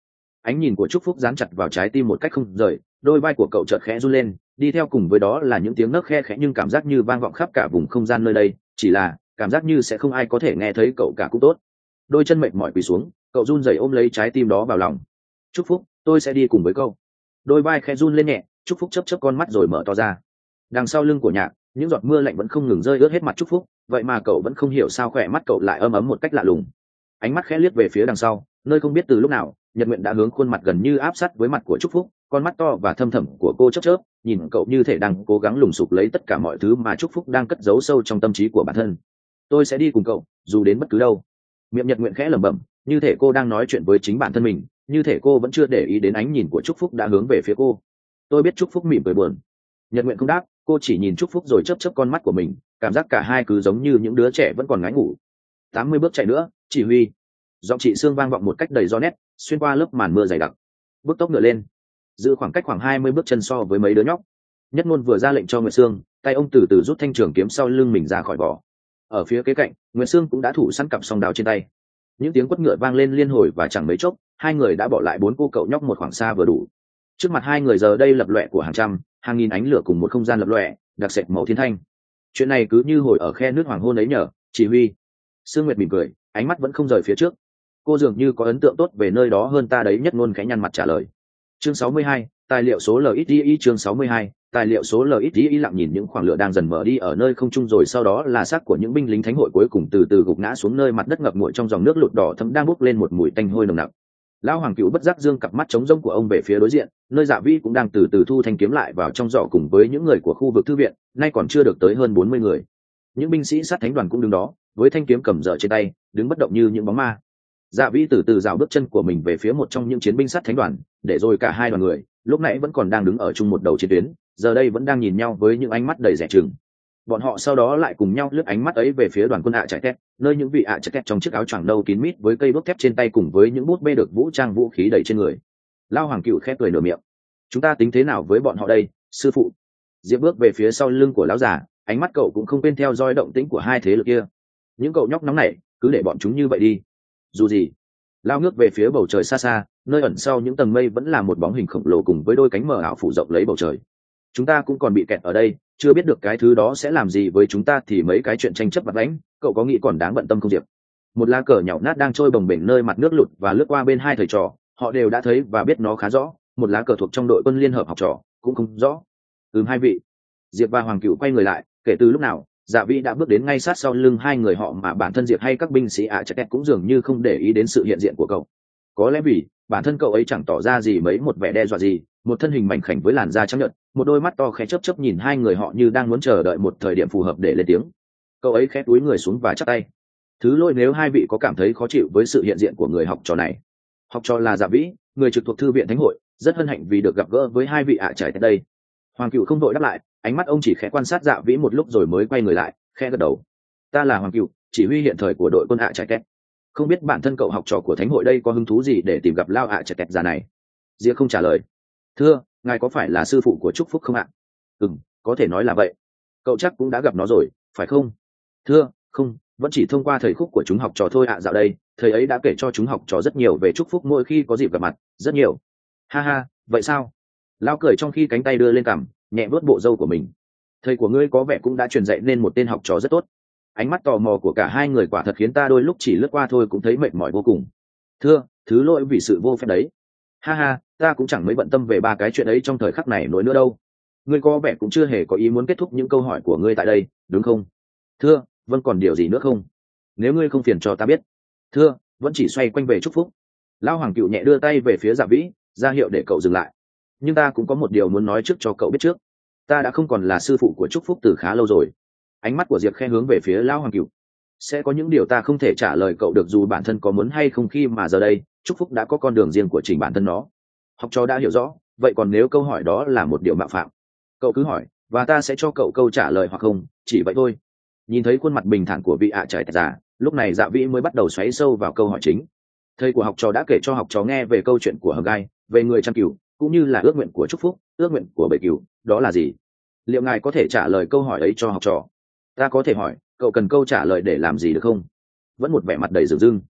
Ánh nhìn của Trúc Phúc dán chặt vào trái tim một cách không rời, đôi vai của cậu chợt khẽ run lên, đi theo cùng với đó là những tiếng nấc khe khẽ nhưng cảm giác như vang vọng khắp cả vùng không gian nơi đây, chỉ là cảm giác như sẽ không ai có thể nghe thấy cậu cả cũng tốt. Đôi chân mệt mỏi quỳ xuống, cậu run rẩy ôm lấy trái tim đó vào lòng. Trúc Phúc, tôi sẽ đi cùng với cậu. Đôi vai khẽ run lên nhẹ, Trúc Phúc chớp chớp con mắt rồi mở to ra. Đằng sau lưng của Nhạc, những giọt mưa lạnh vẫn không ngừng rơi ướt hết mặt Trúc Phúc, vậy mà cậu vẫn không hiểu sao khỏe mắt cậu lại ấm ấm một cách lạ lùng. Ánh mắt khẽ liếc về phía đằng sau, nơi không biết từ lúc nào Nhật Nguyện đã hướng khuôn mặt gần như áp sát với mặt của Trúc Phúc, con mắt to và thâm thẳm của cô chớp chớp, nhìn cậu như thể đang cố gắng lùng sục lấy tất cả mọi thứ mà Trúc Phúc đang cất giấu sâu trong tâm trí của bản thân. Tôi sẽ đi cùng cậu, dù đến bất cứ đâu. Miệng Nhật Nguyện khẽ lẩm bẩm, như thể cô đang nói chuyện với chính bản thân mình, như thể cô vẫn chưa để ý đến ánh nhìn của Trúc Phúc đã hướng về phía cô. Tôi biết. Trúc Phúc mỉm cười buồn. Nhật Nguyện không đáp, cô chỉ nhìn Trúc Phúc rồi chớp chớp con mắt của mình, cảm giác cả hai cứ giống như những đứa trẻ vẫn còn ngái ngủ. Tám mươi bước chạy nữa, chỉ huy. Giọng chị Sương vang vọng một cách đầy rõ nét, xuyên qua lớp màn mưa dày đặc. Bước tốc ngựa lên, giữ khoảng cách khoảng hai mươi bước chân so với mấy đứa nhóc. Nhất Ngôn vừa ra lệnh cho Nguyệt Sương, tay ông từ từ rút thanh trường kiếm sau lưng mình ra khỏi vỏ. Ở phía kế cạnh, Nguyệt Sương cũng đã thủ sẵn cặp song đao trên tay. Những tiếng quất ngựa vang lên liên hồi và chẳng mấy chốc, hai người đã bỏ lại bốn cô cậu nhóc một khoảng xa vừa đủ. Trước mặt hai người giờ đây lập lòe của hàng trăm, hàng nghìn ánh lửa cùng một không gian lập lòe, đặc sệt màu thiên thanh. Chuyện này cứ như hồi ở khe nước hoàng hôn ấy nhở, chỉ huy. Sương Nguyệt mỉm cười, ánh mắt vẫn không rời phía trước. Cô dường như có ấn tượng tốt về nơi đó hơn ta đấy. Nhất Ngôn khẽ nhăn mặt trả lời. Chương sáu mươi hai, tài liệu số lờ ít i chương sáu mươi hai, tài liệu số lờ ít i lặng nhìn những khoảng lửa đang dần mở đi ở nơi không trung, rồi sau đó là xác của những binh lính thánh hội cuối cùng từ từ gục ngã xuống nơi mặt đất ngập ngụa trong dòng nước lụt đỏ thẫm đang bốc lên một mùi tanh hôi nồng nặc. Lão Hoàng Cửu bất giác dương cặp mắt trống rỗng của ông về phía đối diện, nơi Dạ Vĩ cũng đang từ từ thu thanh kiếm lại vào trong giỏ cùng với những người của khu vực thư viện, nay còn chưa được tới hơn bốn mươi người. Những binh sĩ sát thánh đoàn cũng đứng đó, với thanh kiếm cầm dở trên tay, đứng bất động như những bóng ma. Dạ Vĩ từ từ dạo bước chân của mình về phía một trong những chiến binh sát thánh đoàn, để rồi cả hai đoàn người lúc nãy vẫn còn đang đứng ở chung một đầu chiến tuyến, giờ đây vẫn đang nhìn nhau với những ánh mắt đầy dè chừng. Bọn họ sau đó lại cùng nhau lướt ánh mắt ấy về phía đoàn quân ạ chạy tét, nơi những vị ạ chạy tét trong chiếc áo choàng nâu kín mít với cây đuốc thép trên tay cùng với những bút bê được vũ trang vũ khí đầy trên người. Lao Hoàng Cửu khép cười nửa miệng. Chúng ta tính thế nào với bọn họ đây, sư phụ? Diệp bước về phía sau lưng của lão già, ánh mắt cậu cũng không quên theo dõi động tĩnh của hai thế lực kia. Những cậu nhóc nóng này, cứ để bọn chúng như vậy đi. Dù gì, Lao ngước về phía bầu trời xa xa, nơi ẩn sau những tầng mây vẫn là một bóng hình khổng lồ cùng với đôi cánh mờ ảo phủ rộng lấy bầu trời. Chúng ta cũng còn bị kẹt ở đây, chưa biết được cái thứ đó sẽ làm gì với chúng ta, thì mấy cái chuyện tranh chấp vặt vãnh, cậu có nghĩ còn đáng bận tâm không Diệp? Một lá cờ nhão nát đang trôi bồng bềnh nơi mặt nước lụt và lướt qua bên hai thầy trò, họ đều đã thấy và biết nó khá rõ, một lá cờ thuộc trong đội quân liên hợp học trò, cũng không rõ. Ừm, hai vị. Diệp và Hoàng Cửu quay người lại, kể từ lúc nào Dạ Vĩ đã bước đến ngay sát sau lưng hai người họ mà bản thân Diệp hay các binh sĩ ạ chạy cũng dường như không để ý đến sự hiện diện của cậu. Có lẽ vì bản thân cậu ấy chẳng tỏ ra gì mấy một vẻ đe dọa gì, một thân hình mảnh khảnh với làn da trắng nhợt, một đôi mắt to khẽ chớp chớp nhìn hai người họ như đang muốn chờ đợi một thời điểm phù hợp để lên tiếng. Cậu ấy khẽ cúi người xuống và chắp tay. Thứ lỗi nếu hai vị có cảm thấy khó chịu với sự hiện diện của người học trò này. Học trò là Dạ Vĩ, người trực thuộc thư viện thánh hội, rất hân hạnh vì được gặp gỡ với hai vị ạ trải tại đây. Hoàng Cửu không vội đáp lại, ánh mắt ông chỉ khẽ quan sát Dạ Vĩ một lúc rồi mới quay người lại, khẽ gật đầu. Ta là Hoàng Cửu, chỉ huy hiện thời của đội quân ạ trải kẹt. Không biết bản thân cậu học trò của thánh hội đây có hứng thú gì để tìm gặp Lao ạ trải kẹt già này? Diệp không trả lời. Thưa, ngài có phải là sư phụ của Trúc Phúc không ạ? Ừm, có thể nói là vậy. Cậu chắc cũng đã gặp nó rồi, phải không? Thưa, không, vẫn chỉ thông qua thầy Khúc của chúng học trò thôi ạ. Dạo đây thầy ấy đã kể cho chúng học trò rất nhiều về Trúc Phúc mỗi khi có dịp gặp mặt, rất nhiều. Ha ha, vậy sao? Lao cười trong khi cánh tay đưa lên cằm, nhẹ vuốt bộ râu của mình. Thầy của ngươi có vẻ cũng đã truyền dạy nên một tên học trò rất tốt. Ánh mắt tò mò của cả hai người quả thật khiến ta đôi lúc chỉ lướt qua thôi cũng thấy mệt mỏi vô cùng. Thưa, thứ lỗi vì sự vô phép đấy. Ha ha, ta cũng chẳng mấy bận tâm về ba cái chuyện ấy trong thời khắc này nổi nữa đâu. Ngươi có vẻ cũng chưa hề có ý muốn kết thúc những câu hỏi của ngươi tại đây, đúng không? Thưa, vâng, còn điều gì nữa không? Nếu ngươi không phiền cho ta biết. Thưa, vẫn chỉ xoay quanh về Trúc Phúc. Lão Hoàng Cửu nhẹ đưa tay về phía Dạ Vĩ, ra hiệu để cậu dừng lại. Nhưng ta cũng có một điều muốn nói trước cho cậu biết trước. Ta đã không còn là sư phụ của Trúc Phúc từ khá lâu rồi. Ánh mắt của Diệp khe hướng về phía Lão Hoàng Cửu. Sẽ có những điều ta không thể trả lời cậu được dù bản thân có muốn hay không, khi mà giờ đây Trúc Phúc đã có con đường riêng của chính bản thân nó. Học trò đã hiểu rõ, vậy còn nếu câu hỏi đó là một điều mạo phạm, cậu cứ hỏi và ta sẽ cho cậu câu trả lời hoặc không, chỉ vậy thôi. Nhìn thấy khuôn mặt bình thản của vị ạ trải già, lúc này Dạ Vĩ mới bắt đầu xoáy sâu vào câu hỏi chính. Thầy của học trò đã kể cho học trò nghe về câu chuyện của Hờ Gai, về người chăn cừu, cũng như là ước nguyện của Trúc Phúc, ước nguyện của bầy cừu, đó là gì? Liệu ngài có thể trả lời câu hỏi ấy cho học trò? Ta có thể hỏi, cậu cần câu trả lời để làm gì được không? Vẫn một vẻ mặt đầy dửng dưng.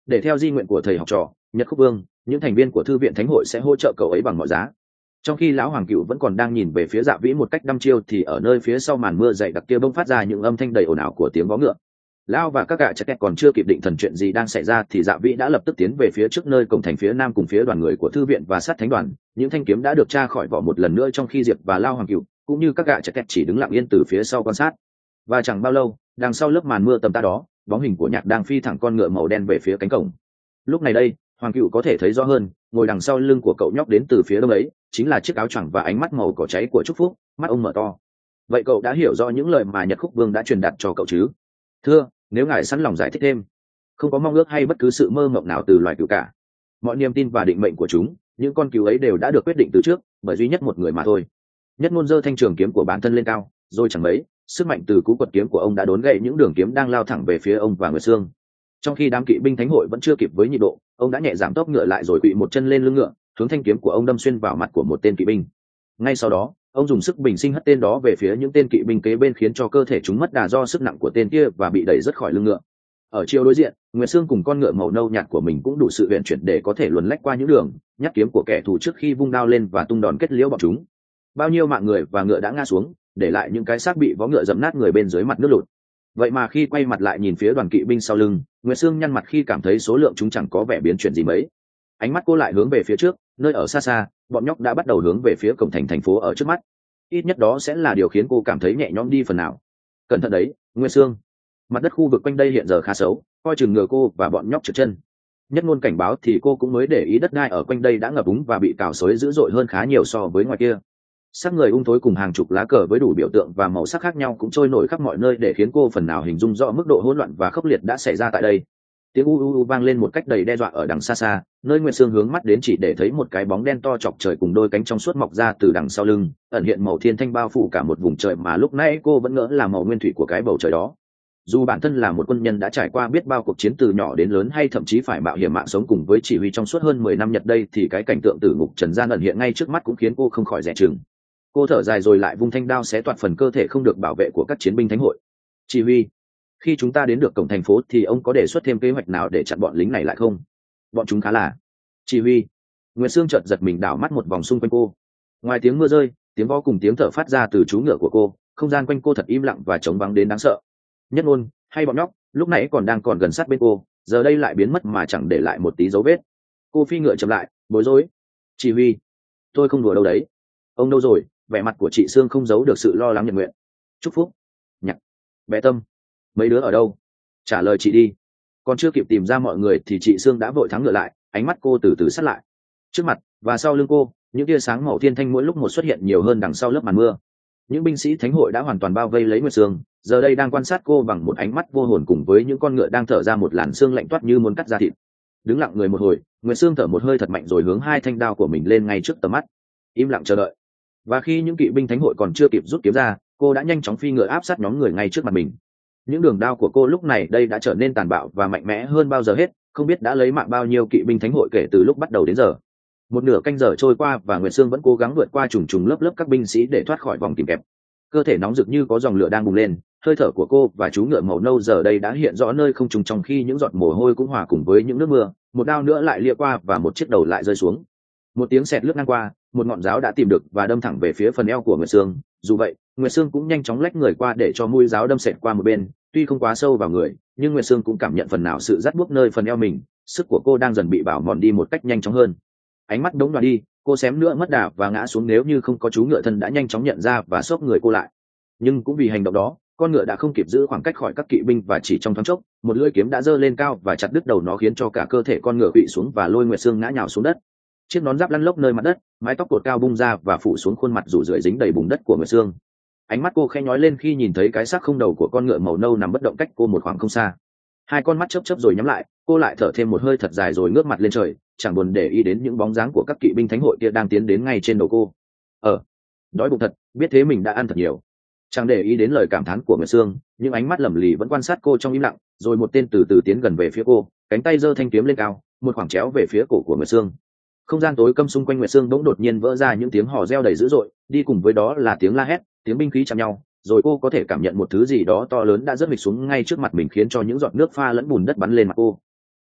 để theo di nguyện của thầy học trò Nhật Khúc Vương, những thành viên của thư viện thánh hội sẽ hỗ trợ cậu ấy bằng mọi giá. Trong khi lão hoàng cựu vẫn còn đang nhìn về phía Dạ Vĩ một cách đăm chiêu thì ở nơi phía sau màn mưa dày đặc kia bỗng phát ra những âm thanh đầy ồn ào của tiếng vó ngựa. Lão và các gã chắc kẹt còn chưa kịp định thần chuyện gì đang xảy ra thì Dạ Vĩ đã lập tức tiến về phía trước nơi cổng thành phía nam cùng phía đoàn người của thư viện và sát thánh đoàn. Những thanh kiếm đã được tra khỏi vỏ một lần nữa trong khi Diệp và Lão hoàng cựu cũng như các gã chắc kẹt chỉ đứng lặng yên từ phía sau quan sát. Và chẳng bao lâu, đằng sau lớp màn mưa tầm tã đó, bóng hình của Nhạc đang phi thẳng con ngựa màu đen về phía cánh cổng. Lúc này đây, hoàng cựu có thể thấy rõ hơn, ngồi đằng sau lưng của cậu nhóc đến từ phía đông ấy chính là chiếc áo choàng và ánh mắt màu cỏ cháy của Trúc Phúc. Mắt ông mở to. Vậy cậu đã hiểu rõ những lời mà Nhật Khúc Vương đã truyền đạt cho cậu chứ? Thưa, nếu ngài sẵn lòng giải thích thêm. Không có mong ước hay bất cứ sự mơ mộng nào từ loài cừu cả. Mọi niềm tin và định mệnh của chúng, những con cừu ấy đều đã được quyết định từ trước bởi duy nhất một người mà thôi. Nhất Ngôn giơ thanh trường kiếm của bản thân lên cao, rồi chẳng mấy, sức mạnh từ cú quật kiếm của ông đã đốn gậy những đường kiếm đang lao thẳng về phía ông và Nguyệt Sương. Trong khi đám kỵ binh thánh hội vẫn chưa kịp với nhịp độ, ông đã nhẹ giảm tốc ngựa lại rồi quỵ một chân lên lưng ngựa, hướng thanh kiếm của ông đâm xuyên vào mặt của một tên kỵ binh. Ngay sau đó, ông dùng sức bình sinh hất tên đó về phía những tên kỵ binh kế bên khiến cho cơ thể chúng mất đà do sức nặng của tên kia và bị đẩy rất khỏi lưng ngựa. Ở chiều đối diện, Nguyệt Sương cùng con ngựa màu nâu nhạt của mình cũng đủ sự huyền chuyển để có thể luồn lách qua những đường nhát kiếm của kẻ thù trước khi vung đao lên và tung đòn kết liễu bọn chúng. Bao nhiêu mạng người và ngựa đã ngã xuống, để lại những cái xác bị vó ngựa dẫm nát người bên dưới mặt nước lụt. Vậy mà khi quay mặt lại nhìn phía đoàn kỵ binh sau lưng, Nguyệt Sương nhăn mặt khi cảm thấy số lượng chúng chẳng có vẻ biến chuyển gì mấy. Ánh mắt cô lại hướng về phía trước, nơi ở xa xa, bọn nhóc đã bắt đầu hướng về phía cổng thành thành phố ở trước mắt. Ít nhất đó sẽ là điều khiến cô cảm thấy nhẹ nhõm đi phần nào. Cẩn thận đấy, Nguyệt Sương. Mặt đất khu vực quanh đây hiện giờ khá xấu, coi chừng ngừa cô và bọn nhóc trượt chân. Nhất Ngôn cảnh báo thì cô cũng mới để ý đất đai ở quanh đây đã ngập úng và bị cào xới dữ dội hơn khá nhiều so với ngoài kia. Sắc người ung thối cùng hàng chục lá cờ với đủ biểu tượng và màu sắc khác nhau cũng trôi nổi khắp mọi nơi để khiến cô phần nào hình dung rõ mức độ hỗn loạn và khốc liệt đã xảy ra tại đây. Tiếng u u u vang lên một cách đầy đe dọa ở đằng xa xa, nơi Nguyệt Sương hướng mắt đến chỉ để thấy một cái bóng đen to chọc trời cùng đôi cánh trong suốt mọc ra từ đằng sau lưng, ẩn hiện màu thiên thanh bao phủ cả một vùng trời mà lúc nãy cô vẫn ngỡ là màu nguyên thủy của cái bầu trời đó. Dù bản thân là một quân nhân đã trải qua biết bao cuộc chiến từ nhỏ đến lớn hay thậm chí phải mạo hiểm mạng sống cùng với chỉ huy trong suốt hơn mười năm Nhật đây thì cái cảnh tượng tử ngục trần gian ẩn hiện ngay trước mắt cũng khiến cô không khỏi dè chừng. Cô thở dài rồi lại vung thanh đao xé toạc phần cơ thể không được bảo vệ của các chiến binh thánh hội. Chỉ huy, khi chúng ta đến được cổng thành phố thì ông có đề xuất thêm kế hoạch nào để chặn bọn lính này lại không? Bọn chúng khá là... Chỉ huy. Nguyệt Sương chợt giật mình đảo mắt một vòng xung quanh cô. Ngoài tiếng mưa rơi, tiếng vó cùng tiếng thở phát ra từ chú ngựa của cô, không gian quanh cô thật im lặng và trống vắng đến đáng sợ. Nhất Ngôn hay bọn nhóc lúc nãy còn đang còn gần sát bên cô, giờ đây lại biến mất mà chẳng để lại một tí dấu vết. Cô phi ngựa chậm lại, bối rối. Chỉ huy, tôi không đùa đâu đấy. Ông đâu rồi? Vẻ mặt của chị Sương không giấu được sự lo lắng. Nhật Nguyện, Chúc Phúc, Nhạc, bé Tâm, mấy đứa ở đâu? Trả lời chị đi. Còn chưa kịp tìm ra mọi người thì chị Sương đã vội thắng ngựa lại, ánh mắt cô từ từ sát lại. Trước mặt và sau lưng cô, những tia sáng màu thiên thanh mỗi lúc một xuất hiện nhiều hơn đằng sau lớp màn mưa. Những binh sĩ thánh hội đã hoàn toàn bao vây lấy Nguyệt Sương, giờ đây đang quan sát cô bằng một ánh mắt vô hồn cùng với những con ngựa đang thở ra một làn xương lạnh toát như muốn cắt da thịt. Đứng lặng người một hồi, Nguyệt Sương thở một hơi thật mạnh rồi hướng hai thanh đao của mình lên ngay trước tầm mắt, im lặng chờ đợi. Và khi những kỵ binh thánh hội còn chưa kịp rút kiếm ra, cô đã nhanh chóng phi ngựa áp sát nhóm người ngay trước mặt mình. Những đường đao của cô lúc này đây đã trở nên tàn bạo và mạnh mẽ hơn bao giờ hết, không biết đã lấy mạng bao nhiêu kỵ binh thánh hội kể từ lúc bắt đầu đến giờ. Một nửa canh giờ trôi qua và Nguyệt Sương vẫn cố gắng vượt qua trùng trùng lớp lớp các binh sĩ để thoát khỏi vòng kìm kẹp. Cơ thể nóng rực như có dòng lửa đang bùng lên, hơi thở của cô và chú ngựa màu nâu giờ đây đã hiện rõ nơi không trùng, trong khi những giọt mồ hôi cũng hòa cùng với những nước mưa, một đao nữa lại lia qua và một chiếc đầu lại rơi xuống. Một tiếng sẹt lướt ngang qua, một ngọn giáo đã tìm được và đâm thẳng về phía phần eo của Nguyệt Sương. Dù vậy, Nguyệt Sương cũng nhanh chóng lách người qua để cho mũi giáo đâm sẹt qua một bên, tuy không quá sâu vào người, nhưng Nguyệt Sương cũng cảm nhận phần nào sự rát buốt nơi phần eo mình, sức của cô đang dần bị bào mòn đi một cách nhanh chóng hơn. Ánh mắt đống đoán đi, cô xém nữa mất đà và ngã xuống nếu như không có chú ngựa thân đã nhanh chóng nhận ra và xốc người cô lại. Nhưng cũng vì hành động đó, con ngựa đã không kịp giữ khoảng cách khỏi các kỵ binh và chỉ trong thoáng chốc, một lưỡi kiếm đã giơ lên cao và chặt đứt đầu nó, khiến cho cả cơ thể con ngựa quỵ xuống và lôi Nguyệt Sương ngã nhào xuống đất. Chiếc nón giáp lăn lóc nơi mặt đất, mái tóc cột cao bung ra và phủ xuống khuôn mặt rủ rượi dính đầy bùn đất của Nguyệt Sương. Ánh mắt cô khẽ nhói lên khi nhìn thấy cái xác không đầu của con ngựa màu nâu nằm bất động cách cô một khoảng không xa. Hai con mắt chớp chớp rồi nhắm lại, cô lại thở thêm một hơi thật dài rồi ngước mặt lên trời, chẳng buồn để ý đến những bóng dáng của các kỵ binh thánh hội kia đang tiến đến ngay trên đầu cô. Ờ, đói bụng thật, biết thế mình đã ăn thật nhiều. Chẳng để ý đến lời cảm thán của Nguyệt Sương, những ánh mắt lẩm lì vẫn quan sát cô trong im lặng, rồi một tên từ từ tiến gần về phía cô, cánh tay giơ thanh kiếm lên cao, một khoảng chéo về phía cổ của Nguyệt Sương. Không gian tối câm xung quanh Nguyệt Sương bỗng đột nhiên vỡ ra những tiếng hò reo đầy dữ dội, đi cùng với đó là tiếng la hét, tiếng binh khí chạm nhau, rồi cô có thể cảm nhận một thứ gì đó to lớn đã rớt mịch xuống ngay trước mặt mình, khiến cho những giọt nước pha lẫn bùn đất bắn lên mặt cô.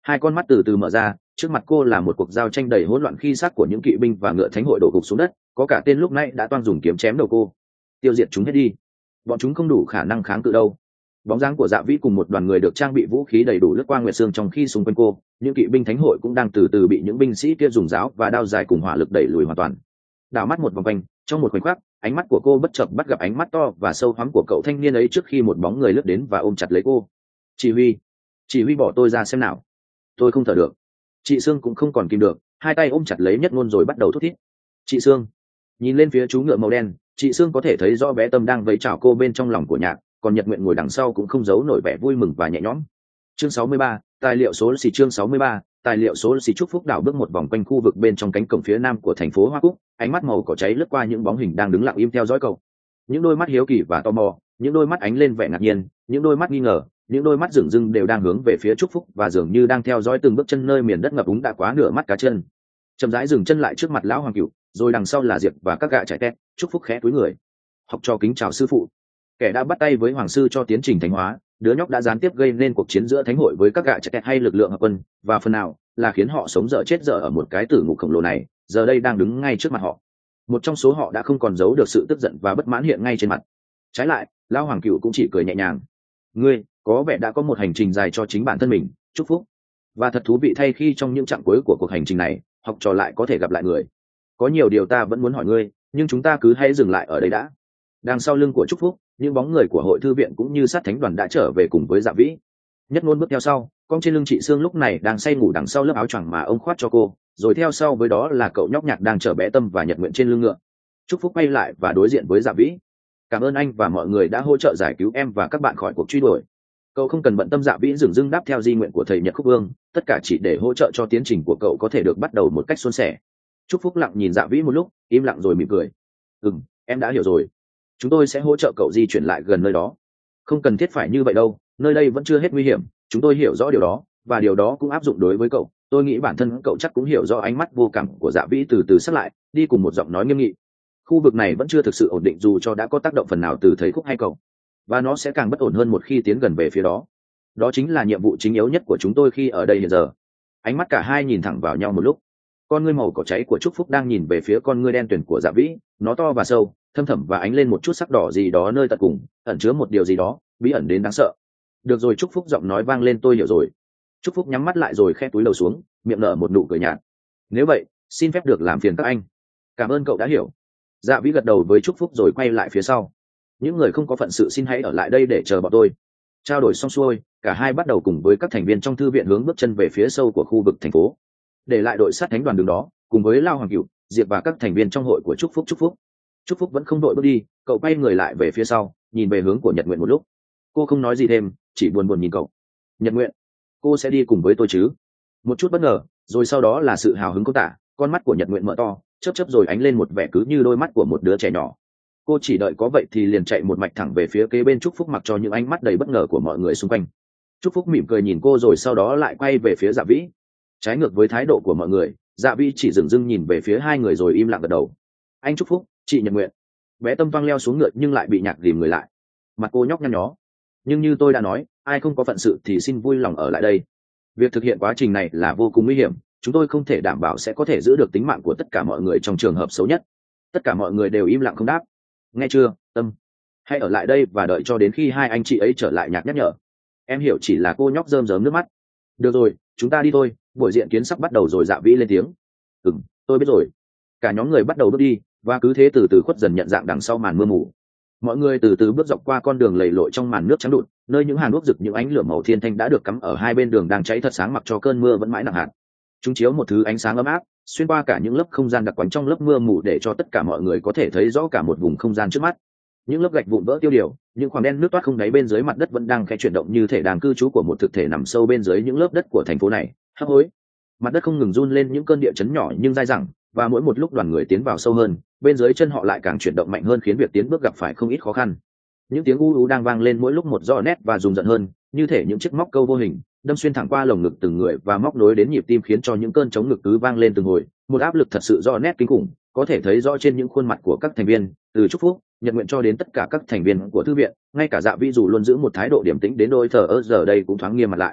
Hai con mắt từ từ mở ra, trước mặt cô là một cuộc giao tranh đầy hỗn loạn khi xác của những kỵ binh và ngựa thánh hội đổ gục xuống đất, có cả tên lúc nãy đã toang dùng kiếm chém đầu cô. Tiêu diệt chúng hết đi, bọn chúng không đủ khả năng kháng cự đâu. Bóng dáng của Dạ Vĩ cùng một đoàn người được trang bị vũ khí đầy đủ lướt qua Nguyệt Sương, trong khi xung quanh cô những kỵ binh thánh hội cũng đang từ từ bị những binh sĩ kia dùng giáo và đao dài cùng hỏa lực đẩy lùi hoàn toàn. Đảo mắt một vòng quanh, trong một khoảnh khắc ánh mắt của cô bất chợt bắt gặp ánh mắt to và sâu hoắm của cậu thanh niên ấy, trước khi một bóng người lướt đến và ôm chặt lấy cô. Chỉ huy, chỉ huy bỏ tôi ra xem nào, tôi không thở được. Chị Sương cũng không còn kìm được, hai tay ôm chặt lấy Nhất Ngôn rồi bắt đầu thút thít. Chị Sương. Nhìn lên phía chú ngựa màu đen, chị Sương có thể thấy rõ bé Tâm đang vẫy chào cô bên trong lòng của Nhạc, còn Nhật Nguyện ngồi đằng sau cũng không giấu nổi vẻ vui mừng và nhẹ nhõm. Chương sáu mươi ba, tài liệu số xì chương sáu mươi ba, tài liệu số xì. Chúc Phúc đảo bước một vòng quanh khu vực bên trong cánh cổng phía nam của thành phố Hoa Cúc, ánh mắt màu cỏ cháy lướt qua những bóng hình đang đứng lặng im theo dõi cậu. Những đôi mắt hiếu kỳ và tò mò, những đôi mắt ánh lên vẻ ngạc nhiên, những đôi mắt nghi ngờ, những đôi mắt dửng dưng đều đang hướng về phía Trúc Phúc và dường như đang theo dõi từng bước chân nơi miền đất ngập úng đã quá nửa mắt cá chân. Chậm rãi dừng chân lại trước mặt lão Hoàng Cửu, rồi đằng sau là Diệp và các gã chạy tét. Trúc Phúc khẽ cúi người, học trò kính chào sư phụ. Kẻ đã bắt tay với Hoàng sư cho tiến trình thánh hóa, đứa nhóc đã gián tiếp gây nên cuộc chiến giữa thánh hội với các gã chạy tét hay lực lượng hợp quân, và phần nào là khiến họ sống dở chết dở ở một cái tử ngục khổng lồ này, giờ đây đang đứng ngay trước mặt họ. Một trong số họ đã không còn giấu được sự tức giận và bất mãn hiện ngay trên mặt. Trái lại, lão Hoàng Cửu cũng chỉ cười nhẹ nhàng. Ngươi có vẻ đã có một hành trình dài cho chính bản thân mình, Chúc Phúc, và thật thú vị thay khi trong những chặng cuối của cuộc hành trình này, học trò lại có thể gặp lại người. Có nhiều điều ta vẫn muốn hỏi ngươi, nhưng chúng ta cứ hãy dừng lại ở đây đã. Đằng sau lưng của Chúc Phúc, những bóng người của hội thư viện cũng như sát thánh đoàn đã trở về cùng với Dạ Vĩ. Nhất Ngôn bước theo sau, cong trên lưng chị Sương lúc này đang say ngủ đằng sau lớp áo choàng mà ông khoác cho cô, rồi theo sau với đó là cậu nhóc Nhạc đang chở bé Tâm và Nhật Nguyện trên lưng ngựa. Chúc Phúc quay lại và đối diện với Dạ Vĩ. Cảm ơn anh và mọi người đã hỗ trợ giải cứu em và các bạn khỏi cuộc truy đuổi. Cậu không cần bận tâm. Dạ Vĩ dửng dưng đáp theo di nguyện của thầy Nhật Khúc Vương, tất cả chỉ để hỗ trợ cho tiến trình của cậu có thể được bắt đầu một cách suôn sẻ. Trúc Phúc lặng nhìn Dạ Vĩ một lúc, im lặng rồi mỉm cười. Ừm, em đã hiểu rồi. Chúng tôi sẽ hỗ trợ cậu di chuyển lại gần nơi đó. Không cần thiết phải như vậy đâu, nơi đây vẫn chưa hết nguy hiểm, chúng tôi hiểu rõ điều đó, và điều đó cũng áp dụng đối với cậu. Tôi nghĩ bản thân cậu chắc cũng hiểu rõ. Ánh mắt vô cảm của Dạ Vĩ từ từ sát lại, đi cùng một giọng nói nghiêm nghị. Khu vực này vẫn chưa thực sự ổn định dù cho đã có tác động phần nào từ thầy Khúc hay cậu, và nó sẽ càng bất ổn hơn một khi tiến gần về phía đó. Đó chính là nhiệm vụ chính yếu nhất của chúng tôi khi ở đây hiện giờ. Ánh mắt cả hai nhìn thẳng vào nhau một lúc. Con ngươi màu cỏ cháy của Trúc Phúc đang nhìn về phía con ngươi đen tuyền của Dạ Vĩ, nó to và sâu, thâm thẳm và ánh lên một chút sắc đỏ gì đó nơi tận cùng, ẩn chứa một điều gì đó bí ẩn đến đáng sợ. Được rồi, Trúc Phúc, giọng nói vang lên, tôi hiểu rồi. Trúc Phúc nhắm mắt lại rồi khẽ túi đầu xuống, miệng nở một nụ cười nhạt. Nếu vậy, xin phép được làm phiền các anh. Cảm ơn cậu đã hiểu. Dạ Vĩ gật đầu với Trúc Phúc rồi quay lại phía sau. Những người không có phận sự xin hãy ở lại đây để chờ bọn tôi. Trao đổi xong xuôi, cả hai bắt đầu cùng với các thành viên trong thư viện hướng bước chân về phía sâu của khu vực thành phố, để lại đội sát thánh đoàn đứng đó cùng với Lao Hoàng Cửu, Diệp và các thành viên trong hội của Trúc Phúc. Trúc Phúc, Trúc Phúc vẫn không đội bước đi, cậu quay người lại về phía sau, nhìn về hướng của Nhật Nguyện một lúc. Cô không nói gì thêm, chỉ buồn buồn nhìn cậu. Nhật Nguyện, cô sẽ đi cùng với tôi chứ? Một chút bất ngờ, rồi sau đó là sự hào hứng cô tả. Con mắt của Nhật Nguyện mở to, chớp chớp rồi ánh lên một vẻ cứ như đôi mắt của một đứa trẻ nhỏ. Cô chỉ đợi có vậy thì liền chạy một mạch thẳng về phía kế bên Trúc Phúc, mặc cho những ánh mắt đầy bất ngờ của mọi người xung quanh. Trúc Phúc mỉm cười nhìn cô rồi sau đó lại quay về phía Dạ Vĩ. Trái ngược với thái độ của mọi người, Dạ Vĩ chỉ dừng dưng nhìn về phía hai người rồi im lặng gật đầu. Anh Trúc Phúc, chị Nhật Nguyện. Bé Tâm văng leo xuống ngựa nhưng lại bị Nhạc ghìm người lại. Mặt cô nhóc nhăn nhó. Nhưng như tôi đã nói, ai không có phận sự thì xin vui lòng ở lại đây. Việc thực hiện quá trình này là vô cùng nguy hiểm, chúng tôi không thể đảm bảo sẽ có thể giữ được tính mạng của tất cả mọi người trong trường hợp xấu nhất. Tất cả mọi người đều im lặng không đáp. Nghe chưa, Tâm? Hãy ở lại đây và đợi cho đến khi hai anh chị ấy trở lại. Nhạc nhắc nhở. Em hiểu, chỉ là cô nhóc rơm rớm nước mắt. Được rồi, chúng ta đi thôi, buổi diện kiến sắp bắt đầu rồi. Dạ Vĩ lên tiếng. Ừm, tôi biết rồi. Cả nhóm người bắt đầu bước đi, và cứ thế từ từ khuất dần nhận dạng đằng sau màn mưa mù. Mọi người từ từ bước dọc qua con đường lầy lội trong màn nước trắng đụn, nơi những hàng đuốc rực những ánh lửa màu thiên thanh đã được cắm ở hai bên đường đang cháy thật sáng mặc cho cơn mưa vẫn mãi nặng hạt. Chúng chiếu một thứ ánh sáng ấm áp xuyên qua cả những lớp không gian đặc quánh trong lớp mưa mù để cho tất cả mọi người có thể thấy rõ cả một vùng không gian trước mắt. Những lớp gạch vụn vỡ tiêu điều, những khoảng đen nước toát không đáy bên dưới mặt đất vẫn đang khẽ chuyển động như thể đang cư trú của một thực thể nằm sâu bên dưới những lớp đất của thành phố này. Hấp hối, mặt đất không ngừng run lên những cơn địa chấn nhỏ nhưng dai dẳng, và mỗi một lúc đoàn người tiến vào sâu hơn, bên dưới chân họ lại càng chuyển động mạnh hơn, khiến việc tiến bước gặp phải không ít khó khăn. Những tiếng u u đang vang lên mỗi lúc một rõ nét và rùng rợn hơn, như thể những chiếc móc câu vô hình đâm xuyên thẳng qua lồng ngực từng người và móc nối đến nhịp tim, khiến cho những cơn chống ngực cứ vang lên từng hồi. Một áp lực thật sự rõ nét kinh khủng có thể thấy rõ trên những khuôn mặt của các thành viên, từ Trúc Phúc, Nhật Nguyện cho đến tất cả các thành viên của thư viện. Ngay cả Dạ Vĩ dù luôn giữ một thái độ điềm tĩnh đến đôi thờ ơ giờ đây cũng thoáng nghiêm mặt lại.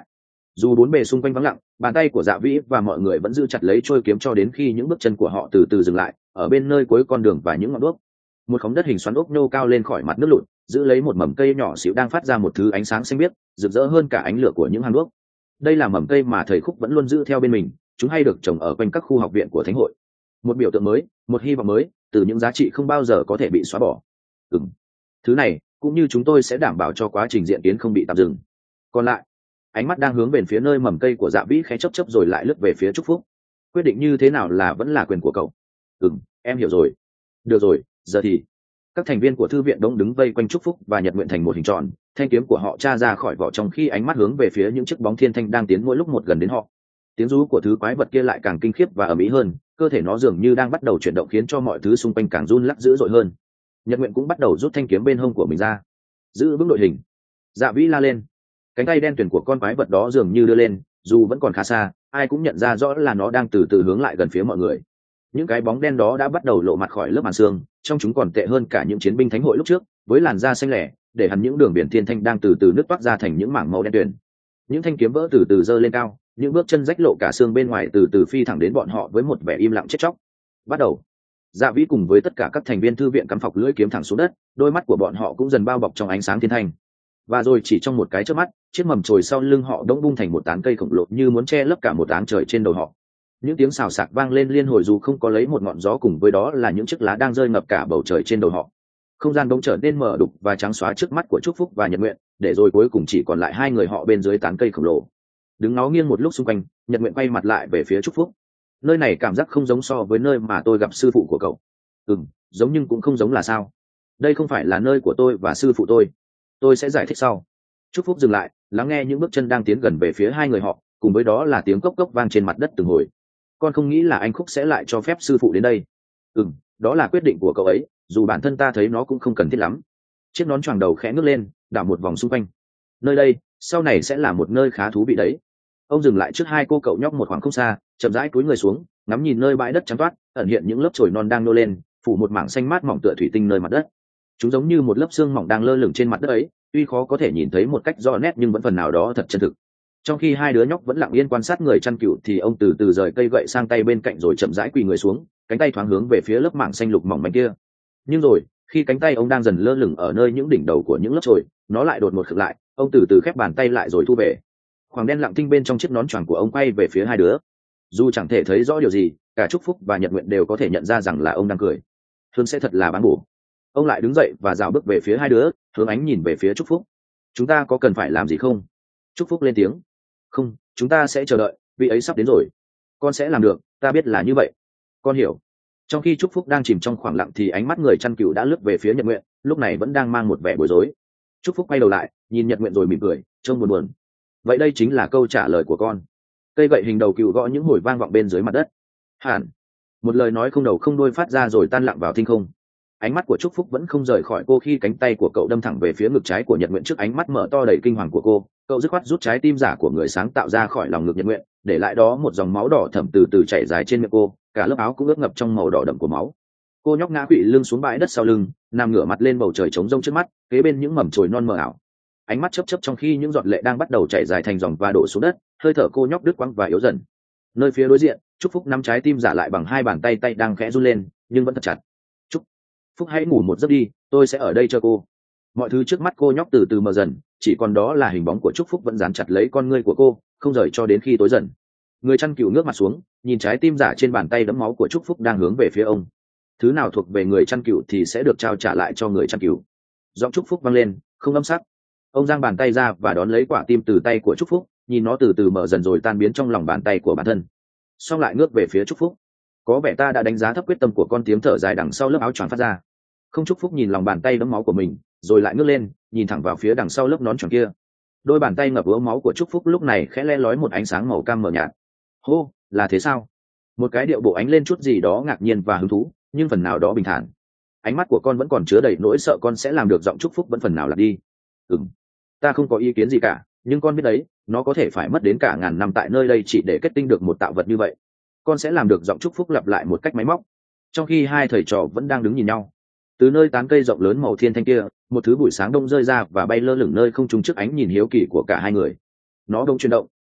Dù bốn bề xung quanh vắng lặng, bàn tay của Dạ Vĩ và mọi người vẫn giữ chặt lấy trôi kiếm cho đến khi những bước chân của họ từ từ dừng lại ở bên nơi cuối con đường và những ngọn đuốc. Một khóm đất hình xoắn ốc nhô cao lên khỏi mặt nước lụt, giữ lấy một mầm cây nhỏ xíu đang phát ra một thứ ánh sáng xanh biếc, rực rỡ hơn cả ánh lửa của những hang đuốc. Đây là mầm cây mà thầy Khúc vẫn luôn giữ theo bên mình, chúng hay được trồng ở quanh các khu học viện của thánh hội. Một biểu tượng mới, một hy vọng mới, từ những giá trị không bao giờ có thể bị xóa bỏ. Ừm, thứ này cũng như chúng tôi sẽ đảm bảo cho quá trình diễn tiến không bị tạm dừng. Còn lại, ánh mắt đang hướng về phía nơi mầm cây của Dạ Vĩ khẽ chớp chớp rồi lại lướt về phía Trúc Phúc. Quyết định như thế nào là vẫn là quyền của cậu. Ừm, em hiểu rồi. Được rồi, giờ thì các thành viên của thư viện đông đứng vây quanh Trúc Phúc và Nhật Nguyện thành một hình tròn, thanh kiếm của họ tra ra khỏi vỏ trong khi ánh mắt hướng về phía những chiếc bóng thiên thanh đang tiến mỗi lúc một gần đến họ. Tiếng rú của thứ quái vật kia lại càng kinh khiếp và ầm ĩ hơn, cơ thể nó dường như đang bắt đầu chuyển động khiến cho mọi thứ xung quanh càng run lắc dữ dội hơn. Nhật Nguyện cũng bắt đầu rút thanh kiếm bên hông của mình ra. Giữ vững đội hình. Dạ Vĩ la lên. Cánh tay đen tuyền của con quái vật đó dường như đưa lên, dù vẫn còn khá xa, ai cũng nhận ra rõ là nó đang từ từ hướng lại gần phía mọi người. Những cái bóng đen đó đã bắt đầu lộ mặt khỏi lớp màn xương, trong chúng còn tệ hơn cả những chiến binh thánh hội lúc trước, với làn da xanh lẻ, để hẳn những đường biển thiên thanh đang từ từ nứt toát ra thành những mảng màu đen tuyền. Những thanh kiếm vỡ từ từ giơ lên cao, những bước chân rách lộ cả xương bên ngoài từ từ phi thẳng đến bọn họ với một vẻ im lặng chết chóc. Bắt đầu. Dạ Vĩ cùng với tất cả các thành viên thư viện cắm phọc lưỡi kiếm thẳng xuống đất, đôi mắt của bọn họ cũng dần bao bọc trong ánh sáng thiên thanh. Và rồi chỉ trong một cái chớp mắt, chiếc mầm chồi sau lưng họ đống bung thành một tán cây khổng lồ như muốn che lấp cả một áng trời trên đầu họ. Những tiếng xào xạc vang lên liên hồi dù không có lấy một ngọn gió, cùng với đó là những chiếc lá đang rơi ngập cả bầu trời trên đầu họ. Không gian bỗng trở nên mờ đục và trắng xóa trước mắt của Trúc Phúc và Nhật Nguyện, để rồi cuối cùng chỉ còn lại hai người họ bên dưới tán cây khổng lồ. Đứng ngó nghiêng một lúc xung quanh, Nhật Nguyện quay mặt lại về phía Trúc Phúc. Nơi này cảm giác không giống so với nơi mà tôi gặp sư phụ của cậu. Ừm, giống nhưng cũng không giống là sao? Đây không phải là nơi của tôi và sư phụ tôi. Tôi sẽ giải thích sau. Trúc Phúc dừng lại, lắng nghe những bước chân đang tiến gần về phía hai người họ, cùng với đó là tiếng cốc cốc vang trên mặt đất từng hồi. Con không nghĩ là anh Khúc sẽ lại cho phép sư phụ đến đây. Ừm, đó là quyết định của cậu ấy, dù bản thân ta thấy nó cũng không cần thiết lắm. Chiếc nón choàng đầu khẽ ngước lên, đảo một vòng xung quanh. Nơi đây, sau này sẽ là một nơi khá thú vị đấy. Ông dừng lại trước hai cô cậu nhóc một khoảng không xa, chậm rãi cúi người xuống, ngắm nhìn nơi bãi đất trắng toát, ẩn hiện những lớp chồi non đang nô lên, phủ một mảng xanh mát mỏng tựa thủy tinh nơi mặt đất. Chúng giống như một lớp xương mỏng đang lơ lửng trên mặt đất ấy, tuy khó có thể nhìn thấy một cách rõ nét nhưng vẫn phần nào đó thật chân thực. Trong khi hai đứa nhóc vẫn lặng yên quan sát người chăn cừu thì ông từ từ rời cây gậy sang tay bên cạnh rồi chậm rãi quỳ người xuống, cánh tay thoáng hướng về phía lớp mảng xanh lục mỏng manh kia. Nhưng rồi, khi cánh tay ông đang dần lơ lửng ở nơi những đỉnh đầu của những lớp chồi, nó lại đột ngột khựng lại, ông từ từ khép bàn tay lại rồi thu về. Khoảng đen lặng thinh bên trong chiếc nón choàng của ông quay về phía hai đứa. Dù chẳng thể thấy rõ điều gì, cả Trúc Phúc và Nhật Nguyện đều có thể nhận ra rằng là ông đang cười. Thường sẽ thật là bán bổ. Ông lại đứng dậy và dạo bước về phía hai đứa, hướng ánh nhìn về phía Trúc Phúc. Chúng ta có cần phải làm gì không? Trúc Phúc lên tiếng. Không, chúng ta sẽ chờ đợi, vị ấy sắp đến rồi. Con sẽ làm được, ta biết là như vậy. Con hiểu. Trong khi Trúc Phúc đang chìm trong khoảng lặng thì ánh mắt người chăn cừu đã lướt về phía Nhật Nguyện, lúc này vẫn đang mang một vẻ bối rối. Trúc Phúc quay đầu lại, nhìn Nhật Nguyện rồi mỉm cười, trông buồn buồn. Vậy đây chính là câu trả lời của con. Cây gậy hình đầu cừu gõ những hồi vang vọng bên dưới mặt đất. Hẳn. Một lời nói không đầu không đuôi phát ra rồi tan lặng vào thinh không. Ánh mắt của Trúc Phúc vẫn không rời khỏi cô khi cánh tay của cậu đâm thẳng về phía ngực trái của Nhật Nguyện. Trước ánh mắt mở to đầy kinh hoàng của cô, cậu dứt khoát rút trái tim giả của người sáng tạo ra khỏi lòng ngực Nhật Nguyện, để lại đó một dòng máu đỏ thẫm từ từ chảy dài trên miệng cô, cả lớp áo cũng ướt ngập trong màu đỏ đậm của máu. Cô nhóc ngã quỵ lưng xuống bãi đất sau lưng, nằm ngửa mặt lên bầu trời trống rông trước mắt, kế bên những mầm chồi non mờ ảo. Ánh mắt chớp chớp trong khi những giọt lệ đang bắt đầu chảy dài thành dòng và đổ xuống đất, hơi thở cô nhóc đứt quãng và yếu dần. Nơi phía đối diện, Trúc Phúc nắm trái tim giả lại bằng hai bàn tay, tay đang khẽ run lên nhưng vẫn thật chặt. Trúc Phúc, hãy ngủ một giấc đi, tôi sẽ ở đây cho cô. Mọi thứ trước mắt cô nhóc từ từ mờ dần, chỉ còn đó là hình bóng của Trúc Phúc vẫn dán chặt lấy con ngươi của cô, không rời cho đến khi tối dần. Người chăn cừu ngước mặt xuống, nhìn trái tim giả trên bàn tay đẫm máu của Trúc Phúc đang hướng về phía ông. Thứ nào thuộc về người chăn cừu thì sẽ được trao trả lại cho người chăn cừu. Giọng Trúc Phúc vang lên, không âm sắc. Ông giang bàn tay ra và đón lấy quả tim từ tay của Trúc Phúc, nhìn nó từ từ mở dần rồi tan biến trong lòng bàn tay của bản thân. Xong lại ngước về phía Trúc Phúc. Có vẻ ta đã đánh giá thấp quyết tâm của con, tiếng thở dài đằng sau lớp áo choàng phát ra. Không. Trúc Phúc nhìn lòng bàn tay đẫm máu của mình, rồi lại ngước lên, nhìn thẳng vào phía đằng sau lớp nón choàng kia. Đôi bàn tay ngập ứa máu của Trúc Phúc lúc này khẽ le lói một ánh sáng màu cam mờ nhạt. Hô, là thế sao? Một cái điệu bộ ánh lên chút gì đó ngạc nhiên và hứng thú, nhưng phần nào đó bình thản. Ánh mắt của con vẫn còn chứa đầy nỗi sợ con sẽ làm được. Giọng Trúc Phúc vẫn phần nào lạc đi. Ừm, ta không có ý kiến gì cả, nhưng con biết đấy, nó có thể phải mất đến cả ngàn năm tại nơi đây chỉ để kết tinh được một tạo vật như vậy. Con sẽ làm được. Giọng Trúc Phúc lặp lại một cách máy móc. Trong khi hai thầy trò vẫn đang đứng nhìn nhau, từ nơi tán cây rộng lớn màu thiên thanh kia, một thứ buổi sáng đông rơi ra và bay lơ lửng nơi không trung trước ánh nhìn hiếu kỳ của cả hai người. Nó đông chuyển động,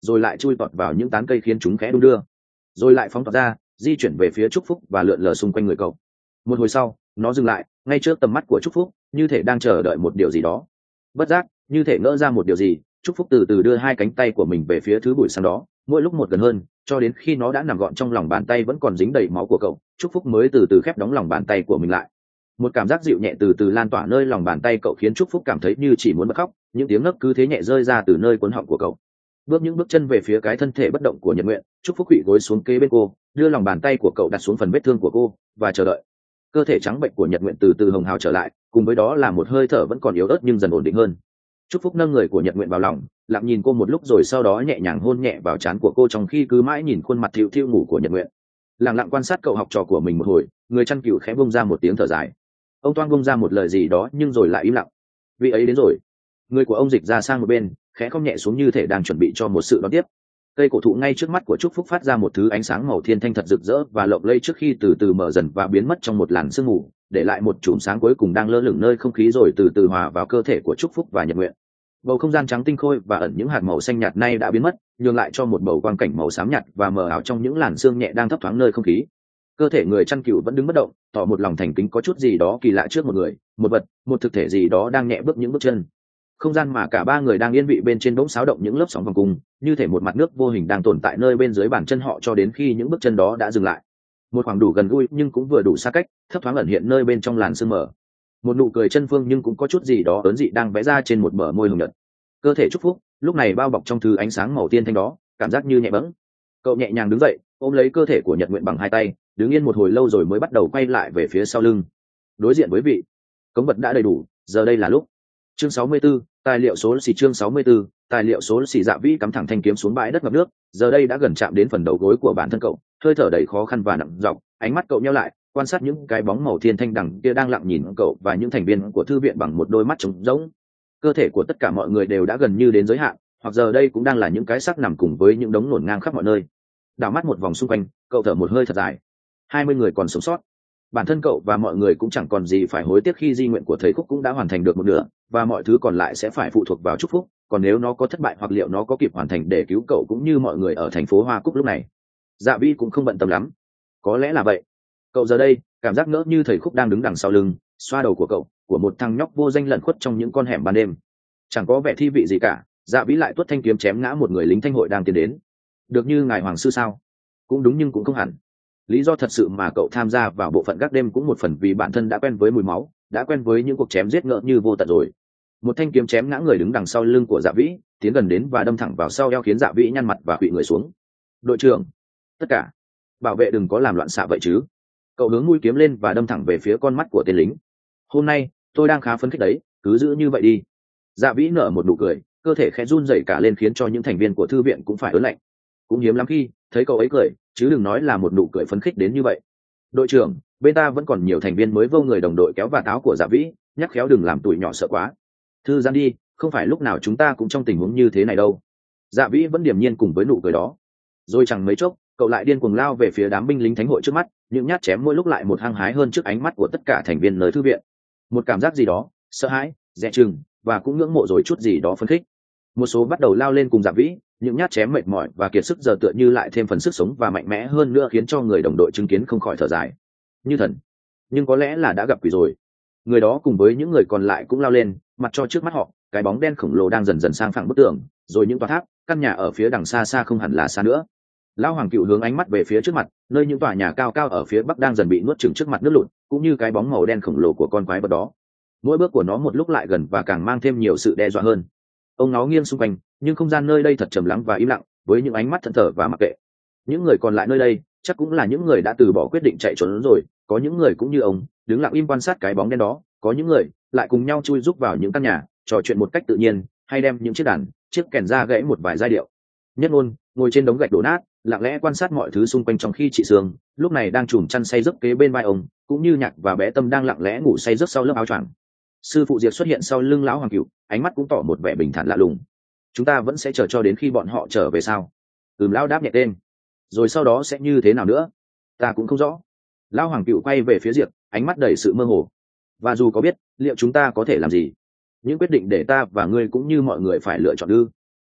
rồi lại chui tọt vào những tán cây khiến chúng khẽ đung đưa, rồi lại phóng tọt ra di chuyển về phía Trúc Phúc và lượn lờ xung quanh người cậu. Một hồi sau nó dừng lại ngay trước tầm mắt của Trúc Phúc, như thể đang chờ đợi một điều gì đó. Bất giác như thể ngỡ ra một điều gì, Trúc Phúc từ từ đưa hai cánh tay của mình về phía thứ bụi sáng đó, mỗi lúc một gần hơn, cho đến khi nó đã nằm gọn trong lòng bàn tay vẫn còn dính đầy máu của cậu. Trúc Phúc mới từ từ khép đóng lòng bàn tay của mình lại. Một cảm giác dịu nhẹ từ từ lan tỏa nơi lòng bàn tay cậu khiến Trúc Phúc cảm thấy như chỉ muốn bật khóc. Những tiếng nấc cứ thế nhẹ rơi ra từ nơi cuốn họng của cậu. Bước những bước chân về phía cái thân thể bất động của Nhật Nguyện, Trúc Phúc quỵ gối xuống kế bên cô, đưa lòng bàn tay của cậu đặt xuống phần vết thương của cô và chờ đợi. Cơ thể trắng bệnh của Nhật Nguyện từ từ hồng hào trở lại, cùng với đó là một hơi thở vẫn còn yếu ớt nhưng dần ổn định hơn. Trúc Phúc nâng người của Nhật Nguyện vào lòng, lặng nhìn cô một lúc rồi sau đó nhẹ nhàng hôn nhẹ vào trán của cô, trong khi cứ mãi nhìn khuôn mặt thiu thiu ngủ của Nhật Nguyện. Lặng lặng quan sát cậu học trò của mình một hồi, người chăn cừu khẽ bông ra một tiếng thở dài. Ông Toan bông ra một lời gì đó nhưng rồi lại im lặng. Vị ấy đến rồi. Người của ông dịch ra sang một bên, khẽ không nhẹ xuống như thể đang chuẩn bị cho một sự đón tiếp. Cây cổ thụ ngay trước mắt của Trúc Phúc phát ra một thứ ánh sáng màu thiên thanh thật rực rỡ và lộng lẫy trước khi từ từ mở dần và biến mất trong một làn sương mù, để lại một chùm sáng cuối cùng đang lơ lửng nơi không khí rồi từ từ hòa vào cơ thể của Trúc Phúc và Nhật Nguyện. Bầu không gian trắng tinh khôi và ẩn những hạt màu xanh nhạt nay đã biến mất, nhường lại cho một bầu quang cảnh màu xám nhạt và mờ ảo trong những làn sương nhẹ đang thấp thoáng nơi không khí. Cơ thể người chăn cừu vẫn đứng bất động, tỏ một lòng thành kính có chút gì đó kỳ lạ trước một người, một vật, một thực thể gì đó đang nhẹ bước những bước chân. Không gian mà cả ba người đang yên vị bên trên bỗng xáo động những lớp sóng vòng cung, như thể một mặt nước vô hình đang tồn tại nơi bên dưới bàn chân họ cho đến khi những bước chân đó đã dừng lại. Một khoảng đủ gần gũi nhưng cũng vừa đủ xa cách, thấp thoáng ẩn hiện nơi bên trong làn sương mờ. Một nụ cười chân phương nhưng cũng có chút gì đó ớn dị đang vẽ ra trên một bờ môi hồng nhợt. Cơ thể Trúc Phúc lúc này bao bọc trong thứ ánh sáng màu tiên thanh đó, cảm giác như nhẹ bẫng. Cậu nhẹ nhàng đứng dậy, ôm lấy cơ thể của Nhật Nguyện bằng hai tay, đứng yên một hồi lâu rồi mới bắt đầu quay lại về phía sau lưng. Đối diện với vị cống vật đã đầy đủ, giờ đây là lúc. Chương sáu mươi 64, tài liệu số xì chương sáu mươi 64, tài liệu số xì. Dạ Vĩ cắm thẳng thanh kiếm xuống bãi đất ngập nước, giờ đây đã gần chạm đến phần đầu gối của bản thân cậu, hơi thở đầy khó khăn và nặng giọng, ánh mắt cậu nheo lại, quan sát những cái bóng màu thiên thanh đằng kia đang lặng nhìn cậu và những thành viên của thư viện bằng một đôi mắt trống rỗng. Cơ thể của tất cả mọi người đều đã gần như đến giới hạn, hoặc giờ đây cũng đang là những cái xác nằm cùng với những đống nổn ngang khắp mọi nơi. Đảo mắt một vòng xung quanh, cậu thở một hơi thật dài. Hai mươi người còn sống sót. Bản thân cậu và mọi người cũng chẳng còn gì phải hối tiếc khi di nguyện của thầy Khúc cũng đã hoàn thành được một nửa, và mọi thứ còn lại sẽ phải phụ thuộc vào Trúc Phúc. Còn nếu nó có thất bại hoặc liệu nó có kịp hoàn thành để cứu cậu cũng như mọi người ở thành phố Hoa Cúc lúc này. Dạ Vĩ cũng không bận tâm lắm. Có lẽ là vậy. Cậu giờ đây cảm giác ngỡ như thầy Khúc đang đứng đằng sau lưng, xoa đầu của cậu, của một thằng nhóc vô danh lẩn khuất trong những con hẻm ban đêm. Chẳng có vẻ thi vị gì cả, Dạ Vĩ lại tuốt thanh kiếm chém ngã một người lính thanh hội đang tiến đến. Được như ngài hoàng sư sao? Cũng đúng nhưng cũng không hẳn. Lý do thật sự mà cậu tham gia vào bộ phận gác đêm cũng một phần vì bản thân đã quen với mùi máu, đã quen với những cuộc chém giết ngỡ như vô tận rồi. Một thanh kiếm chém ngã người đứng đằng sau lưng của Dạ Vĩ, tiến gần đến và đâm thẳng vào sau eo khiến Dạ Vĩ nhăn mặt và khuỵu người xuống. Đội trưởng, tất cả bảo vệ đừng có làm loạn xạ vậy chứ. Cậu hướng mũi kiếm lên và đâm thẳng về phía con mắt của tên lính. Hôm nay tôi đang khá phấn khích đấy, cứ giữ như vậy đi. Dạ Vĩ nở một nụ cười, cơ thể khẽ run rẩy cả lên khiến cho những thành viên của thư viện cũng phải ớn lạnh. Cũng hiếm lắm khi thấy cậu ấy cười, chứ đừng nói là một nụ cười phấn khích đến như vậy. Đội trưởng, bên ta vẫn còn nhiều thành viên mới vô. Người đồng đội kéo vạt áo của Dạ Vĩ, nhắc khéo đừng làm tụi nhỏ sợ quá. Thư giãn đi, không phải lúc nào chúng ta cũng trong tình huống như thế này đâu. Dạ Vĩ vẫn điềm nhiên cùng với nụ cười đó. Rồi chẳng mấy chốc, cậu lại điên cuồng lao về phía đám binh lính thánh hội trước mắt, những nhát chém mỗi lúc lại một hăng hái hơn trước ánh mắt của tất cả thành viên nơi thư viện. Một cảm giác gì đó, sợ hãi, dè chừng và cũng ngưỡng mộ rồi chút gì đó phấn khích. Một số bắt đầu lao lên cùng Dạ Vĩ, những nhát chém mệt mỏi và kiệt sức giờ tựa như lại thêm phần sức sống và mạnh mẽ hơn nữa khiến cho người đồng đội chứng kiến không khỏi thở dài. Như thần, nhưng có lẽ là đã gặp quỷ rồi. Người đó cùng với những người còn lại cũng lao lên, mặt cho trước mắt họ, cái bóng đen khổng lồ đang dần dần sang phẳng bức tường, rồi những tòa tháp, căn nhà ở phía đằng xa xa không hẳn là xa nữa. Lão Hoàng Cựu hướng ánh mắt về phía trước mặt, nơi những tòa nhà cao cao ở phía bắc đang dần bị nuốt chửng trước mặt nước lụt, cũng như cái bóng màu đen khổng lồ của con quái vật đó. Mỗi bước của nó một lúc lại gần và càng mang thêm nhiều sự đe dọa hơn. Ông nó nghiêng xung quanh, nhưng không gian nơi đây thật trầm lắng và im lặng, với những ánh mắt thẫn thờ và mặc kệ. Những người còn lại nơi đây chắc cũng là những người đã từ bỏ quyết định chạy trốn rồi. Có những người cũng như ông, đứng lặng im quan sát cái bóng đen đó. Có những người lại cùng nhau chui rúc vào những căn nhà, trò chuyện một cách tự nhiên, hay đem những chiếc đàn, chiếc kèn ra gãy một vài giai điệu. Nhất Ngôn ngồi trên đống gạch đổ nát, lặng lẽ quan sát mọi thứ xung quanh, trong khi chị Sương lúc này đang chùm chăn say giấc kế bên vai ông, cũng như Nhạc và bé Tâm đang lặng lẽ ngủ say giấc sau lớp áo choàng. Sư phụ Diệp xuất hiện sau lưng lão Hoàng Cựu, ánh mắt cũng tỏ một vẻ bình thản lạ lùng. Chúng ta vẫn sẽ chờ cho đến khi bọn họ trở về sao? Ừm, lão đáp nhẹ tên. Rồi sau đó sẽ như thế nào nữa? Ta cũng không rõ. Lão Hoàng Cựu quay về phía Diệp, ánh mắt đầy sự mơ hồ. Và dù có biết, liệu chúng ta có thể làm gì? Những quyết định để ta và ngươi cũng như mọi người phải lựa chọn ư?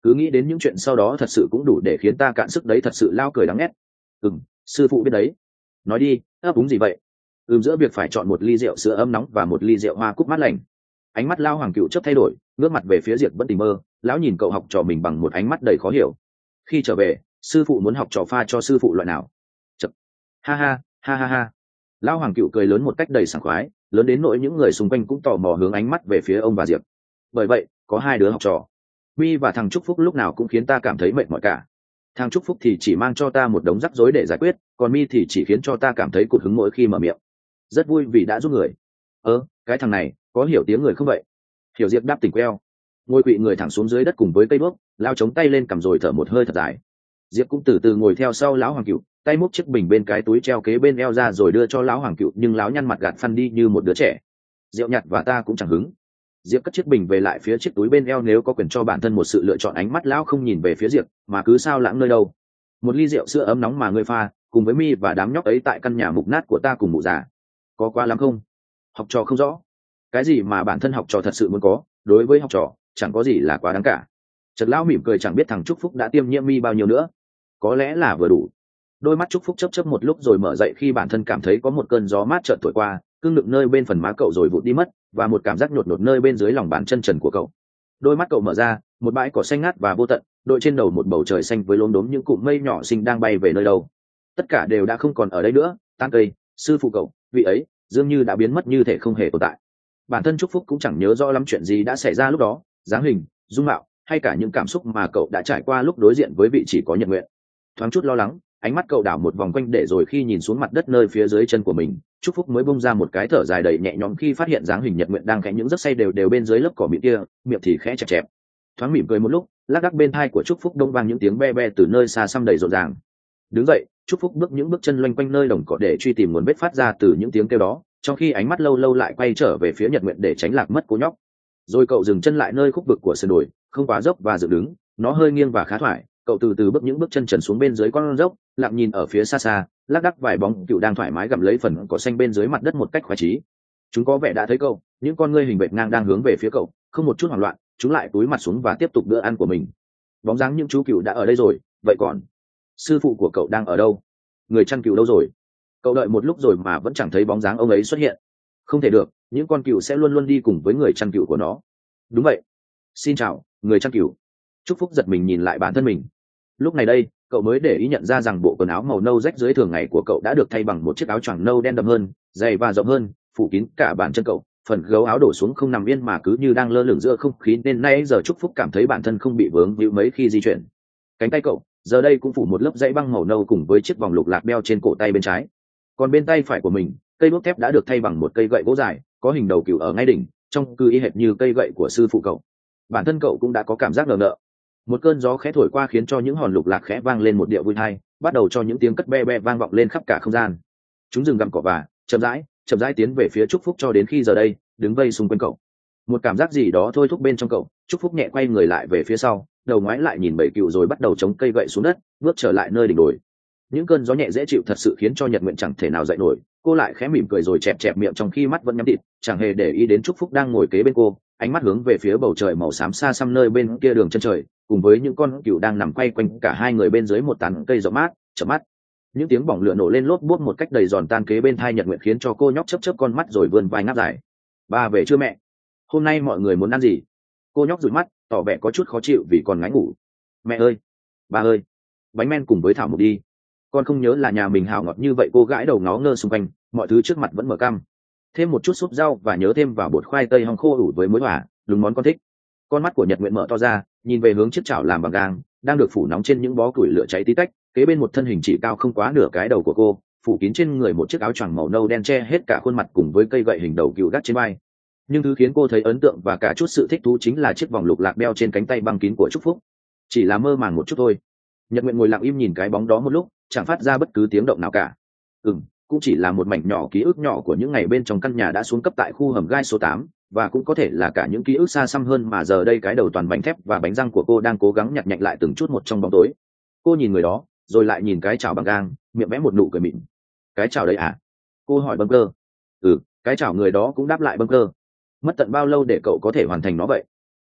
cứ nghĩ đến những chuyện sau đó thật sự cũng đủ để khiến ta cạn sức đấy, thật sự lao cười đáng ghét. Ừm, sư phụ biết đấy. Nói đi, ấp úng gì vậy? Ừm, giữa việc phải chọn một ly rượu sữa ấm nóng và một ly rượu hoa cúc mát lành. Ánh mắt lao hoàng cựu chớp thay đổi, ngước mặt về phía Diệp Vẫn Tình Mơ. Lão nhìn cậu học trò mình bằng một ánh mắt đầy khó hiểu. Khi trở về, sư phụ muốn học trò pha cho sư phụ loại nào? Chật. Ha ha, ha ha ha. Lão hoàng cựu cười lớn một cách đầy sảng khoái, lớn đến nỗi những người xung quanh cũng tò mò hướng ánh mắt về phía ông và Diệp. Bởi vậy, có hai đứa học trò, Huy và thằng Trúc Phúc, lúc nào cũng khiến ta cảm thấy mệt mỏi cả. Thằng Trúc Phúc thì chỉ mang cho ta một đống rắc rối để giải quyết, còn Mi thì chỉ khiến cho ta cảm thấy cụt hứng mỗi khi mở miệng. Rất vui vì đã giúp người. Ơ, cái thằng này có hiểu tiếng người không vậy? Hiểu. Diệp đáp tỉnh queo, ngồi quỵ người thẳng xuống dưới đất cùng với cây đuốc, lao chống tay lên cầm rồi thở một hơi thật dài. Diệp cũng từ từ ngồi theo sau lão hoàng cựu, tay múc chiếc bình bên cái túi treo kế bên eo ra rồi đưa cho lão hoàng cựu, nhưng lão nhăn mặt gạt phăn đi như một đứa trẻ. Rượu nhạt và ta cũng chẳng hứng. Diệp cất chiếc bình về lại phía chiếc túi bên eo. Nếu có quyền cho bản thân một sự lựa chọn, ánh mắt lão không nhìn về phía Diệp mà cứ sao lãng nơi đâu. Một ly rượu sữa ấm nóng mà ngươi pha cùng với Mi và đám nhóc ấy tại căn nhà mục nát của ta cùng mụ già, có quá lắm không? Học trò không rõ cái gì mà bản thân học trò thật sự muốn có, đối với học trò chẳng có gì là quá đáng cả. Chợt lão mỉm cười, chẳng biết thằng Trúc Phúc đã tiêm nhiễm Mi bao nhiêu nữa, có lẽ là vừa đủ. Đôi mắt Trúc Phúc chớp chớp một lúc rồi mở dậy khi bản thân cảm thấy có một cơn gió mát chợt thổi qua, cương lực nơi bên phần má cậu rồi vụt đi mất, và một cảm giác nhột nhột nơi bên dưới lòng bàn chân trần của cậu. Đôi mắt cậu mở ra, một bãi cỏ xanh ngát và vô tận, đội trên đầu một bầu trời xanh với lốm đốm những cụm mây nhỏ xinh đang bay về nơi đâu. Tất cả đều đã không còn ở đây nữa, tán cây, sư phụ cậu, vị ấy dường như đã biến mất như thể không hề tồn tại. Bản thân Trúc Phúc cũng chẳng nhớ rõ lắm chuyện gì đã xảy ra lúc đó, dáng hình, dung mạo hay cả những cảm xúc mà cậu đã trải qua lúc đối diện với vị chỉ có Nhật Nguyện. Thoáng chút lo lắng, ánh mắt cậu đảo một vòng quanh để rồi khi nhìn xuống mặt đất nơi phía dưới chân của mình, Trúc Phúc mới bung ra một cái thở dài đầy nhẹ nhõm khi phát hiện dáng hình Nhật Nguyện đang khẽ những giấc say đều đều bên dưới lớp cỏ mịn kia, miệng thì khẽ chẹp chẹp. Thoáng mỉm cười một lúc, lác đác bên tai của Trúc Phúc đông vang những tiếng be be từ nơi xa xăm đầy rộn ràng. Đứng dậy, Trúc Phúc bước những bước chân loanh quanh nơi đồng cỏ để truy tìm nguồn vết phát ra từ những tiếng kêu đó, trong khi ánh mắt lâu lâu lại quay trở về phía Nhật Nguyện để tránh lạc mất cô nhóc. Rồi cậu dừng chân lại nơi khúc vực của sườn đồi, không quá dốc và dựng đứng, nó hơi nghiêng và khá thoải. Cậu từ từ bước những bước chân trần xuống bên dưới con dốc, lặng nhìn ở phía xa xa, lác đác vài bóng cựu đang thoải mái gặm lấy phần cỏ xanh bên dưới mặt đất một cách khoái chí. Chúng có vẻ đã thấy cậu, những con ngươi hình vệt ngang đang hướng về phía cậu, không một chút hoảng loạn, chúng lại cúi mặt xuống và tiếp tục bữa ăn của mình. Bóng dáng những chú cựu đã ở đây rồi, vậy còn sư phụ của cậu đang ở đâu? Người chăn cừu đâu rồi? Cậu đợi một lúc rồi mà vẫn chẳng thấy bóng dáng ông ấy xuất hiện. Không thể được, những con cừu sẽ luôn luôn đi cùng với người chăn cừu của nó. Đúng vậy. Xin chào, người chăn cừu. Trúc Phúc giật mình nhìn lại bản thân mình. Lúc này đây, cậu mới để ý nhận ra rằng bộ quần áo màu nâu rách dưới thường ngày của cậu đã được thay bằng một chiếc áo choàng nâu đen đậm hơn, dày và rộng hơn, phủ kín cả bàn chân cậu. Phần gấu áo đổ xuống không nằm yên mà cứ như đang lơ lửng giữa không khí, nên nay giờ Trúc Phúc cảm thấy bản thân không bị vướng víu mấy khi di chuyển. Cánh tay cậu giờ đây cũng phủ một lớp dãy băng màu nâu cùng với chiếc vòng lục lạc đeo trên cổ tay bên trái. Còn bên tay phải của mình, cây đuốc thép đã được thay bằng một cây gậy gỗ dài, có hình đầu cừu ở ngay đỉnh, trông cứ y hệt như cây gậy của sư phụ cậu. Bản thân cậu cũng đã có cảm giác ngờ ngợ. Một cơn gió khẽ thổi qua khiến cho những hòn lục lạc khẽ vang lên một điệu vui tai, bắt đầu cho những tiếng cất be be vang vọng lên khắp cả không gian. Chúng dừng gặm cỏ và chậm rãi, chậm rãi tiến về phía Trúc Phúc cho đến khi giờ đây đứng vây xung quanh cậu. Một cảm giác gì đó thôi thúc bên trong cậu, Trúc Phúc nhẹ quay người lại về phía sau, đầu ngoái lại nhìn bầy cừu rồi bắt đầu chống cây gậy xuống đất, bước trở lại nơi đỉnh đồi. Những cơn gió nhẹ dễ chịu thật sự khiến cho Nhật Nguyện chẳng thể nào dậy nổi. Cô lại khẽ mỉm cười rồi chẹp chẹp miệng trong khi mắt vẫn nhắm tịt, chẳng hề để ý đến Trúc Phúc đang ngồi kế bên cô, ánh mắt hướng về phía bầu trời màu xám xa xăm nơi bên kia đường chân trời, cùng với những con cừu đang nằm quay quanh cả hai người bên dưới một tán cây rộng mát. Chợp mắt, những tiếng bỏng lửa nổ lên lốp bốp một cách đầy giòn tan kế bên tai Nhật Nguyện khiến cho cô nhóc chớp chớp con mắt rồi vươn vai ngáp dài. Ba về chưa mẹ? Hôm nay mọi người muốn ăn gì? Cô nhóc dụi mắt, tỏ vẻ có chút khó chịu vì còn ngáy ngủ. Mẹ ơi, ba ơi, bánh men cùng với thảo mộc đi. Con không nhớ là nhà mình hào ngọt như vậy. Cô gãi đầu ngó ngơ xung quanh, mọi thứ trước mặt vẫn mở căm. Thêm một chút súp rau và nhớ thêm vào bột khoai tây hong khô ủ với muối hỏa, đúng món con thích. Con mắt của Nhật Nguyện mở to ra, nhìn về hướng chiếc chảo làm bằng gang đang được phủ nóng trên những bó củi lửa cháy tí tách, kế bên một thân hình chỉ cao không quá nửa cái đầu của cô, phủ kín trên người một chiếc áo choàng màu nâu đen che hết cả khuôn mặt cùng với cây gậy hình đầu cừu gác trên vai. Nhưng thứ khiến cô thấy ấn tượng và cả chút sự thích thú chính là chiếc vòng lục lạc đeo trên cánh tay băng kín của Trúc Phúc. Chỉ là mơ màng một chút thôi. Nhật Nguyện ngồi lặng im nhìn cái bóng đó một lúc, chẳng phát ra bất cứ tiếng động nào cả. Ừm, cũng chỉ là một mảnh nhỏ ký ức nhỏ của những ngày bên trong căn nhà đã xuống cấp tại khu hầm gai số tám, và cũng có thể là cả những ký ức xa xăm hơn mà giờ đây cái đầu toàn bánh thép và bánh răng của cô đang cố gắng nhặt nhạnh lại từng chút một trong bóng tối. Cô nhìn người đó, rồi lại nhìn cái chảo bằng gang, miệng vẽ một nụ cười mịn. Cái chảo đấy à? Cô hỏi bâng cơ. Ừ, cái chảo người đó cũng đáp lại bâng cơ. Mất tận bao lâu để cậu có thể hoàn thành nó vậy?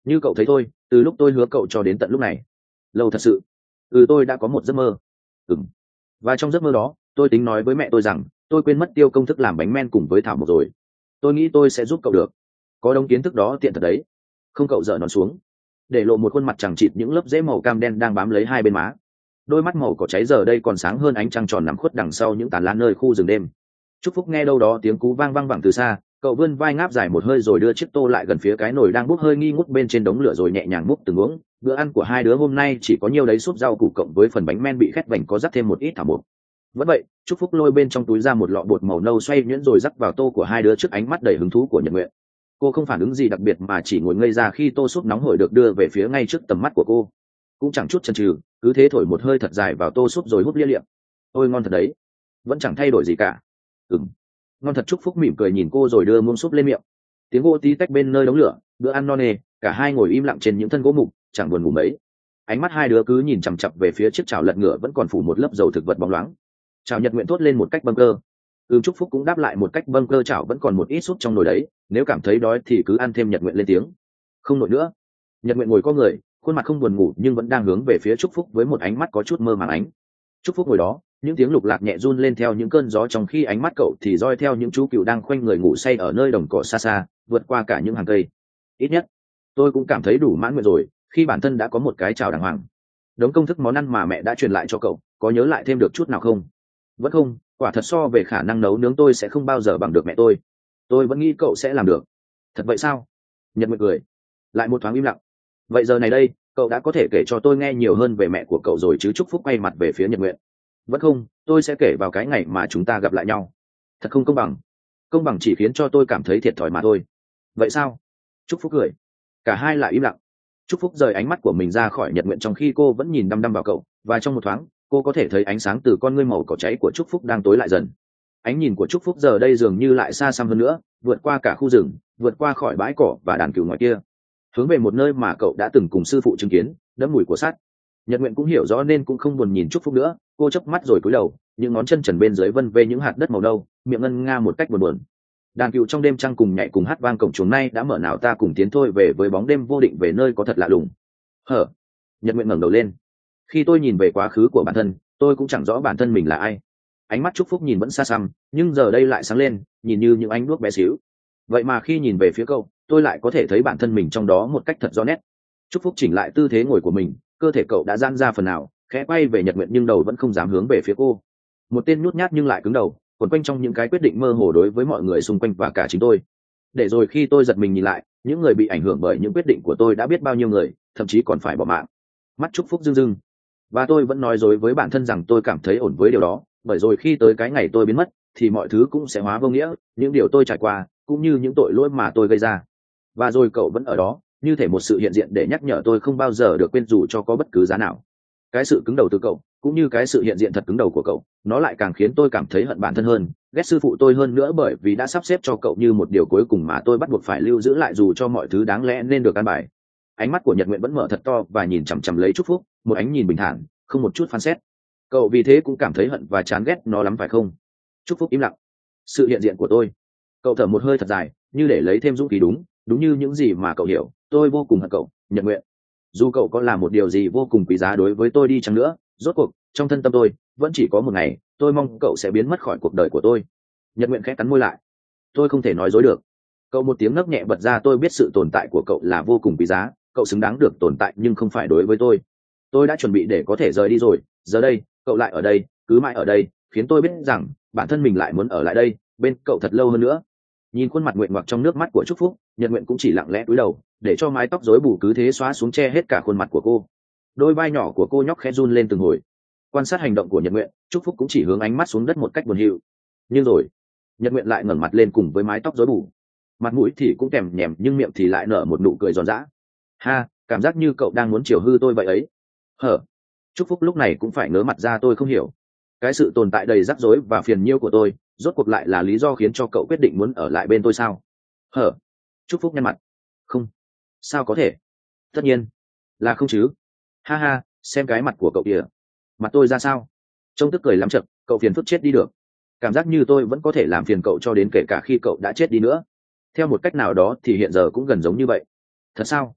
như cậu thấy tôi từ lúc tôi hứa cậu cho đến tận lúc này lâu thật sự. Ừ, tôi đã có một giấc mơ. Ừ, và trong giấc mơ đó tôi tính nói với mẹ tôi rằng tôi quên mất tiêu công thức làm bánh men cùng với thảo mộc rồi. Tôi nghĩ tôi sẽ giúp cậu được. Có đống kiến thức đó tiện thật đấy. Không, cậu dở nón xuống, để lộ một khuôn mặt chẳng chịt những lớp rễ màu cam đen đang bám lấy hai bên má. Đôi mắt màu cỏ cháy giờ đây còn sáng hơn ánh trăng tròn nằm khuất đằng sau những tán lá nơi khu rừng đêm. Trúc Phúc nghe đâu đó tiếng cú vang vang vẳng từ xa, cậu vươn vai ngáp dài một hơi rồi đưa chiếc tô lại gần phía cái nồi đang bốc hơi nghi ngút bên trên đống lửa rồi nhẹ nhàng múc từng muỗng. Bữa ăn của hai đứa hôm nay chỉ có nhiêu đấy súp rau củ cộng với phần bánh men bị khét vành có rắc thêm một ít thảo mộc. Vẫn vậy, Trúc Phúc lôi bên trong túi ra một lọ bột màu nâu xoay nhuyễn rồi rắc vào tô của hai đứa trước ánh mắt đầy hứng thú của Nhật Nguyện. Cô không phản ứng gì đặc biệt mà chỉ ngồi ngây ra khi tô súp nóng hổi được đưa về phía ngay trước tầm mắt của cô. Cũng chẳng chút chần chừ, cứ thế thổi một hơi thật dài vào tô súp rồi hút lia liệm. Ôi ngon thật đấy, vẫn chẳng thay đổi gì cả. Ừm, ngon thật. Trúc Phúc mỉm cười nhìn cô rồi đưa muỗng súp lên miệng. Tiếng gỗ tí tách bên nơi đống lửa, bữa ăn no nê, cả hai ngồi im lặng trên những thân gỗ mục, chẳng buồn ngủ mấy. Ánh mắt hai đứa cứ nhìn chằm chặp về phía chiếc chảo lật ngửa vẫn còn phủ một lớp dầu thực vật bóng loáng. Chảo Nhật Nguyện thốt lên một cách bâng cơ. Ừm, Trúc Phúc cũng đáp lại một cách bâng cơ. Chảo vẫn còn một ít súp trong nồi đấy, nếu cảm thấy đói thì cứ ăn thêm. Nhật Nguyện lên tiếng. Không nổi nữa. Nhật Nguyện ngồi co người, khuôn mặt không buồn ngủ nhưng vẫn đang hướng về phía Trúc Phúc với một ánh mắt có chút mơ màng ánh. Trúc Phúc ngồi đó, những tiếng lục lạc nhẹ run lên theo những cơn gió, trong khi ánh mắt cậu thì roi theo những chú cừu đang khoanh người ngủ say ở nơi đồng cỏ xa xa, vượt qua cả những hàng cây. Ít nhất tôi cũng cảm thấy đủ mãn nguyện rồi khi bản thân đã có một cái chảo đàng hoàng. Đống công thức món ăn mà mẹ đã truyền lại cho cậu, có nhớ lại thêm được chút nào không? Vẫn không. Quả thật so về khả năng nấu nướng tôi sẽ không bao giờ bằng được mẹ tôi. Tôi vẫn nghĩ cậu sẽ làm được. Thật vậy sao? Nhật Nguyệt cười. Lại một thoáng im lặng. Vậy giờ này đây, cậu đã có thể kể cho tôi nghe nhiều hơn về mẹ của cậu rồi chứ? Trúc Phúc quay mặt về phía Nhật Nguyệt. Vẫn không. Tôi sẽ kể vào cái ngày mà chúng ta gặp lại nhau. Thật không công bằng. Công bằng chỉ khiến cho tôi cảm thấy thiệt thòi mà thôi. Vậy sao? Trúc Phúc cười. Cả hai lại im lặng. Trúc Phúc rời ánh mắt của mình ra khỏi Nhật Nguyện trong khi cô vẫn nhìn đăm đăm vào cậu, và trong một thoáng cô có thể thấy ánh sáng từ con ngươi màu cỏ cháy của Trúc Phúc đang tối lại dần. Ánh nhìn của Trúc Phúc giờ đây dường như lại xa xăm hơn nữa, vượt qua cả khu rừng, vượt qua khỏi bãi cỏ và đàn cừu ngoài kia, hướng về một nơi mà cậu đã từng cùng sư phụ chứng kiến, đẫm mùi của sắt. Nhật Nguyện cũng hiểu rõ nên cũng không buồn nhìn Trúc Phúc nữa, cô chớp mắt rồi cúi đầu, những ngón chân trần bên dưới vân vê những hạt đất màu nâu, miệng ngân nga một cách buồn buồn. Đàn cừu trong đêm trăng cùng nhảy cùng hát vang cổng chuồng nay đã mở, nào ta cùng tiến thôi về với bóng đêm vô định về nơi có thật lạ lùng. Hở? Nhật Nguyện ngẩng đầu lên. Khi tôi nhìn về quá khứ của bản thân, tôi cũng chẳng rõ bản thân mình là ai. Ánh mắt Trúc Phúc nhìn vẫn xa xăm, nhưng giờ đây lại sáng lên, nhìn như những ánh đuốc bé xíu. Vậy mà khi nhìn về phía cậu, tôi lại có thể thấy bản thân mình trong đó một cách thật rõ nét. Trúc Phúc chỉnh lại tư thế ngồi của mình, cơ thể cậu đã giãn ra phần nào, khẽ quay về Nhật Nguyện nhưng đầu vẫn không dám hướng về phía cô. Một tên nhút nhát nhưng lại cứng đầu, quẩn quanh trong những cái quyết định mơ hồ đối với mọi người xung quanh và cả chính tôi. Để rồi khi tôi giật mình nhìn lại, những người bị ảnh hưởng bởi những quyết định của tôi đã biết bao nhiêu người, thậm chí còn phải bỏ mạng. Mắt Trúc Phúc rưng rưng, và tôi vẫn nói dối với bản thân rằng tôi cảm thấy ổn với điều đó, bởi rồi khi tới cái ngày tôi biến mất thì mọi thứ cũng sẽ hóa vô nghĩa, những điều tôi trải qua cũng như những tội lỗi mà tôi gây ra. Và rồi cậu vẫn ở đó, như thể một sự hiện diện để nhắc nhở tôi không bao giờ được quên dù cho có bất cứ giá nào. Cái sự cứng đầu từ cậu, cũng như cái sự hiện diện thật cứng đầu của cậu, nó lại càng khiến tôi cảm thấy hận bản thân hơn, ghét sư phụ tôi hơn nữa, bởi vì đã sắp xếp cho cậu như một điều cuối cùng mà tôi bắt buộc phải lưu giữ lại dù cho mọi thứ đáng lẽ nên được an bài. Ánh mắt của Nhật Nguyện vẫn mở thật to và nhìn chằm chằm lấy Trúc Phúc, một ánh nhìn bình thản, không một chút phán xét. Cậu vì thế cũng cảm thấy hận và chán ghét nó lắm phải không? Trúc Phúc im lặng. Sự hiện diện của tôi. Cậu thở một hơi thật dài, như để lấy thêm dũng khí. Đúng, đúng như những gì mà cậu hiểu, tôi vô cùng hận cậu, Nhật Nguyện. Dù cậu có làm một điều gì vô cùng quý giá đối với tôi đi chăng nữa, rốt cuộc trong thân tâm tôi vẫn chỉ có một ngày, tôi mong cậu sẽ biến mất khỏi cuộc đời của tôi. Nhật Nguyện khẽ cắn môi lại. Tôi không thể nói dối được. Cậu một tiếng nấc nhẹ bật ra. Tôi biết sự tồn tại của cậu là vô cùng quý giá, cậu xứng đáng được tồn tại, nhưng không phải đối với tôi. Tôi đã chuẩn bị để có thể rời đi rồi, giờ đây cậu lại ở đây, cứ mãi ở đây, khiến tôi biết rằng bản thân mình lại muốn ở lại đây bên cậu thật lâu hơn nữa. Nhìn khuôn mặt nguyện ngoạc trong nước mắt của Trúc Phúc, Nhật Nguyện cũng chỉ lặng lẽ cúi đầu, để cho mái tóc rối bù cứ thế xóa xuống che hết cả khuôn mặt của cô. Đôi vai nhỏ của cô nhóc khẽ run lên từng hồi. Quan sát hành động của Nhật Nguyện, Trúc Phúc cũng chỉ hướng ánh mắt xuống đất một cách buồn hiu. Nhưng rồi Nhật Nguyện lại ngẩng mặt lên cùng với mái tóc rối bù, mặt mũi thì cũng kèm nhèm nhưng miệng thì lại nở một nụ cười giòn giã. Ha, cảm giác như cậu đang muốn chiều hư tôi vậy ấy. Hở? Trúc Phúc lúc này cũng phải ngớ mặt ra. Tôi không hiểu, cái sự tồn tại đầy rắc rối và phiền nhiêu của tôi rốt cuộc lại là lý do khiến cho cậu quyết định muốn ở lại bên tôi sao? Hở? Trúc Phúc nhăn mặt. Không. Sao có thể? Tất nhiên là không chứ. Ha ha, xem cái mặt của cậu kìa. Mặt tôi ra sao? Trông tức cười lắm chật. Cậu phiền phức chết đi được. Cảm giác như tôi vẫn có thể làm phiền cậu cho đến kể cả khi cậu đã chết đi nữa. Theo một cách nào đó thì hiện giờ cũng gần giống như vậy. Thật sao?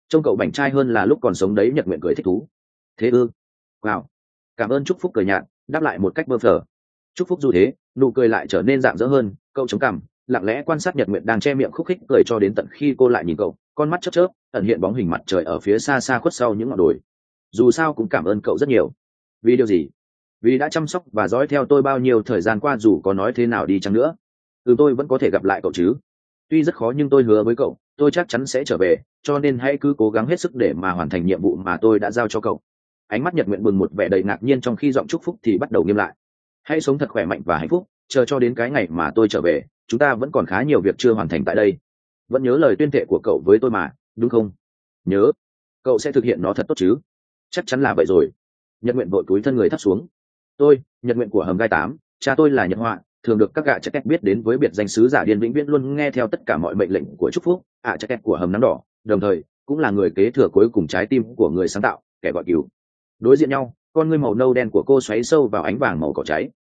trông cậu bảnh trai hơn là lúc còn sống đấy. Nhật Nguyện cười thích thú. Thế ư? Wow, cảm ơn. Trúc Phúc cười nhạt đáp lại một cách bơ phờ. Trúc Phúc dù thế, nụ cười lại trở nên rạng rỡ hơn. Cậu chống cằm, lặng lẽ quan sát Nhật Nguyện đang che miệng khúc khích cười cho đến tận khi cô lại nhìn cậu, con mắt chớp chớp ẩn hiện bóng hình mặt trời ở phía xa xa khuất sau những ngọn đồi. Dù sao cũng cảm ơn cậu rất nhiều. Vì điều gì? Vì đã chăm sóc và dõi theo tôi bao nhiêu thời gian qua. Dù có nói thế nào đi chăng nữa, ừ, tôi vẫn có thể gặp lại cậu chứ. Tuy rất khó nhưng tôi hứa với cậu, tôi chắc chắn sẽ trở về, cho nên hãy cứ cố gắng hết sức để mà hoàn thành nhiệm vụ mà tôi đã giao cho cậu. Ánh mắt Nhật Nguyện bừng một vẻ đầy ngạc nhiên, trong khi giọng Trúc Phúc thì bắt đầu nghiêm lại. Hãy sống thật khỏe mạnh và hạnh phúc, chờ cho đến cái ngày mà tôi trở về, chúng ta vẫn còn khá nhiều việc chưa hoàn thành tại đây. Vẫn nhớ lời tuyên thệ của cậu với tôi mà, đúng không? Nhớ. Cậu sẽ thực hiện nó thật tốt chứ? Chắc chắn là vậy rồi. Nhật Nguyện vội cúi thân người thấp xuống. Tôi, Nhật Nguyện của hầm gai tám, cha tôi là Nhật Họa, thường được các gạ chắc kẹt biết đến với biệt danh sứ giả điên vĩnh viễn, luôn nghe theo tất cả mọi mệnh lệnh của Trúc Phúc, ạ chắc kẹt của hầm nắng đỏ, đồng thời cũng là người kế thừa cuối cùng trái tim của người sáng tạo, kẻ gọi cứu. Đối diện nhau, con ngươi màu nâu đen của cô xoáy sâu vào ánh vàng màu cỏ cháy,